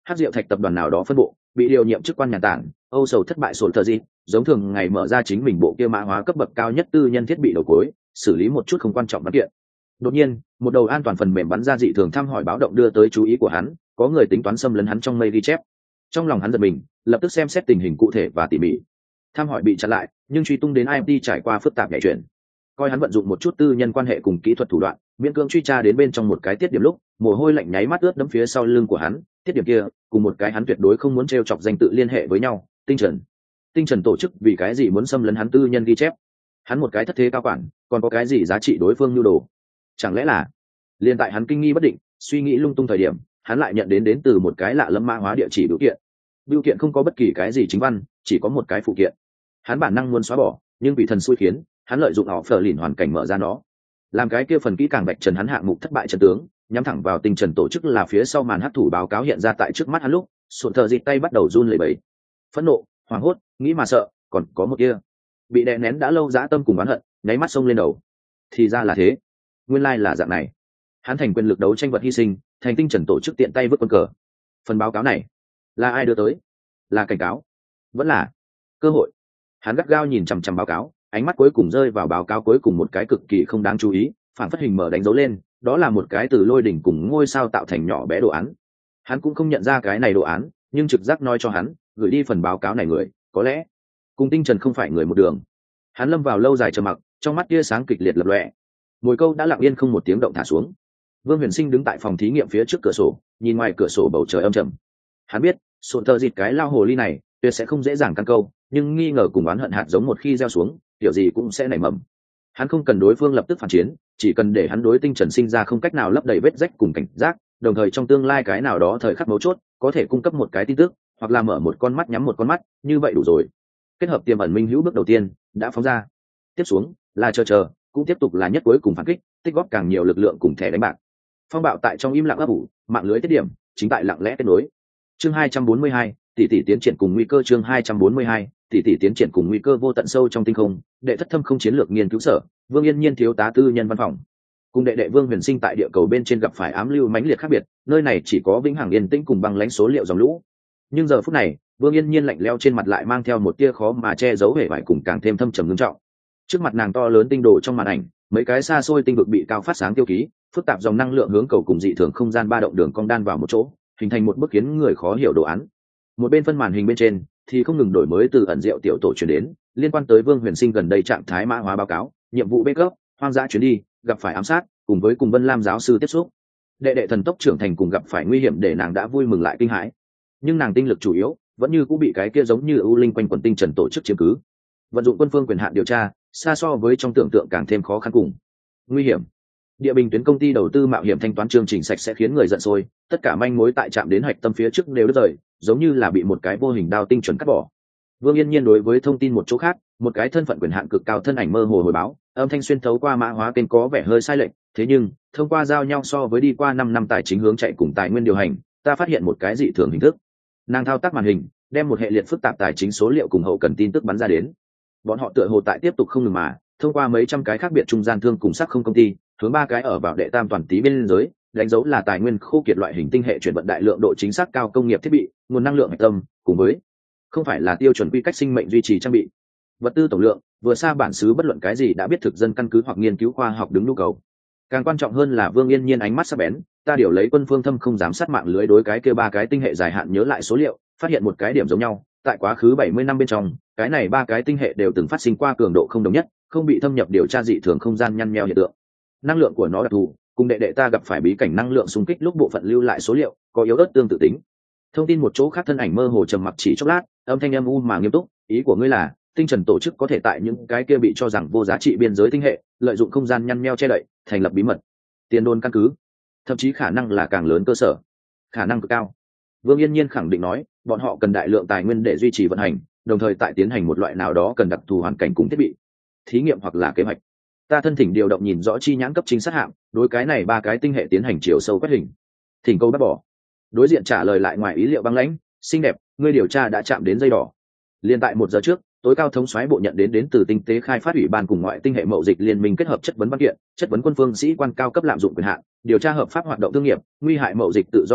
A: Hát Diệu Thạch tập đoàn nào đó phân bộ bị điều nhiệm chức quan nhà tản, âu sầu thất bại sổn thờ gì, giống thường ngày mở ra chính mình bộ kia mã hóa cấp bậc cao nhất tư nhân thiết bị đầu cuối, xử lý một chút không quan trọng văn kiện. Đột nhiên, một đầu an toàn phần mềm bắn ra dị thường thăm hỏi báo động đưa tới chú ý của hắn, có người tính toán xâm lấn hắn trong mây ghi chép. Trong lòng hắn giật mình, lập tức xem xét tình hình cụ thể và tỉ mỉ. Thăm hỏi bị chặn lại, nhưng truy tung đến i em tê trải qua phức tạp nhảy chuyển. Coi hắn vận dụng một chút tư nhân quan hệ cùng kỹ thuật thủ đoạn, miễn cưỡng truy tra đến bên trong một cái tiết điểm lúc, mồ hôi lạnh nháy mắt ướt đẫm phía sau lưng của hắn, tiết điểm kia, cùng một cái hắn tuyệt đối không muốn trêu chọc danh tự liên hệ với nhau, Tinh Trần. Tinh Trần tổ chức vì cái gì muốn xâm lấn hắn tư nhân ghi chép? Hắn một cái thất thế cao quản, còn có cái gì giá trị đối phương nhu đồ? Chẳng lẽ là liên tại hắn kinh nghi bất định, suy nghĩ lung tung thời điểm, hắn lại nhận đến đến từ một cái lạ lẫm mã hóa địa chỉ biểu kiện. Biểu kiện không có bất kỳ cái gì chính văn, chỉ có một cái phụ kiện. Hắn bản năng muốn xóa bỏ, nhưng vì thần xui khiến, hắn lợi dụng ảo phở lìn hoàn cảnh mở ra nó, làm cái kia phần kỹ càng bạch trần hắn hạng mục thất bại trận tướng, nhắm thẳng vào Tinh Trần tổ chức là phía sau màn hắc thủ báo cáo hiện ra tại trước mắt hắn lúc, sụn thờ dịt tay bắt đầu run lẩy bẩy, phẫn nộ, hoảng hốt, nghĩ mà sợ, còn có một kia bị đè nén đã lâu dã tâm cùng oán hận, nháy mắt xông lên đầu. Thì ra là thế, nguyên lai là dạng này. Hắn thành quyền lực đấu tranh vật hy sinh, thành Tinh Trần tổ chức tiện tay vứt quân cờ. Phần báo cáo này là ai đưa tới? Là cảnh cáo, vẫn là cơ hội? Hắn gắt gao nhìn chằm chằm báo cáo, ánh mắt cuối cùng rơi vào báo cáo cuối cùng một cái cực kỳ không đáng chú ý, phản phất hình mở đánh dấu lên, đó là một cái từ lôi đỉnh cùng ngôi sao tạo thành nhỏ bé đồ án. Hắn cũng không nhận ra cái này đồ án, nhưng trực giác nói cho hắn, gửi đi phần báo cáo này người, có lẽ cùng Tinh Trần không phải người một đường. Hắn lâm vào lâu dài trầm mặc, trong mắt tia sáng kịch liệt lập lòe. Mồi câu đã lặng yên không một tiếng động thả xuống. Vương Huyền Sinh đứng tại phòng thí nghiệm phía trước cửa sổ, nhìn ngoài cửa sổ bầu trời âm trầm. Hắn biết, sụn tơ dịt cái lao hồ ly này, tuyệt sẽ không dễ dàng căn câu, nhưng nghi ngờ cùng oán hận hạt giống một khi gieo xuống, kiểu gì cũng sẽ nảy mầm. Hắn không cần đối phương lập tức phản chiến, chỉ cần để hắn đối Tinh Trần sinh ra không cách nào lấp đầy vết rách cùng cảnh giác, đồng thời trong tương lai cái nào đó thời khắc mấu chốt, có thể cung cấp một cái tin tức, hoặc là mở một con mắt nhắm một con mắt, như vậy đủ rồi. Kết hợp tiềm ẩn minh hữu bước đầu tiên đã phóng ra. Tiếp xuống là chờ chờ, cũng tiếp tục là nhất cuối cùng phản kích, tích góp càng nhiều lực lượng cùng thẻ đánh bạc. Phong bạo tại trong im lặng ấp ủ, mạng lưới tiết điểm chính tại lặng lẽ kết nối. Chương hai trăm bốn mươi hai, tỷ tỷ tiến triển cùng nguy cơ. Chương hai trăm bốn mươi hai, tỷ tỷ tiến triển cùng nguy cơ. Vô tận sâu trong tinh không, đệ thất thâm không chiến lược nghiên cứu sở, Vương Yên Nhiên thiếu tá tư nhân văn phòng, cùng đệ đệ Vương Huyền Sinh tại địa cầu bên trên gặp phải ám lưu mãnh liệt khác biệt, nơi này chỉ có vĩnh hằng yên tĩnh cùng băng lãnh số liệu dòng lũ. Nhưng giờ phút này, Vương Yên Nhiên lạnh lẽo trên mặt lại mang theo một tia khó mà che giấu vẻ vải cùng càng thêm thâm trầm nghiêm trọng. Trước mặt nàng to lớn tinh đồ trong màn ảnh, mấy cái xa xôi tinh vực bị cao phát sáng tiêu ký, phức tạp dòng năng lượng hướng cầu cùng dị thường không gian ba động đường cong đan vào một chỗ, hình thành một bức khiến người khó hiểu đồ án. Một bên phân màn hình bên trên thì không ngừng đổi mới từ ẩn diệu tiểu tổ truyền đến, liên quan tới Vương Huyền Sinh gần đây trạng thái mã hóa báo cáo, nhiệm vụ backup, hoang dã chuyến đi, gặp phải ám sát, cùng với cùng Vân Lam giáo sư tiếp xúc. Đệ đệ thần tốc trưởng thành cùng gặp phải nguy hiểm để nàng đã vui mừng lại kinh hãi. Nhưng nàng tinh lực chủ yếu vẫn như cũng bị cái kia giống như ưu linh quanh quần Tinh Trần tổ chức chiếm cứ. Vận dụng quân phương quyền hạn điều tra, xa so với trong tưởng tượng càng thêm khó khăn cùng nguy hiểm. Địa bình tuyến công ty đầu tư mạo hiểm thanh toán chương trình sạch sẽ khiến người giận sôi, tất cả manh mối tại trạm đến hạch tâm phía trước đều đứt rời, giống như là bị một cái vô hình đao tinh chuẩn cắt bỏ. Vương Yên Nhiên đối với thông tin một chỗ khác, một cái thân phận quyền hạn cực cao thân ảnh mơ hồ hồi báo, âm thanh xuyên thấu qua mã hóa kênh có vẻ hơi sai lệch, thế nhưng thông qua giao nhau so với đi qua năm năm tài chính hướng chạy cùng tài nguyên điều hành, ta phát hiện một cái dị thường hình thức. Nàng thao tác màn hình, đem một hệ liệt phức tạp tài chính số liệu cùng hậu cần tin tức bắn ra đến. Bọn họ tựa hồ tại tiếp tục không ngừng mà thông qua mấy trăm cái khác biệt trung gian thương cùng sắc không công ty, hướng ba cái ở vào đệ tam toàn tí bên giới, đánh dấu là tài nguyên khô kiệt loại hình tinh hệ chuyển vận đại lượng độ chính xác cao công nghiệp thiết bị, nguồn năng lượng hạch tâm, cùng với không phải là tiêu chuẩn quy cách sinh mệnh duy trì trang bị. Vật tư tổng lượng vừa xa bản xứ bất luận cái gì đã biết thực dân căn cứ hoặc nghiên cứu khoa học đứng nhu cầu. Càng quan trọng hơn là Vương Yên Nhiên ánh mắt sắc bén, ta điều lấy quân phương thâm không dám sát mạng lưới đối cái kia ba cái tinh hệ dài hạn nhớ lại số liệu, phát hiện một cái điểm giống nhau, tại quá khứ bảy mươi năm bên trong, cái này ba cái tinh hệ đều từng phát sinh qua cường độ không đồng nhất, không bị thâm nhập điều tra dị thường không gian nhăn nheo hiện tượng. Năng lượng của nó đặc thù, cùng đệ đệ ta gặp phải bí cảnh năng lượng xung kích lúc bộ phận lưu lại số liệu, có yếu ớt tương tự tính. Thông tin một chỗ khác thân ảnh mơ hồ trầm mặc chỉ chốc lát, âm thanh âm u mà nghiêm túc, ý của ngươi là Tinh Trần tổ chức có thể tại những cái kia bị cho rằng vô giá trị biên giới tinh hệ, lợi dụng không gian nhăn nheo che đậy, thành lập bí mật, tiền đồn căn cứ, thậm chí khả năng là càng lớn cơ sở, khả năng cực cao. Vương Yên Nhiên khẳng định nói, bọn họ cần đại lượng tài nguyên để duy trì vận hành, đồng thời tại tiến hành một loại nào đó cần đặc thù hoàn cảnh cùng thiết bị, thí nghiệm hoặc là kế hoạch. Ta thân thỉnh điều động nhìn rõ chi nhãn cấp chính sát hạng, đối cái này ba cái tinh hệ tiến hành chiều sâu quét hình. Thỉnh câu bác bỏ. Đối diện trả lời lại ngoài ý liệu băng lãnh, xinh đẹp, ngươi điều tra đã chạm đến dây đỏ. Liên tại một giờ trước, tối cao thống soái bộ nhận đến đến từ tinh tế khai phát ủy ban cùng ngoại tinh hệ mậu dịch liên minh kết hợp chất vấn văn kiện, chất vấn quân phương sĩ quan cao cấp lạm dụng quyền hạn, điều tra hợp pháp hoạt động thương nghiệp, nguy hại mậu dịch tự do nguyên tắc,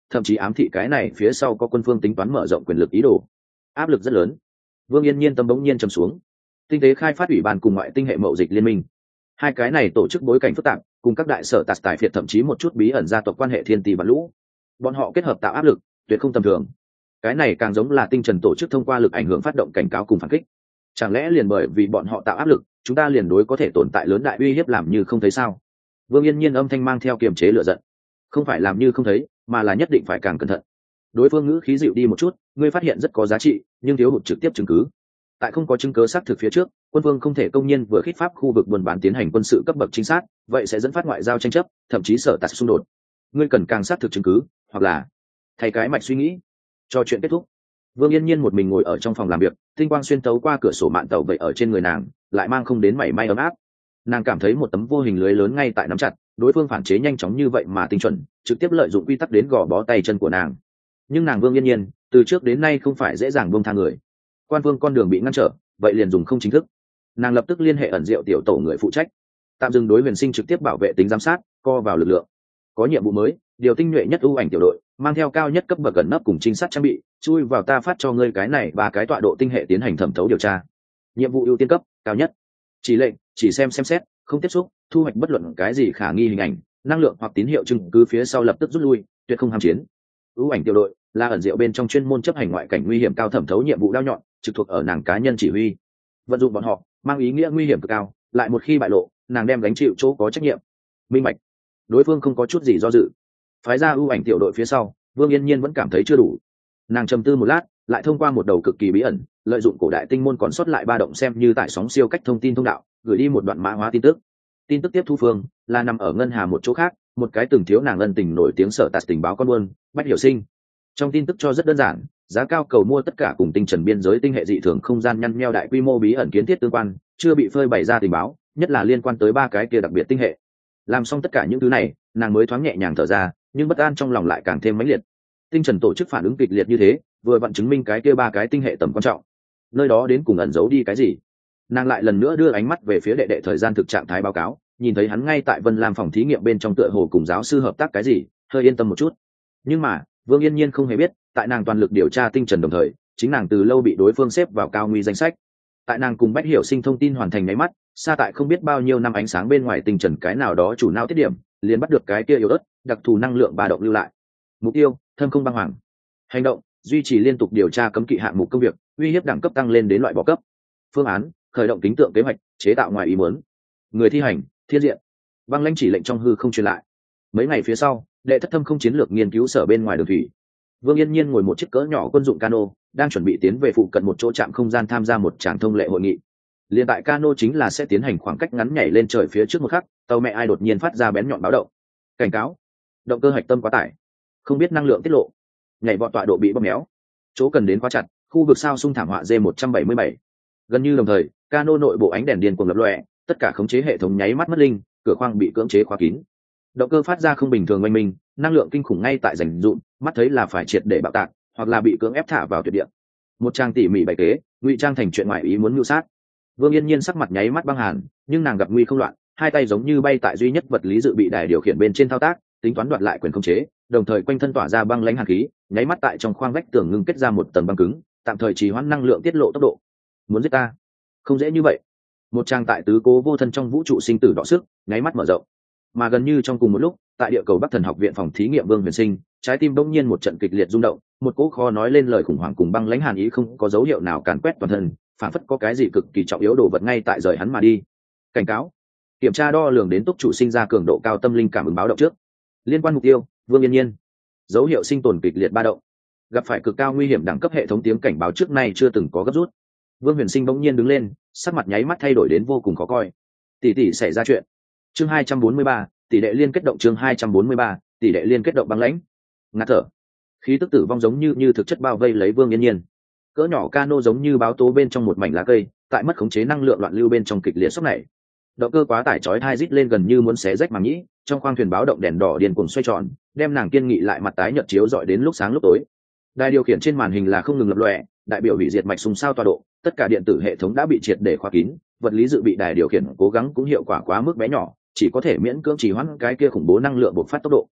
A: thậm chí ám thị cái này phía sau có quân phương tính toán mở rộng quyền lực ý đồ. Áp lực rất lớn. Vương Yên Nhiên tâm bỗng nhiên trầm xuống. Tinh tế khai phát ủy ban cùng ngoại tinh hệ mậu dịch liên minh, hai cái này tổ chức bối cảnh phức tạp, cùng các đại sở tạt tài phiệt thậm chí một chút bí ẩn gia tộc quan hệ thiên tỷ và lũ, bọn họ kết hợp tạo áp lực tuyệt không tầm thường. Cái này càng giống là tinh trần tổ chức thông qua lực ảnh hưởng phát động cảnh cáo cùng phản kích. Chẳng lẽ liền bởi vì bọn họ tạo áp lực, chúng ta liền đối có thể tồn tại lớn đại uy hiếp làm như không thấy sao? Vương Yên Nhiên âm thanh mang theo kiềm chế lửa giận. Không phải làm như không thấy, mà là nhất định phải càng cẩn thận. Đối phương ngữ khí dịu đi một chút, ngươi phát hiện rất có giá trị, nhưng thiếu hụt trực tiếp chứng cứ. Tại không có chứng cứ xác thực phía trước, quân vương không thể công nhiên vừa khích pháp khu vực buôn bán tiến hành quân sự cấp bậc chính xác, vậy sẽ dẫn phát ngoại giao tranh chấp, thậm chí sở tạt xung đột. Ngươi cần càng xác thực chứng cứ, hoặc là thay cái mạch suy nghĩ. Cho chuyện kết thúc, Vương Yên Nhiên một mình ngồi ở trong phòng làm việc, tinh quang xuyên tấu qua cửa sổ mạn tàu vậy ở trên người nàng, lại mang không đến mảy may ấm áp. Nàng cảm thấy một tấm vô hình lưới lớn ngay tại nắm chặt, đối phương phản chế nhanh chóng như vậy mà tinh chuẩn, trực tiếp lợi dụng quy tắc đến gò bó tay chân của nàng. Nhưng nàng Vương Yên Nhiên, từ trước đến nay không phải dễ dàng buông tha người. Quan vương con đường bị ngăn trở, vậy liền dùng không chính thức. Nàng lập tức liên hệ ẩn diệu tiểu tổ người phụ trách, tạm dừng đối Huyền Sinh trực tiếp bảo vệ tính giám sát, co vào lực lượng. Có nhiệm vụ mới, điều tinh nhuệ nhất ưu ảnh tiểu đội, mang theo cao nhất cấp bậc gần nấp cùng trinh sát trang bị, chui vào ta phát cho ngươi cái này ba cái tọa độ tinh hệ tiến hành thẩm thấu điều tra. Nhiệm vụ ưu tiên cấp cao nhất, chỉ lệnh chỉ xem xem xét, không tiếp xúc, thu hoạch bất luận cái gì khả nghi hình ảnh, năng lượng hoặc tín hiệu chứng cứ phía sau lập tức rút lui, tuyệt không ham chiến. Ưu ảnh tiểu đội là ẩn diệu bên trong chuyên môn chấp hành ngoại cảnh nguy hiểm cao thẩm thấu nhiệm vụ đao nhọn, trực thuộc ở nàng cá nhân chỉ huy. Vận dụng bọn họ mang ý nghĩa nguy hiểm cực cao, lại một khi bại lộ, nàng đem gánh chịu chỗ có trách nhiệm. Minh bạch. Đối phương không có chút gì do dự, phái ra ưu ảnh tiểu đội phía sau. Vương Yên Nhiên vẫn cảm thấy chưa đủ. Nàng trầm tư một lát, lại thông qua một đầu cực kỳ bí ẩn, lợi dụng cổ đại tinh môn còn sót lại ba động xem như tại sóng siêu cách thông tin thông đạo, gửi đi một đoạn mã hóa tin tức. Tin tức tiếp thu phương là nằm ở ngân hà một chỗ khác, một cái từng thiếu nàng ân tình nổi tiếng sở tạt tình báo con buôn Bách Hiểu Sinh. Trong tin tức cho rất đơn giản, giá cao cầu mua tất cả cùng tinh trần biên giới tinh hệ dị thường không gian nhăn nheo đại quy mô bí ẩn kiến thiết tương quan, chưa bị phơi bày ra tình báo, nhất là liên quan tới ba cái kia đặc biệt tinh hệ. Làm xong tất cả những thứ này, nàng mới thoáng nhẹ nhàng thở ra, nhưng bất an trong lòng lại càng thêm mãnh liệt. Tinh trần tổ chức phản ứng kịch liệt như thế, vừa vặn chứng minh cái kia ba cái tinh hệ tầm quan trọng. Nơi đó đến cùng ẩn giấu đi cái gì? Nàng lại lần nữa đưa ánh mắt về phía đệ đệ thời gian thực trạng thái báo cáo, nhìn thấy hắn ngay tại Vân Lam phòng thí nghiệm bên trong tựa hồ cùng giáo sư hợp tác cái gì, hơi yên tâm một chút. Nhưng mà Vương Yên Nhiên không hề biết, tại nàng toàn lực điều tra tinh trần đồng thời, chính nàng từ lâu bị đối phương xếp vào cao nguy danh sách. Tại nàng cùng Bách Hiểu Sinh thông tin hoàn thành nháy mắt, xa tại không biết bao nhiêu năm ánh sáng bên ngoài tinh trần cái nào đó chủ não tiết điểm, liền bắt được cái kia yếu ớt, đặc thù năng lượng ba động lưu lại. Mục tiêu: thâm không băng hoàng. Hành động: duy trì liên tục điều tra cấm kỵ hạng mục công việc, uy hiếp đẳng cấp tăng lên đến loại bỏ cấp. Phương án: khởi động kính tượng kế hoạch, chế tạo ngoài ý muốn. Người thi hành: Thiên Diện. Băng lãnh chỉ lệnh trong hư không truyền lại. Mấy ngày phía sau, đệ thất thâm không chiến lược nghiên cứu sở bên ngoài đường thủy, Vương Yên Nhiên ngồi một chiếc cỡ nhỏ quân dụng cano, đang chuẩn bị tiến về phụ cận một chỗ trạm không gian tham gia một tràng thông lệ hội nghị. Liên tại cano chính là sẽ tiến hành khoảng cách ngắn nhảy lên trời phía trước một khắc, tàu mẹ ai đột nhiên phát ra bén nhọn báo động. Cảnh cáo: động cơ hạch tâm quá tải, không biết năng lượng tiết lộ, nhảy vọt tọa độ bị bóp méo, chỗ cần đến khóa chặt, khu vực sao xung thảm họa D một trăm bảy mươi bảy. Gần như đồng thời, cano nội bộ ánh đèn điên cuồng lập lòe, tất cả khống chế hệ thống nháy mắt mất linh, cửa khoang bị cưỡng chế khóa kín. Động cơ phát ra không bình thường oanh minh, năng lượng kinh khủng ngay tại rành rụm, mắt thấy là phải triệt để bạo tạc, hoặc là bị cưỡng ép thả vào tuyệt địa. Một trang tỉ mỉ bày kế, ngụy trang thành chuyện ngoài ý muốn mưu sát. Vương Yên Nhiên sắc mặt nháy mắt băng hàn, nhưng nàng gặp nguy không loạn, hai tay giống như bay tại duy nhất vật lý dự bị đài điều khiển bên trên thao tác, tính toán đoạt lại quyền khống chế, đồng thời quanh thân tỏa ra băng lãnh hàn khí, nháy mắt tại trong khoang vách tường ngưng kết ra một tầng băng cứng, tạm thời trì hoãn năng lượng tiết lộ tốc độ. Muốn giết ta? Không dễ như vậy. Một trang tại tứ cố vô thân trong vũ trụ sinh tử đọ sức, nháy mắt mở rộng. Mà gần như trong cùng một lúc, tại địa cầu Bắc Thần học viện phòng thí nghiệm Vương Huyền Sinh, trái tim bỗng nhiên một trận kịch liệt rung động, một cỗ khó nói lên lời khủng hoảng cùng băng lãnh hàn ý không có dấu hiệu nào càn quét toàn thân, phản phất có cái gì cực kỳ trọng yếu đồ vật ngay tại rời hắn mà đi. Cảnh cáo: kiểm tra đo lường đến túc chủ sinh ra cường độ cao tâm linh cảm ứng báo động trước. Liên quan mục tiêu: Vương Yên Nhiên. Dấu hiệu sinh tồn kịch liệt ba động. Gặp phải cực cao nguy hiểm đẳng cấp hệ thống tiếng cảnh báo trước nay chưa từng có gấp rút. Vương Huyền Sinh bỗng nhiên đứng lên, sắc mặt nháy mắt thay đổi đến vô cùng khó coi. Tỷ tỷ xảy ra chuyện. Chương hai trăm bốn mươi ba, tỷ đệ liên kết động. Chương hai trăm bốn mươi ba, tỷ đệ liên kết động. Băng lãnh, ngạt thở, khí tức tử vong giống như như thực chất bao vây lấy Vương Yên Nhiên. Cỡ nhỏ cano giống như báo tố bên trong một mảnh lá cây, tại mất khống chế năng lượng loạn lưu bên trong kịch liệt sốc này. Động cơ quá tải chói tai rít lên gần như muốn xé rách màng nhĩ, trong khoang thuyền báo động đèn đỏ điên cuồng xoay tròn, đem nàng kiên nghị lại mặt tái nhợt chiếu rọi đến lúc sáng lúc tối. Đài điều khiển trên màn hình là không ngừng lập lòe, đại biểu hủy diệt mạch sùng sao tọa độ, tất cả điện tử hệ thống đã bị triệt để khóa kín, vật lý dự bị đài điều khiển cố gắng cũng hiệu quả quá mức bé nhỏ, chỉ có thể miễn cưỡng trì hoãn cái kia khủng bố năng lượng bộc phát tốc độ.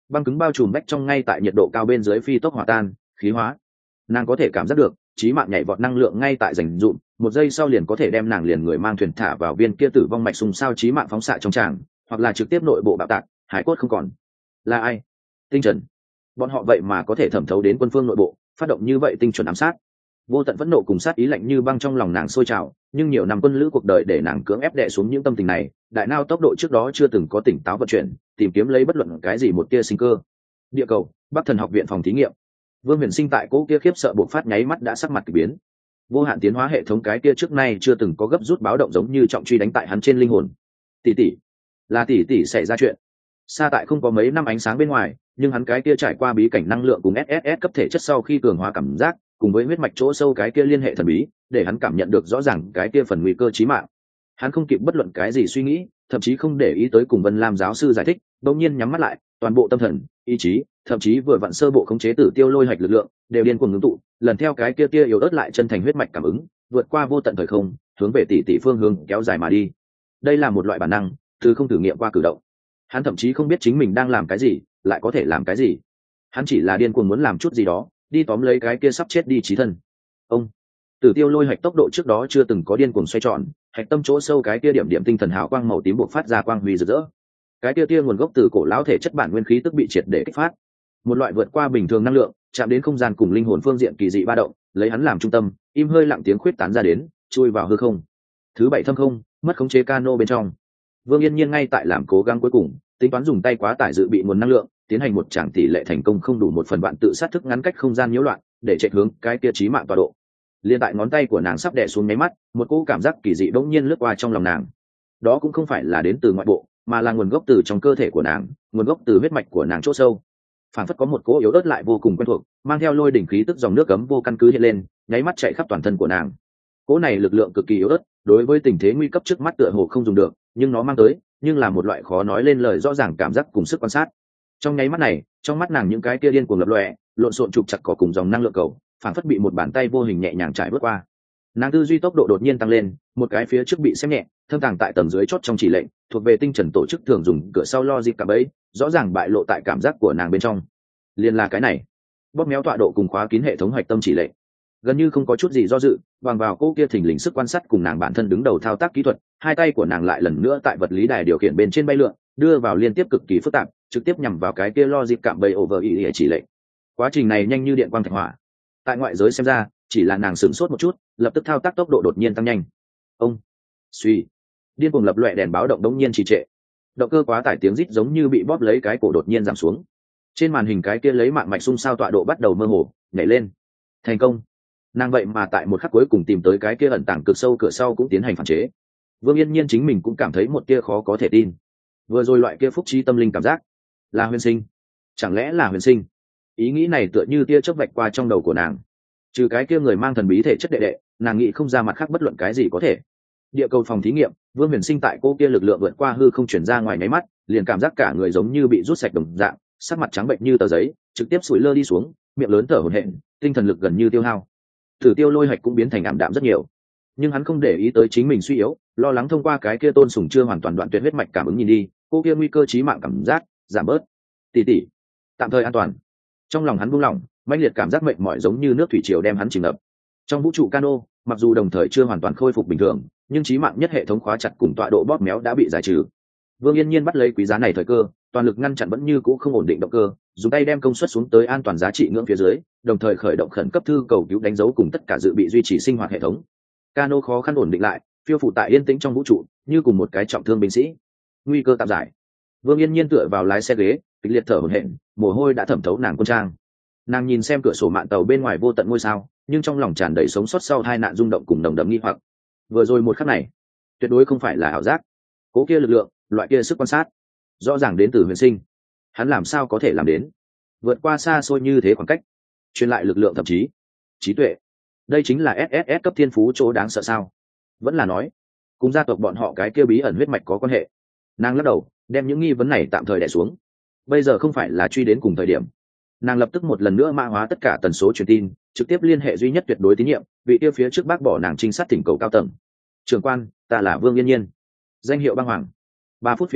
A: băng cứng bao trùm bách trong ngay tại nhiệt độ cao bên dưới phi tốc hòa tan khí hóa. Nàng có thể cảm giác được chí mạng nhảy vọt năng lượng ngay tại dành dụm, một giây sau liền có thể đem nàng liền người mang thuyền thả vào viên kia tử vong mạch xung sao chí mạng phóng xạ trong tràng, hoặc là trực tiếp nội bộ bạo tạc, hải cốt không còn. Là ai? Tinh Trần. Bọn họ vậy mà có thể thẩm thấu đến quân phương nội bộ, phát động như vậy tinh chuẩn ám sát. Vô tận phẫn nộ cùng sát ý lạnh như băng trong lòng nàng sôi trào, nhưng nhiều năm quân lữ cuộc đời để nàng cưỡng ép đè xuống những tâm tình này, đại nao tốc độ trước đó chưa từng có tỉnh táo vận chuyển, tìm kiếm lấy bất luận cái gì một tia sinh cơ. Địa cầu, Bắc Thần học viện phòng thí nghiệm. Vương Huyền Sinh tại cỗ kia khiếp sợ bộc phát nháy mắt đã sắc mặt kỳ biến. Vô hạn tiến hóa hệ thống cái kia trước nay chưa từng có gấp rút báo động giống như trọng truy đánh tại hắn trên linh hồn. Tỷ tỷ, là tỷ tỷ xảy ra chuyện. Xa tại không có mấy năm ánh sáng bên ngoài, nhưng hắn cái kia trải qua bí cảnh năng lượng cùng ét ét ét cấp thể chất sau khi cường hóa cảm giác, cùng với huyết mạch chỗ sâu cái kia liên hệ thần bí, để hắn cảm nhận được rõ ràng cái kia phần nguy cơ chí mạng. Hắn không kịp bất luận cái gì suy nghĩ, thậm chí không để ý tới cùng Vân Lam giáo sư giải thích, bỗng nhiên nhắm mắt lại, toàn bộ tâm thần, ý chí, thậm chí vừa vặn sơ bộ khống chế tử tiêu lôi hạch lực lượng, đều điên cuồng ngưng tụ, lần theo cái kia tia yếu ớt lại chân thành huyết mạch cảm ứng, vượt qua vô tận thời không, hướng về tỷ tỷ phương hướng kéo dài mà đi. Đây là một loại bản năng, từ không thử nghiệm qua cử động. Hắn thậm chí không biết chính mình đang làm cái gì, lại có thể làm cái gì. Hắn chỉ là điên cuồng muốn làm chút gì đó, đi tóm lấy cái kia sắp chết đi chí thân. Ông Tử tiêu lôi hạch tốc độ trước đó chưa từng có điên cuồng xoay tròn, hạch tâm chỗ sâu cái kia điểm điểm tinh thần hào quang màu tím bộc phát ra quang huy rực rỡ. Cái kia tia nguồn gốc từ cổ lão thể chất bản nguyên khí tức bị triệt để kích phát. Một loại vượt qua bình thường năng lượng, chạm đến không gian cùng linh hồn phương diện kỳ dị ba động, lấy hắn làm trung tâm, im hơi lặng tiếng khuyết tán ra đến, chui vào hư không. Thứ bảy thâm không, mất khống chế cano bên trong. Vương Yên Nhiên ngay tại làm cố gắng cuối cùng, tính toán dùng tay quá tải dự bị nguồn năng lượng, tiến hành một tràng tỷ lệ thành công không đủ một phần bạn tự sát thức ngắn cách không gian nhiễu loạn, để chạy hướng cái kia chí mạng tọa độ. Liên tại ngón tay của nàng sắp đè xuống nháy mắt, một cỗ cảm giác kỳ dị bỗng nhiên lướt qua trong lòng nàng. Đó cũng không phải là đến từ ngoại bộ, mà là nguồn gốc từ trong cơ thể của nàng, nguồn gốc từ huyết mạch của nàng chỗ sâu. Phản phất có một cỗ yếu ớt lại vô cùng quen thuộc, mang theo lôi đỉnh khí tức dòng nước cấm vô căn cứ hiện lên, nháy mắt chạy khắp toàn thân của nàng. Cỗ này lực lượng cực kỳ yếu ớt, đối với tình thế nguy cấp trước mắt tựa hồ không dùng được, nhưng nó mang tới, nhưng là một loại khó nói lên lời rõ ràng cảm giác cùng sức quan sát. Trong nháy mắt này, trong mắt nàng những cái kia điên cuồng lập lòe, lộn xộn trục chặt cỏ cùng dòng năng lượng cầu, phản phất bị một bàn tay vô hình nhẹ nhàng trải bước qua. Nàng tư duy tốc độ đột nhiên tăng lên, một cái phía trước bị xem nhẹ, thâm tàng tại tầng dưới chót trong chỉ lệnh, thuộc về tinh trần tổ chức thường dùng cửa sau lo dịp cả bấy, rõ ràng bại lộ tại cảm giác của nàng bên trong. Liên là cái này, bóp méo tọa độ cùng khóa kín hệ thống hoạch tâm chỉ lệnh, gần như không có chút gì do dự, bằng vào cô kia thình lình sức quan sát cùng nàng bản thân đứng đầu thao tác kỹ thuật, hai tay của nàng lại lần nữa tại vật lý đài điều khiển bên trên bay lượn, đưa vào liên tiếp cực kỳ phức tạp, trực tiếp nhằm vào cái kia lo dịp cạm bẫy over ý chỉ lệnh. Quá trình này nhanh như điện quang thạch hỏa. Tại ngoại giới xem ra, chỉ là nàng sửng sốt một chút, lập tức thao tác tốc độ đột nhiên tăng nhanh. Ông suy, điên cuồng lập loè đèn báo động đống nhiên trì trệ. Động cơ quá tải tiếng rít giống như bị bóp lấy cái cổ đột nhiên giảm xuống. Trên màn hình cái kia lấy mạng mạch xung sao tọa độ bắt đầu mơ hồ, nhảy lên. Thành công. Nàng vậy mà tại một khắc cuối cùng tìm tới cái kia ẩn tàng cực sâu cửa sau cũng tiến hành phản chế. Vương Yên Nhiên chính mình cũng cảm thấy một kia khó có thể tin. Vừa rồi loại kia phúc trí tâm linh cảm giác, là Huyền Sinh. Chẳng lẽ là Huyền Sinh? Ý nghĩ này tựa như tia chớp vạch qua trong đầu của nàng. Trừ cái kia người mang thần bí thể chất đệ đệ, nàng nghĩ không ra mặt khác bất luận cái gì có thể. Địa cầu phòng thí nghiệm, Vương Huyền Sinh tại cô kia lực lượng vượt qua hư không chuyển ra ngoài nháy mắt, liền cảm giác cả người giống như bị rút sạch đồng dạng, sắc mặt trắng bệnh như tờ giấy, trực tiếp sủi lơ đi xuống, miệng lớn thở hổn hển, tinh thần lực gần như tiêu hao. Tử tiêu lôi hạch cũng biến thành ảm đạm rất nhiều, nhưng hắn không để ý tới chính mình suy yếu, lo lắng thông qua cái kia tôn sùng chưa hoàn toàn đoạn tuyệt huyết mạch cảm ứng nhìn đi, cô kia nguy cơ chí mạng cảm giác giảm bớt. Tỷ tỷ, tạm thời an toàn. Trong lòng hắn buông lỏng, mãnh liệt cảm giác mệt mỏi giống như nước thủy triều đem hắn chìm ngập. Trong vũ trụ cano, mặc dù đồng thời chưa hoàn toàn khôi phục bình thường, nhưng chí mạng nhất hệ thống khóa chặt cùng tọa độ bóp méo đã bị giải trừ. Vương Yên Nhiên bắt lấy quý giá này thời cơ, toàn lực ngăn chặn vẫn như cũ không ổn định động cơ, dùng tay đem công suất xuống tới an toàn giá trị ngưỡng phía dưới, đồng thời khởi động khẩn cấp thư cầu cứu đánh dấu cùng tất cả dự bị duy trì sinh hoạt hệ thống. Cano khó khăn ổn định lại, phiêu phù tại yên tĩnh trong vũ trụ, như cùng một cái trọng thương binh sĩ. Nguy cơ tạm giải. Vương Yên Nhiên tựa vào lái xe ghế, kịch liệt thở hổn hển, mồ hôi đã thẩm thấu nàng quân trang. Nàng nhìn xem cửa sổ mạn tàu bên ngoài vô tận ngôi sao, nhưng trong lòng tràn đầy sống sót sau hai nạn rung động cùng nồng đậm nghi hoặc. Vừa rồi một khắc này, tuyệt đối không phải là ảo giác. Cố kia lực lượng, loại kia sức quan sát, rõ ràng đến từ Huyền Sinh. Hắn làm sao có thể làm đến vượt qua xa xôi như thế khoảng cách, truyền lại lực lượng thậm chí trí tuệ. Đây chính là ét ét ét cấp thiên phú chỗ đáng sợ sao? Vẫn là nói cùng gia tộc bọn họ cái kia bí ẩn huyết mạch có quan hệ? Nàng lắc đầu, đem những nghi vấn này tạm thời đè xuống. Bây giờ không phải là truy đến cùng thời điểm. Nàng lập tức một lần nữa mã hóa tất cả tần số truyền tin, trực tiếp liên hệ duy nhất tuyệt đối tín nhiệm, vị kia phía trước bác bỏ nàng trinh sát thỉnh cầu cao tầng. Trưởng quan, ta là Vương Yên Nhiên, danh hiệu băng hoàng. Ba phút phía trước,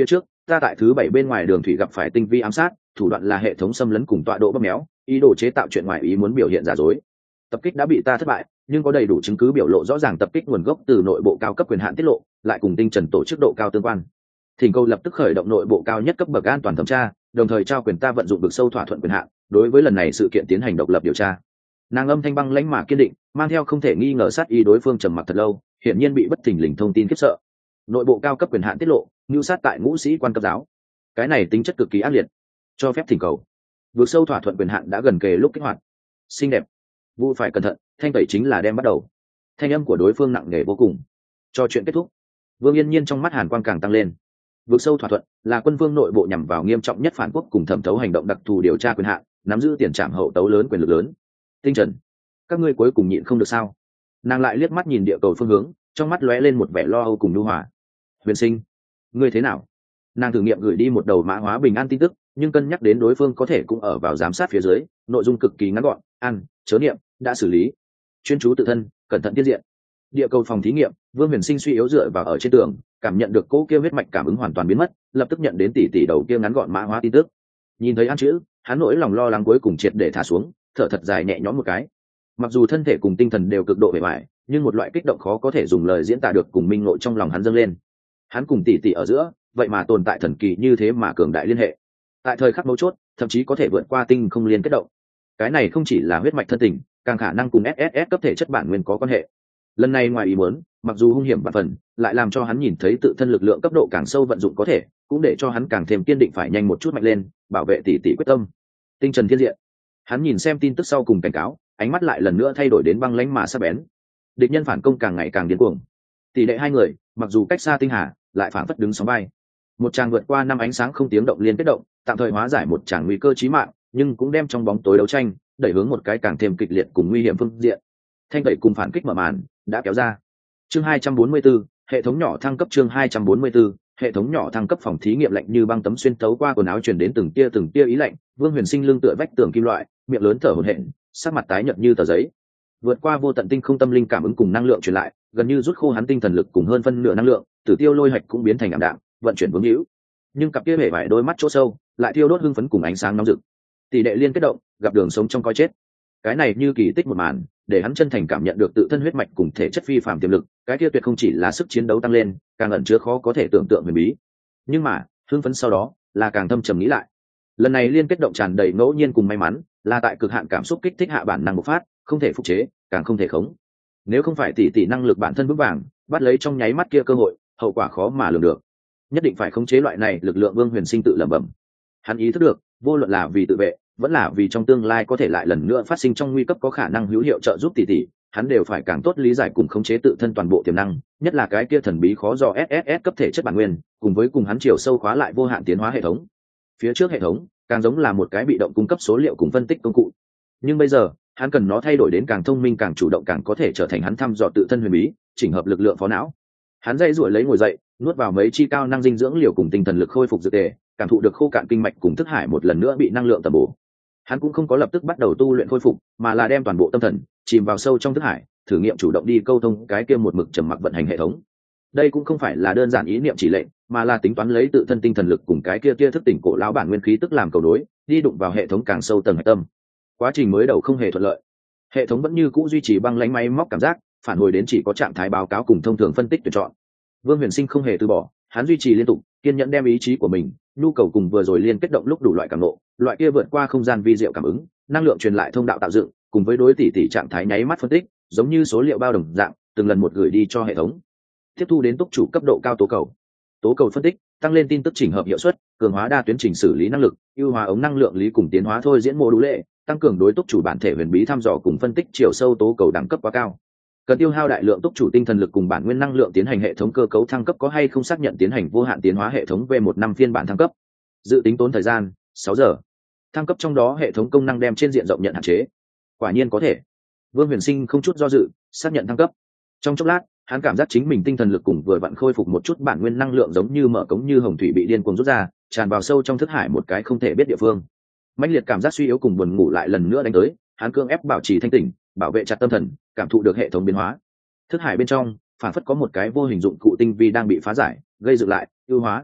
A: ta tại thứ bảy bên ngoài đường thủy gặp phải tinh vi ám sát, thủ đoạn là hệ thống xâm lấn cùng tọa độ bóp méo, ý đồ chế tạo chuyện ngoài ý muốn biểu hiện giả dối. Tập kích đã bị ta thất bại, nhưng có đầy đủ chứng cứ biểu lộ rõ ràng tập kích nguồn gốc từ nội bộ cao cấp quyền hạn tiết lộ, lại cùng tinh trần tổ chức độ cao tương quan. Thỉnh cầu lập tức khởi động nội bộ cao nhất cấp bậc an toàn thẩm tra, đồng thời trao quyền ta vận dụng vực sâu thỏa thuận quyền hạn, đối với lần này sự kiện tiến hành độc lập điều tra. Nàng âm thanh băng lãnh mà kiên định, mang theo không thể nghi ngờ sát ý. Đối phương trầm mặc thật lâu, hiển nhiên bị bất thình lình thông tin khiếp sợ. Nội bộ cao cấp quyền hạn tiết lộ, mưu sát tại ngũ sĩ quan cấp giáo, cái này tính chất cực kỳ ác liệt. Cho phép thỉnh cầu. Vực sâu thỏa thuận quyền hạn đã gần kề lúc kích hoạt. Xinh đẹp, Vu phải cẩn thận, thanh tẩy chính là đem bắt đầu. Thanh âm của đối phương nặng nề vô cùng. Cho chuyện kết thúc, Vương Yên Nhiên trong mắt hàn quang càng tăng lên. Vực sâu thỏa thuận là quân vương nội bộ nhằm vào nghiêm trọng nhất phản quốc cùng thẩm thấu hành động đặc thù điều tra quyền hạn, nắm giữ tiền trảm hậu tấu lớn quyền lực lớn. Tinh Trần, các ngươi cuối cùng nhịn không được sao? Nàng lại liếc mắt nhìn địa cầu phương hướng, trong mắt lóe lên một vẻ lo âu cùng nhu hòa. Huyền Sinh, ngươi thế nào? Nàng thử nghiệm gửi đi một đầu mã hóa bình an tin tức, nhưng cân nhắc đến đối phương có thể cũng ở vào giám sát phía dưới, nội dung cực kỳ ngắn gọn: ăn, chớ niệm, đã xử lý, chuyên chú tự thân, cẩn thận tiết diện. Địa cầu phòng thí nghiệm, Vương Huyền Sinh suy yếu dựa vào ở trên tường, cảm nhận được cỗ kia huyết mạch cảm ứng hoàn toàn biến mất, lập tức nhận đến tỷ tỷ đầu kia ngắn gọn mã hóa tin tức. Nhìn thấy ăn chữ, hắn nỗi lòng lo lắng cuối cùng triệt để thả xuống, thở thật dài nhẹ nhõm một cái. Mặc dù thân thể cùng tinh thần đều cực độ bề bại, nhưng một loại kích động khó có thể dùng lời diễn tả được cùng minh ngộ trong lòng hắn dâng lên. Hắn cùng tỷ tỷ ở giữa, vậy mà tồn tại thần kỳ như thế mà cường đại liên hệ. Tại thời khắc mấu chốt, thậm chí có thể vượt qua tinh không liên kết động. Cái này không chỉ là huyết mạch thân tình, càng khả năng cùng ét ét ét cấp thể chất bản nguyên có quan hệ. Lần này ngoài ý muốn, mặc dù hung hiểm vạn phần, lại làm cho hắn nhìn thấy tự thân lực lượng cấp độ càng sâu vận dụng có thể, cũng để cho hắn càng thêm kiên định phải nhanh một chút mạnh lên, bảo vệ tỷ tỷ quyết tâm. Tinh Trần Thiên Diện. Hắn nhìn xem tin tức sau cùng cảnh cáo, ánh mắt lại lần nữa thay đổi đến băng lãnh mà sắc bén. Địch nhân phản công càng ngày càng điên cuồng. Tỷ lệ hai người, mặc dù cách xa tinh hà, lại phản phất đứng sóng bay. Một tràng vượt qua năm ánh sáng không tiếng động liên kết động, tạm thời hóa giải một tràng nguy cơ chí mạng, nhưng cũng đem trong bóng tối đấu tranh đẩy hướng một cái càng thêm kịch liệt cùng nguy hiểm phương diện. Thanh tẩy cùng phản kích mở màn đã kéo ra. Chương hai trăm bốn mươi 4, hệ thống nhỏ thăng cấp. Chương hai trăm bốn mươi 4, hệ thống nhỏ thăng cấp. Phòng thí nghiệm lạnh như băng tấm xuyên tấu qua quần áo truyền đến từng tia từng tia ý lạnh. Vương Huyền Sinh lưng tựa vách tường kim loại, miệng lớn thở hổn hển, sắc mặt tái nhợt như tờ giấy. Vượt qua vô tận tinh không tâm linh cảm ứng cùng năng lượng truyền lại, gần như rút khô hắn tinh thần lực cùng hơn phân nửa năng lượng, Tử Tiêu Lôi Hạch cũng biến thành ảm đạm, vận chuyển vướng hữu. Nhưng cặp kia hề vải đôi mắt chỗ sâu, lại thiêu đốt hưng phấn cùng ánh sáng nóng rực. Tỷ đệ liên kết động, gặp đường sống trong coi chết. Cái này như kỳ tích một màn, để hắn chân thành cảm nhận được tự thân huyết mạch cùng thể chất phi phàm tiềm lực, cái kia tuyệt không chỉ là sức chiến đấu tăng lên, càng ẩn chứa khó có thể tưởng tượng huyền bí. Nhưng mà, hưng phấn sau đó, là càng thâm trầm nghĩ lại. Lần này liên kết động tràn đầy ngẫu nhiên cùng may mắn, là tại cực hạn cảm xúc kích thích hạ bản năng bộc phát, không thể phục chế, càng không thể khống. Nếu không phải tỷ tỷ năng lực bản thân vững vàng, bắt lấy trong nháy mắt kia cơ hội, hậu quả khó mà lường được. Nhất định phải khống chế loại này lực lượng. Vương Huyền Sinh tự lẩm bẩm. Hắn ý thức được, vô luận là vì tự vệ, vẫn là vì trong tương lai có thể lại lần nữa phát sinh trong nguy cấp có khả năng hữu hiệu trợ giúp tỷ tỷ, hắn đều phải càng tốt lý giải cùng khống chế tự thân toàn bộ tiềm năng, nhất là cái kia thần bí khó dò ét ét ét cấp thể chất bản nguyên, cùng với cùng hắn chiều sâu khóa lại vô hạn tiến hóa hệ thống. Phía trước hệ thống, càng giống là một cái bị động cung cấp số liệu cùng phân tích công cụ. Nhưng bây giờ, hắn cần nó thay đổi đến càng thông minh, càng chủ động, càng có thể trở thành hắn thăm dò tự thân huyền bí, chỉnh hợp lực lượng phó não. Hắn dây ruổi lấy ngồi dậy, nuốt vào mấy chi cao năng dinh dưỡng liều cùng tinh thần lực khôi phục dược tề, cảm thụ được khô cạn kinh mạch cùng thức hải một lần nữa bị năng lượng tầm bổ. Hắn cũng không có lập tức bắt đầu tu luyện khôi phục, mà là đem toàn bộ tâm thần chìm vào sâu trong thức hải, thử nghiệm chủ động đi câu thông cái kia một mực trầm mặc vận hành hệ thống. Đây cũng không phải là đơn giản ý niệm chỉ lệnh, mà là tính toán lấy tự thân tinh thần lực cùng cái kia kia thức tỉnh cổ lão bản nguyên khí tức làm cầu đối, đi đụng vào hệ thống càng sâu tầng hạch tâm. Quá trình mới đầu không hề thuận lợi, hệ thống vẫn như cũ duy trì băng lãnh máy móc cảm giác, phản hồi đến chỉ có trạng thái báo cáo cùng thông thường phân tích tuyển chọn. Vương Huyền Sinh không hề từ bỏ, hắn duy trì liên tục, kiên nhẫn đem ý chí của mình, nhu cầu cùng vừa rồi liên kết động lúc đủ loại cảm nộ, loại kia vượt qua không gian vi diệu cảm ứng, năng lượng truyền lại thông đạo tạo dựng, cùng với đối tỷ tỷ trạng thái nháy mắt phân tích, giống như số liệu bao đồng dạng, từng lần một gửi đi cho hệ thống. Tiếp thu đến túc chủ cấp độ cao tố cầu. Tố cầu phân tích, tăng lên tin tức chỉnh hợp hiệu suất, cường hóa đa tuyến trình xử lý năng lực, ưu hóa ống năng lượng lý cùng tiến hóa thôi diễn mô đũ lệ, tăng cường đối túc chủ bản thể huyền bí thăm dò cùng phân tích chiều sâu tố cầu đẳng cấp quá cao. Cần tiêu hao đại lượng túc chủ tinh thần lực cùng bản nguyên năng lượng tiến hành hệ thống cơ cấu thăng cấp, có hay không xác nhận tiến hành vô hạn tiến hóa hệ thống v một năm phiên bản thăng cấp. Dự tính tốn thời gian sáu giờ. Thăng cấp trong đó hệ thống công năng đem trên diện rộng nhận hạn chế. Quả nhiên có thể. Vương Huyền Sinh không chút do dự, xác nhận thăng cấp. Trong chốc lát, hắn cảm giác chính mình tinh thần lực cùng vừa vặn khôi phục một chút bản nguyên năng lượng, giống như mở cống như hồng thủy bị điên cuồng rút ra, tràn vào sâu trong thức hải một cái không thể biết địa phương. Mãnh liệt cảm giác suy yếu cùng buồn ngủ lại lần nữa đánh tới, hắn cưỡng ép bảo trì thanh tỉnh, bảo vệ chặt tâm thần, cảm thụ được hệ thống biến hóa. Thức hải bên trong phản phất có một cái vô hình dụng cụ tinh vi đang bị phá giải, gây dựng lại, ưu hóa.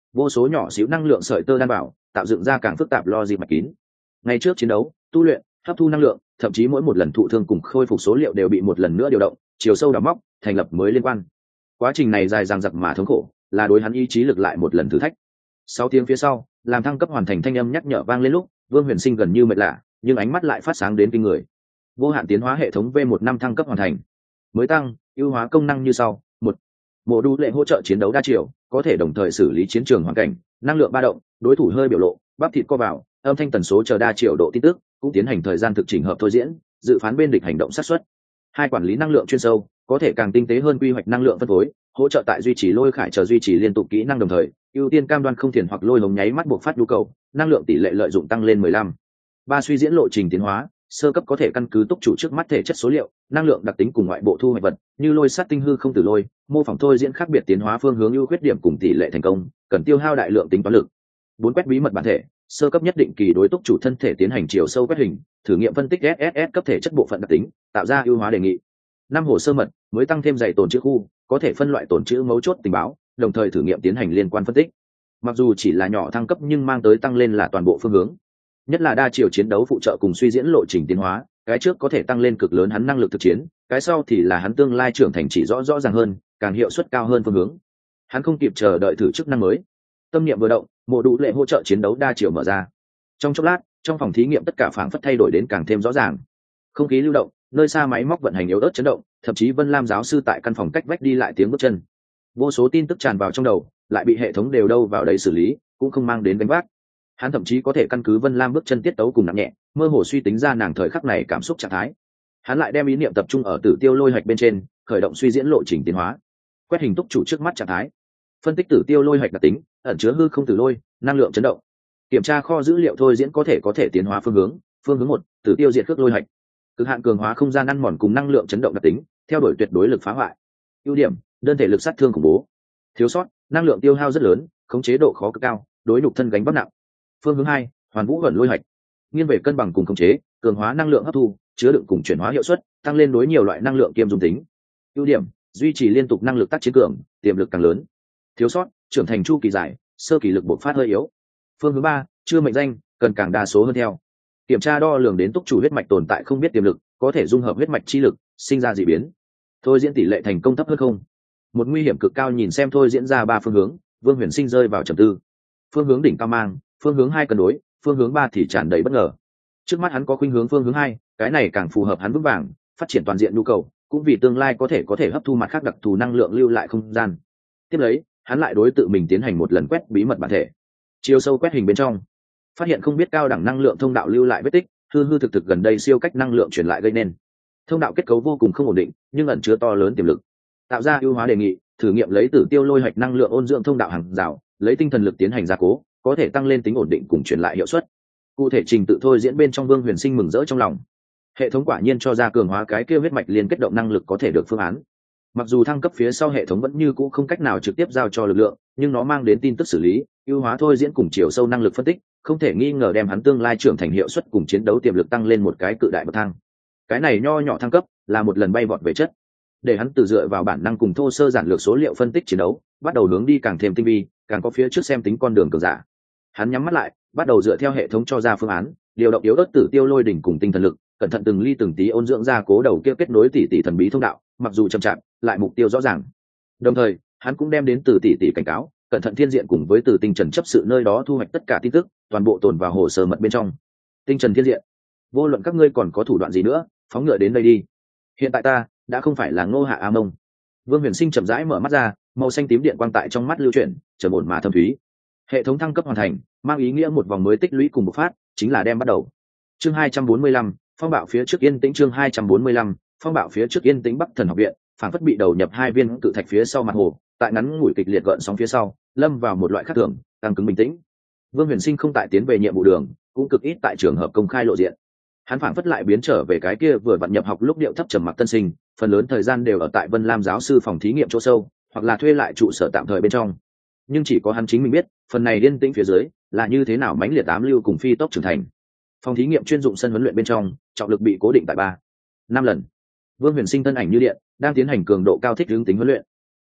A: vô số nhỏ xíu năng lượng sợi tơ đan bảo tạo dựng ra càng phức tạp logic mạch kín. Ngay trước chiến đấu, tu luyện, hấp thu năng lượng, thậm chí mỗi một lần thụ thương cùng khôi phục số liệu đều bị một lần nữa điều động, chiều sâu đào móc, thành lập mới liên quan. Quá trình này dài dằng dặc mà thống khổ, là đối hắn ý chí lực lại một lần thử thách. Sáu tiếng phía sau, làm thăng cấp hoàn thành thanh âm nhắc nhở vang lên lúc, Vương Huyền Sinh gần như mệt lạ, nhưng ánh mắt lại phát sáng đến kinh người. Vô hạn tiến hóa hệ thống V một năm thăng cấp hoàn thành. Mới tăng, ưu hóa công năng như sau: một, Bộ đu lệ hỗ trợ chiến đấu đa chiều, có thể đồng thời xử lý chiến trường hoàn cảnh, năng lượng ba động, đối thủ hơi biểu lộ, bắp thịt co vào, âm thanh tần số chờ đa chiều độ tin tức, cũng tiến hành thời gian thực chỉnh hợp thôi diễn, dự phán bên địch hành động sát xuất. Hai, quản lý năng lượng chuyên sâu, có thể càng tinh tế hơn quy hoạch năng lượng phân phối, hỗ trợ tại duy trì lôi khải chờ duy trì liên tục kỹ năng đồng thời, ưu tiên cam đoan không thiền hoặc lôi hồng nháy mắt buộc phát nhu cầu, năng lượng tỷ lệ lợi dụng tăng lên mười lăm. Ba, suy diễn lộ trình tiến hóa, sơ cấp có thể căn cứ túc chủ trước mắt thể chất số liệu, năng lượng đặc tính cùng ngoại bộ thu hoạch vật, như lôi sát tinh hư không tử lôi, mô phỏng thôi diễn khác biệt tiến hóa phương hướng ưu khuyết điểm cùng tỷ lệ thành công, cần tiêu hao đại lượng tính toán lực. Bốn, quét bí mật bản thể, sơ cấp nhất định kỳ đối túc chủ thân thể tiến hành chiều sâu quét hình, thử nghiệm phân tích ét ét ét cấp thể chất bộ phận đặc tính, tạo ra ưu hóa đề nghị. Năm, hồ sơ mật, mới tăng thêm dày tồn trữ khu, có thể phân loại tồn trữ mấu chốt tình báo, đồng thời thử nghiệm tiến hành liên quan phân tích. Mặc dù chỉ là nhỏ thăng cấp nhưng mang tới tăng lên là toàn bộ phương hướng, nhất là đa chiều chiến đấu phụ trợ cùng suy diễn lộ trình tiến hóa, cái trước có thể tăng lên cực lớn hắn năng lực thực chiến, cái sau thì là hắn tương lai trưởng thành chỉ rõ rõ ràng hơn, càng hiệu suất cao hơn phương hướng. Hắn không kịp chờ đợi thử chức năng mới, tâm niệm vừa động, mộ đủ lệ hỗ trợ chiến đấu đa chiều mở ra. Trong chốc lát, trong phòng thí nghiệm tất cả phảng phất thay đổi đến càng thêm rõ ràng. Không khí lưu động, nơi xa máy móc vận hành yếu ớt chấn động, thậm chí Vân Lam giáo sư tại căn phòng cách vách đi lại tiếng bước chân. Vô số tin tức tràn vào trong đầu, lại bị hệ thống đều đâu vào đấy xử lý, cũng không mang đến gánh vác. Hắn thậm chí có thể căn cứ Vân Lam bước chân tiết tấu cùng nặng nhẹ, mơ hồ suy tính ra nàng thời khắc này cảm xúc trạng thái. Hắn lại đem ý niệm tập trung ở Tử Tiêu lôi hạch bên trên, khởi động suy diễn lộ trình tiến hóa, quét hình túc chủ trước mắt trạng thái, phân tích Tử Tiêu lôi hạch đặc tính, ẩn chứa hư không tử lôi, năng lượng chấn động, kiểm tra kho dữ liệu thôi diễn có thể có thể tiến hóa phương hướng. Phương hướng một, Tử Tiêu diệt cước lôi hạch, cực hạn cường hóa không gian ăn mòn cùng năng lượng chấn động đặc tính, theo đuổi tuyệt đối lực phá hoại. Ưu điểm, đơn thể lực sát thương khủng bố. Thiếu sót, năng lượng tiêu hao rất lớn, khống chế độ khó cực cao, đối nhục thân gánh vác nặng. Phương hướng hai, hoàn vũ vận lôi hạch, nghiêng về cân bằng cùng khống chế, cường hóa năng lượng hấp thu, chứa đựng cùng chuyển hóa hiệu suất, tăng lên đối nhiều loại năng lượng kiêm dung tính. Ưu điểm, duy trì liên tục năng lực tác chiến cường, tiềm lực càng lớn. Thiếu sót, trưởng thành chu kỳ dài, sơ kỳ lực bộc phát hơi yếu. Phương hướng ba, chưa mệnh danh, cần càng đa số hơn theo. Kiểm tra đo lường đến túc chủ huyết mạch tồn tại không biết tiềm lực, có thể dung hợp huyết mạch chi lực, sinh ra dị biến. Thôi diễn tỷ lệ thành công thấp hơn không. Một nguy hiểm cực cao nhìn xem thôi diễn ra ba phương hướng, Vương Huyền Sinh rơi vào trầm tư. Phương hướng đỉnh cao mang, phương hướng hai cân đối, phương hướng ba thì tràn đầy bất ngờ. Trước mắt hắn có khuynh hướng phương hướng hai, cái này càng phù hợp hắn vững vàng phát triển toàn diện nhu cầu, cũng vì tương lai có thể có thể hấp thu mặt khác đặc thù năng lượng lưu lại không gian. Tiếp lấy, hắn lại đối tự mình tiến hành một lần quét bí mật bản thể, chiều sâu quét hình bên trong, phát hiện không biết cao đẳng năng lượng thông đạo lưu lại vết tích, hư hư thực thực gần đây siêu cách năng lượng truyền lại gây nên. Thông đạo kết cấu vô cùng không ổn định, nhưng ẩn chứa to lớn tiềm lực. Tạo ra ưu hóa đề nghị, thử nghiệm lấy Tử Tiêu lôi hạch năng lượng ôn dưỡng thông đạo hàng rào, lấy tinh thần lực tiến hành gia cố, có thể tăng lên tính ổn định cùng truyền lại hiệu suất. Cụ thể trình tự thôi diễn bên trong, Vương Huyền Sinh mừng rỡ trong lòng. Hệ thống quả nhiên cho ra cường hóa cái kia huyết mạch liên kết động năng lực có thể được phương án. Mặc dù thăng cấp phía sau hệ thống vẫn như cũ không cách nào trực tiếp giao cho lực lượng, nhưng nó mang đến tin tức xử lý, ưu hóa thôi diễn cùng chiều sâu năng lực phân tích, không thể nghi ngờ đem hắn tương lai trưởng thành hiệu suất cùng chiến đấu tiềm lực tăng lên một cái cự đại bậc thang. Cái này nho nhỏ thăng cấp là một lần bay vọt về chất, để hắn từ dựa vào bản năng cùng thô sơ giản lược số liệu phân tích chiến đấu, bắt đầu hướng đi càng thêm tinh vi, càng có phía trước xem tính con đường cường giả. Hắn nhắm mắt lại, bắt đầu dựa theo hệ thống cho ra phương án, điều động yếu ớt Tử Tiêu lôi đỉnh cùng tinh thần lực, cẩn thận từng ly từng tí ôn dưỡng ra cố đầu kia kết nối tỷ tỷ thần bí thông đạo, mặc dù chậm chạp, lại mục tiêu rõ ràng. Đồng thời, hắn cũng đem đến từ tỷ tỷ cảnh cáo, cẩn thận thiên diện cùng với từ tinh trần chấp sự nơi đó thu hoạch tất cả tin tức, toàn bộ tồn vào hồ sơ mật bên trong. Tinh trần thiên diện, vô luận các ngươi còn có thủ đoạn gì nữa, phóng ngựa đến đây đi. Hiện tại ta đã không phải là Ngô Hạ A Mông. Vương Huyền Sinh chậm rãi mở mắt ra, màu xanh tím điện quang tại trong mắt lưu chuyển, trầm ổn mà thâm thúy. Hệ thống thăng cấp hoàn thành, mang ý nghĩa một vòng mới tích lũy cùng bộc phát, chính là đem bắt đầu. Chương hai trăm bốn mươi lăm, phong bạo phía trước yên tĩnh. Chương hai trăm bốn mươi lăm, phong bạo phía trước yên tĩnh. Bắc Thần học viện, phản phất bị đầu nhập hai viên cự thạch phía sau mặt hồ, tại ngắn ngủi kịch liệt gợn sóng phía sau, lâm vào một loại khác thường, tăng cứng bình tĩnh. Vương Huyền Sinh không tại tiến về nhiệm vụ đường, cũng cực ít tại trường hợp công khai lộ diện. Hắn phản phất lại biến trở về cái kia vừa vặn nhập học lúc điệu thấp trầm mặc tân sinh, phần lớn thời gian đều ở tại Vân Lam giáo sư phòng thí nghiệm chỗ sâu, hoặc là thuê lại trụ sở tạm thời bên trong. Nhưng chỉ có hắn chính mình biết, phần này yên tĩnh phía dưới là như thế nào mãnh liệt ám lưu cùng phi tốc trưởng thành. Phòng thí nghiệm chuyên dụng sân huấn luyện bên trong, trọng lực bị cố định tại ba năm lần. Vương Huyền Sinh thân ảnh như điện, đang tiến hành cường độ cao thích ứng tính huấn luyện.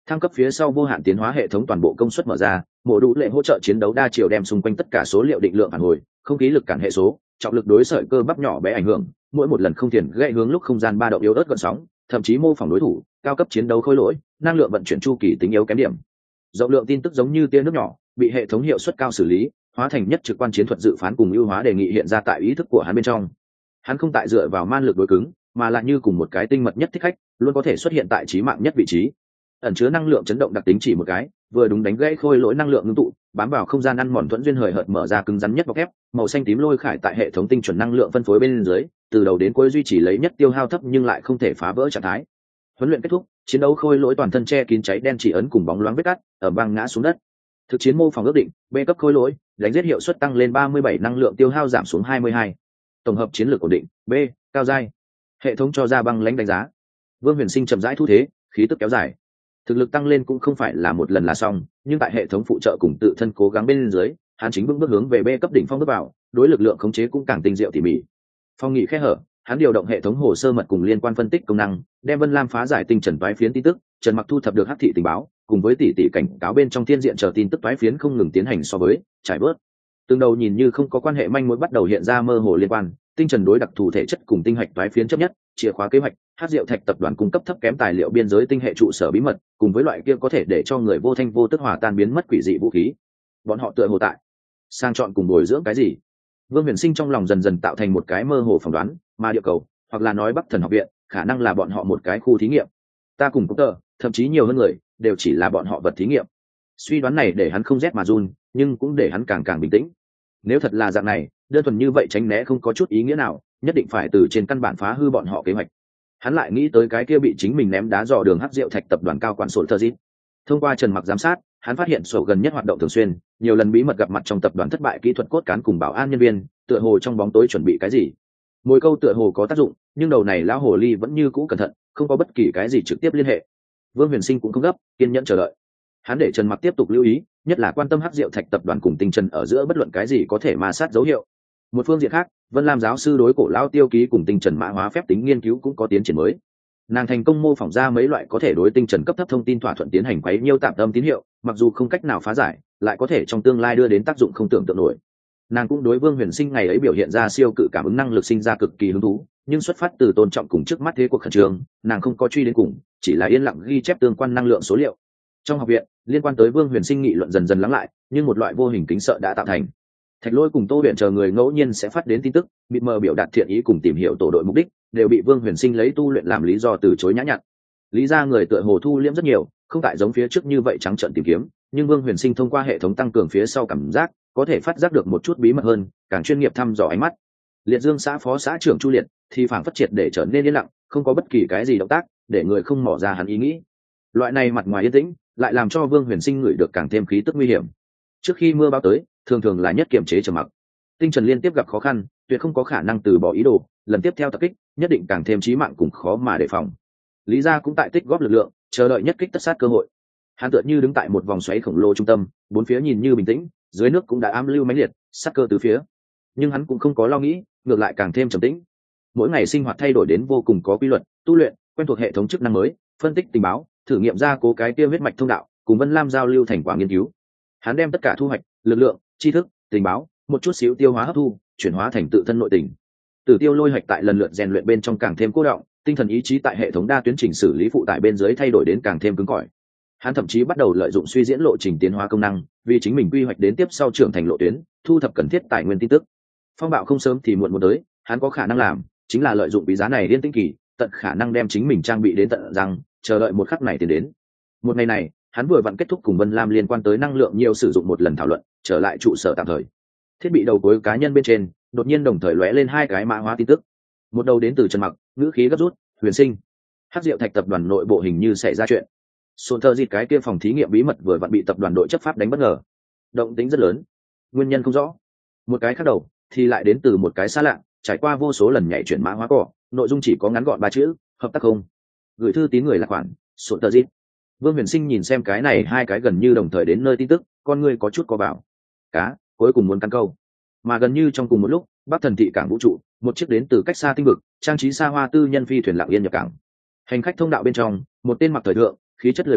A: Thăng cấp phía sau vô hạn tiến hóa hệ thống toàn bộ công suất mở ra, mổ đủ lệ hỗ trợ chiến đấu đa chiều đem xung quanh tất cả số liệu định lượng phản hồi, không khí lực cản hệ số, trọng lực đối sợi cơ bắp nhỏ bé ảnh hưởng, mỗi một lần không tiền gãy hướng lúc không gian ba động yếu ớt gợn sóng, thậm chí mô phỏng đối thủ, cao cấp chiến đấu khối lỗi, năng lượng vận chuyển chu kỳ tính yếu kém điểm. Rộng lượng tin tức giống như tia nước nhỏ, bị hệ thống hiệu suất cao xử lý, hóa thành nhất trực quan chiến thuật dự phán cùng ưu hóa đề nghị hiện ra tại ý thức của hắn bên trong. Hắn không tại dựa vào man lực đối cứng, mà là như cùng một cái tinh mật nhất thích khách, luôn có thể xuất hiện tại trí mạng nhất vị trí. Ẩn chứa năng lượng chấn động đặc tính chỉ một cái, vừa đúng đánh gãy khôi lỗi năng lượng ngưng tụ, bám vào không gian ăn mòn thuẫn duyên hời hợt mở ra cứng rắn nhất bọc thép, màu xanh tím lôi khải tại hệ thống tinh chuẩn năng lượng phân phối bên dưới, từ đầu đến cuối duy trì lấy nhất tiêu hao thấp nhưng lại không thể phá vỡ trạng thái. Huấn luyện kết thúc, chiến đấu khôi lỗi toàn thân che kín cháy đen chỉ ấn cùng bóng loáng vết cắt, ở băng ngã xuống đất. Thực chiến mô phỏng ước định, B cấp khôi lỗi, đánh giết hiệu suất tăng lên ba mươi bảy, năng lượng tiêu hao giảm xuống hai mươi hai. Tổng hợp chiến lược ổn định, B, cao giai. Hệ thống cho ra băng lãnh đánh giá. Vương Huyền Sinh chậm rãi thu thế, khí tức kéo dài. Thực lực tăng lên cũng không phải là một lần là xong, nhưng tại hệ thống phụ trợ cùng tự thân cố gắng bên dưới, hắn chính bước bước hướng về B cấp đỉnh phong bước vào, đối lực lượng khống chế cũng càng tinh diệu tỉ mỉ. Phong nghị khẽ hở, hắn điều động hệ thống hồ sơ mật cùng liên quan phân tích công năng, đem Vân Lam phá giải tinh trần toái phiến tin tức, Trần Mặc thu thập được hắc thị tình báo, cùng với tỷ tỷ cảnh cáo bên trong thiên diện chờ tin tức toái phiến không ngừng tiến hành so với, trải bớt. Từng đầu nhìn như không có quan hệ manh mối bắt đầu hiện ra mơ hồ liên quan, tinh trần đối đặc thù thể chất cùng tinh hạch toái phiến chấp nhất, chìa khóa kế hoạch, hắc diệu thạch tập đoàn cung cấp thấp kém tài liệu biên giới tinh hệ trụ sở bí mật, cùng với loại kia có thể để cho người vô thanh vô tức hòa tan biến mất quỷ dị vũ khí. Bọn họ tựa hồ tại sang chọn cùng bồi dưỡng cái gì? Vương Huyền Sinh trong lòng dần dần tạo thành một cái mơ hồ phỏng đoán, mà địa cầu, hoặc là nói Bắc Thần học viện, khả năng là bọn họ một cái khu thí nghiệm. Ta cùng cũng tờ, thậm chí nhiều hơn người, đều chỉ là bọn họ vật thí nghiệm. Suy đoán này để hắn không rét mà run, nhưng cũng để hắn càng càng bình tĩnh. Nếu thật là dạng này, đơn thuần như vậy tránh né không có chút ý nghĩa nào, nhất định phải từ trên căn bản phá hư bọn họ kế hoạch. Hắn lại nghĩ tới cái kia bị chính mình ném đá dò đường hắc diệu thạch tập đoàn cao quản sổ thơ dít. Thông qua Trần Mặc giám sát, hắn phát hiện sổ gần nhất hoạt động thường xuyên, nhiều lần bí mật gặp mặt trong tập đoàn thất bại kỹ thuật cốt cán cùng bảo an nhân viên, tựa hồ trong bóng tối chuẩn bị cái gì. Mỗi câu tựa hồ có tác dụng, nhưng đầu này lão hồ ly vẫn như cũ cẩn thận, không có bất kỳ cái gì trực tiếp liên hệ. Vương Huyền Sinh cũng không gấp, kiên nhẫn chờ đợi. Hắn để Trần Mặc tiếp tục lưu ý, nhất là quan tâm hắc diệu thạch tập đoàn cùng Tinh Trần ở giữa bất luận cái gì có thể ma sát dấu hiệu. Một phương diện khác, Vân Lam giáo sư đối cổ lão tiêu ký cùng Tinh Trần mã hóa phép tính nghiên cứu cũng có tiến triển mới. Nàng thành công mô phỏng ra mấy loại có thể đối Tinh Trần cấp thấp thông tin thỏa thuận tiến hành quấy nhiêu tạm tâm tín hiệu, mặc dù không cách nào phá giải, lại có thể trong tương lai đưa đến tác dụng không tưởng tượng nổi. Nàng cũng đối Vương Huyền Sinh ngày ấy biểu hiện ra siêu cự cảm ứng năng lực sinh ra cực kỳ hứng thú, nhưng xuất phát từ tôn trọng cùng trước mắt thế cuộc khẩn trương, nàng không có truy đến cùng, chỉ là yên lặng ghi chép tương quan năng lượng số liệu. Trong học viện, liên quan tới Vương Huyền Sinh nghị luận dần dần lắng lại, nhưng một loại vô hình kính sợ đã tạo thành. Thạch Lôi cùng Tô Huyền chờ người ngẫu nhiên sẽ phát đến tin tức, mịt mờ biểu đạt thiện ý cùng tìm hiểu tổ đội mục đích, đều bị Vương Huyền Sinh lấy tu luyện làm lý do từ chối nhã nhặn. Lý ra người tựa hồ thu liễm rất nhiều, không tại giống phía trước như vậy trắng trợn tìm kiếm, nhưng Vương Huyền Sinh thông qua hệ thống tăng cường phía sau cảm giác, có thể phát giác được một chút bí mật hơn, càng chuyên nghiệp thăm dò ánh mắt. Liệt Dương xã phó xã trưởng Chu Liệt thì phảng phất triệt để trở nên yên lặng, không có bất kỳ cái gì động tác, để người không mò ra hắn ý nghĩ. Loại này mặt ngoài yên tĩnh, lại làm cho Vương Huyền Sinh ngửi được càng thêm khí tức nguy hiểm. Trước khi mưa bão tới, thường thường là nhất kiểm chế trầm mặc. Tinh Trần liên tiếp gặp khó khăn, tuyệt không có khả năng từ bỏ ý đồ, lần tiếp theo tập kích, nhất định càng thêm chí mạng cùng khó mà đề phòng. Lý gia cũng tại tích góp lực lượng, chờ đợi nhất kích tất sát cơ hội. Hắn tựa như đứng tại một vòng xoáy khổng lồ trung tâm, bốn phía nhìn như bình tĩnh, dưới nước cũng đã ám lưu mãnh liệt, sát cơ từ phía. Nhưng hắn cũng không có lo nghĩ, ngược lại càng thêm trầm tĩnh. Mỗi ngày sinh hoạt thay đổi đến vô cùng có quy luật, tu luyện, quen thuộc hệ thống chức năng mới, phân tích tình báo, thử nghiệm ra cố cái tiêu huyết mạch thông đạo, cùng Vân Lam giao lưu thành quả nghiên cứu. Hắn đem tất cả thu hoạch, lực lượng, tri thức, tình báo, một chút xíu tiêu hóa hấp thu, chuyển hóa thành tự thân nội tình. Tử Tiêu lôi hoạch tại lần lượt rèn luyện bên trong càng thêm cố động, tinh thần ý chí tại hệ thống đa tuyến trình xử lý phụ tải bên dưới thay đổi đến càng thêm cứng cỏi. Hắn thậm chí bắt đầu lợi dụng suy diễn lộ trình tiến hóa công năng, vì chính mình quy hoạch đến tiếp sau trưởng thành lộ tuyến, thu thập cần thiết tài nguyên tin tức. Phong bạo không sớm thì muộn một tới, hắn có khả năng làm, chính là lợi dụng bí giá này liên tinh kỳ, tận khả năng đem chính mình trang bị đến tận rằng, chờ đợi một khắc này tiến đến. Một ngày này, hắn vừa vặn kết thúc cùng Vân Lam liên quan tới năng lượng nhiều sử dụng một lần thảo luận, trở lại trụ sở tạm thời. Thiết bị đầu cuối cá nhân bên trên, đột nhiên đồng thời lóe lên hai cái mã hóa tin tức. Một đầu đến từ Trần Mặc, ngữ khí gấp rút, Huyền Sinh. Hắc Diệu Thạch tập đoàn nội bộ hình như xảy ra chuyện. Sồn thơ dịt cái kia phòng thí nghiệm bí mật vừa vặn bị tập đoàn đội chấp pháp đánh bất ngờ. Động tĩnh rất lớn, nguyên nhân không rõ. Một cái khác đầu thì lại đến từ một cái xa lạ, trải qua vô số lần nhảy chuyển mã hóa cỏ, nội dung chỉ có ngắn gọn ba chữ, hợp tác không. Gửi thư tín người là khoản, Sồn thơ dịt. Vương Huyền Sinh nhìn xem cái này hai cái gần như đồng thời đến nơi tin tức, con người có chút co bảo. Cá, cuối cùng muốn căn câu. Mà gần như trong cùng một lúc, Bắc Thần thị cảng vũ trụ, một chiếc đến từ cách xa tinh vực, trang trí xa hoa tư nhân phi thuyền lặng yên nhập cảng. Hành khách thông đạo bên trong, một tên mặc thời thượng, khí chất lười biếng,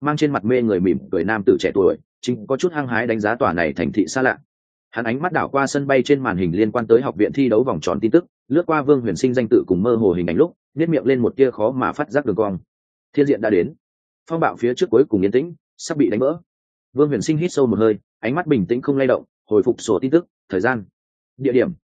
A: mang trên mặt mê người mỉm cười nam tử trẻ tuổi chính có chút hăng hái đánh giá tòa này thành thị xa lạ. Hắn ánh mắt đảo qua sân bay trên màn hình liên quan tới học viện thi đấu vòng tròn tin tức, lướt qua Vương Huyền Sinh danh tự cùng mơ hồ hình ảnh lúc nhếch miệng lên một tia khó mà phát giác đường cong. Thiên diện đã đến, phong bạo phía trước cuối cùng yên tĩnh, sắp bị đánh vỡ. Vương Huyền Sinh hít sâu một hơi, ánh mắt bình tĩnh không lay động, hồi phục sổ tin tức, thời gian, địa điểm,